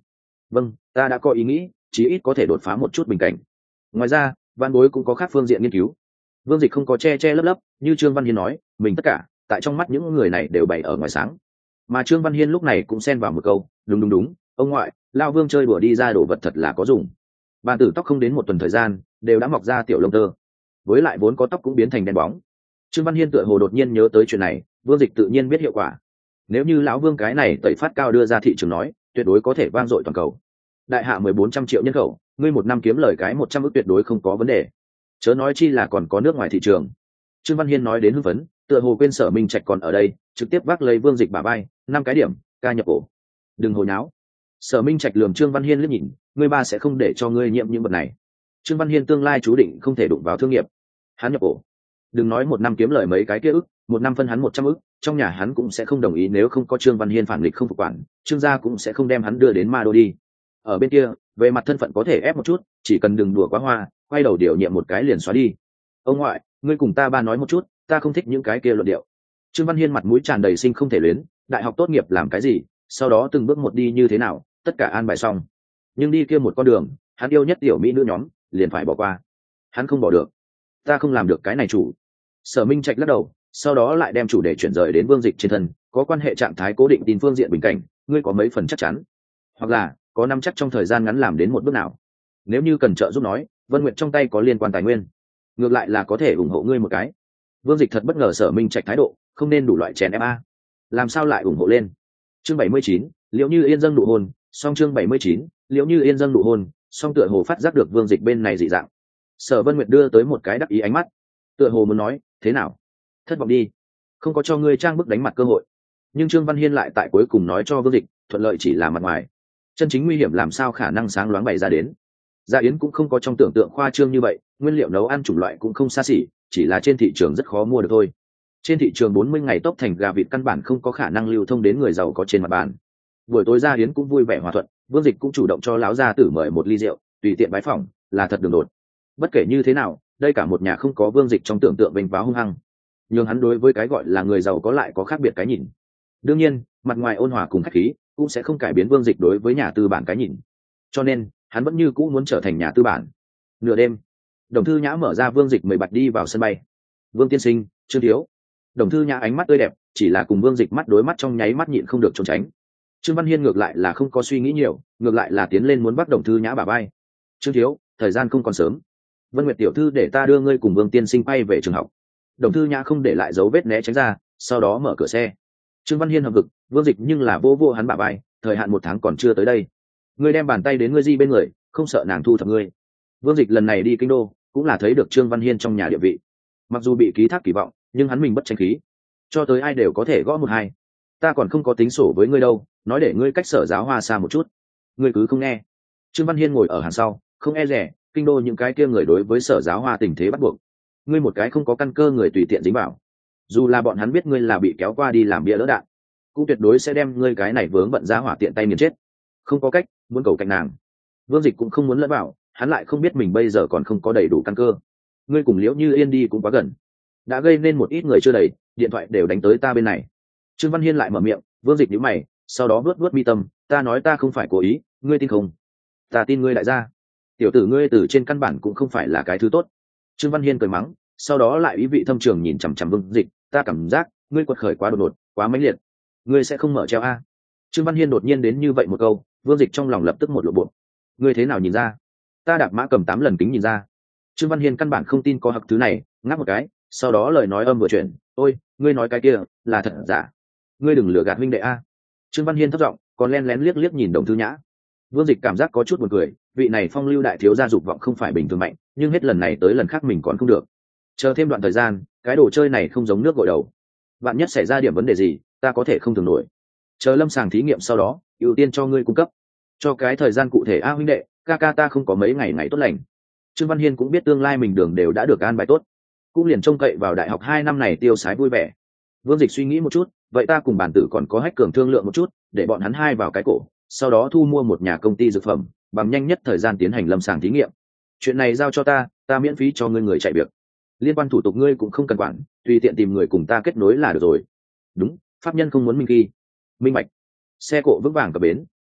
Vâng, ta đã có ý nghĩ, chí ít có thể đột phá một chút bình cảnh. Ngoài ra văn bối cũng có khác phương diện nghiên cứu. Vương Dịch không có che che lấp lấp như Trương Văn Hiên nói mình tất cả tại trong mắt những người này đều bày ở ngoài sáng, mà Trương Văn Hiên lúc này cũng xen vào một câu đúng đúng đúng, ông ngoại, lao Vương chơi đùa đi ra đồ vật thật là có dùng. Bàn tử tóc không đến một tuần thời gian đều đã mọc ra tiểu lông tơ, với lại vốn có tóc cũng biến thành đen bóng. Trương Văn Hiên tựa hồ đột nhiên nhớ tới chuyện này, Vương Dịch tự nhiên biết hiệu quả. Nếu như lão Vương cái này tẩy phát cao đưa ra thị trường nói, tuyệt đối có thể vang dội toàn cầu. Đại hạ mười bốn trăm triệu nhân khẩu, ngươi một năm kiếm lời cái một trăm ức tuyệt đối không có vấn đề. Chớ nói chi là còn có nước ngoài thị trường. Trương Văn Hiên nói đến hưng phấn, tựa hồ quên Sở Minh Trạch còn ở đây, trực tiếp vác lấy Vương Dịch bả vai, năm cái điểm, ca nhập cổ. Đừng hồ nháo. Sở Minh Trạch lườm Trương Văn Hiên liếc nhìn, ngươi ba sẽ không để cho ngươi nhiễm những vật này. Trương Văn Hiên tương lai chú định không thể đụng vào thương nghiệp. Hắn nhập cổ. Đừng nói một năm kiếm lời mấy cái kia ức, một năm phân hắn một trăm ức, trong nhà hắn cũng sẽ không đồng ý, nếu không có Trương Văn Hiên phản nghịch không phục quản, Trương gia cũng sẽ không đem hắn đưa đến Ma Đô đi. Ở bên kia, về mặt thân phận có thể ép một chút, chỉ cần đừng đùa quá hoa, quay đầu điều nhiệm một cái liền xóa đi. Ông ngoại, ngươi cùng ta ba nói một chút, ta không thích những cái kia luận điệu. Trương Văn Hiên mặt mũi tràn đầy sinh không thể luyến, đại học tốt nghiệp làm cái gì, sau đó từng bước một đi như thế nào, tất cả an bài xong. Nhưng đi kia một con đường, hắn yêu nhất tiểu mỹ nữ nhóm, liền phải bỏ qua. Hắn không bỏ được. Ta không làm được cái này chủ. Sở Minh Trạch lắc đầu, sau đó lại đem chủ đề chuyển rời đến Vương Dịch trên thân, có quan hệ trạng thái cố định tin phương diện bình cảnh, ngươi có mấy phần chắc chắn, hoặc là có nắm chắc trong thời gian ngắn làm đến một bước nào. Nếu như cần trợ giúp nói, Vân Nguyệt trong tay có liên quan tài nguyên, ngược lại là có thể ủng hộ ngươi một cái. Vương Dịch thật bất ngờ Sở Minh Trạch thái độ, không nên đủ loại chèn ép a, làm sao lại ủng hộ lên. Chương bảy mươi chín, Liễu Như Yên dâng nụ hôn, song chương bảy mươi chín, Liễu Như Yên dâng nụ hôn, song tựa hồ phát giác được Vương Dịch bên này dị dạng. Sở Vân Nguyệt đưa tới một cái đắc ý ánh mắt, tựa hồ muốn nói, thế nào? Thất vọng đi, không có cho ngươi trang bức đánh mặt cơ hội. Nhưng Trương Văn Hiên lại tại cuối cùng nói cho Vương Dịch, thuận lợi chỉ là mặt ngoài, chân chính nguy hiểm làm sao khả năng sáng loáng bày ra đến. Gia Yến cũng không có trong tưởng tượng khoa trương như vậy, nguyên liệu nấu ăn chủng loại cũng không xa xỉ, chỉ là trên thị trường rất khó mua được thôi. Trên thị trường bốn mươi ngày tốc thành gà vịt căn bản không có khả năng lưu thông đến người giàu có trên mặt bàn. Buổi tối Gia Yến cũng vui vẻ hòa thuận, Vương Dịch cũng chủ động cho lão gia tử mời một ly rượu, tùy tiện bái phỏng, là thật đường đột. Bất kể như thế nào, đây cả một nhà không có Vương Dịch trong tưởng tượng vênh váo hung hăng, nhưng hắn đối với cái gọi là người giàu có lại có khác biệt cái nhìn. Đương nhiên, mặt ngoài ôn hòa cùng khách khí cũng sẽ không cải biến Vương Dịch đối với nhà tư bản cái nhìn, cho nên hắn vẫn như cũ muốn trở thành nhà tư bản. Nửa đêm, Đồng Thư Nhã mở ra Vương Dịch mời bạch đi vào sân bay. Vương tiên sinh, Trương thiếu. Đồng Thư Nhã ánh mắt tươi đẹp, chỉ là cùng Vương Dịch mắt đối mắt trong nháy mắt nhịn không được trốn tránh. Trương Văn Hiên ngược lại là không có suy nghĩ nhiều, ngược lại là tiến lên muốn bắt Đồng Thư Nhã bả vai. Trương thiếu, thời gian không còn sớm, Vân Nguyệt tiểu thư để ta đưa ngươi cùng Vương tiên sinh bay về trường học. Đồng Thư Nhã không để lại dấu vết né tránh ra, sau đó mở cửa xe. Trương Văn Hiên hợp vực, Vương Dịch nhưng là vô vô hắn bả vai, thời hạn một tháng còn chưa tới đây, ngươi đem bàn tay đến ngươi di bên người, không sợ nàng thu thập ngươi. Vương Dịch lần này đi kinh đô cũng là thấy được Trương Văn Hiên trong nhà địa vị, mặc dù bị ký thác kỳ vọng, nhưng hắn mình bất tranh khí, cho tới ai đều có thể gõ một hai. Ta còn không có tính sổ với ngươi đâu, nói để ngươi cách Sở Giáo Hoa xa một chút, ngươi cứ không nghe. Trương Văn Hiên ngồi ở hàng sau, không e rẻ, kinh đô những cái kia người đối với Sở Giáo Hoa tình thế bắt buộc, ngươi một cái không có căn cơ người tùy tiện dính vào, dù là bọn hắn biết ngươi là bị kéo qua đi làm bia lỡ đạn, cũng tuyệt đối sẽ đem ngươi cái này vướng bận giá hỏa tiện tay nghiền chết. Không có cách, muốn cầu cạnh nàng. Vương Dịch cũng không muốn lẫn vào, hắn lại không biết mình bây giờ còn không có đầy đủ căn cơ. Ngươi cùng Liễu Như Yên đi cũng quá gần, đã gây nên một ít người chưa đầy, điện thoại đều đánh tới ta bên này. Trương Văn Hiên lại mở miệng, Vương Dịch nhíu mày, sau đó vuốt vuốt mi tâm, ta nói ta không phải cố ý, ngươi tin không? Ta tin ngươi đại gia. Tiểu tử ngươi từ trên căn bản cũng không phải là cái thứ tốt. Trương Văn Hiên cười mắng, sau đó lại ý vị thâm trường nhìn chằm chằm Vương Dịch, ta cảm giác ngươi quật khởi quá đột ngột, quá mãnh liệt, ngươi sẽ không mở treo a. Trương Văn Hiên đột nhiên đến như vậy một câu, Vương Dịch trong lòng lập tức một lộ bộ. Ngươi thế nào nhìn ra? Ta đạp mã cầm tám lần kính nhìn ra. Trương Văn Hiên căn bản không tin có hặc thứ này, ngáp một cái, sau đó lời nói âm vừa chuyển, ôi, ngươi nói cái kia là thật giả, ngươi đừng lừa gạt huynh đệ a. Trương Văn Hiên thấp giọng, còn len lén liếc liếc nhìn Đồng Thư Nhã. Vương Dịch cảm giác có chút buồn cười, vị này phong lưu đại thiếu gia dục vọng không phải bình thường mạnh, nhưng hết lần này tới lần khác mình còn không được. Chờ thêm đoạn thời gian, cái đồ chơi này không giống nước gội đầu, bạn nhất xảy ra điểm vấn đề gì, ta có thể không thường nổi. Chờ lâm sàng thí nghiệm sau đó, ưu tiên cho ngươi cung cấp, cho cái thời gian cụ thể a huynh đệ, ca ca ta không có mấy ngày ngày tốt lành. Trương Văn Hiên cũng biết tương lai mình đường đều đã được an bài tốt, cũng liền trông cậy vào đại học hai năm này tiêu sái vui vẻ. Vương Dịch suy nghĩ một chút, vậy ta cùng bản tử còn có hách cường thương lượng một chút, để bọn hắn hai vào cái cổ, sau đó thu mua một nhà công ty dược phẩm, bằng nhanh nhất thời gian tiến hành lâm sàng thí nghiệm. Chuyện này giao cho ta, ta miễn phí cho ngươi người chạy việc, liên quan thủ tục ngươi cũng không cần quản, tùy tiện tìm người cùng ta kết nối là được rồi. Đúng, pháp nhân không muốn minh ghi. Minh bạch. Xe cộ vững vàng cập bến,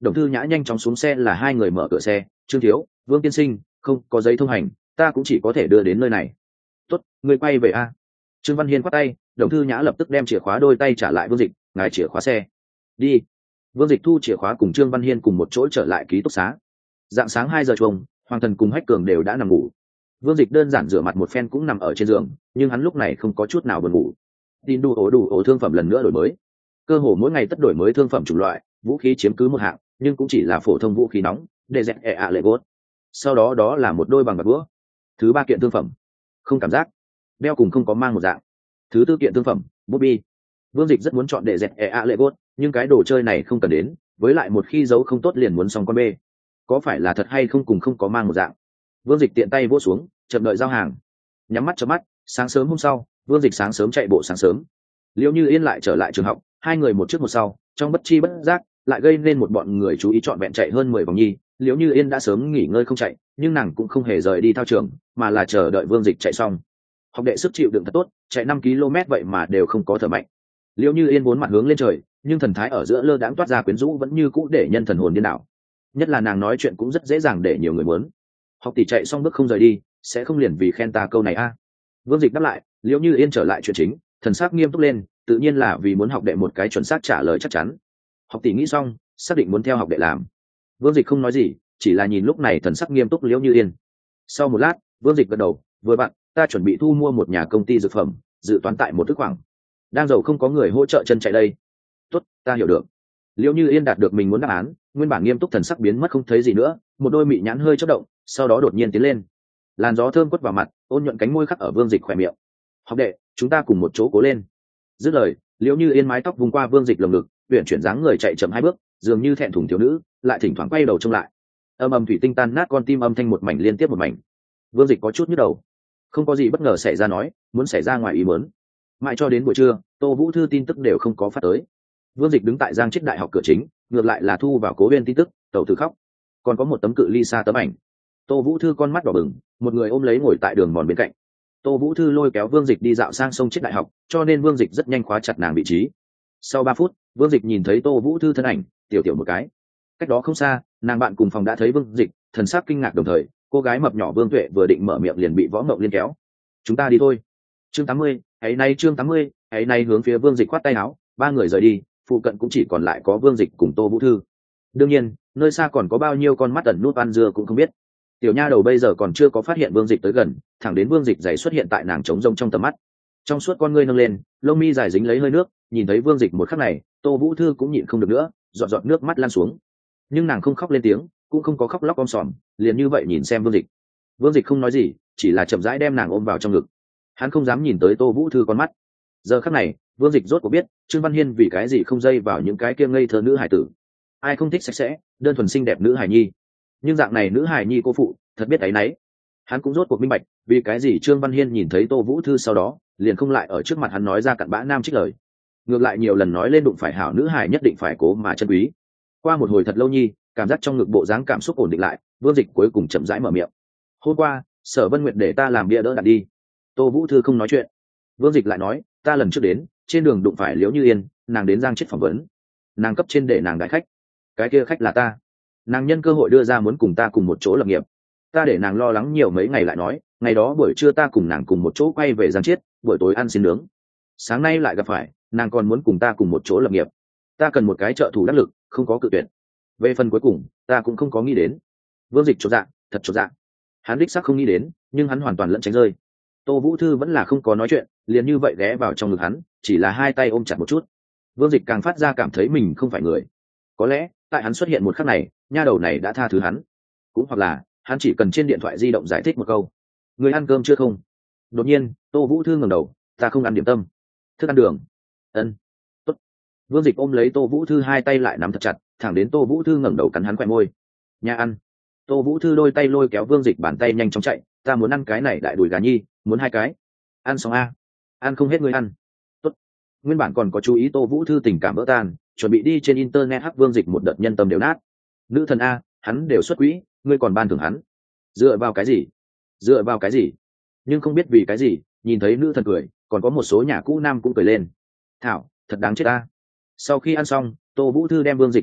Đồng Thư Nhã nhanh chóng xuống xe, là hai người mở cửa xe. Trương thiếu, Vương tiên sinh, không có giấy thông hành, ta cũng chỉ có thể đưa đến nơi này. Tốt, người quay về a. Trương Văn Hiên quát tay, Đồng Thư Nhã lập tức đem chìa khóa đôi tay trả lại Vương Dịch, ngài chìa khóa xe. Đi. Vương Dịch thu chìa khóa cùng Trương Văn Hiên cùng một chỗ trở lại ký túc xá. Dạng sáng hai giờ chuông, Hoàng Thần cùng Hách Cường đều đã nằm ngủ. Vương Dịch đơn giản rửa mặt một phen cũng nằm ở trên giường, nhưng hắn lúc này không có chút nào buồn ngủ. Tin đủ ổ đủ ổ thương phẩm lần nữa đổi mới. Cơ hồ mỗi ngày tất đổi mới thương phẩm chủng loại, vũ khí chiếm cứ một hạng, nhưng cũng chỉ là phổ thông vũ khí nóng, để dẹp ẹ ạ lệ gốt. Sau đó đó là một đôi bằng bạc búa. Thứ ba kiện thương phẩm, không cảm giác, đeo cùng không có mang một dạng. Thứ tư kiện thương phẩm, bút bi. Vương Dịch rất muốn chọn để dẹp ẹ ạ lệ gốt, nhưng cái đồ chơi này không cần đến, với lại một khi giấu không tốt liền muốn xong con bê. Có phải là thật hay không cùng không có mang một dạng. Vương Dịch tiện tay vỗ xuống, chậm đợi giao hàng. Nhắm mắt chớp mắt, sáng sớm hôm sau, Vương Dịch sáng sớm chạy bộ sáng sớm. Liễu Như Yên lại trở lại trường học, hai người một trước một sau, trong bất chi bất giác lại gây nên một bọn người chú ý, trọn vẹn chạy hơn mười vòng nhi. Liễu Như Yên đã sớm nghỉ ngơi không chạy, nhưng nàng cũng không hề rời đi thao trường, mà là chờ đợi Vương Dịch chạy xong. Học đệ sức chịu đựng thật tốt, chạy năm ki lô mét vậy mà đều không có thở mạnh. Liễu Như Yên vốn mặt hướng lên trời, nhưng thần thái ở giữa lơ đãng toát ra quyến rũ vẫn như cũ để nhân thần hồn điên đảo. Nhất là nàng nói chuyện cũng rất dễ dàng để nhiều người muốn. Học tỷ chạy xong bước không rời đi, sẽ không liền vì khen ta câu này a. À. Vương Dịch đáp lại, Liễu Như Yên trở lại chuyện chính, thần sắc nghiêm túc lên, tự nhiên là vì muốn học đệ một cái chuẩn xác trả lời chắc chắn. Học tỷ nghĩ xong, xác định muốn theo học đệ làm. Vương Dịch không nói gì, chỉ là nhìn lúc này thần sắc nghiêm túc Liễu Như Yên. Sau một lát, Vương Dịch gật đầu, vừa bạn, ta chuẩn bị thu mua một nhà công ty dược phẩm, dự toán tại một thứ khoảng. Đang giàu không có người hỗ trợ chân chạy đây. Tốt, ta hiểu được. Liễu Như Yên đạt được mình muốn đáp án, nguyên bản nghiêm túc thần sắc biến mất không thấy gì nữa, một đôi mị nhãn hơi chớp động, sau đó đột nhiên tiến lên. Làn gió thơm quất vào mặt, ôn nhuận cánh môi khắc ở Vương Dịch khỏe miệng. Học đệ, chúng ta cùng một chỗ cố lên. Dứt lời, Liễu Như Yên mái tóc vùng qua Vương Dịch lồng ngực, uyển chuyển dáng người chạy chậm hai bước, dường như thẹn thùng thiếu nữ, lại thỉnh thoảng quay đầu trông lại. Âm ầm thủy tinh tan nát con tim âm thanh một mảnh liên tiếp một mảnh. Vương Dịch có chút nhức đầu. Không có gì bất ngờ xảy ra nói, muốn xảy ra ngoài ý muốn. Mãi cho đến buổi trưa, Tô Vũ Thư tin tức đều không có phát tới. Vương Dịch đứng tại Giang Chết Đại học cửa chính, ngược lại là thu vào Cố Uyên tin tức, tẩu tử khóc. Còn có một tấm cự ly xa tấm ảnh. Tô Vũ Thư con mắt đỏ bừng, một người ôm lấy ngồi tại đường mòn bên cạnh. Tô Vũ Thư lôi kéo Vương Dịch đi dạo sang sông Chết Đại học, cho nên Vương Dịch rất nhanh khóa chặt nàng vị trí. Sau ba phút, Vương Dịch nhìn thấy Tô Vũ Thư thân ảnh, tiểu tiểu một cái. Cách đó không xa, nàng bạn cùng phòng đã thấy Vương Dịch, thần sắc kinh ngạc đồng thời, cô gái mập nhỏ Vương Tuệ vừa định mở miệng liền bị Võ Mộng Liên kéo. Chúng ta đi thôi. Chương tám mươi, ấy nay chương tám mươi, ấy nay hướng phía Vương Dịch khoát tay áo, ba người rời đi, phụ cận cũng chỉ còn lại có Vương Dịch cùng Tô Vũ Thư. Đương nhiên, nơi xa còn có bao nhiêu con mắt ẩn nút ăn dưa cũng không biết. Tiểu nha đầu bây giờ còn chưa có phát hiện Vương Dịch tới gần, thẳng đến Vương Dịch giày xuất hiện tại nàng trống rông trong tầm mắt. Trong suốt con ngươi nâng lên, lông mi dài dính lấy hơi nước, nhìn thấy Vương Dịch một khắc này, Tô Vũ Thư cũng nhịn không được nữa, giọt giọt nước mắt lan xuống. Nhưng nàng không khóc lên tiếng, cũng không có khóc lóc om sòm, liền như vậy nhìn xem Vương Dịch. Vương Dịch không nói gì, chỉ là chậm rãi đem nàng ôm vào trong ngực. Hắn không dám nhìn tới Tô Vũ Thư con mắt. Giờ khắc này, Vương Dịch rốt cuộc biết, Trương Văn Hiên vì cái gì không dây vào những cái kia ngây thơ nữ hải tử. Ai không thích sạch sẽ, đơn thuần xinh đẹp nữ hải nhi. Nhưng dạng này nữ hải nhi cô phụ, thật biết áy náy. Hắn cũng rốt cuộc minh bạch, vì cái gì Trương Văn Hiên nhìn thấy Tô Vũ Thư sau đó, liền không lại ở trước mặt hắn nói ra cặn bã nam trích lời. Ngược lại nhiều lần nói lên đụng phải hảo nữ hải nhất định phải cố mà chân quý. Qua một hồi thật lâu nhi, cảm giác trong ngực bộ dáng cảm xúc ổn định lại, Vương Dịch cuối cùng chậm rãi mở miệng. Hôm qua, Sở Vân Nguyệt để ta làm bia đỡ đặt đi. Tô Vũ Thư không nói chuyện. Vương Dịch lại nói, ta lần trước đến, trên đường đụng phải Liễu Như Yên, nàng đến Giang Chết phỏng vấn. Nàng cấp trên để nàng đại khách. Cái kia khách là ta. Nàng nhân cơ hội đưa ra muốn cùng ta cùng một chỗ lập nghiệp. Ta để nàng lo lắng nhiều mấy ngày lại nói, ngày đó buổi trưa ta cùng nàng cùng một chỗ quay về Giang Chết, buổi tối ăn xin nướng. Sáng nay lại gặp phải, nàng còn muốn cùng ta cùng một chỗ lập nghiệp. Ta cần một cái trợ thủ đắc lực, không có cự tuyệt. Về phần cuối cùng, ta cũng không có nghĩ đến. Vương Dịch chột dạ, thật chột dạ. Hắn đích xác không nghĩ đến, nhưng hắn hoàn toàn lẫn tránh rơi. Tô Vũ Thư vẫn là không có nói chuyện, liền như vậy ghé vào trong ngực hắn, chỉ là hai tay ôm chặt một chút. Vương Dịch càng phát ra cảm thấy mình không phải người. Có lẽ, tại hắn xuất hiện một khắc này, nha đầu này đã tha thứ hắn. Cũng hoặc là, hắn chỉ cần trên điện thoại di động giải thích một câu. Người ăn cơm chưa không? Đột nhiên, Tô Vũ Thư ngẩng đầu, ta không ăn điểm tâm. Thức ăn đường. Ân. Tốt. Vương Dịch ôm lấy Tô Vũ Thư hai tay lại nắm thật chặt, thẳng đến Tô Vũ Thư ngẩng đầu cắn hắn quẹt môi. Nhà ăn. Tô Vũ Thư đôi tay lôi kéo Vương Dịch bàn tay nhanh chóng chạy, ta muốn ăn cái này đại đùi gà nhi, muốn hai cái. Ăn xong a. Ăn không hết người ăn. Tốt. Nguyên bản còn có chú ý Tô Vũ Thư tình cảm vỡ tan, chuẩn bị đi trên internet hắc Vương Dịch một đợt nhân tâm đều nát. Nữ thần a, hắn đều xuất quỹ, ngươi còn ban thưởng hắn. Dựa vào cái gì? Dựa vào cái gì? Nhưng không biết vì cái gì, nhìn thấy nữ thần cười, còn có một số nhà cũ nam cũng cười lên. Thảo, thật đáng chết ta. Sau khi ăn xong, Tô Vũ Thư đem Vương Dịch đuổi đi,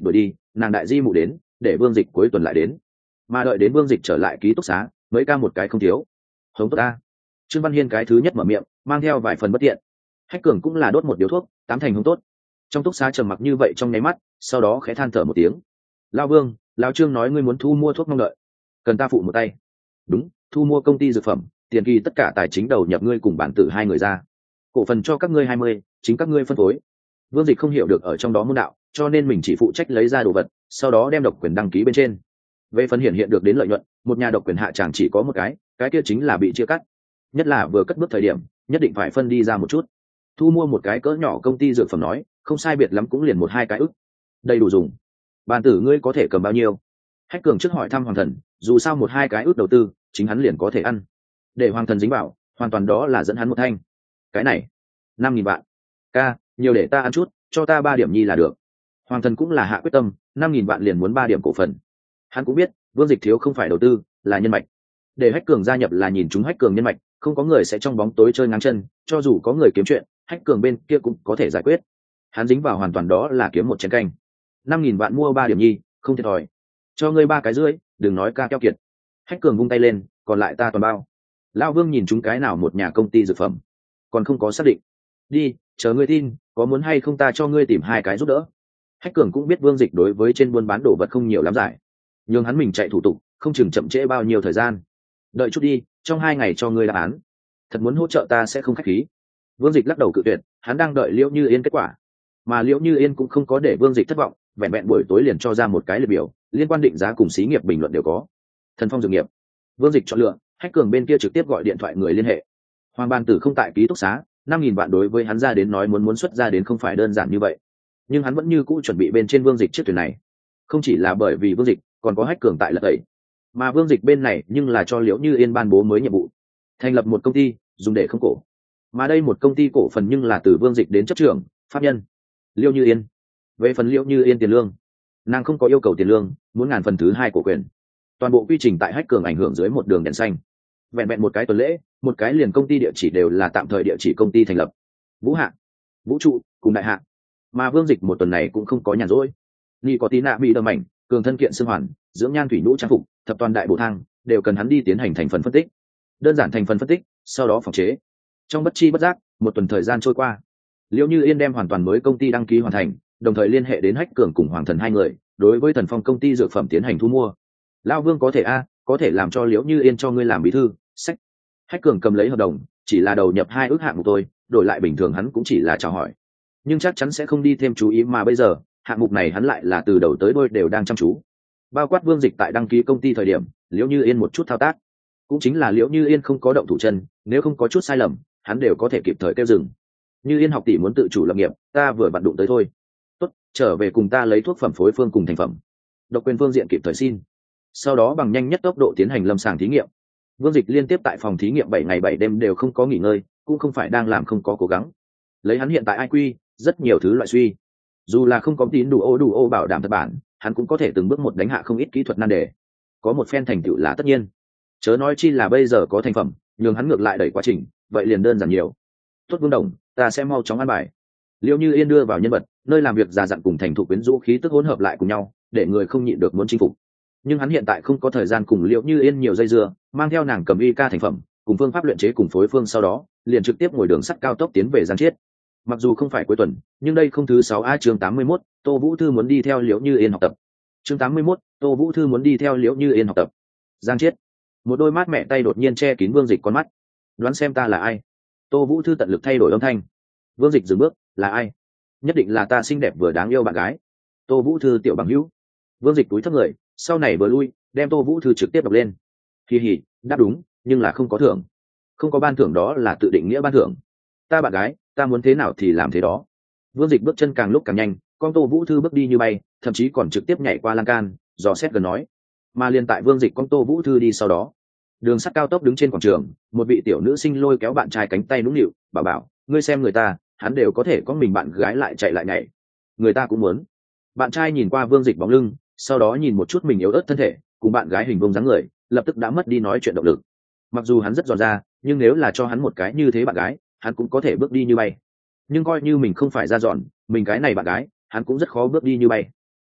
nàng đại di mụ đến để vương dịch cuối tuần lại đến, mà đợi đến vương dịch trở lại ký túc xá mấy ca một cái không thiếu. Hống tốt ta. Trương Văn Hiên cái thứ nhất mở miệng, mang theo vài phần bất tiện. Hách Cường cũng là đốt một điếu thuốc, tám thành hống tốt. Trong túc xá trầm mặc như vậy trong nháy mắt, sau đó khẽ than thở một tiếng. Lao Vương, Lão Trương nói ngươi muốn thu mua thuốc mong đợi, cần ta phụ một tay. Đúng, thu mua công ty dược phẩm, tiền kỳ tất cả tài chính đầu nhập ngươi cùng bản tử hai người ra, cổ phần cho các ngươi hai mươi, chính các ngươi phân phối. Vương Dịch không hiểu được ở trong đó môn đạo, cho nên mình chỉ phụ trách lấy ra đồ vật, sau đó đem độc quyền đăng ký bên trên. Về phần hiện hiện được đến lợi nhuận, một nhà độc quyền hạ chẳng chỉ có một cái, cái kia chính là bị chia cắt. Nhất là vừa cất bước thời điểm, nhất định phải phân đi ra một chút. Thu mua một cái cỡ nhỏ công ty dược phẩm nói, không sai biệt lắm cũng liền một hai cái ức, đầy đủ dùng. Bản tử ngươi có thể cầm bao nhiêu? Hách Cường trước hỏi thăm Hoàng Thần, dù sao một hai cái ức đầu tư, chính hắn liền có thể ăn. Để Hoàng Thần dính bảo, hoàn toàn đó là dẫn hắn một thanh. Cái này, năm nghìn vạn. Ca, nhiều để ta ăn chút, cho ta ba điểm nhi là được. Hoàng Thần cũng là hạ quyết tâm, năm nghìn vạn liền muốn ba điểm cổ phần. Hắn cũng biết, Vương Dịch thiếu không phải đầu tư, là nhân mạch. Để Hách Cường gia nhập là nhìn chúng Hách Cường nhân mạch, không có người sẽ trong bóng tối chơi ngang chân, cho dù có người kiếm chuyện, Hách Cường bên kia cũng có thể giải quyết. Hắn dính vào hoàn toàn đó là kiếm một chén canh. Năm nghìn vạn mua ba điểm nhi, không thiệt thòi. Cho ngươi ba cái rưỡi, đừng nói ca keo kiệt. Hách Cường vung tay lên, còn lại ta toàn bao. Lão Vương nhìn chúng cái nào một nhà công ty dược phẩm, còn không có xác định. Đi, chờ ngươi tin, có muốn hay không ta cho ngươi tìm hai cái giúp đỡ. Hách Cường cũng biết Vương Dịch đối với trên buôn bán đồ vật không nhiều lắm giải, nhưng hắn mình chạy thủ tục, không chừng chậm trễ bao nhiêu thời gian. Đợi chút đi, trong hai ngày cho ngươi đáp án. Thật muốn hỗ trợ ta sẽ không khách khí. Vương Dịch lắc đầu cự tuyệt, hắn đang đợi Liễu Như Yên kết quả, mà Liễu Như Yên cũng không có để Vương Dịch thất vọng, vẹn vẹn buổi tối liền cho ra một cái liệt biểu, liên quan định giá cùng xí nghiệp bình luận đều có. Thần Phong dược nghiệp, Vương Dịch chọn lựa, Hách Cường bên kia trực tiếp gọi điện thoại người liên hệ. Hoàng Ban Tử không tại ký túc xá, năm nghìn vạn đối với hắn ra đến nói muốn muốn xuất ra đến không phải đơn giản như vậy, nhưng hắn vẫn như cũ chuẩn bị bên trên Vương Dịch chiếc thuyền này, không chỉ là bởi vì Vương Dịch, còn có Hách Cường tại lật tẩy, mà Vương Dịch bên này nhưng là cho Liễu Như Yên ban bố mới nhiệm vụ, thành lập một công ty dùng để không cổ, mà đây một công ty cổ phần nhưng là từ Vương Dịch đến chấp trưởng pháp nhân Liễu Như Yên. Về phần Liễu Như Yên tiền lương, nàng không có yêu cầu tiền lương, muốn ngàn phần thứ hai cổ quyền. Toàn bộ quy trình tại Hách Cường ảnh hưởng dưới một đường đèn xanh, vẹn vẹn một cái tuần lễ, một cái liền công ty địa chỉ đều là tạm thời địa chỉ công ty thành lập, Vũ Hạ, Vũ trụ cùng Đại Hạ. Mà Vương Dịch một tuần này cũng không có nhàn rỗi, nghi có tí nạ bị đâm mảnh, cường thân kiện xương hoàn, dưỡng nhan thủy nhũ trang phục, thập toàn đại bộ thang đều cần hắn đi tiến hành thành phần phân tích, đơn giản thành phần phân tích, sau đó phòng chế. Trong bất chi bất giác, một tuần thời gian trôi qua, Liễu Như Yên đem hoàn toàn mới công ty đăng ký hoàn thành, đồng thời liên hệ đến Hách Cường cùng Hoàng Thần hai người, đối với Thần Phong công ty dược phẩm tiến hành thu mua. Lão Vương có thể a, có thể làm cho Liễu Như Yên cho ngươi làm bí thư, sách. Hách Cường cầm lấy hợp đồng, chỉ là đầu nhập hai ước hạng mục tôi, đổi lại bình thường hắn cũng chỉ là chào hỏi, nhưng chắc chắn sẽ không đi thêm chú ý, mà bây giờ hạng mục này hắn lại là từ đầu tới đuôi đều đang chăm chú. Bao quát Vương Dịch tại đăng ký công ty thời điểm, Liễu Như Yên một chút thao tác, cũng chính là Liễu Như Yên không có động thủ chân, nếu không có chút sai lầm, hắn đều có thể kịp thời kêu dừng. Như Yên học tỷ muốn tự chủ lập nghiệp, ta vừa vặn đụng tới thôi. Tốt, trở về cùng ta lấy thuốc phẩm phối phương cùng thành phẩm, độc quyền phương diện kịp thời xin, sau đó bằng nhanh nhất tốc độ tiến hành lâm sàng thí nghiệm. Vương Dịch liên tiếp tại phòng thí nghiệm bảy ngày bảy đêm đều không có nghỉ ngơi, cũng không phải đang làm không có cố gắng. Lấy hắn hiện tại i kiu, rất nhiều thứ loại suy, dù là không có tín đủ ô đủ ô bảo đảm thật bản, hắn cũng có thể từng bước một đánh hạ không ít kỹ thuật nan đề, có một phen thành tựu là tất nhiên. Chớ nói chi là bây giờ có thành phẩm, nhường hắn ngược lại đẩy quá trình, vậy liền đơn giản nhiều. Tốt Vương Đồng, ta sẽ mau chóng ăn bài. Liễu Như Yên đưa vào nhân vật, nơi làm việc già dặn cùng thành thục quyến rũ khí tức hỗn hợp lại cùng nhau, để người không nhịn được muốn chinh phục. Nhưng hắn hiện tại không có thời gian cùng Liễu Như Yên nhiều dây dưa, mang theo nàng cầm y ca thành phẩm, cùng phương pháp luyện chế cùng phối phương, sau đó liền trực tiếp ngồi đường sắt cao tốc tiến về Giang Chiết. Mặc dù không phải cuối tuần, nhưng đây không thứ sáu a chương tám mươi mốt, Tô Vũ Thư muốn đi theo Liễu Như Yên học tập. Chương tám mươi mốt, Tô Vũ Thư muốn đi theo Liễu Như Yên học tập. Giang Chiết. Một đôi mát mẹ tay đột nhiên che kín Vương Dịch con mắt. Đoán xem ta là ai? Tô Vũ Thư tận lực thay đổi âm thanh. Vương Dịch dừng bước, là ai? Nhất định là ta xinh đẹp vừa đáng yêu bạn gái. Tô Vũ Thư tiểu bằng hữu. Vương Dịch túi thấp người, sau này vừa lui, đem Tô Vũ Thư trực tiếp đọc lên. Kỳ hỉ, đáp đúng, nhưng là không có thưởng. Không có ban thưởng đó là tự định nghĩa ban thưởng. Ta bạn gái, ta muốn thế nào thì làm thế đó. Vương Dịch bước chân càng lúc càng nhanh, con Tô Vũ Thư bước đi như bay, thậm chí còn trực tiếp nhảy qua lan can, dò xét gần nói. Mà liền tại Vương Dịch con Tô Vũ Thư đi sau đó, đường sắt cao tốc đứng trên quảng trường, một vị tiểu nữ sinh lôi kéo bạn trai cánh tay nũng nịu, bảo bảo, ngươi xem người ta, hắn đều có thể có mình bạn gái lại chạy lại nhảy, người ta cũng muốn. Bạn trai nhìn qua Vương Dịch bóng lưng, sau đó nhìn một chút mình yếu ớt thân thể, cùng bạn gái hình vuông dáng người, lập tức đã mất đi nói chuyện động lực. Mặc dù hắn rất giòn ra, nhưng nếu là cho hắn một cái như thế bạn gái, hắn cũng có thể bước đi như bay. Nhưng coi như mình không phải ra dọn, mình cái này bạn gái, hắn cũng rất khó bước đi như bay.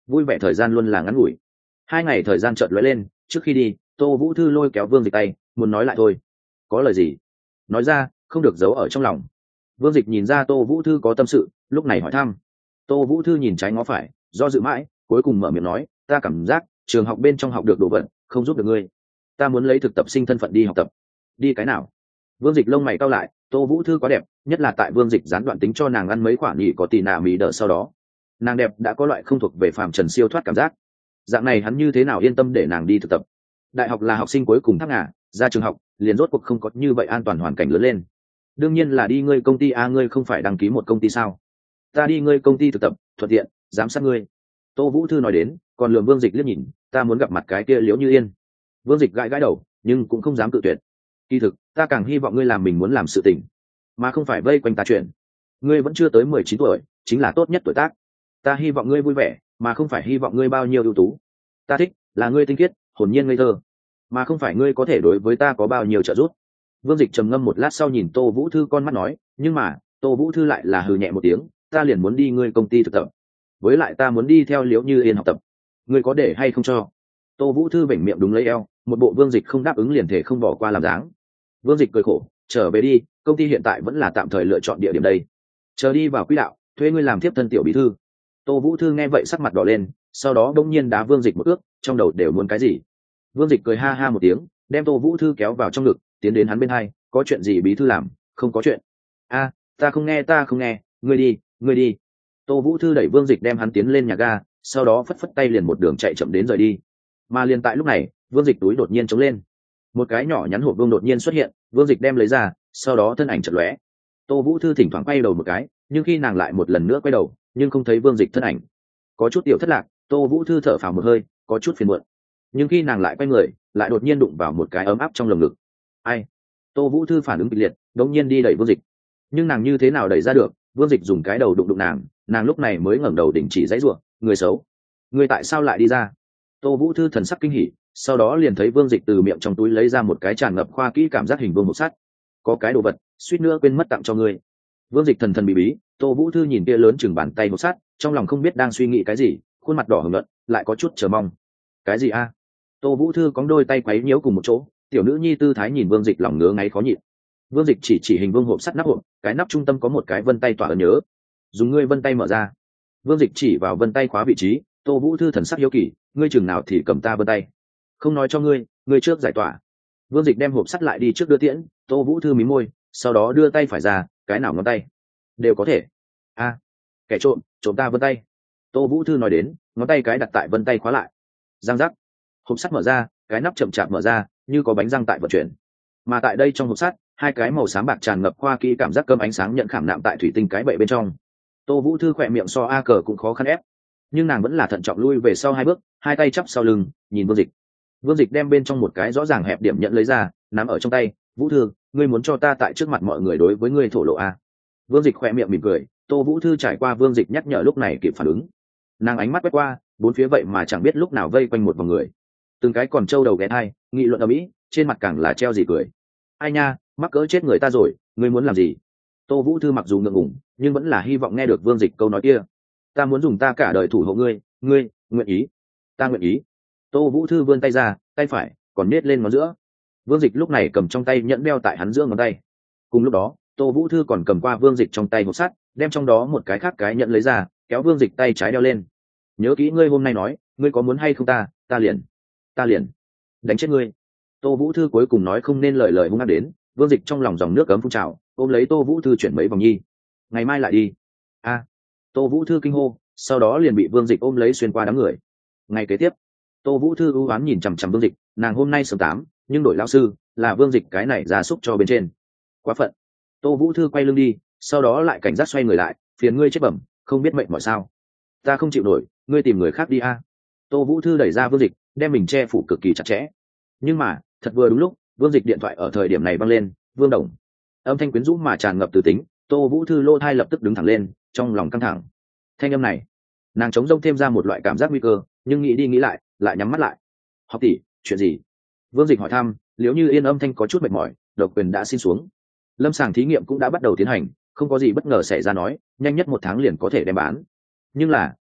vui vẻ thời gian luôn là ngắn ngủi. Hai ngày thời gian chợt lóe lên, trước khi đi Tô Vũ Thư lôi kéo Vương Dịch tay, muốn nói lại thôi. Có lời gì nói ra, không được giấu ở trong lòng. Vương Dịch nhìn ra Tô Vũ Thư có tâm sự, lúc này hỏi thăm. Tô Vũ Thư nhìn trái ngó phải, do dự mãi, cuối cùng mở miệng nói, ta cảm giác trường học bên trong học được đồ vật không giúp được ngươi, ta muốn lấy thực tập sinh thân phận đi học tập. Đi cái nào? Vương Dịch lông mày cau lại. Tô Vũ Thư quá đẹp, nhất là tại Vương Dịch gián đoạn tính cho nàng ăn mấy khoản nhị có tì nà mì đỡ, sau đó nàng đẹp đã có loại không thuộc về phàm trần siêu thoát cảm giác. Dạng này hắn như thế nào yên tâm để nàng đi thực tập? Đại học là học sinh cuối cùng thăng ngả, ra trường học liền rốt cuộc không có như vậy an toàn hoàn cảnh lớn lên. Đương nhiên là đi ngươi công ty a, ngươi không phải đăng ký một công ty sao? Ta đi ngươi công ty thực tập, thuận tiện giám sát ngươi. Tô Vũ Thư nói đến, còn lườm Vương Dịch liếc nhìn, ta muốn gặp mặt cái kia Liễu Như Yên. Vương Dịch gãi gãi đầu, nhưng cũng không dám cự tuyệt. Kỳ thực ta càng hy vọng ngươi làm mình muốn làm sự tình, mà không phải vây quanh ta chuyện. Ngươi vẫn chưa tới mười chín tuổi, chính là tốt nhất tuổi tác. Ta hy vọng ngươi vui vẻ, mà không phải hy vọng ngươi bao nhiêu ưu tú. Ta thích là ngươi tinh khiết, hồn nhiên ngây thơ, mà không phải ngươi có thể đối với ta có bao nhiêu trợ giúp. Vương Dịch trầm ngâm một lát sau nhìn Tô Vũ Thư con mắt nói, nhưng mà Tô Vũ Thư lại là hừ nhẹ một tiếng, ta liền muốn đi ngươi công ty thực tập, với lại ta muốn đi theo Liễu Như Yên học tập, ngươi có để hay không cho? Tô Vũ Thư vểnh miệng đúng lấy eo, một bộ Vương Dịch không đáp ứng liền thể không bỏ qua làm dáng. Vương Dịch cười khổ, trở về đi, công ty hiện tại vẫn là tạm thời lựa chọn địa điểm đây, chờ đi vào quỹ đạo thuê ngươi làm tiếp thân tiểu bí thư. Tô Vũ Thư nghe vậy sắc mặt đỏ lên, sau đó đông nhiên đá Vương Dịch một ước, trong đầu đều muốn cái gì. Vương Dịch cười ha ha một tiếng, đem Tô Vũ Thư kéo vào trong ngực, tiến đến hắn bên hai, có chuyện gì bí thư làm? Không có chuyện. A, ta không nghe, ta không nghe, ngươi đi, ngươi đi. Tô Vũ Thư đẩy Vương Dịch đem hắn tiến lên nhà ga, sau đó phất phất tay liền một đường chạy chậm đến rời đi. Mà liền tại lúc này, Vương Dịch túi đột nhiên trống lên, một cái nhỏ nhắn hộp vương đột nhiên xuất hiện, Vương Dịch đem lấy ra, sau đó thân ảnh chợt lóe. Tô Vũ Thư thỉnh thoảng quay đầu một cái, nhưng khi nàng lại một lần nữa quay đầu, nhưng không thấy Vương Dịch thân ảnh, có chút tiểu thất lạc. Tô Vũ Thư thở phào một hơi, có chút phiền muộn. Nhưng khi nàng lại quay người, lại đột nhiên đụng vào một cái ấm áp trong lồng ngực. Ai? Tô Vũ Thư phản ứng kịch liệt, đột nhiên đi đẩy Vương Dịch, nhưng nàng như thế nào đẩy ra được? Vương Dịch dùng cái đầu đụng đụng nàng, nàng lúc này mới ngẩng đầu đình chỉ dãy rủa, người xấu, người tại sao lại đi ra? Tô Vũ Thư thần sắc kinh hỉ, sau đó liền thấy Vương Dịch từ miệng trong túi lấy ra một cái tràn ngập khoa kỹ cảm giác hình vương một sắt, có cái đồ vật suýt nữa quên mất tặng cho ngươi. Vương Dịch thần thần bí bí, Tô Vũ Thư nhìn kia lớn chừng bàn tay một sắt, trong lòng không biết đang suy nghĩ cái gì, khuôn mặt đỏ hừng luận, lại có chút chờ mong. Cái gì a? Tô Vũ Thư cóng đôi tay quấy nhiễu cùng một chỗ, tiểu nữ nhi tư thái nhìn Vương Dịch lòng ngứa ngáy khó nhịn. Vương Dịch chỉ chỉ hình vương hộp sắt nắp hộp, cái nắp trung tâm có một cái vân tay tỏa ấn nhớ, dùng ngươi vân tay mở ra. Vương Dịch chỉ vào vân tay khóa vị trí. Tô Vũ Thư thần sắc hiếu kỳ, ngươi chừng nào thì cầm ta vân tay? Không nói cho ngươi, ngươi trước giải tỏa. Vương Dịch đem hộp sắt lại đi trước đưa tiễn. Tô Vũ Thư mím môi, sau đó đưa tay phải ra, cái nào ngón tay đều có thể. A, kẻ trộm trộm ta vân tay. Tô Vũ Thư nói đến, ngón tay cái đặt tại vân tay khóa lại. Răng rắc, hộp sắt mở ra, cái nắp chậm chạp mở ra, như có bánh răng tại vận chuyển. Mà tại đây trong hộp sắt, hai cái màu xám bạc tràn ngập khoa kỹ cảm giác cơm ánh sáng nhận khảm nạm tại thủy tinh cái bệ bên trong. Tô Vũ Thư khỏe miệng so a cờ cũng khó khăn ép, nhưng nàng vẫn là thận trọng lui về sau hai bước, hai tay chắp sau lưng nhìn Vương Dịch. Vương Dịch đem bên trong một cái rõ ràng hẹp điểm nhận lấy ra, nắm ở trong tay. Vũ Thư, ngươi muốn cho ta tại trước mặt mọi người đối với ngươi thổ lộ a? Vương Dịch khỏe miệng mỉm cười. Tô Vũ Thư trải qua Vương Dịch nhắc nhở lúc này kịp phản ứng, nàng ánh mắt quét qua bốn phía, vậy mà chẳng biết lúc nào vây quanh một vòng người, từng cái còn trâu đầu ghé thai nghị luận ở mỹ, trên mặt càng là treo gì cười. Ai nha, mắc cỡ chết người ta rồi, ngươi muốn làm gì? Tô Vũ Thư mặc dù ngượng ngùng, nhưng vẫn là hy vọng nghe được Vương Dịch câu nói kia. Ta muốn dùng ta cả đời thủ hộ ngươi, ngươi nguyện ý? Ta nguyện ý. Tô Vũ Thư vươn tay ra, tay phải còn nết lên ngón giữa. Vương Dịch lúc này cầm trong tay nhẫn đeo tại hắn giữa ngón tay. Cùng lúc đó, Tô Vũ Thư còn cầm qua Vương Dịch trong tay một sắt, đem trong đó một cái khác cái nhẫn lấy ra, kéo Vương Dịch tay trái đeo lên. Nhớ kỹ ngươi hôm nay nói, ngươi có muốn hay không ta, ta liền, ta liền đánh chết ngươi. Tô Vũ Thư cuối cùng nói không nên lời lời hung ác đến. Vương Dịch trong lòng dòng nước cấm phun trào, ôm lấy Tô Vũ Thư chuyển mấy vòng nhi. Ngày mai lại đi. A. Tô Vũ Thư kinh hô, sau đó liền bị Vương Dịch ôm lấy xuyên qua đám người. Ngày kế tiếp, Tô Vũ Thư ưu ám nhìn chằm chằm Vương Dịch, nàng hôm nay sớm tám, nhưng đổi lão sư, là Vương Dịch cái này ra xúc cho bên trên. Quá phận. Tô Vũ Thư quay lưng đi, sau đó lại cảnh giác xoay người lại, phiền ngươi chết bẩm, không biết mệnh mỏi sao? Ta không chịu nổi, ngươi tìm người khác đi a. Tô Vũ Thư đẩy ra Vương Dịch, đem mình che phủ cực kỳ chặt chẽ. Nhưng mà, thật vừa đúng lúc, Vương Dịch điện thoại ở thời điểm này vang lên. Vương Đồng. Âm thanh quyến rũ mà tràn ngập từ tính. Tô Vũ Thư lô thai lập tức đứng thẳng lên, trong lòng căng thẳng. Thanh âm này, nàng chống rông thêm ra một loại cảm giác nguy cơ, nhưng nghĩ đi nghĩ lại, lại nhắm mắt lại. Học tỷ, chuyện gì? Vương Dịch hỏi thăm. Liễu Như Yên âm thanh có chút mệt mỏi, độc quyền đã xin xuống, lâm sàng thí nghiệm cũng đã bắt đầu tiến hành, không có gì bất ngờ xảy ra nói, nhanh nhất một tháng liền có thể đem bán. Nhưng là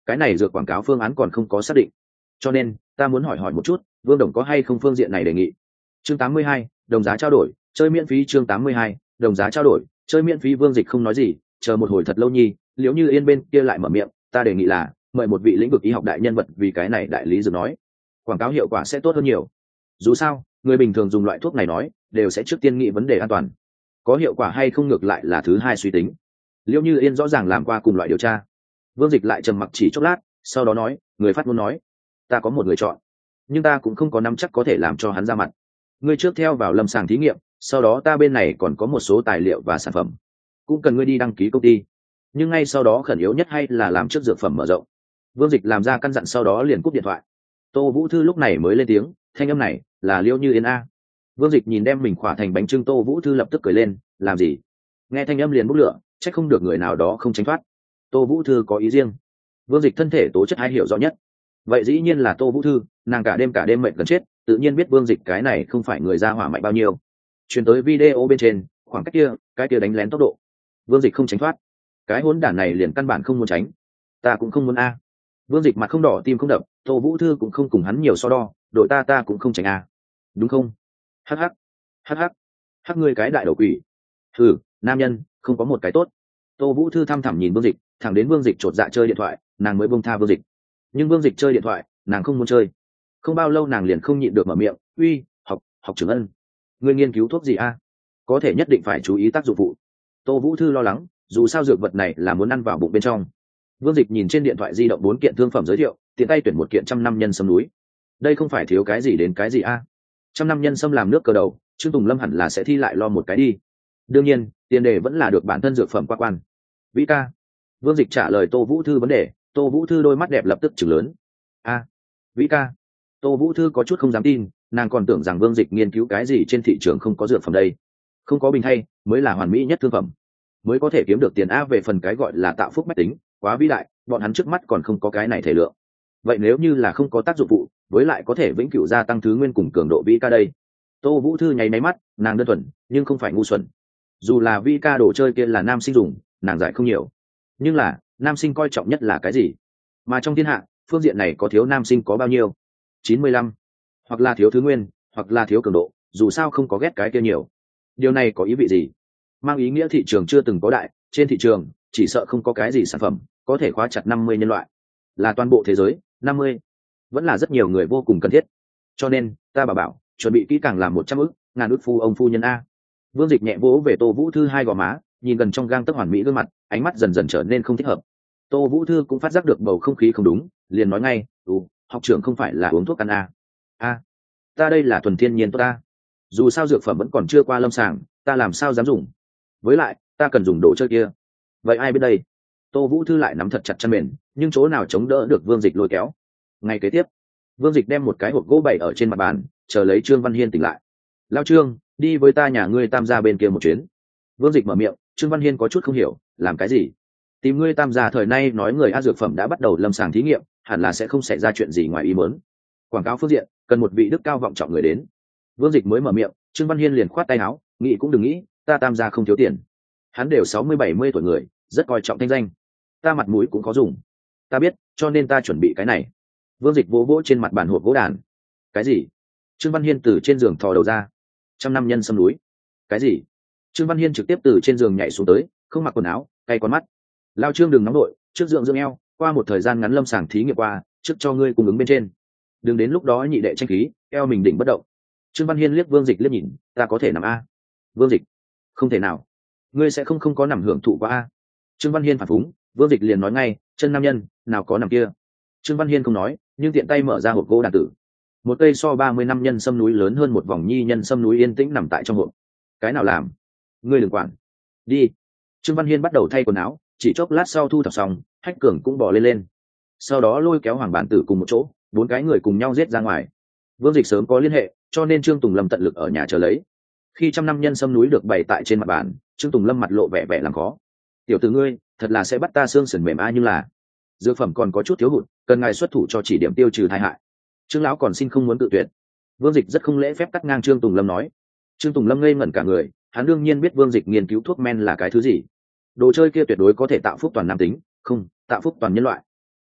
cái này dược quảng cáo phương án còn không có xác định, cho nên ta muốn hỏi hỏi một chút Vương Đồng có hay không phương diện này đề nghị. Chương tám mươi hai, đồng giá trao đổi chơi miễn phí. Chương tám mươi hai, đồng giá trao đổi chơi miễn phí. Vương Dịch không nói gì, chờ một hồi thật lâu nhi, Liễu Như Yên bên kia lại mở miệng, ta đề nghị là mời một vị lĩnh vực y học đại nhân vật vì cái này đại lý dược nói, quảng cáo hiệu quả sẽ tốt hơn nhiều. Dù sao người bình thường dùng loại thuốc này nói đều sẽ trước tiên nghĩ vấn đề an toàn, có hiệu quả hay không ngược lại là thứ hai suy tính. Liễu Như Yên rõ ràng làm qua cùng loại điều tra. Vương Dịch lại trầm mặc chỉ chốc lát, sau đó nói, người phát ngôn nói, ta có một người chọn, nhưng ta cũng không có nắm chắc có thể làm cho hắn ra mặt. Ngươi trước theo vào lâm sàng thí nghiệm, sau đó ta bên này còn có một số tài liệu và sản phẩm, cũng cần ngươi đi đăng ký công ty, nhưng ngay sau đó khẩn yếu nhất hay là làm trước dược phẩm mở rộng. Vương Dịch làm ra căn dặn sau đó liền cúp điện thoại. Tô Vũ Thư lúc này mới lên tiếng, thanh âm này là Liễu Như Yên a. Vương Dịch nhìn đem mình khỏa thành bánh trưng Tô Vũ Thư lập tức cười lên, làm gì? Nghe thanh âm liền bốc lửa, chắc không được người nào đó không tránh thoát. Tô Vũ Thư có ý riêng. Vương Dịch thân thể tố chất ai hiểu rõ nhất, vậy dĩ nhiên là Tô Vũ Thư, nàng cả đêm cả đêm mệt gần chết, tự nhiên biết Vương Dịch cái này không phải người ra hỏa mạnh bao nhiêu. Truyền tới video bên trên, khoảng cách kia, cái kia đánh lén tốc độ, Vương Dịch không tránh thoát. Cái hỗn đản này liền căn bản không muốn tránh, ta cũng không muốn a. Vương Dịch mặt không đỏ tim không đập, Tô Vũ Thư cũng không cùng hắn nhiều so đo, đội ta ta cũng không tránh a, đúng không? Hắc hắc, hắc hắc, hắc ngươi cái đại đầu quỷ. Thử, nam nhân không có một cái tốt. Tô Vũ Thư thăm thẳm nhìn Vương Dịch, thẳng đến Vương Dịch chột dạ chơi điện thoại, nàng mới buông tha Vương Dịch. Nhưng Vương Dịch chơi điện thoại, nàng không muốn chơi. Không bao lâu nàng liền không nhịn được mở miệng, uy, học học trưởng Ân, ngươi nghiên cứu thuốc gì a? Có thể nhất định phải chú ý tác dụng phụ. Tô Vũ Thư lo lắng, dù sao dược vật này là muốn ăn vào bụng bên trong. Vương Dịch nhìn trên điện thoại di động bốn kiện thương phẩm giới thiệu, tiện tay tuyển một kiện trăm năm nhân sâm núi. Đây không phải thiếu cái gì đến cái gì a? Trăm năm nhân sâm làm nước cờ đầu, Trương Tùng Lâm hẳn là sẽ thi lại lo một cái đi. Đương nhiên, tiền đề vẫn là được bản thân dược phẩm qua quan. Vĩ ca. Vương Dịch trả lời Tô Vũ Thư vấn đề, Tô Vũ Thư đôi mắt đẹp lập tức chừng lớn. A, Vĩ ca. Tô Vũ Thư có chút không dám tin, nàng còn tưởng rằng Vương Dịch nghiên cứu cái gì trên thị trường không có dược phẩm đây. Không có bình thay mới là hoàn mỹ nhất thương phẩm, mới có thể kiếm được tiền a. Về phần cái gọi là tạo phúc bách tính, quá vĩ đại, bọn hắn trước mắt còn không có cái này thể lượng. Vậy nếu như là không có tác dụng phụ, với lại có thể vĩnh cửu gia tăng thứ nguyên cùng cường độ Vĩ ca đây. Tô Vũ Thư nháy máy mắt, nàng đơn thuần nhưng không phải ngu xuẩn. Dù là Vĩ ca đồ chơi kia là nam sinh dùng, nàng giải không nhiều, nhưng là nam sinh coi trọng nhất là cái gì? Mà trong thiên hạ phương diện này có thiếu nam sinh có bao nhiêu? Chín mươi lăm. Hoặc là thiếu thứ nguyên, hoặc là thiếu cường độ, dù sao không có ghét cái kia nhiều. Điều này có ý vị gì? Mang ý nghĩa thị trường chưa từng có đại, trên thị trường chỉ sợ không có cái gì sản phẩm có thể khóa chặt năm mươi nhân loại, là toàn bộ thế giới năm mươi, vẫn là rất nhiều người vô cùng cần thiết. Cho nên ta bảo bảo chuẩn bị kỹ càng làm một trăm ức ngàn ức phu ông phu nhân a. Vương Dịch nhẹ vỗ về Tô Vũ Thư hai gò má, nhìn gần trong gang tấc hoàn mỹ gương mặt, ánh mắt dần dần trở nên không thích hợp. Tô Vũ Thư cũng phát giác được bầu không khí không đúng, liền nói ngay, ừ, học trưởng không phải là uống thuốc ăn a. A, ta đây là thuần thiên nhiên tốt ta, dù sao dược phẩm vẫn còn chưa qua lâm sàng, ta làm sao dám dùng, với lại ta cần dùng đồ chơi kia. Vậy ai biết đây? Tô Vũ Thư lại nắm thật chặt chân mền, nhưng chỗ nào chống đỡ được Vương Dịch lôi kéo. Ngay kế tiếp, Vương Dịch đem một cái hộp gỗ bày ở trên mặt bàn, chờ lấy Trương Văn Hiên tỉnh lại. Lao Trương, đi với ta nhà ngươi Tam gia bên kia một chuyến. Vương Dịch mở miệng. Trương Văn Hiên có chút không hiểu, làm cái gì? Tìm ngươi Tam gia thời nay nói người a dược phẩm đã bắt đầu lâm sàng thí nghiệm, hẳn là sẽ không xảy ra chuyện gì ngoài ý muốn. Quảng cáo phương diện cần một vị đức cao vọng trọng người đến. Vương Dịch mới mở miệng, Trương Văn Hiên liền khoát tay áo, nghĩ cũng đừng nghĩ, ta Tam gia không thiếu tiền. Hắn đều sáu mươi bảy mươi tuổi người, rất coi trọng thanh danh, ta mặt mũi cũng có dùng. Ta biết, cho nên ta chuẩn bị cái này. Vương Dịch vỗ vỗ trên mặt bàn hộp gỗ đàn. Cái gì? Trương Văn Hiên từ trên giường thò đầu ra. Trăm năm nhân sâm núi. Cái gì? Trương Văn Hiên trực tiếp từ trên giường nhảy xuống tới, không mặc quần áo, cay con mắt. Lao Trương đừng nóng đội, trước dưỡng dưỡng eo, qua một thời gian ngắn lâm sàng thí nghiệm qua, trước cho ngươi cung ứng bên trên. Đừng đến lúc đó nhị đệ tranh khí, eo mình đỉnh bất động. Trương Văn Hiên liếc Vương Dịch liếc nhìn, ta có thể nằm a? Vương Dịch, không thể nào, ngươi sẽ không không có nằm hưởng thụ qua a. Trương Văn Hiên phản phúng, Vương Dịch liền nói ngay, chân nam nhân nào có nằm kia. Trương Văn Hiên không nói, nhưng tiện tay mở ra hộp gỗ đàn tử. Một cây so ba mươi năm nhân sâm núi lớn hơn một vòng nhi nhân sâm núi yên tĩnh nằm tại trong hộp. Cái nào làm? Ngươi đừng quản. Đi. Trương Văn Hiên bắt đầu thay quần áo, chỉ chốc lát sau thu thập xong, Hách Cường cũng bỏ lên lên. Sau đó lôi kéo Hoàng Bản Tử cùng một chỗ, bốn cái người cùng nhau giết ra ngoài. Vương Dịch sớm có liên hệ, cho nên Trương Tùng Lâm tận lực ở nhà chờ lấy. Khi trăm năm nhân sâm núi được bày tại trên mặt bàn, Trương Tùng Lâm mặt lộ vẻ vẻ làm khó. Tiểu tử ngươi, thật là sẽ bắt ta xương sườn mềm a, nhưng là dược phẩm còn có chút thiếu hụt, cần ngài xuất thủ cho chỉ điểm tiêu trừ tai hại. Trương lão còn xin không muốn tự tuyệt. Vương Dịch rất không lễ phép cắt ngang Trương Tùng Lâm nói. Trương Tùng Lâm ngây ngẩn cả người, hắn đương nhiên biết Vương Dịch nghiên cứu thuốc men là cái thứ gì. Đồ chơi kia tuyệt đối có thể tạo phúc toàn nam tính, không, tạo phúc toàn nhân loại.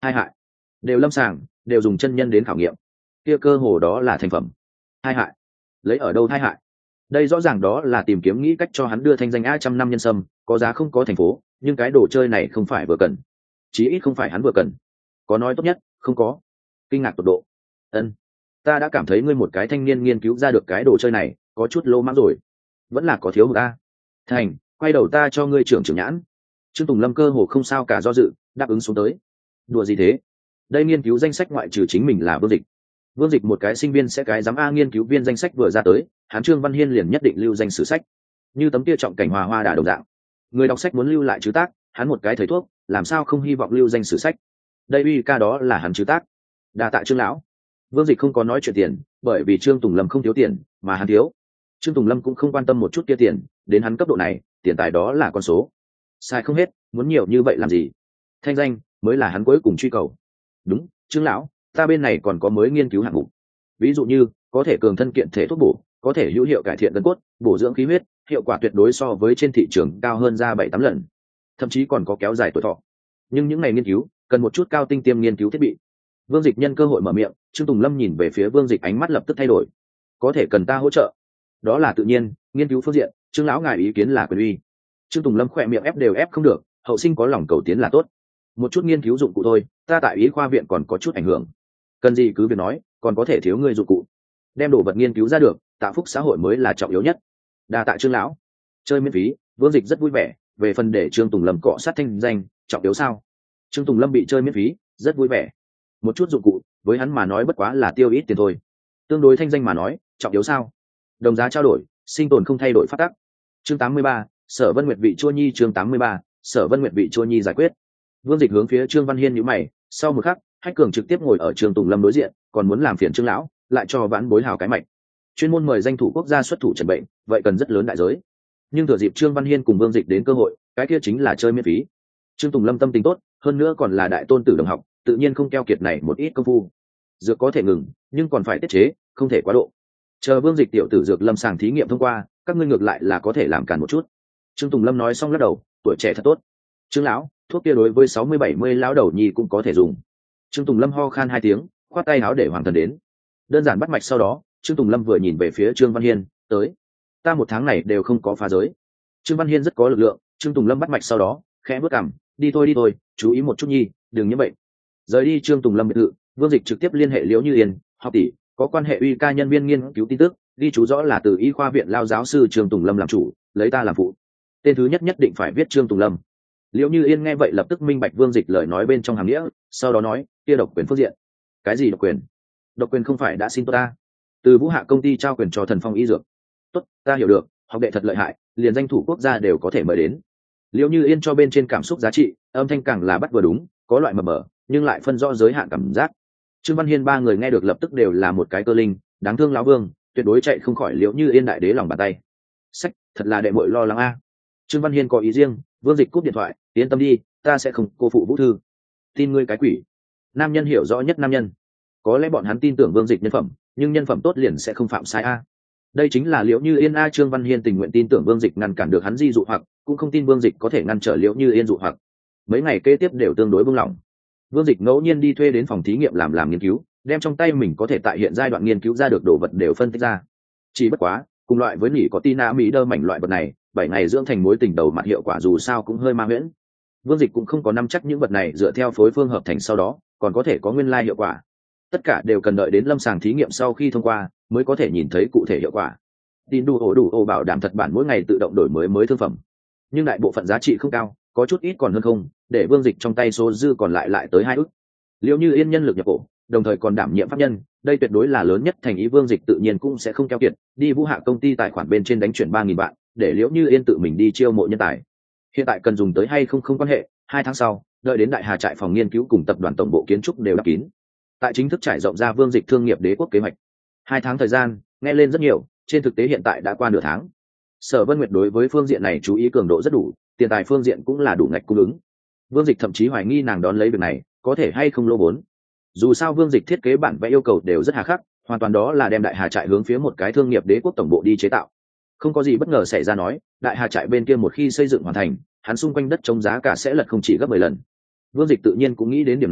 hai hại, đều lâm sàng, đều dùng chân nhân đến khảo nghiệm, kia cơ hồ đó là thành phẩm. Hai hại, lấy ở đâu hai hại? Đây rõ ràng đó là tìm kiếm nghĩ cách cho hắn đưa thanh danh a trăm năm nhân sâm, có giá không có thành phố, nhưng cái đồ chơi này không phải vừa cần, chí ít không phải hắn vừa cần. Có nói tốt nhất, không có. Kinh ngạc tột độ. Ân, ta đã cảm thấy ngươi một cái thanh niên nghiên cứu ra được cái đồ chơi này, có chút lô mãng rồi. Vẫn là có thiếu hụt ta. Thành, quay đầu ta cho ngươi trưởng trưởng nhãn. Trương Tùng Lâm cơ hồ không sao cả do dự, đáp ứng xuống tới. Đùa gì thế? Đây nghiên cứu danh sách ngoại trừ chính mình là Vương Dịch. Vương Dịch một cái sinh viên sẽ cái dám a nghiên cứu viên danh sách vừa ra tới, hắn Trương Văn Hiên liền nhất định lưu danh sử sách. Như tấm kia trọng cảnh hòa hoa đà đồng dạng. Người đọc sách muốn lưu lại chữ tác, hắn một cái thầy thuốc, làm sao không hy vọng lưu danh sử sách. Đây uy ca đó là hắn chữ tác. Đa tạ Trương lão. Vương Dịch không có nói chuyện tiền, bởi vì Trương Tùng Lâm không thiếu tiền, mà hắn thiếu. Trương Tùng Lâm cũng không quan tâm một chút kia tiền, đến hắn cấp độ này, tiền tài đó là con số. Sai không hết, muốn nhiều như vậy làm gì? Thanh danh mới là hắn cuối cùng truy cầu. Đúng, Trương lão, ta bên này còn có mới nghiên cứu hạng mục. Ví dụ như, có thể cường thân kiện thể thuốc bổ, có thể hữu hiệu cải thiện gân cốt, bổ dưỡng khí huyết, hiệu quả tuyệt đối so với trên thị trường cao hơn ra bảy tám lần. Thậm chí còn có kéo dài tuổi thọ. Nhưng những này nghiên cứu, cần một chút cao tinh tiêm nghiên cứu thiết bị. Vương Dịch nhân cơ hội mở miệng, Trương Tùng Lâm nhìn về phía Vương Dịch, ánh mắt lập tức thay đổi. Có thể cần ta hỗ trợ? Đó là tự nhiên, nghiên cứu phương diện, Trương lão ngài ý kiến là quyền uy. Trương Tùng Lâm khỏe miệng ép đều ép không được, hậu sinh có lòng cầu tiến là tốt. Một chút nghiên cứu dụng cụ thôi, ta tại y khoa viện còn có chút ảnh hưởng. Cần gì cứ việc nói, còn có thể thiếu ngươi dụng cụ. Đem đồ vật nghiên cứu ra được, tạo phúc xã hội mới là trọng yếu nhất. Đa tạ Trương lão. Chơi miễn phí, Vương Dịch rất vui vẻ. Về phần để Trương Tùng Lâm cọ sát thanh danh, trọng yếu sao? Trương Tùng Lâm bị chơi miễn phí, rất vui vẻ. Một chút dụng cụ, với hắn mà nói bất quá là tiêu ít tiền thôi. Tương đối thanh danh mà nói, trọng yếu sao? Đồng giá trao đổi, sinh tồn không thay đổi phát tắc. Chương tám mươi ba, Sở Vân Nguyệt vị Chua Nhi. Chương tám mươi ba, Sở Vân Nguyệt vị Chua Nhi giải quyết. Vương Dịch hướng phía Trương Văn Hiên nhíu mày, sau một khắc, Hách Cường trực tiếp ngồi ở Trương Tùng Lâm đối diện, còn muốn làm phiền Trương lão, lại cho vãn bối hào cái mạch. Chuyên môn mời danh thủ quốc gia xuất thủ trần bệnh, vậy cần rất lớn đại giới. Nhưng thừa dịp Trương Văn Hiên cùng Vương Dịch đến cơ hội, cái kia chính là chơi miễn phí. Trương Tùng Lâm tâm tình tốt, hơn nữa còn là đại tôn tử đồng học, tự nhiên không keo kiệt này một ít công phu. Dược có thể ngừng, nhưng còn phải tiết chế, không thể quá độ. Chờ Vương Dịch tiểu tử dược lâm sàng thí nghiệm thông qua, các ngươi ngược lại là có thể làm cản một chút. Trương Tùng Lâm nói xong lắc đầu, tuổi trẻ thật tốt. Trương lão, thuốc kia đối với sáu mươi bảy mươi lão đầu nhi cũng có thể dùng. Trương Tùng Lâm ho khan hai tiếng, khoát tay áo để Hoàng Thần đến. Đơn giản bắt mạch sau đó, Trương Tùng Lâm vừa nhìn về phía Trương Văn Hiên, tới. Ta một tháng này đều không có phá giới. Trương Văn Hiên rất có lực lượng, Trương Tùng Lâm bắt mạch sau đó, khẽ bước cằm, đi thôi đi thôi, chú ý một chút nhi, đừng nhiễm bệnh. Rời đi Trương Tùng Lâm biệt thự, Vương Dịch trực tiếp liên hệ Liễu Như Yên, học tỷ, có quan hệ uy ca nhân viên nghiên cứu tin tức, ghi chú rõ là từ y khoa viện lao giáo sư Trương Tùng Lâm làm chủ, lấy ta làm phụ. Tên thứ nhất nhất định phải viết Trương Tùng Lâm. Liễu Như Yên nghe vậy lập tức minh bạch Vương Dịch lời nói bên trong hàm nghĩa, sau đó nói, kia độc quyền phương diện. Cái gì độc quyền? Độc quyền không phải đã xin ta? Từ Vũ Hạ công ty trao quyền cho Thần Phong y dược. Tốt, ta hiểu được, học đệ thật lợi hại, liền danh thủ quốc gia đều có thể mời đến. Liễu Như Yên cho bên trên cảm xúc giá trị, âm thanh càng là bắt vừa đúng, có loại mờ mờ, nhưng lại phân rõ giới hạn cảm giác. Trương Văn Hiên ba người nghe được lập tức đều là một cái cơ linh, đáng thương lão Vương, tuyệt đối chạy không khỏi Liễu Như Yên đại đế lòng bàn tay. Sách, thật là đệ muội lo lắng a. Trương Văn Hiên có ý riêng, Vương Dịch cúp điện thoại, yên tâm đi, ta sẽ không cô phụ Vũ Thư. Tin ngươi cái quỷ. Nam nhân hiểu rõ nhất nam nhân. Có lẽ bọn hắn tin tưởng Vương Dịch nhân phẩm, nhưng nhân phẩm tốt liền sẽ không phạm sai a. Đây chính là Liễu Như Yên a. Trương Văn Hiên tình nguyện tin tưởng Vương Dịch ngăn cản được hắn di dụ hoặc, cũng không tin Vương Dịch có thể ngăn trở Liễu Như Yên dụ hoặc. Mấy ngày kế tiếp đều tương đối buông lỏng. Vương Dịch ngẫu nhiên đi thuê đến phòng thí nghiệm làm làm nghiên cứu, đem trong tay mình có thể tại hiện giai đoạn nghiên cứu ra được đồ vật đều phân tích ra. Chỉ bất quá, cùng loại với nỉ có tina mỹ đơ mảnh loại vật này, bảy ngày dưỡng thành mối tình đầu mặt hiệu quả dù sao cũng hơi ma huyễn. Vương Dịch cũng không có nắm chắc những vật này dựa theo phối phương hợp thành sau đó còn có thể có nguyên lai hiệu quả. Tất cả đều cần đợi đến lâm sàng thí nghiệm sau khi thông qua mới có thể nhìn thấy cụ thể hiệu quả. Tin đủ ổ đủ ổ bảo đảm thật bản mỗi ngày tự động đổi mới mới thương phẩm, nhưng đại bộ phận giá trị không cao, có chút ít còn hơn không, để Vương Dịch trong tay số dư còn lại lại tới hai ức. Liệu như Yên nhân lực nhập cổ, đồng thời còn đảm nhiệm pháp nhân, đây tuyệt đối là lớn nhất thành ý. Vương Dịch tự nhiên cũng sẽ không keo kiệt, đi Vũ Hạ công ty tài khoản bên trên đánh chuyển ba nghìn vạn, để Liễu Như Yên tự mình đi chiêu mộ nhân tài. Hiện tại cần dùng tới hay không không quan hệ, hai tháng sau, đợi đến đại hà trại phòng nghiên cứu cùng tập đoàn tổng bộ kiến trúc đều đáp kín, tại chính thức trải rộng ra Vương Dịch thương nghiệp đế quốc kế hoạch. Hai tháng thời gian, nghe lên rất nhiều, trên thực tế hiện tại đã qua nửa tháng. Sở Vân Nguyệt đối với phương diện này chú ý cường độ rất đủ, tiền tài phương diện cũng là đủ ngạch cung ứng. Vương Dịch thậm chí hoài nghi nàng đón lấy việc này có thể hay không lỗ vốn. Dù sao Vương Dịch thiết kế bản vẽ yêu cầu đều rất hà khắc, hoàn toàn đó là đem đại hà trại hướng phía một cái thương nghiệp đế quốc tổng bộ đi chế tạo. Không có gì bất ngờ xảy ra nói, đại hà trại bên kia một khi xây dựng hoàn thành, hắn xung quanh đất chống giá cả sẽ lật không chỉ gấp mười lần. Vương Dịch tự nhiên cũng nghĩ đến điểm này,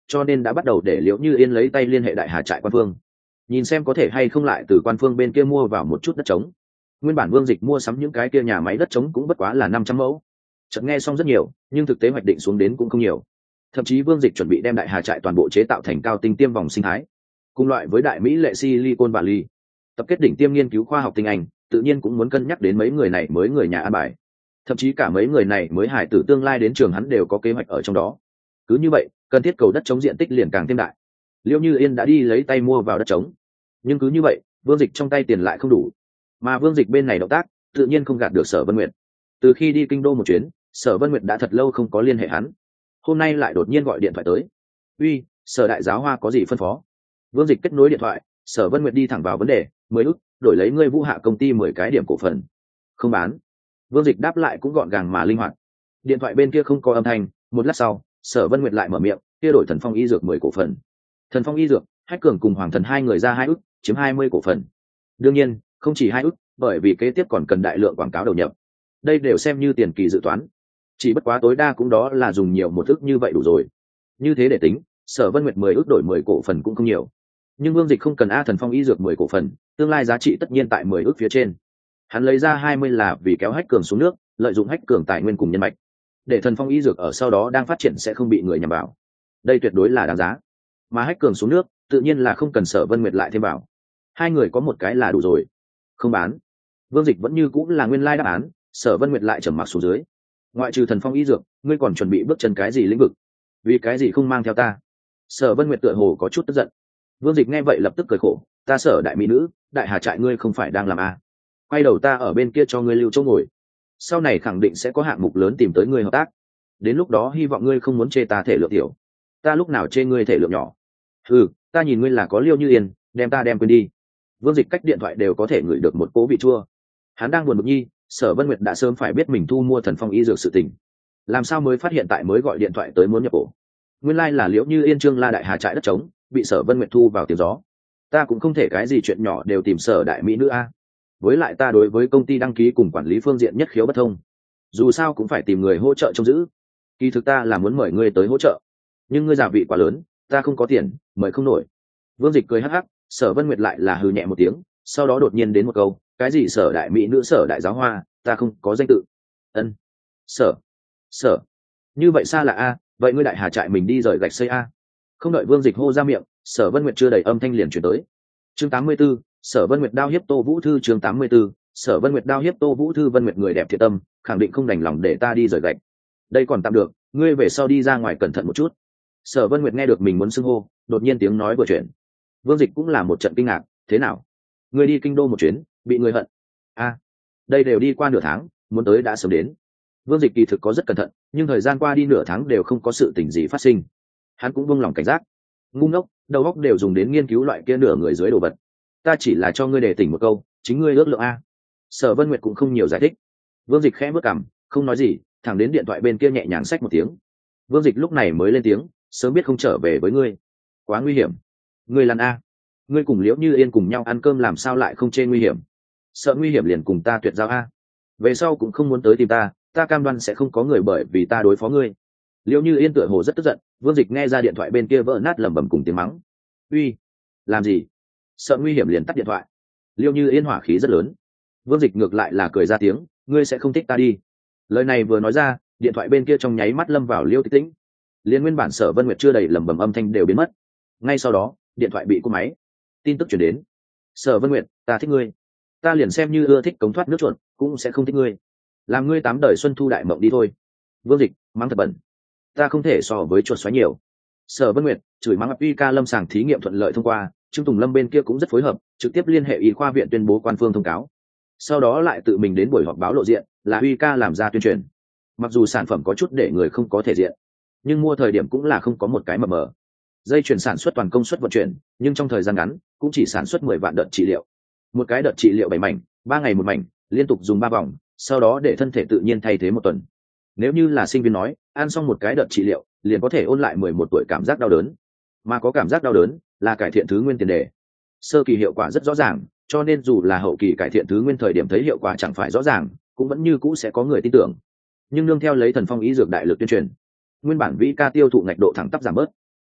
cho nên đã bắt đầu để Liễu Như Yên lấy tay liên hệ đại hà trại quan phương, nhìn xem có thể hay không lại từ quan phương bên kia mua vào một chút đất trống. Nguyên bản Vương Dịch mua sắm những cái kia nhà máy đất trống cũng bất quá là năm trăm mẫu. Chợt nghe xong rất nhiều, nhưng thực tế hoạch định xuống đến cũng không nhiều. Thậm chí Vương Dịch chuẩn bị đem đại hà trại toàn bộ chế tạo thành cao tinh tiêm vòng sinh thái, cùng loại với đại Mỹ lệ Silicon Valley, tập kết đỉnh tiêm nghiên cứu khoa học tinh anh, tự nhiên cũng muốn cân nhắc đến mấy người này mới người nhà an bài. Thậm chí cả mấy người này mới hải tử tương lai đến trường hắn đều có kế hoạch ở trong đó. Cứ như vậy, cần thiết cầu đất trống diện tích liền càng thêm đại. Liễu Như Yên đã đi lấy tay mua vào đất trống, nhưng cứ như vậy, Vương Dịch trong tay tiền lại không đủ. Mà Vương Dịch bên này động tác, tự nhiên không gạt được Sở Vân Nguyệt. Từ khi đi kinh đô một chuyến, Sở Vân Nguyệt đã thật lâu không có liên hệ hắn, hôm nay lại đột nhiên gọi điện thoại tới. "Uy, Sở đại giáo hoa có gì phân phó?" Vương Dịch kết nối điện thoại, Sở Vân Nguyệt đi thẳng vào vấn đề, mười ức đổi lấy ngươi Vũ Hạ công ty mười cái điểm cổ phần. "Không bán." Vương Dịch đáp lại cũng gọn gàng mà linh hoạt. Điện thoại bên kia không có âm thanh, một lát sau, Sở Vân Nguyệt lại mở miệng, kia đổi Thần Phong y dược mười cổ phần. Thần Phong y dược, Hách Cường cùng Hoàng Thần hai người ra hai ức, chiếm hai mươi cổ phần. Đương nhiên, không chỉ hai ức, bởi vì kế tiếp còn cần đại lượng quảng cáo đầu nhập. Đây đều xem như tiền kỳ dự toán. Chỉ bất quá tối đa cũng đó là dùng nhiều một ức như vậy đủ rồi. Như thế để tính, Sở Vân Nguyệt mười ức đổi mười cổ phần cũng không nhiều. Nhưng Vương Dịch không cần a Thần Phong y dược mười cổ phần, tương lai giá trị tất nhiên tại mười ức phía trên. Hắn lấy ra hai mươi là vì kéo Hách Cường xuống nước, lợi dụng Hách Cường tài nguyên cùng nhân mạch, để Thần Phong y dược ở sau đó đang phát triển sẽ không bị người nhằm vào. Đây tuyệt đối là đáng giá. Mà Hách Cường xuống nước, tự nhiên là không cần Sở Vân Nguyệt lại thêm vào. Hai người có một cái là đủ rồi. Không bán. Vương Dịch vẫn như cũng là nguyên lai đáp án, Sở Vân Nguyệt lại trầm mặc xuống dưới. Ngoại trừ Thần Phong y dược, ngươi còn chuẩn bị bước chân cái gì lĩnh vực? Vì cái gì không mang theo ta? Sở Vân Nguyệt tựa hồ có chút tức giận. Vương Dịch nghe vậy lập tức cười khổ, ta Sở đại mỹ nữ, đại hà trại ngươi không phải đang làm à? Quay đầu ta ở bên kia cho ngươi lưu chỗ ngồi. Sau này khẳng định sẽ có hạng mục lớn tìm tới ngươi hợp tác. Đến lúc đó hy vọng ngươi không muốn chê ta thể lượng tiểu. Ta lúc nào chê ngươi thể lượng nhỏ? Ừ, ta nhìn ngươi là có Liêu Như Yên, đem ta đem quên đi. Vương Dịch cách điện thoại đều có thể ngửi được một cỗ vị chua. Hắn đang buồn bực nhi, Sở Vân Nguyệt đã sớm phải biết mình thu mua Thần Phong y dược sự tình, làm sao mới phát hiện tại mới gọi điện thoại tới muốn nhập cổ. Nguyên lai like là Liễu Như Yên Trương La đại hà trại đất trống, bị Sở Vân Nguyệt thu vào tiếng gió. Ta cũng không thể cái gì chuyện nhỏ đều tìm Sở đại mỹ nữ a. Với lại ta đối với công ty đăng ký cùng quản lý phương diện nhất khiếu bất thông, dù sao cũng phải tìm người hỗ trợ trông giữ. Kỳ thực ta là muốn mời ngươi tới hỗ trợ, nhưng ngươi giả vị quá lớn, ta không có tiền, mời không nổi. Vương Dịch cười hắc hắc, Sở Vân Nguyệt lại là hừ nhẹ một tiếng, sau đó đột nhiên đến một câu, cái gì Sở đại mỹ nữ Sở đại giáo hoa, ta không có danh tự. Ân. Sở. Sở. Như vậy xa là a, vậy ngươi đại hà trại mình đi rời gạch xây a. Không đợi Vương Dịch hô ra miệng, Sở Vân Nguyệt chưa đầy âm thanh liền chuyển tới. Chương tám mươi 84, Sở Vân Nguyệt đao hiếp Tô Vũ Thư. Chương tám mươi 84, Sở Vân Nguyệt đao hiếp Tô Vũ Thư. Vân Nguyệt người đẹp thiện tâm, khẳng định không đành lòng để ta đi rời gạch. Đây còn tạm được, ngươi về sau đi ra ngoài cẩn thận một chút. Sở Vân Nguyệt nghe được mình muốn xưng hô, đột nhiên tiếng nói vừa chuyển. Vương Dịch cũng là một trận kinh ngạc, thế nào? Ngươi đi kinh đô một chuyến, bị người hận? A, đây đều đi qua nửa tháng, muốn tới đã sớm đến. Vương Dịch kỳ thực có rất cẩn thận, nhưng thời gian qua đi nửa tháng đều không có sự tình gì phát sinh. Hắn cũng buông lòng cảnh giác. Ngu ngốc, đầu óc đều dùng đến nghiên cứu loại kia nửa người dưới đồ vật. Ta chỉ là cho ngươi đề tỉnh một câu, chính ngươi ước lượng a. Sở Vân Nguyệt cũng không nhiều giải thích. Vương Dịch khẽ bước cằm, không nói gì, thẳng đến điện thoại bên kia nhẹ nhàng xách một tiếng. Vương Dịch lúc này mới lên tiếng, sớm biết không trở về với ngươi, quá nguy hiểm. Ngươi lăn a. Ngươi cùng Liễu Như Yên cùng nhau ăn cơm làm sao lại không chê nguy hiểm? Sợ nguy hiểm liền cùng ta tuyệt giao a. Về sau cũng không muốn tới tìm ta, ta cam đoan sẽ không có người bởi vì ta đối phó ngươi. Liễu Như Yên tựa hồ rất tức giận, Vương Dịch nghe ra điện thoại bên kia vỡ nát lẩm bẩm cùng tiếng mắng. Uy, làm gì? Sợ nguy hiểm liền tắt điện thoại. Liễu Như Yên hỏa khí rất lớn. Vương Dịch ngược lại là cười ra tiếng, ngươi sẽ không thích ta đi. Lời này vừa nói ra, điện thoại bên kia trong nháy mắt lâm vào Liêu Tích Tĩnh. Liên nguyên bản Sở Vân Nguyệt chưa đầy lẩm bẩm âm thanh đều biến mất. Ngay sau đó, điện thoại bị cúp máy. Tin tức truyền đến. Sở Vân Nguyệt, ta thích ngươi. Ta liền xem như ưa thích cống thoát nước chuột, cũng sẽ không thích ngươi. Làm ngươi tám đời xuân thu đại mộng đi thôi. Vương Dịch, mắng thật bẩn. Ta không thể so với chuột xoáy nhiều. Sở Vân Nguyệt chửi mắng uy ca lâm sàng thí nghiệm thuận lợi thông qua, Trương Tùng Lâm bên kia cũng rất phối hợp, trực tiếp liên hệ y khoa viện tuyên bố quan phương thông cáo. Sau đó lại tự mình đến buổi họp báo lộ diện, là uy ca làm ra tuyên truyền. Mặc dù sản phẩm có chút để người không có thể diện, nhưng mua thời điểm cũng là không có một cái mập mờ. Dây chuyển sản xuất toàn công suất vận chuyển, nhưng trong thời gian ngắn cũng chỉ sản xuất mười vạn đợt trị liệu. Một cái đợt trị liệu bảy mảnh, ba ngày một mảnh, liên tục dùng ba vòng, sau đó để thân thể tự nhiên thay thế một tuần. Nếu như là sinh viên nói, ăn xong một cái đợt trị liệu, liền có thể ôn lại mười một tuổi cảm giác đau đớn. Mà có cảm giác đau đớn là cải thiện thứ nguyên tiền đề. Sơ kỳ hiệu quả rất rõ ràng, cho nên dù là hậu kỳ cải thiện thứ nguyên thời điểm thấy hiệu quả chẳng phải rõ ràng, cũng vẫn như cũ sẽ có người tin tưởng. Nhưng nương theo lấy Thần Phong ý dược đại lực tuyên truyền, nguyên bản vĩ ca tiêu thụ ngạch độ thẳng tắp giảm bớt.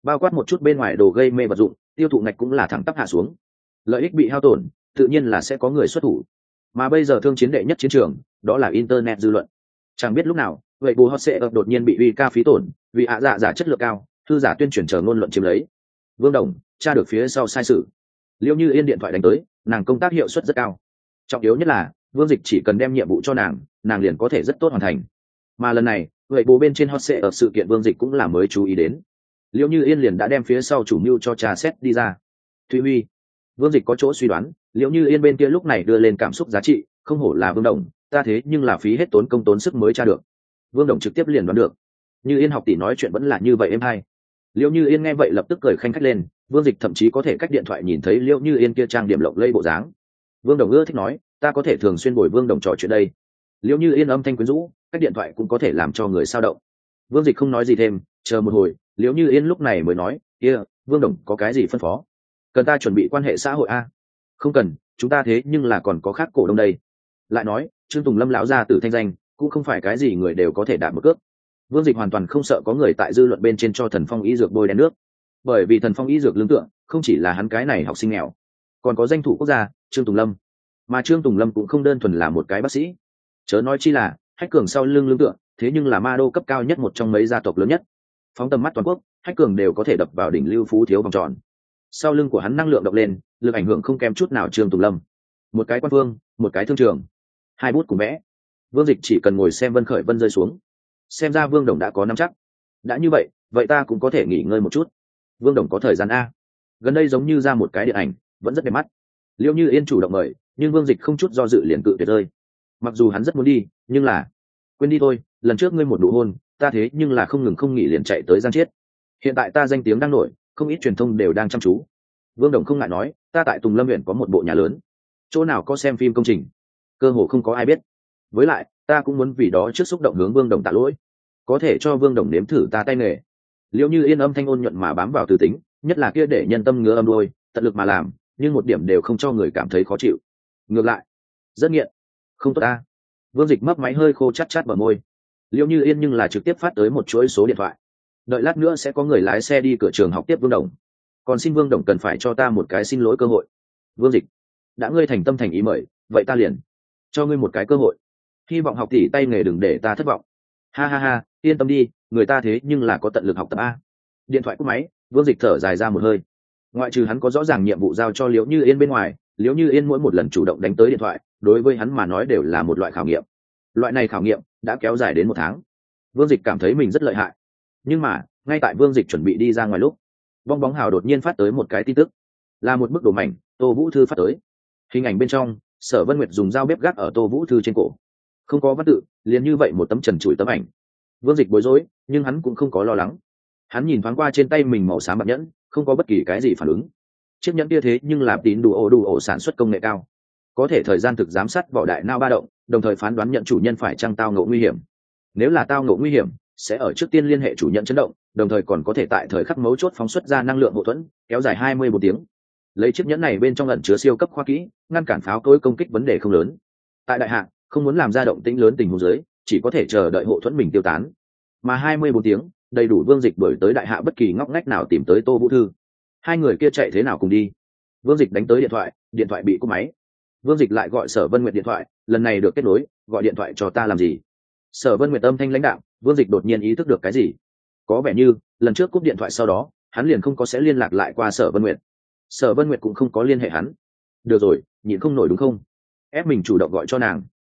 bao quát một chút bên ngoài đồ gây mê vật dụng, tiêu thụ ngạch cũng là thẳng tắp hạ xuống. Lợi ích bị hao tổn, tự nhiên là sẽ có người xuất thủ. Mà bây giờ thương chiến đệ nhất chiến trường, đó là internet dư luận. Chẳng biết lúc nào, vậy bù hot sẽ đột nhiên bị uy ca phí tổn, vì ạ dạ giả chất lượng cao, thư giả tuyên truyền chờ ngôn luận chiếm lấy. Vương Đồng tra được phía sau sai sự. Liễu Như Yên điện thoại đánh tới, nàng công tác hiệu suất rất cao. Trọng yếu nhất là Vương Dịch chỉ cần đem nhiệm vụ cho nàng, nàng liền có thể rất tốt hoàn thành. Mà lần này, vậy bố bên trên hot sẽ ở sự kiện Vương Dịch cũng là mới chú ý đến. Liễu Như Yên liền đã đem phía sau chủ mưu cho trà xét đi ra. Thúy Huy, Vương Dịch có chỗ suy đoán, Liễu Như Yên bên kia lúc này đưa lên cảm xúc giá trị, không hổ là Vương Đồng, ta thế nhưng là phí hết tốn công tốn sức mới tra được. Vương Đồng trực tiếp liền đoán được. Như Yên học tỷ nói chuyện vẫn là như vậy em hay. Liễu Như Yên nghe vậy lập tức cười khanh khách lên, Vương Dịch thậm chí có thể cách điện thoại nhìn thấy Liễu Như Yên kia trang điểm lộng lẫy bộ dáng. Vương Đồng ưa thích nói, ta có thể thường xuyên bồi Vương Đồng trò chuyện đây. Liễu Như Yên âm thanh quyến rũ, cách điện thoại cũng có thể làm cho người sao động. Vương Dịch không nói gì thêm, chờ một hồi, Liễu Như Yên lúc này mới nói, kia, Vương Đồng có cái gì phân phó? Cần ta chuẩn bị quan hệ xã hội a? Không cần, chúng ta thế nhưng là còn có khác cổ đông đây. Lại nói, Trương Tùng Lâm lão gia tử thanh danh, cũng không phải cái gì người đều có thể đạt một cước. Vương Dịch hoàn toàn không sợ có người tại dư luận bên trên cho Thần Phong y dược bôi đen nước, bởi vì Thần Phong y dược lương tựa không chỉ là hắn cái này học sinh nghèo, còn có danh thủ quốc gia Trương Tùng Lâm, mà Trương Tùng Lâm cũng không đơn thuần là một cái bác sĩ, chớ nói chi là Hách Cường sau lưng lương tựa, thế nhưng là ma đô cấp cao nhất một trong mấy gia tộc lớn nhất. Phóng tầm mắt toàn quốc, Hách Cường đều có thể đập vào đỉnh lưu phú thiếu vòng tròn. Sau lưng của hắn năng lượng động lên, lực ảnh hưởng không kém chút nào Trương Tùng Lâm. Một cái quan phương, một cái thương trường, hai bút cùng vẽ. Vương Dịch chỉ cần ngồi xem Vân Khởi Vân rơi xuống, xem ra Vương Đồng đã có nắm chắc. Đã như vậy, vậy ta cũng có thể nghỉ ngơi một chút. Vương Đồng có thời gian a? Gần đây giống như ra một cái điện ảnh, vẫn rất đẹp mắt. Liễu Như Yên chủ động mời, nhưng Vương Dịch không chút do dự liền cự tuyệt rơi. Mặc dù hắn rất muốn đi, nhưng là quên đi thôi, lần trước ngươi một nụ hôn, ta thế nhưng là không ngừng không nghỉ liền chạy tới Giang Chiết. Hiện tại ta danh tiếng đang nổi, không ít truyền thông đều đang chăm chú. Vương Đồng không ngại nói, ta tại Tùng Lâm huyện có một bộ nhà lớn, chỗ nào có xem phim công trình, cơ hồ không có ai biết. Với lại, ta cũng muốn vì đó trước xúc động hướng Vương Đồng tạ lỗi, có thể cho Vương Đồng nếm thử ta tay nghề. Liễu Như Yên âm thanh ôn nhuận mà bám vào từ tính, nhất là kia để nhân tâm ngứa âm đôi, tận lực mà làm, nhưng một điểm đều không cho người cảm thấy khó chịu. Ngược lại, rất nghiện. Không tốt ta. Vương Dịch mấp máy hơi khô chát chát bờ môi. Liễu Như Yên nhưng là trực tiếp phát tới một chuỗi số điện thoại. Đợi lát nữa sẽ có người lái xe đi cửa trường học tiếp Vương Đồng. Còn xin Vương Đồng cần phải cho ta một cái xin lỗi cơ hội. Vương Dịch, đã ngươi thành tâm thành ý mời, vậy ta liền cho ngươi một cái cơ hội. Hy vọng học tỷ tay nghề đừng để ta thất vọng. Ha ha ha, yên tâm đi, người ta thế nhưng là có tận lực học tập a. Điện thoại cúp máy, Vương Dịch thở dài ra một hơi. Ngoại trừ hắn có rõ ràng nhiệm vụ giao cho Liễu Như Yên bên ngoài, Liễu Như Yên mỗi một lần chủ động đánh tới điện thoại, đối với hắn mà nói đều là một loại khảo nghiệm. Loại này khảo nghiệm đã kéo dài đến một tháng. Vương Dịch cảm thấy mình rất lợi hại. Nhưng mà, ngay tại Vương Dịch chuẩn bị đi ra ngoài lúc, Bong Bóng Hào đột nhiên phát tới một cái tin tức, là một bức đồ mảnh, Tô Vũ Thư phát tới. Hình ảnh bên trong, Sở Vân Nguyệt dùng dao bếp gác ở Tô Vũ Thư trên cổ, không có văn tự, liền như vậy một tấm trần trụi tấm ảnh. Vương Dịch bối rối, nhưng hắn cũng không có lo lắng. Hắn nhìn thoáng qua trên tay mình màu xám bạc nhẫn, không có bất kỳ cái gì phản ứng. Chiếc nhẫn kia thế nhưng là tín đủ ổ đủ ổ sản xuất công nghệ cao, có thể thời gian thực giám sát vỏ đại não ba động, đồng thời phán đoán nhận chủ nhân phải chăng tao ngộ nguy hiểm. Nếu là tao ngộ nguy hiểm, sẽ ở trước tiên liên hệ chủ nhận chấn động, đồng thời còn có thể tại thời khắc mấu chốt phóng xuất ra năng lượng hậu thuẫn, kéo dài hai mươi một tiếng. Lấy chiếc nhẫn này bên trong ẩn chứa siêu cấp khoa kỹ, ngăn cản pháo cối công kích vấn đề không lớn. Tại đại hạ, không muốn làm ra động tĩnh lớn tình huống dưới, chỉ có thể chờ đợi hộ thuẫn mình tiêu tán. Mà hai mươi bốn tiếng, đầy đủ Vương Dịch đuổi tới đại hạ bất kỳ ngóc ngách nào tìm tới Tô Vũ Thư. Hai người kia chạy thế nào cùng đi? Vương Dịch đánh tới điện thoại, điện thoại bị cúp máy. Vương Dịch lại gọi Sở Vân Nguyệt điện thoại, lần này được kết nối, gọi điện thoại cho ta làm gì? Sở Vân Nguyệt âm thanh lãnh đạm, Vương Dịch đột nhiên ý thức được cái gì. Có vẻ như, lần trước cúp điện thoại sau đó, hắn liền không có sẽ liên lạc lại qua Sở Vân Nguyệt. Sở Vân Nguyệt cũng không có liên hệ hắn. Được rồi, nhịn không nổi đúng không? Ép mình chủ động gọi cho nàng.